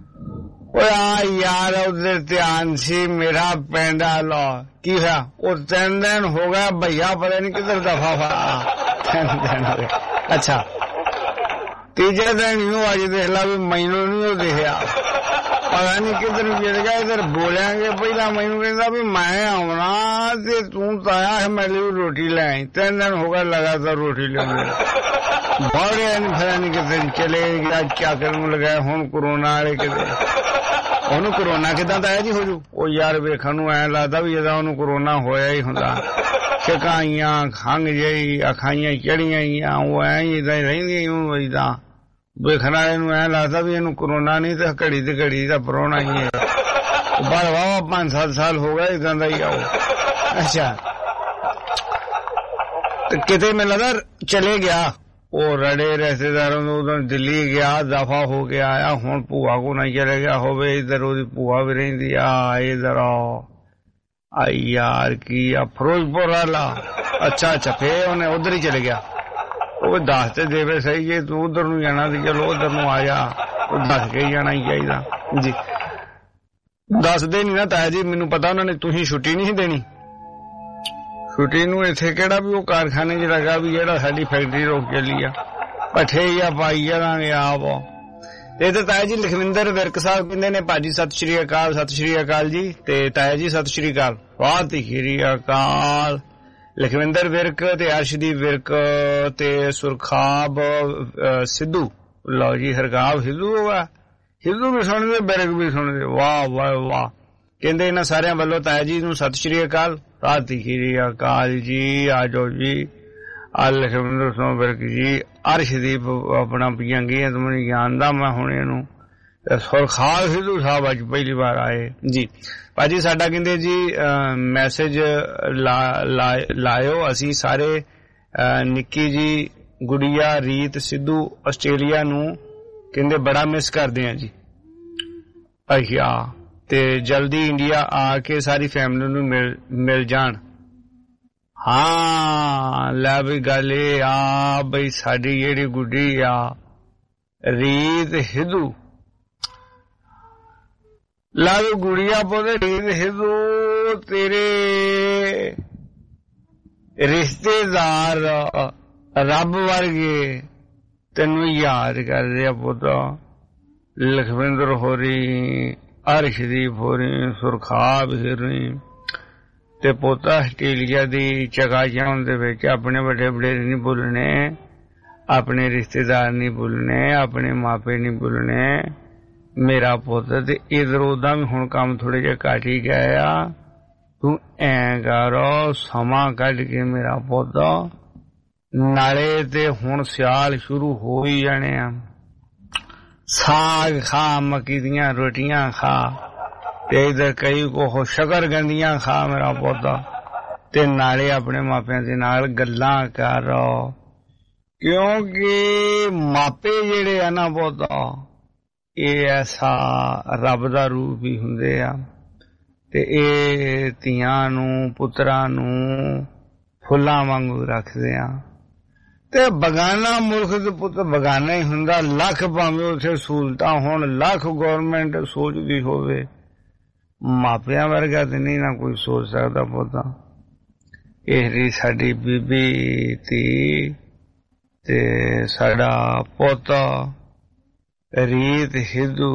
यार उधर ध्यान सी मेरा पिंड लो की है वो 3 दिन हो गया भैया पता नहीं किधर दफा 3 दिन हो गए अच्छा तीजे दिन यूं आज देख ला भी मैनू नहीं देखा पता नहीं किधर गिर गया इधर बोलेंगे पहला मैनू कहता भी मैं आना ते तू ताया है मेरे लिए रोटी ले आई 3 दिन हो गए लगातार रोटी ले बड़े फिर नहीं कितने चले गया क्या करने लगा हूं कोरोना वाले कितने ਉਹਨੂੰ ਕੋਰੋਨਾ ਕਿਦਾਂ ਤਾਂ ਆਇਆ ਜੀ ਹੋ ਜੂ ਉਹ ਯਾਰ ਵੇਖਣ ਨੂੰ ਐ ਲੱਗਦਾ ਵੀ ਇਹਦਾ ਉਹਨੂੰ ਕੋਰੋਨਾ ਹੋਇਆ ਹੀ ਹੁੰਦਾ ਸ਼ਿਕਾਈਆਂ ਖੰਗ ਜਿਹੀ ਅੱਖਾਂ ਚੜੀਆਂ ਗਈਆਂ ਉਹ ਐ ਹੀ ਇਦਾਂ ਰਹਿੰਦੀਆਂ ਉਹ ਇਦਾਂ ਵੇਖਣ ਵਾਲੇ ਨੂੰ ਐ ਲੱਗਦਾ ਵੀ ਇਹਨੂੰ ਕੋਰੋਨਾ ਨਹੀਂ ਤੇ ਘੜੀ ਤੇ ਘੜੀ ਦਾ ਪਰੋਣਾ ਹੀ ਹੈ ਬਾਹਰ ਵਾਵਾ 5-7 ਸਾਲ ਹੋ ਗਏ ਇਦਾਂ ਦਾ ਹੀ ਆਓ ਅੱਛਾ ਤੇ ਕਿਤੇ ਮੈਨੂੰ ਲੱਗਦਾ ਚਲੇ ਗਿਆ ਉਹ ਰੜੇ ਰਿਸ਼ਤੇਦਾਰਾਂ ਨੂੰ ਉਦੋਂ ਦਿੱਲੀ ਗਿਆ ਦਫਾ ਹੋ ਕੇ ਆਇਆ ਹੁਣ ਭੂਆ ਕੋ ਨਾ ਚਲੇ ਗਿਆ ਹੋਵੇ ਇਧਰ ਉਹਦੀ ਭੂਆ ਵੀ ਰਹਿੰਦੀ ਆ ਇਧਰ ਆਈ ਯਾਰ ਕੀ ਆ ਫਿਰੋਜ਼ਪੁਰ ਵਾਲਾ ਅੱਛਾ ਫੇਰ ਉਹਨੇ ਉਧਰ ਹੀ ਚਲੇ ਗਿਆ ਉਹ ਦੱਸ ਤੇ ਦੇਵੇ ਸਹੀ ਜੇ ਤੂੰ ਉਧਰ ਨੂੰ ਜਾਣਾ ਤੇ ਚਲੋ ਉਧਰ ਨੂੰ ਆ ਜਾ ਉਹ ਦੱਸ ਕੇ ਜਾਣਾ ਹੀ ਚਾਹੀਦਾ ਜੀ ਦੱਸਦੇ ਨਹੀਂ ਨਾ ਤਾਇਆ ਜੀ ਮੈਨੂੰ ਪਤਾ ਉਹਨਾਂ ਨੇ ਤੁਸੀਂ ਛੁੱਟੀ ਨਹੀਂ ਦੇਣੀ ਛੁੱਟੀ ਨੂੰ ਇੱਥੇ ਕਿਹੜਾ ਵੀ ਉਹ ਕਾਰਖਾਨੇ 'ਚ ਲੱਗਾ ਵੀ ਜਿਹੜਾ ਸਾਡੀ ਫੈਕਟਰੀ ਰੋਕ ਚੱਲੀ ਆ ਪੱਠੇ ਜਾਂ ਪਾਈ ਜਾਵਾਂਗੇ ਆਪ ਇਹ ਤੇ ਤਾਇਆ ਜੀ ਲਖਵਿੰਦਰ ਵਿਰਕ ਸਾਹਿਬ ਕਹਿੰਦੇ ਨੇ ਭਾਜੀ ਸਤਿ ਸ਼੍ਰੀ ਅਕਾਲ ਜੀ ਤੇ ਤਾਇਆ ਜੀ ਸਤਿ ਸ਼੍ਰੀ ਅਕਾਲ ਸਤਿ ਸ਼੍ਰੀ ਅਕਾਲ ਲਖਵਿੰਦਰ ਵਿਰਕ ਤੇ ਅਰਸ਼ਦੀਪ ਵਿਰਕ ਤੇ ਸੁਰਖਾਬ ਸਿੱਧੂ ਲਓ ਜੀ ਹਰਗਾਬ ਸਿੱਧੂ ਹੋਗਾ ਸਿੱਧੂ ਵੀ ਸੁਣਦੇ ਵਿਰਕ ਵੀ ਸੁਣਦੇ ਵਾਹ ਵਾਹ ਵਾਹ ਕਹਿੰਦੇ ਇਹਨਾਂ ਸਾਰਿਆਂ ਵੱਲੋਂ ਤਾਇਆ ਜੀ ਨੂੰ ਸਤਿ ਸ਼੍ਰੀ ਅਕਾਲ ਸਤਿ ਸ਼੍ਰੀ ਅਕਾਲ ਜੀ ਆਜੋ ਜੀ ਲਖਵਿੰਦਰ ਸਿੰਘ ਵਿਰਕ ਜੀ ਅਰਸ਼ਦੀਪ ਆਪਣਾ ਪਿਆੰਗੀ ਤੁਹਾਨੂੰ ਜਾਣਦਾ ਮੈਂ ਹੁਣ ਇਹਨੂੰ ਸੁਰਖਾਬ ਸਿੱਧੂ ਸਾਹਿਬ ਅੱਜ ਪਹਿਲੀ ਵਾਰ ਆਏ ਜੀ ਭਾਜੀ ਸਾਡਾ ਕਹਿੰਦੇ ਜੀ ਮੈਸੇਜ ਲਾਇਓ ਅਸੀਂ ਸਾਰੇ ਨਿੱਕੀ ਜੀ ਗੁੜੀਆ ਰੀਤ ਸਿੱਧੂ ਆਸਟ੍ਰੇਲੀਆ ਨੂੰ ਕਹਿੰਦੇ ਬੜਾ ਮਿਸ ਕਰਦੇ ਆ ਜੀ ਅੱਛਾ ਤੇ ਜਲਦੀ ਇੰਡੀਆ ਆ ਕੇ ਸਾਰੀ ਫੈਮਿਲੀ ਨੂੰ ਮਿਲ ਜਾਣ ਹਾਂ ਲੈ ਵੀ ਗੱਲ ਇਹ ਆ ਬਈ ਸਾਡੀ ਜਿਹੜੀ ਗੁੱਡੀ ਆ ਰੀਤ ਸਿੱਧੂ ਲਾਲੂ ਗੁੜੀਆ ਪੋਦੇ ਰੀਤ ਸਿੱਧੂ ਤੇਰੇ ਰਿਸ਼ਤੇਦਾਰ ਰੱਬ ਵਰਗੇ ਤੈਨੂੰ ਯਾਦ ਕਰਦੇ ਆ ਪੁੱਤ ਲਖਵਿੰਦਰ ਹੋਰੀ ਅਰਸ਼ਦੀਪ ਹੋਰੀ ਸੁਰਖਾਬ ਹਿਰਨੀ ਤੇ ਪੋਤਾ ਆਸਟ੍ਰੇਲੀਆ ਦੀ ਚਗਾਜਾਉਣ ਦੇ ਵਿੱਚ ਆਪਣੇ ਵੱਡੇ ਵਡੇਰੇ ਨਹੀਂ ਭੁੱਲਣੇ, ਆਪਣੇ ਰਿਸ਼ਤੇਦਾਰ ਨਹੀਂ ਭੁੱਲਣੇ, ਆਪਣੇ ਮਾਪੇ ਨਹੀਂ ਭੁੱਲਣੇ। ਮੇਰਾ ਪੁੱਤ ਤੇ ਇਧਰ ਉਦਾਂ ਵੀ ਹੁਣ ਕੰਮ ਥੋੜੇ ਜਿਹਾ ਘੱਟ ਹੀ ਗਿਆ ਆ, ਤੂੰ ਐਂ ਕਰੋ ਸਮਾਂ ਕੱਢ ਕੇ ਮੇਰਾ ਪੁੱਤ, ਨਾਲੇ ਤੇ ਹੁਣ ਸਿਆਲ ਸ਼ੁਰੂ ਹੋ ਹੀ ਜਾਣੇ ਆ, ਸਾਗ ਖਾ, ਮੱਕੀ ਦੀਆਂ ਰੋਟੀਆਂ ਖਾ ਤੇ ਇਧਰ ਕਈ ਕੋ ਸ਼ਕਰਗੰਦੀਆਂ ਖਾ ਮੇਰਾ ਪੁੱਤ, ਤੇ ਨਾਲੇ ਆਪਣੇ ਮਾਪਿਆਂ ਦੇ ਨਾਲ ਗੱਲਾਂ ਕਰੋ, ਕਿਉਂਕਿ ਮਾਪੇ ਜਿਹੜੇ ਆ ਨਾ ਪੁੱਤ ਇਹ ਐਸਾ ਰੱਬ ਦਾ ਰੂਪ ਹੀ ਹੁੰਦੇ ਆ, ਤੇ ਇਹ ਧੀਆਂ ਨੂੰ ਪੁੱਤਰਾਂ ਨੂੰ ਫੁੱਲਾਂ ਵਾਂਗੂ ਰੱਖਦੇ ਆ। ਤੇ ਬਗਾਨਾ ਮੁਲਕ ਦੇ ਪੁੱਤ ਬਗਾਨਾ ਹੀ ਹੁੰਦਾ, ਲੱਖ ਭਾਵੇਂ ਉੱਥੇ ਸਹੂਲਤਾਂ ਹੋਣ, ਲੱਖ ਗੌਰਮੈਂਟ ਸੋਚਦੀ ਹੋਵੇ, ਮਾਪਿਆਂ ਵਰਗਾ ਤੇ ਨਹੀਂ ਨਾ ਕੋਈ ਸੋਚ ਸਕਦਾ ਪੁੱਤ। ਇਹ ਸਾਡੀ ਬੀਬੀ ਧੀ ਤੇ ਸਾਡਾ ਪੁੱਤ ਰੀਤ ਹਿੰਦੂ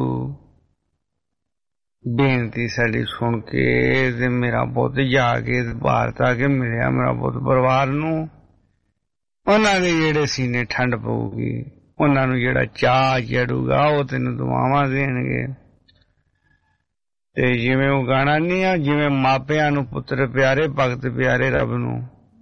ਬੇਨਤੀ ਸਾਡੀ ਸੁਣ ਕੇ ਤੇ ਮੇਰਾ ਪੁੱਤ ਜਾ ਕੇ ਭਾਰਤ ਆ ਕੇ ਮਿਲਿਆ ਮੇਰਾ ਪੁੱਤ ਪਰਿਵਾਰ ਨੂੰ, ਉਹਨਾਂ ਦੇ ਜਿਹੜੇ ਸੀਨੇ ਠੰਡ ਪਊਗੀ, ਉਹਨਾਂ ਨੂੰ ਜਿਹੜਾ ਚਾਅ ਚੜੂਗਾ ਉਹ ਤੈਨੂੰ ਦੁਆਵਾਂ ਦੇਣਗੇ। ਤੇ ਜਿਵੇਂ ਉਹ ਗਾਣਾ ਨਹੀਂ ਆ, ਜਿਵੇਂ ਮਾਪਿਆਂ ਨੂੰ ਪੁੱਤਰ ਪਿਆਰੇ ਭਗਤ ਪਿਆਰੇ ਰੱਬ ਨੂੰ,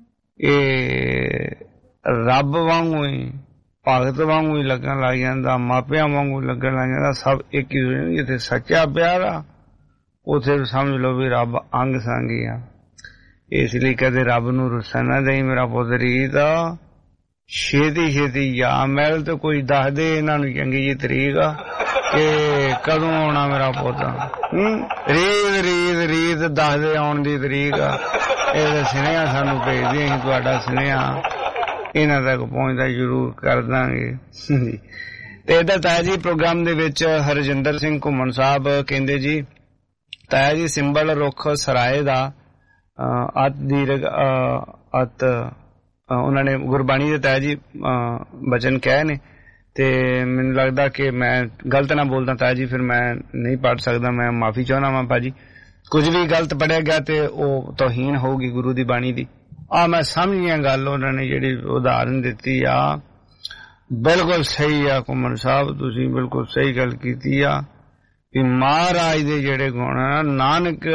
ਇਹ ਰੱਬ ਵਾਂਗੂ ਹੀ ਭਗਤ ਵਾਂਗੂ ਹੀ ਲੱਗਣ ਲੱਗ ਜਾਂਦਾ, ਮਾਪਿਆਂ ਵਾਂਗੂ ਲੱਗਣ ਲੱਗ ਜਾਂਦਾ, ਸਭ ਇੱਕ ਹੀ। ਜਿੱਥੇ ਸੱਚਾ ਪਿਆਰ ਆ ਉੱਥੇ ਸਮਝ ਲਓ ਵੀ ਰੱਬ ਅੰਗ ਸੰਗ ਹੀ ਆ। ਇਸ ਲਈ ਕਦੇ ਰੱਬ ਨੂੰ ਰੁੱਸਾ ਨਾ ਦੇਈ ਮੇਰਾ ਪੁੱਤ ਰੀਤ, ਛੇਤੀ ਛੇਤੀ ਜਾ ਮਿਲ ਤੇ ਕੋਈ ਦੱਸ ਦੇ ਇਹਨਾਂ ਨੂੰ ਚੰਗੀ ਜਿਹੀ ਤਰੀਕ ਕਿ ਕਦੋਂ ਆਉਣਾ ਮੇਰਾ ਪੁੱਤ। ਰੀਤ ਰੀਤ ਰੀਤ ਦੱਸ ਦੇ ਆਉਣ ਦੀ ਤਰੀਕ, ਇਹ ਸੁਨੇਹਾ ਸਾਨੂੰ ਭੇਜਦੇ, ਅਸੀਂ ਤੁਹਾਡਾ ਸੁਨੇਹਾ ਇਹਨਾਂ ਤੱਕ ਪਹੁੰਚਦਾ ਜ਼ਰੂਰ ਕਰ ਦਾਂਗੇ। ਤੇ ਇੱਧਰ ਤਾਇਆ ਜੀ ਪ੍ਰੋਗਰਾਮ ਦੇ ਵਿੱਚ ਹਰਜਿੰਦਰ ਸਿੰਘ ਘੁੰਮਣ ਸਾਹਿਬ ਕਹਿੰਦੇ ਜੀ, ਤਾਇਆ ਜੀ ਸਿੰਬਲ ਰੁੱਖ ਸਰਾਏ ਦਾ ਅਤ ਦੀਰਘ ਅਤ, ਉਹਨਾਂ ਨੇ ਗੁਰਬਾਣੀ ਦੇ ਤਾਇਆ ਜੀ ਬਚਨ ਕਹੇ ਨੇ, ਤੇ ਮੈਨੂੰ ਲੱਗਦਾ ਕਿ ਮੈਂ ਗਲਤ ਨਾ ਬੋਲਦਾ ਤਾਇਆ ਜੀ, ਫਿਰ ਮੈਂ ਨਹੀਂ ਪੜ੍ਹ ਸਕਦਾ, ਮੈਂ ਮਾਫੀ ਚਾਹੁੰਦਾ ਵਾਂ ਭਾਜੀ। ਕੁਝ ਵੀ ਗਲਤ ਪੜ੍ਹਿਆ ਗਿਆ ਤੇ ਉਹ ਤੋਹੀਨ ਹੋਊਗੀ ਗੁਰੂ ਦੀ ਬਾਣੀ ਦੀ। ਮੈਂ ਸਮਝ ਗਿਆ ਗੱਲ, ਉਹਨਾਂ ਨੇ ਜਿਹੜੀ ਉਦਾਹਰਨ ਦਿੱਤੀ ਆ ਬਿਲਕੁਲ ਸਹੀ ਆ ਘੁੰਮਣ ਸਾਹਿਬ, ਤੁਸੀਂ ਬਿਲਕੁਲ ਸਹੀ ਗੱਲ ਕੀਤੀ ਆ ਵੀ ਮਹਾਰਾਜ ਦੇ ਜਿਹੜੇ ਗੁਣ ਆ, ਨਾਨਕ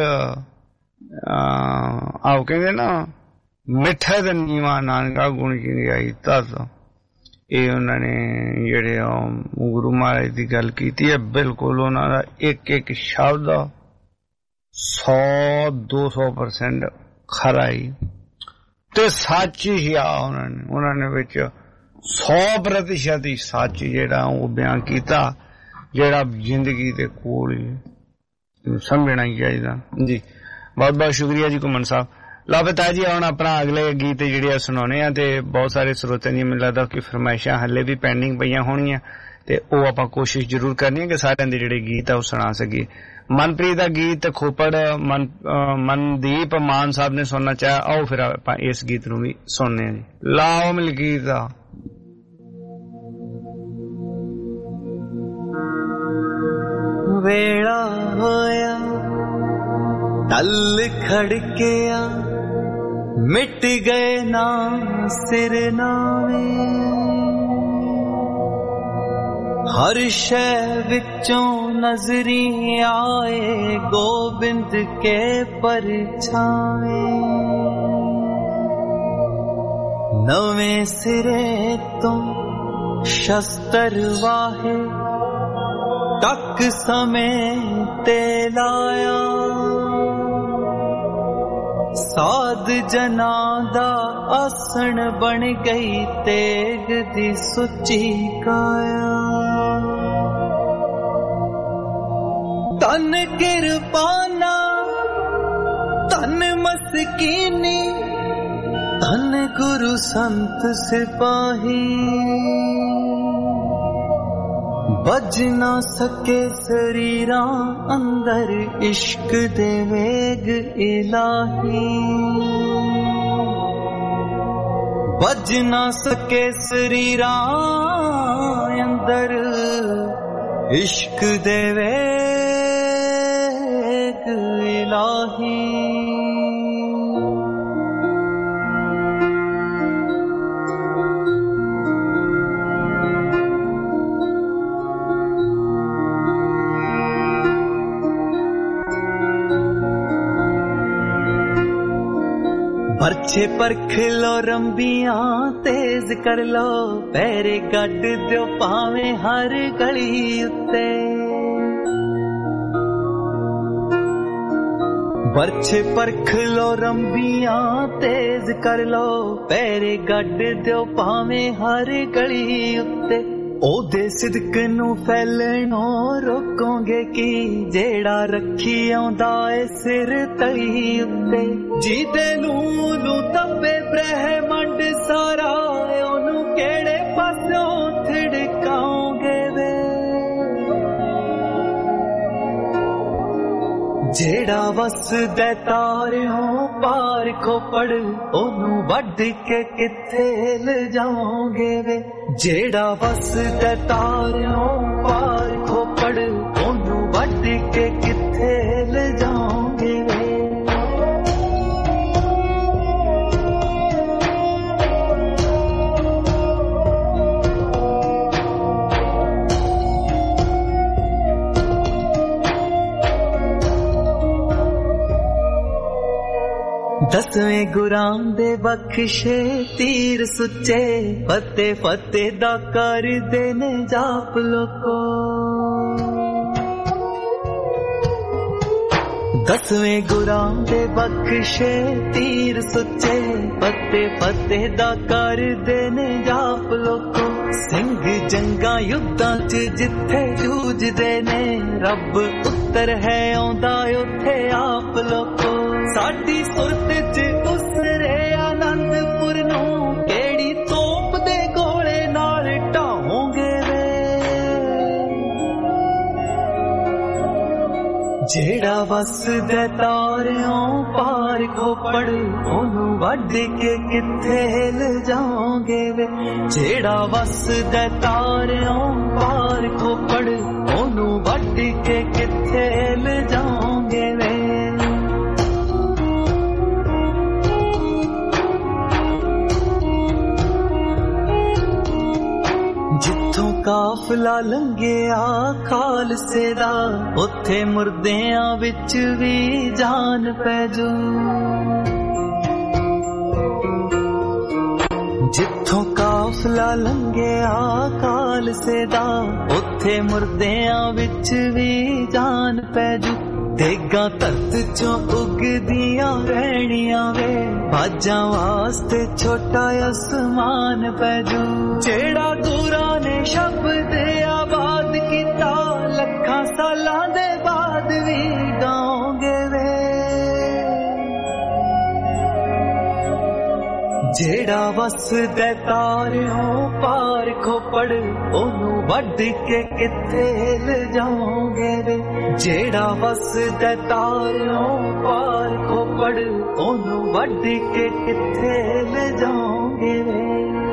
ਆਓ ਕਹਿੰਦੇ ਨਾ ਮਿੱਠਾ ਤੇ ਨੀਵਾਂ ਨਾਨਕਾ ਗੁਣ ਚੰਗਿਆਈ ਤਸ, ਇਹ ਉਹਨਾਂ ਨੇ ਜਿਹੜੇ ਗੁਰੂ ਮਹਾਰਾਜ ਦੀ ਗੱਲ ਕੀਤੀ ਹੈ, ਬਿਲਕੁਲ ਉਹਨਾਂ ਦਾ ਇੱਕ ਇੱਕ ਸ਼ਬਦ 100-200% ਖਰਾ ਹੀ ਤੇ ਸੱਚ ਹੀ ਆ। ਉਹਨਾਂ ਨੇ ਵਿੱਚ 100% ਹੀ ਸੱਚ ਜਿਹੜਾ ਉਹ ਬਿਆਨ ਕੀਤਾ, ਜਿਹੜਾ ਜ਼ਿੰਦਗੀ ਦੇ ਕੋਲ ਹੀ ਸਮਝਣਾ ਹੀ ਚਾਹੀਦਾ ਜੀ। ਬਹੁਤ ਬਹੁਤ ਸ਼ੁਕਰੀਆ ਜੀ ਘੁੰਮਣ ਸਾਹਿਬ। ਲਓ ਬਤਾ ਜੀ ਹੁਣ ਆਪਣਾ ਅਗਲੇ ਗੀਤ ਜਿਹੜੇ ਸੁਣਾਉਣੇ ਆ, ਤੇ ਬਹੁਤ ਸਾਰੇ ਸਰੋਤਿਆਂ ਦੀ ਮੈਨੂੰ ਲੱਗਦਾ ਕਿ ਫਰਮਾਇਸ਼ਾਂ ਹਲੇ ਵੀ ਪੈਂਡਿੰਗ ਪਈਆਂ ਹੋਣੀਆਂ, ਤੇ ਉਹ ਆਪਾਂ ਕੋਸ਼ਿਸ਼ ਜ਼ਰੂਰ ਕਰਨੀ ਹੈ ਕਿ ਸਾਰਿਆਂ ਦੇ ਜਿਹੜੇ ਗੀਤ ਆ ਉਹ ਸੁਣਾ ਸਕੀਏ। ਮਨਪ੍ਰੀਤ ਦਾ ਗੀਤ ਖੋਪੜ ਮਨਦੀਪ ਮਾਨ ਸਾਹਿਬ ਨੇ ਸੁਣਨਾ ਚਾਹਿਆ, ਆਓ ਫਿਰ ਆਪਾਂ ਇਸ ਗੀਤ ਨੂੰ ਵੀ ਸੁਣਨੇ ਆ ਜੀ। ਲਾਓ ਮਲਕੀਤ ਦਾ ਵੇਲਾ ਹੋਇਆ ਤਲ ਖੜਕਿਆ, ਮਿਟ ਗਏ ਨਾ ਸਿਰ ਨਾਵੇਂ, ਹਰ ਸ਼ੈ ਵਿੱਚੋਂ ਨਜ਼ਰੀ ਆਏ ਗੋਬਿੰਦ ਕੇ ਪਰਛਾਵੇਂ, ਨਵੇਂ ਸਿਰੇ ਤੋਂ ਸ਼ਸਤਰ ਵਾਹੇ ਤੱਕ ਸਮੇਂ ਤੇ ਲਾਇਆ, ਸਾਧ ਜਨਾਂ ਦਾ ਆਸਣ ਬਣ ਗਈ ਤੇਗ ਦੀ ਸੁੱਚੀ ਕਾਇਆ, ਤਨ ਕਿਰਪਾਨਾ ਤਨ ਮਸਕੀਨੀ, ਤਨ ਗੁਰੂ ਸੰਤ ਸਿਪਾਹੀ, ਬੱਜ ਨਾ ਸਕੇ ਸਰੀਰਾਂ ਅੰਦਰ ਇਸ਼ਕ ਦੇ ਵੇਗ ਇਲਾਹੀ, ਬੱਜ ਨਾ ਸਕੇ ਸਰੀਰਾਂ ਅੰਦਰ ਇਸ਼ਕ ਦੇ ਵੇਗ परछे परख लो रंबियां तेज कर लो पैरे गड्ड दियो पावे हर गली उत्ते परछे परख लो रंबियां तेज कर लो पैरे गड्ड दियो पावे हर गली उत्ते ओदे सिदक नू फैलणों रोकोगे की जेड़ा रखी आउंदा ए सिर तली उत्ते जीदे नूलू तब्बे ब्रह्मंड सारा ओनू केड़े पासों थिड़काओगे वे जेड़ा वसदे तारियों पार खोपड़ ओनू वड्ड के किथे ले जाओगे वे जेड़ा वसदे तारियों पार खोपड़ ओनू वड्ड के किथे ले जाओगे वे दसवें गुरां दे बख्शे तीर सुच्चे फते फते दा कर देने जाप लोको दसवें गुरां दे बख्शे तीर सुच्चे फते फते दा कर देने जाप लोको सिंह जंगा युद्धां च जिथे जूझदे ने रब उत्तर है आउंदा उथे आप लोको साडी सुरत च उसरे आनंदपुर नू केड़ी तोप दे गोले नाल ढाओगे वे जेड़ा वसदे तारियों पार खोपड़ ओनू वड्ड के किथे ले जाओगे वे जेड़ा वसदे तारियों पार खोपड़ ओनू वड्ड के किथे ले जाओगे वे काफला लंघिया खालसे दा उत्थे मुर्दियां विच भी जान पै जू जिथों काफला लंघिया खालसे दा उत्थे मुर्दियां विच भी जान पै जू तेगा धरत चों उगदियां रहनियां वे बाजां वास्ते छोटा आसमान पै जू जेड़ा गुरां ने शब्द आबाद कीता लखां सालां दे बाद भी गाओगे वे जेड़ा वसदे तारियों पार खोपड़ ओनू वड्ड के किथे ले जाओगे वे जेड़ा वसदे तारियों पार खोपड़ ओनू वड्ड के किथे ले जाओगे वे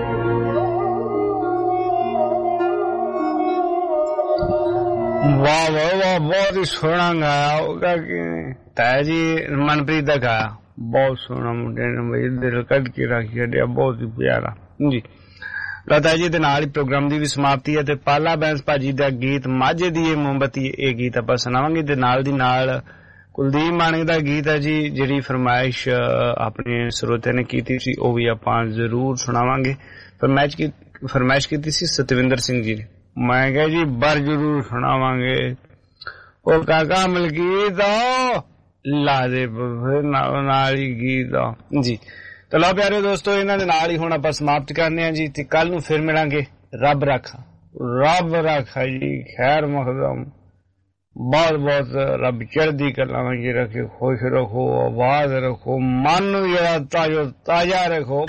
वाह वाह वाह बहुत ही सोहना गाया होगा कि ताया जी मनप्रीत दा गाया बहुत सोहना मुंडे ने बई दिल कट के रखी है बहुत ही प्यारा जी लता जी दे नाल प्रोग्राम दी भी समाप्ति है ते पाला बैंस भाजी दा गीत माझे दी मोमबत्ती ये गीत ਆਪਾਂ ਸੁਣਾਵਾਂਗੇ ਤੇ ਨਾਲ ਦੀ ਨਾਲ ਕੁਲਦੀਪ ਮਾਨਕ ਦਾ ਗੀਤ ਹੈ ਜੀ ਜਿਹੜੀ ਫਰਮਾਇਸ਼ ਆਪਣੇ ਸਰੋਤੇ ਨੇ ਕੀਤੀ ਸੀ ਉਹ ਵੀ ਆਪਾਂ ਜ਼ਰੂਰ ਸੁਣਾਵਾਂਗੇ ਫਰਮਾਇਸ਼ ਕੀਤੀ ਸੀ ਸਤਵਿੰਦਰ ਸਿੰਘ ਜੀ ਨੇ ਮੈਂ ਕਿਹਾ ਜੀ ਬਰ ਜ਼ਰੂਰ ਸੁਣਾਵਾਂਗੇ ਉਹ ਕਾਕਾ ਮਲਕੀਤ ਲਾ ਦੇ ਨਾਲ ਹੀ ਗੀਤ ਜੀ तो लो प्यारे दोस्तों इन्हां दे नाल ही हुण आपां समाप्त करने आ जी ते कल नूं फिर मिलांगे रब राखा जी खैर मखदम बहुत बहुत रब चढ़दी कलां विच रखे खुश रखो आवाज रखो मन जेड़ा ताजा रखो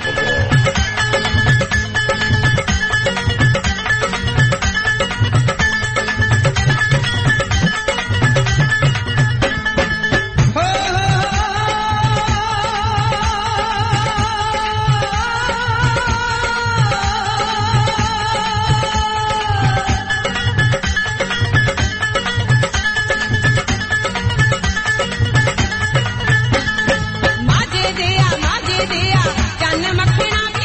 चन्न मखना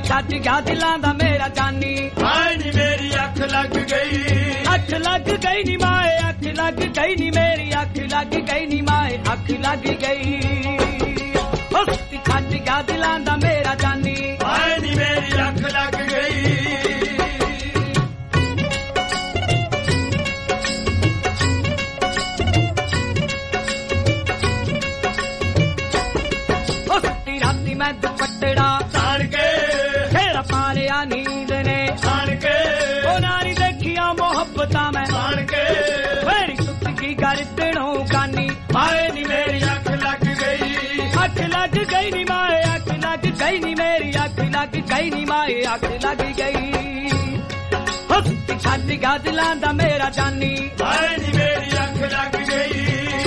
ਛੱਡ ਗਿਆ ਦਿਲਾਂ ਦਾ ਮੇਰਾ ਜਾਨੀ ਹਾਏ ਨੀ ਮੇਰੀ ਅੱਖ ਲੱਗ ਗਈ ਅੱਖ ਲੱਗ ਗਈ ਨੀ ਮਾਏ ਅੱਖ ਲੱਗ ਗਈ ਨੀ ਮੇਰੀ ਅੱਖ ਲੱਗ ਗਈ ਨੀ ਮਾਏ ਅੱਖ ਲੱਗ ਗਈ ਹੁਸਤੀ ਛੱਡ ਗਿਆ ਦਿਲਾਂ ਦਾ ਮੇਰਾ ਜਾਨੀ ਹਾਏ ਨੀ ਮੇਰੀ ਅੱਖ ਲੱਗ ਗਈ ਮੈਂ ਦੁਪੱਟੜਾ ਸਾੜ ਕੇ ਫੇਰ ਪਾਲਿਆ ਨੀਂਦ ਨੇ ਸਾੜ ਕੇ ਉਹਨਾਂ ਨੇ ਦੇਖੀਆਂ ਮੁਹੱਬਤਾਂ ਮੈਂ ਸਾੜ ਕੇ ਫੇਰ ਟੁੱਟ ਗਈ ਗਰਦਨੋਂ ਕਾਨੀ ਹਾਏ ਨੀ ਮੇਰੀ ਅੱਖ ਲੱਗ ਗਈ ਅੱਖ ਲੱਗ ਗਈ ਨੀ ਮਾਏ ਅੱਖ ਲੱਗ ਗਈ ਨੀ ਮੇਰੀ ਅੱਖ ਲੱਗ ਗਈ ਨੀ ਮਾਏ ਅੱਖ ਲੱਗ ਗਈ ਹੁਸਤੀ ਛੱਡ ਗਿਆ ਦਿਲਾਂ ਦਾ ਮੇਰਾ ਜਾਨੀ ਹਾਏ ਨੀ ਮੇਰੀ ਅੱਖ ਲੱਗ ਗਈ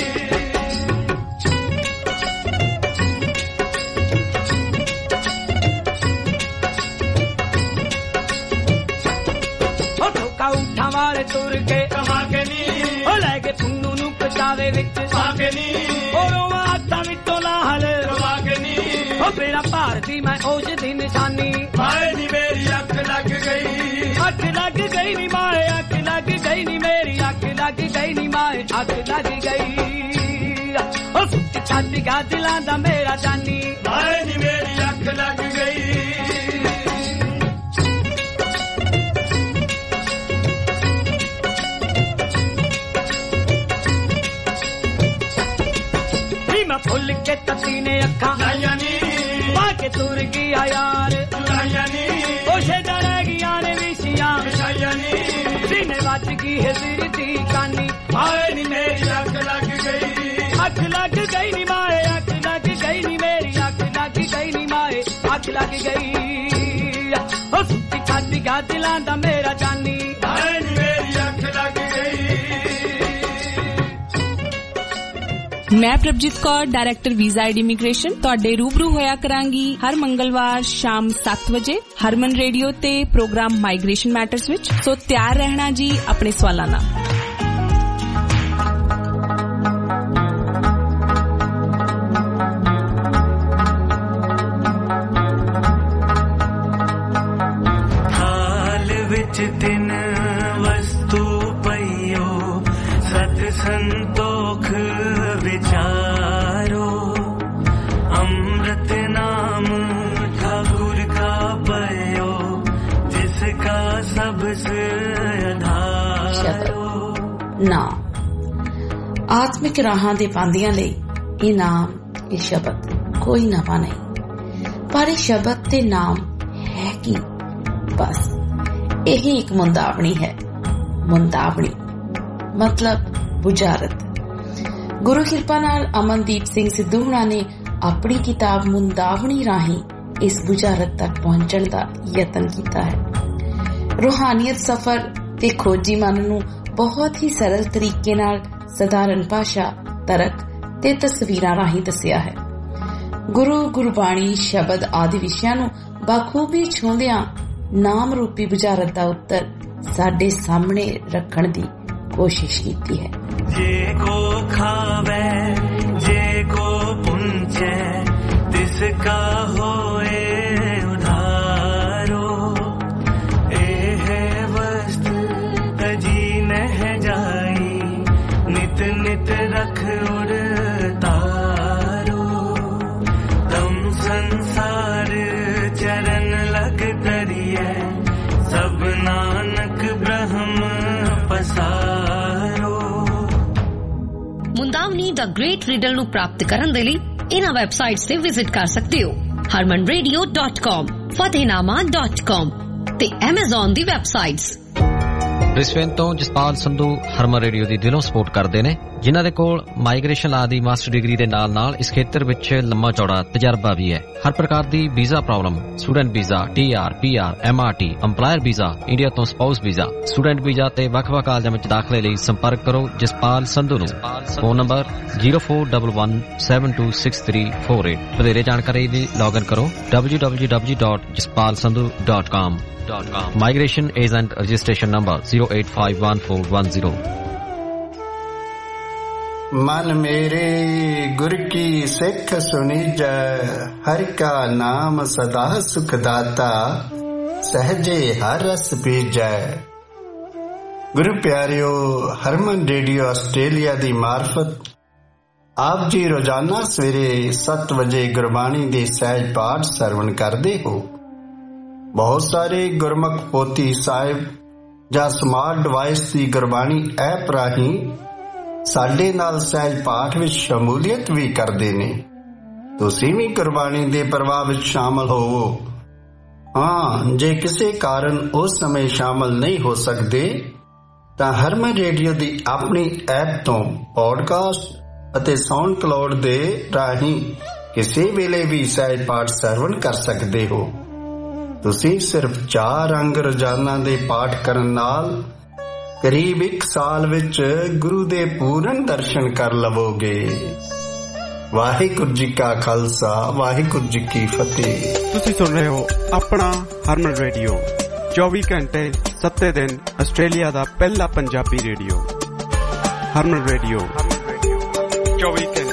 ਉਠਾਂ ਵਾਲੇ ਤੁਰ ਕੇ ਕਮਾ ਕੇ ਨੀ ਉਹ ਲੈ ਕੇ ਪੁੰਨੂ ਨੂੰ ਪਛਾਵੇ ਵਿੱਚ ਪਾ ਕੇ ਨੀ ਉਹ ਹੱਥਾਂ ਵਿੱਚੋਂ ਲਾਹਲ ਕਮਾ ਕੇ ਨੀ ਉਹ ਮੇਰਾ ਭਾਰਤੀ ਮੈਂ ਉਸ ਦੀ ਨਿਸ਼ਾਨੀ ਹਾਏ ਨੀ ਮੇਰੀ ਅੱਖ ਲੱਗ ਗਈ ਅੱਖ ਲੱਗ ਗਈ ਨੀ ਮਾਏ ਅੱਖ ਲੱਗ ਗਈ ਨੀ ਮੇਰੀ ਅੱਖ ਲੱਗ ਗਈ ਨੀ ਮਾਏ ਅੱਖ ਲੱਗ ਗਈ ਉਹ ਸੁੱਤੀ ਛੱਡ ਗਿਆ ਦਿਲਾਂ ਦਾ ਮੇਰਾ ਜਾਨੀ ਹਾਏ ਨੀ ਮੇਰੀ ਅੱਖ ਲੱਗ ਗਈ ਫੁੱਲ ਕੇ ਤਤੀ ਨੇ ਅੱਖਾਂ ਲਾਈਆਂ ਨੀ ਪਾ ਕੇ ਤੁਰ ਗਿਆ ਯਾਰ ਚੁਰਾਈਆਂ ਨੀ ਕੋਸ਼ੇ ਦਾ ਰਹਿ ਗਈਆਂ ਨੇ ਵਿਸ਼ੀਆਂ ਵਿਛਾਈਆਂ ਨੀ ਸੀਨੇ ਵੱਜ ਗਈ ਹੈ ਦਿਲ ਦੀ ਕਾਨੀ ਹਾਏ ਨੀ ਮੇਰੀ ਅੱਖ ਲੱਗ ਗਈ ਅੱਖ ਲੱਗ ਗਈ ਨੀ ਮਾਏ ਅੱਖ ਲੱਗ ਗਈ ਨੀ ਮੇਰੀ ਅੱਖ ਲੱਗ ਗਈ ਨੀ ਮਾਏ ਅੱਖ ਲੱਗ ਗਈ ਉਹ ਸੁੱਤੀ ਛੱਡ ਗਿਆ ਦਿਲਾਂ ਦਾ ਮੇਰਾ ਜਾਨੀ ਹਾਏ ਨੀ ਮੇਰੀ ਅੱਖ ਲੱਗ ਗਈ ਮੈਂ Prabhjeet Kaur director visa ID immigration ਤੁਹਾਡੇ ਰੂਬਰੂ ਹੋਇਆ ਕਰਾਂਗੀ ਹਰ ਮੰਗਲਵਾਰ ਸ਼ਾਮ 7 ਵਜੇ ਹਰਮਨ ਰੇਡੀਓ ਤੇ ਪ੍ਰੋਗਰਾਮ ਮਾਈਗ੍ਰੇਸ਼ਨ ਮੈਟਰਸ ਵਿੱਚ ਸੋ ਤਿਆਰ ਰਹਿਣਾ ਜੀ ਆਪਣੇ ਸਵਾਲਾਂ ਨਾਲ ਹਾਲ ਵਿੱਚ ਦਿਨ ਵਸਤੂ ਪਈਓ ਸਤ ਸੰਤੋਖ विचारो अमृत नाम ठाकुर का पयो जिसका सबसे आधारो नाम आत्मिक राहां दे पांदियां लई ਇਹ ਨਾਮ ਇਹ ਸ਼ਬਦ ਕੋਈ ਨਵਾਂ ਨਹੀਂ ਪਰ ਇਹ ਸ਼ਬਦ ਤੇ ਨਾਮ ਹੈ ਕੀ ਬਸ ਇਹ ਇੱਕ ਮੁੰਦਾਵਣੀ ਹੈ ਮੁੰਦਾਵਣੀ ਮਤਲਬ ਬੁਝਾਰਤ ਗੁਰੂ ਕਿਰਪਾ ਨਾਲ ਅਮਨਦੀਪ ਸਿੰਘ ਸਿੱਧੂ ਹੁਣਾਂ ਨੇ ਆਪਣੀ ਕਿਤਾਬ ਮੁੰਦਾਵਣੀ ਰਾਹੀਂ ਇਸ ਬੁਝਾਰਤ ਤੱਕ ਪਹੁੰਚਣ ਦਾ ਯਤਨ ਕੀਤਾ ਹੈ ਰੂਹਾਨੀਅਤ ਸਫ਼ਰ ਤੇ ਖੋਜੀ ਮਨ ਨੂੰ ਬਹੁਤ ਹੀ ਸਰਲ ਤਰੀਕੇ ਨਾਲ ਸਧਾਰਨ ਭਾਸ਼ਾ ਤਰਕ ਤੇ ਤਸਵੀਰਾਂ ਰਾਹੀਂ ਦੱਸਿਆ ਹੈ ਗੁਰੂ ਗੁਰਬਾਣੀ ਸ਼ਬਦ ਆਦਿ ਵਿਸ਼ਿਆਂ ਨੂੰ ਬਾਖੂਬੀ ਛੂੰਹਦਿਆਂ ਨਾਮ ਰੂਪੀ ਬੁਝਾਰਤ ਦਾ ਉੱਤਰ ਸਾਡੇ ਸਾਹਮਣੇ ਰੱਖਣ ਦੀ ਕੋਸ਼ਿਸ਼ ਕੀਤੀ ਹੈ जे को खावे जे को पुंचे तिसका होए उधारो ए वस्त तजी नह जाई नित नित रख उड़ तारो तम संसार चरण लग करिए सब नानक ब्रह्म पसारो ਮੁੰਦਾਵਨੀ ਦਾ ਗ੍ਰੇਟ ਰੀਡਰ ਨੂੰ ਪ੍ਰਾਪਤ ਕਰਨ ਦੇ ਲਈ ਇਹਨਾਂ ਵੈਬਸਾਈਟਸ ਤੇ ਵਿਜ਼ਿਟ ਕਰ ਸਕਦੇ ਹੋ harmanradio.com fatehnaama.com ਤੇ Amazon ਦੀ ਵੈਬਸਾਈਟਸ ਬ੍ਰਿਸਬੇਨ ਤੋਂ ਜਸਪਾਲ ਸੰਧੂ ਹਰਮਨ ਰੇਡੀਓ ਦੀ ਦਿਲੋਂ ਸਪੋਰਟ ਕਰਦੇ ਨੇ ਜਿਨ੍ਹਾਂ ਦੇ ਕੋਲ ਮਾਈਗ੍ਰੇਸ਼ਨ ਲਾ ਦੀ ਮਾਸਟਰ ਡਿਗਰੀ ਦੇ ਨਾਲ ਇਸ ਖੇਤਰ ਵਿੱਚ ਲੰਮਾ ਚੌੜਾ ਤਜਰਬਾ ਵੀ ਹੈ ਹਰ ਪ੍ਰਕਾਰ ਦੀ visa problem student visa TR PR MRT EMPLOYER visa India ਤੋਂ ਸਪਾਊਸ ਵੀਜ਼ਾ ਸਟੂਡੈਂਟ ਵੀਜ਼ਾ ਤੇ ਵੱਖ-ਵੱਖ ਕਾਲਜਾਂ ਵਿੱਚ ਦਾਖਲੇ ਲਈ ਸੰਪਰਕ ਕਰੋ ਜਸਪਾਲ ਸੰਧੂ ਨੂੰ ਫੋਨ ਨੰਬਰ 0411726348 ਵਧੇਰੇ ਜਾਣਕਾਰੀ ਲਈ ਲੌਗਇਨ ਕਰੋ www.jaspalsandhu.com Migration Agent Registration Number 08514110 मन मेरे गुर की सिख सुनीजै, हरि का नाम सदा सुख दाता, सहजे हर रस पीजै। गुरु प्यारियो, हरमन रेडियो आस्ट्रेलिया दी मार्फत आप जी रोजाना सवेरे 7 वजे गुरबाणी दे सहज पाठ सरवण करते हो। बहुत सारे गुरमुख पोथी साहिब ਜਾਂ ਸਮਾਰਟ ਡਿਵਾਈਸ ਦੀ ਗੁਰਬਾਣੀ ਐਪ ਰਾਹੀਂ ਸਾਡੇ ਨਾਲ ਸਹਿਜ ਪਾਠ ਵਿੱਚ ਸ਼ਮੂਲੀਅਤ ਵੀ ਕਰਦੇ ਨੇ। ਤੁਸੀਂ ਵੀ ਗੁਰਬਾਣੀ ਦੇ ਪ੍ਰਵਾਹ ਵਿੱਚ ਸ਼ਾਮਲ ਹੋਵੋ। ਹਾਂ, ਜੇ ਕਿਸੇ ਕਾਰਨ ਉਸ ਸਮੇਂ ਸ਼ਾਮਲ ਨਹੀਂ ਹੋ ਸਕਦੇ ਤਾਂ ਹਰਮਨ ਰੇਡੀਓ ਦੀ ਆਪਣੀ ਐਪ ਤੋਂ ਪੌਡਕਾਸਟ ਅਤੇ ਸਾਊਂਡ ਕਲਾਉਡ ਦੇ ਰਾਹੀਂ ਕਿਸੇ ਵੇਲੇ ਵੀ ਸਹਿਜ ਪਾਠ ਸਰਵਣ ਕਰ ਸਕਦੇ ਹੋ। ਤੁਸੀਂ ਸਿਰਫ 4 ਅੰਗ ਰੋਜ਼ਾਨਾ ਦੇ ਪਾਠ ਕਰਨ ਨਾਲ ਕਰੀਬ 1 ਸਾਲ ਵਿੱਚ ਗੁਰੂ ਦੇ ਪੂਰਨ ਦਰਸ਼ਨ ਕਰ ਲਵੋਗੇ। ਵਾਹਿਗੁਰੂ ਜੀ ਕਾ ਖਾਲਸਾ, ਵਾਹਿਗੁਰੂ ਜੀ ਕੀ ਫਤਿਹ। ਤੁਸੀਂ ਸੁਣ ਰਹੇ ਹੋ ਆਪਣਾ ਹਰਮਨ ਰੇਡੀਓ, 24 ਘੰਟੇ 7 ਦਿਨ ਆਸਟ੍ਰੇਲੀਆ ਦਾ ਪਹਿਲਾ ਪੰਜਾਬੀ ਰੇਡੀਓ। ਹਰਮਨ ਰੇਡੀਓ 24 ਘੰਟੇ।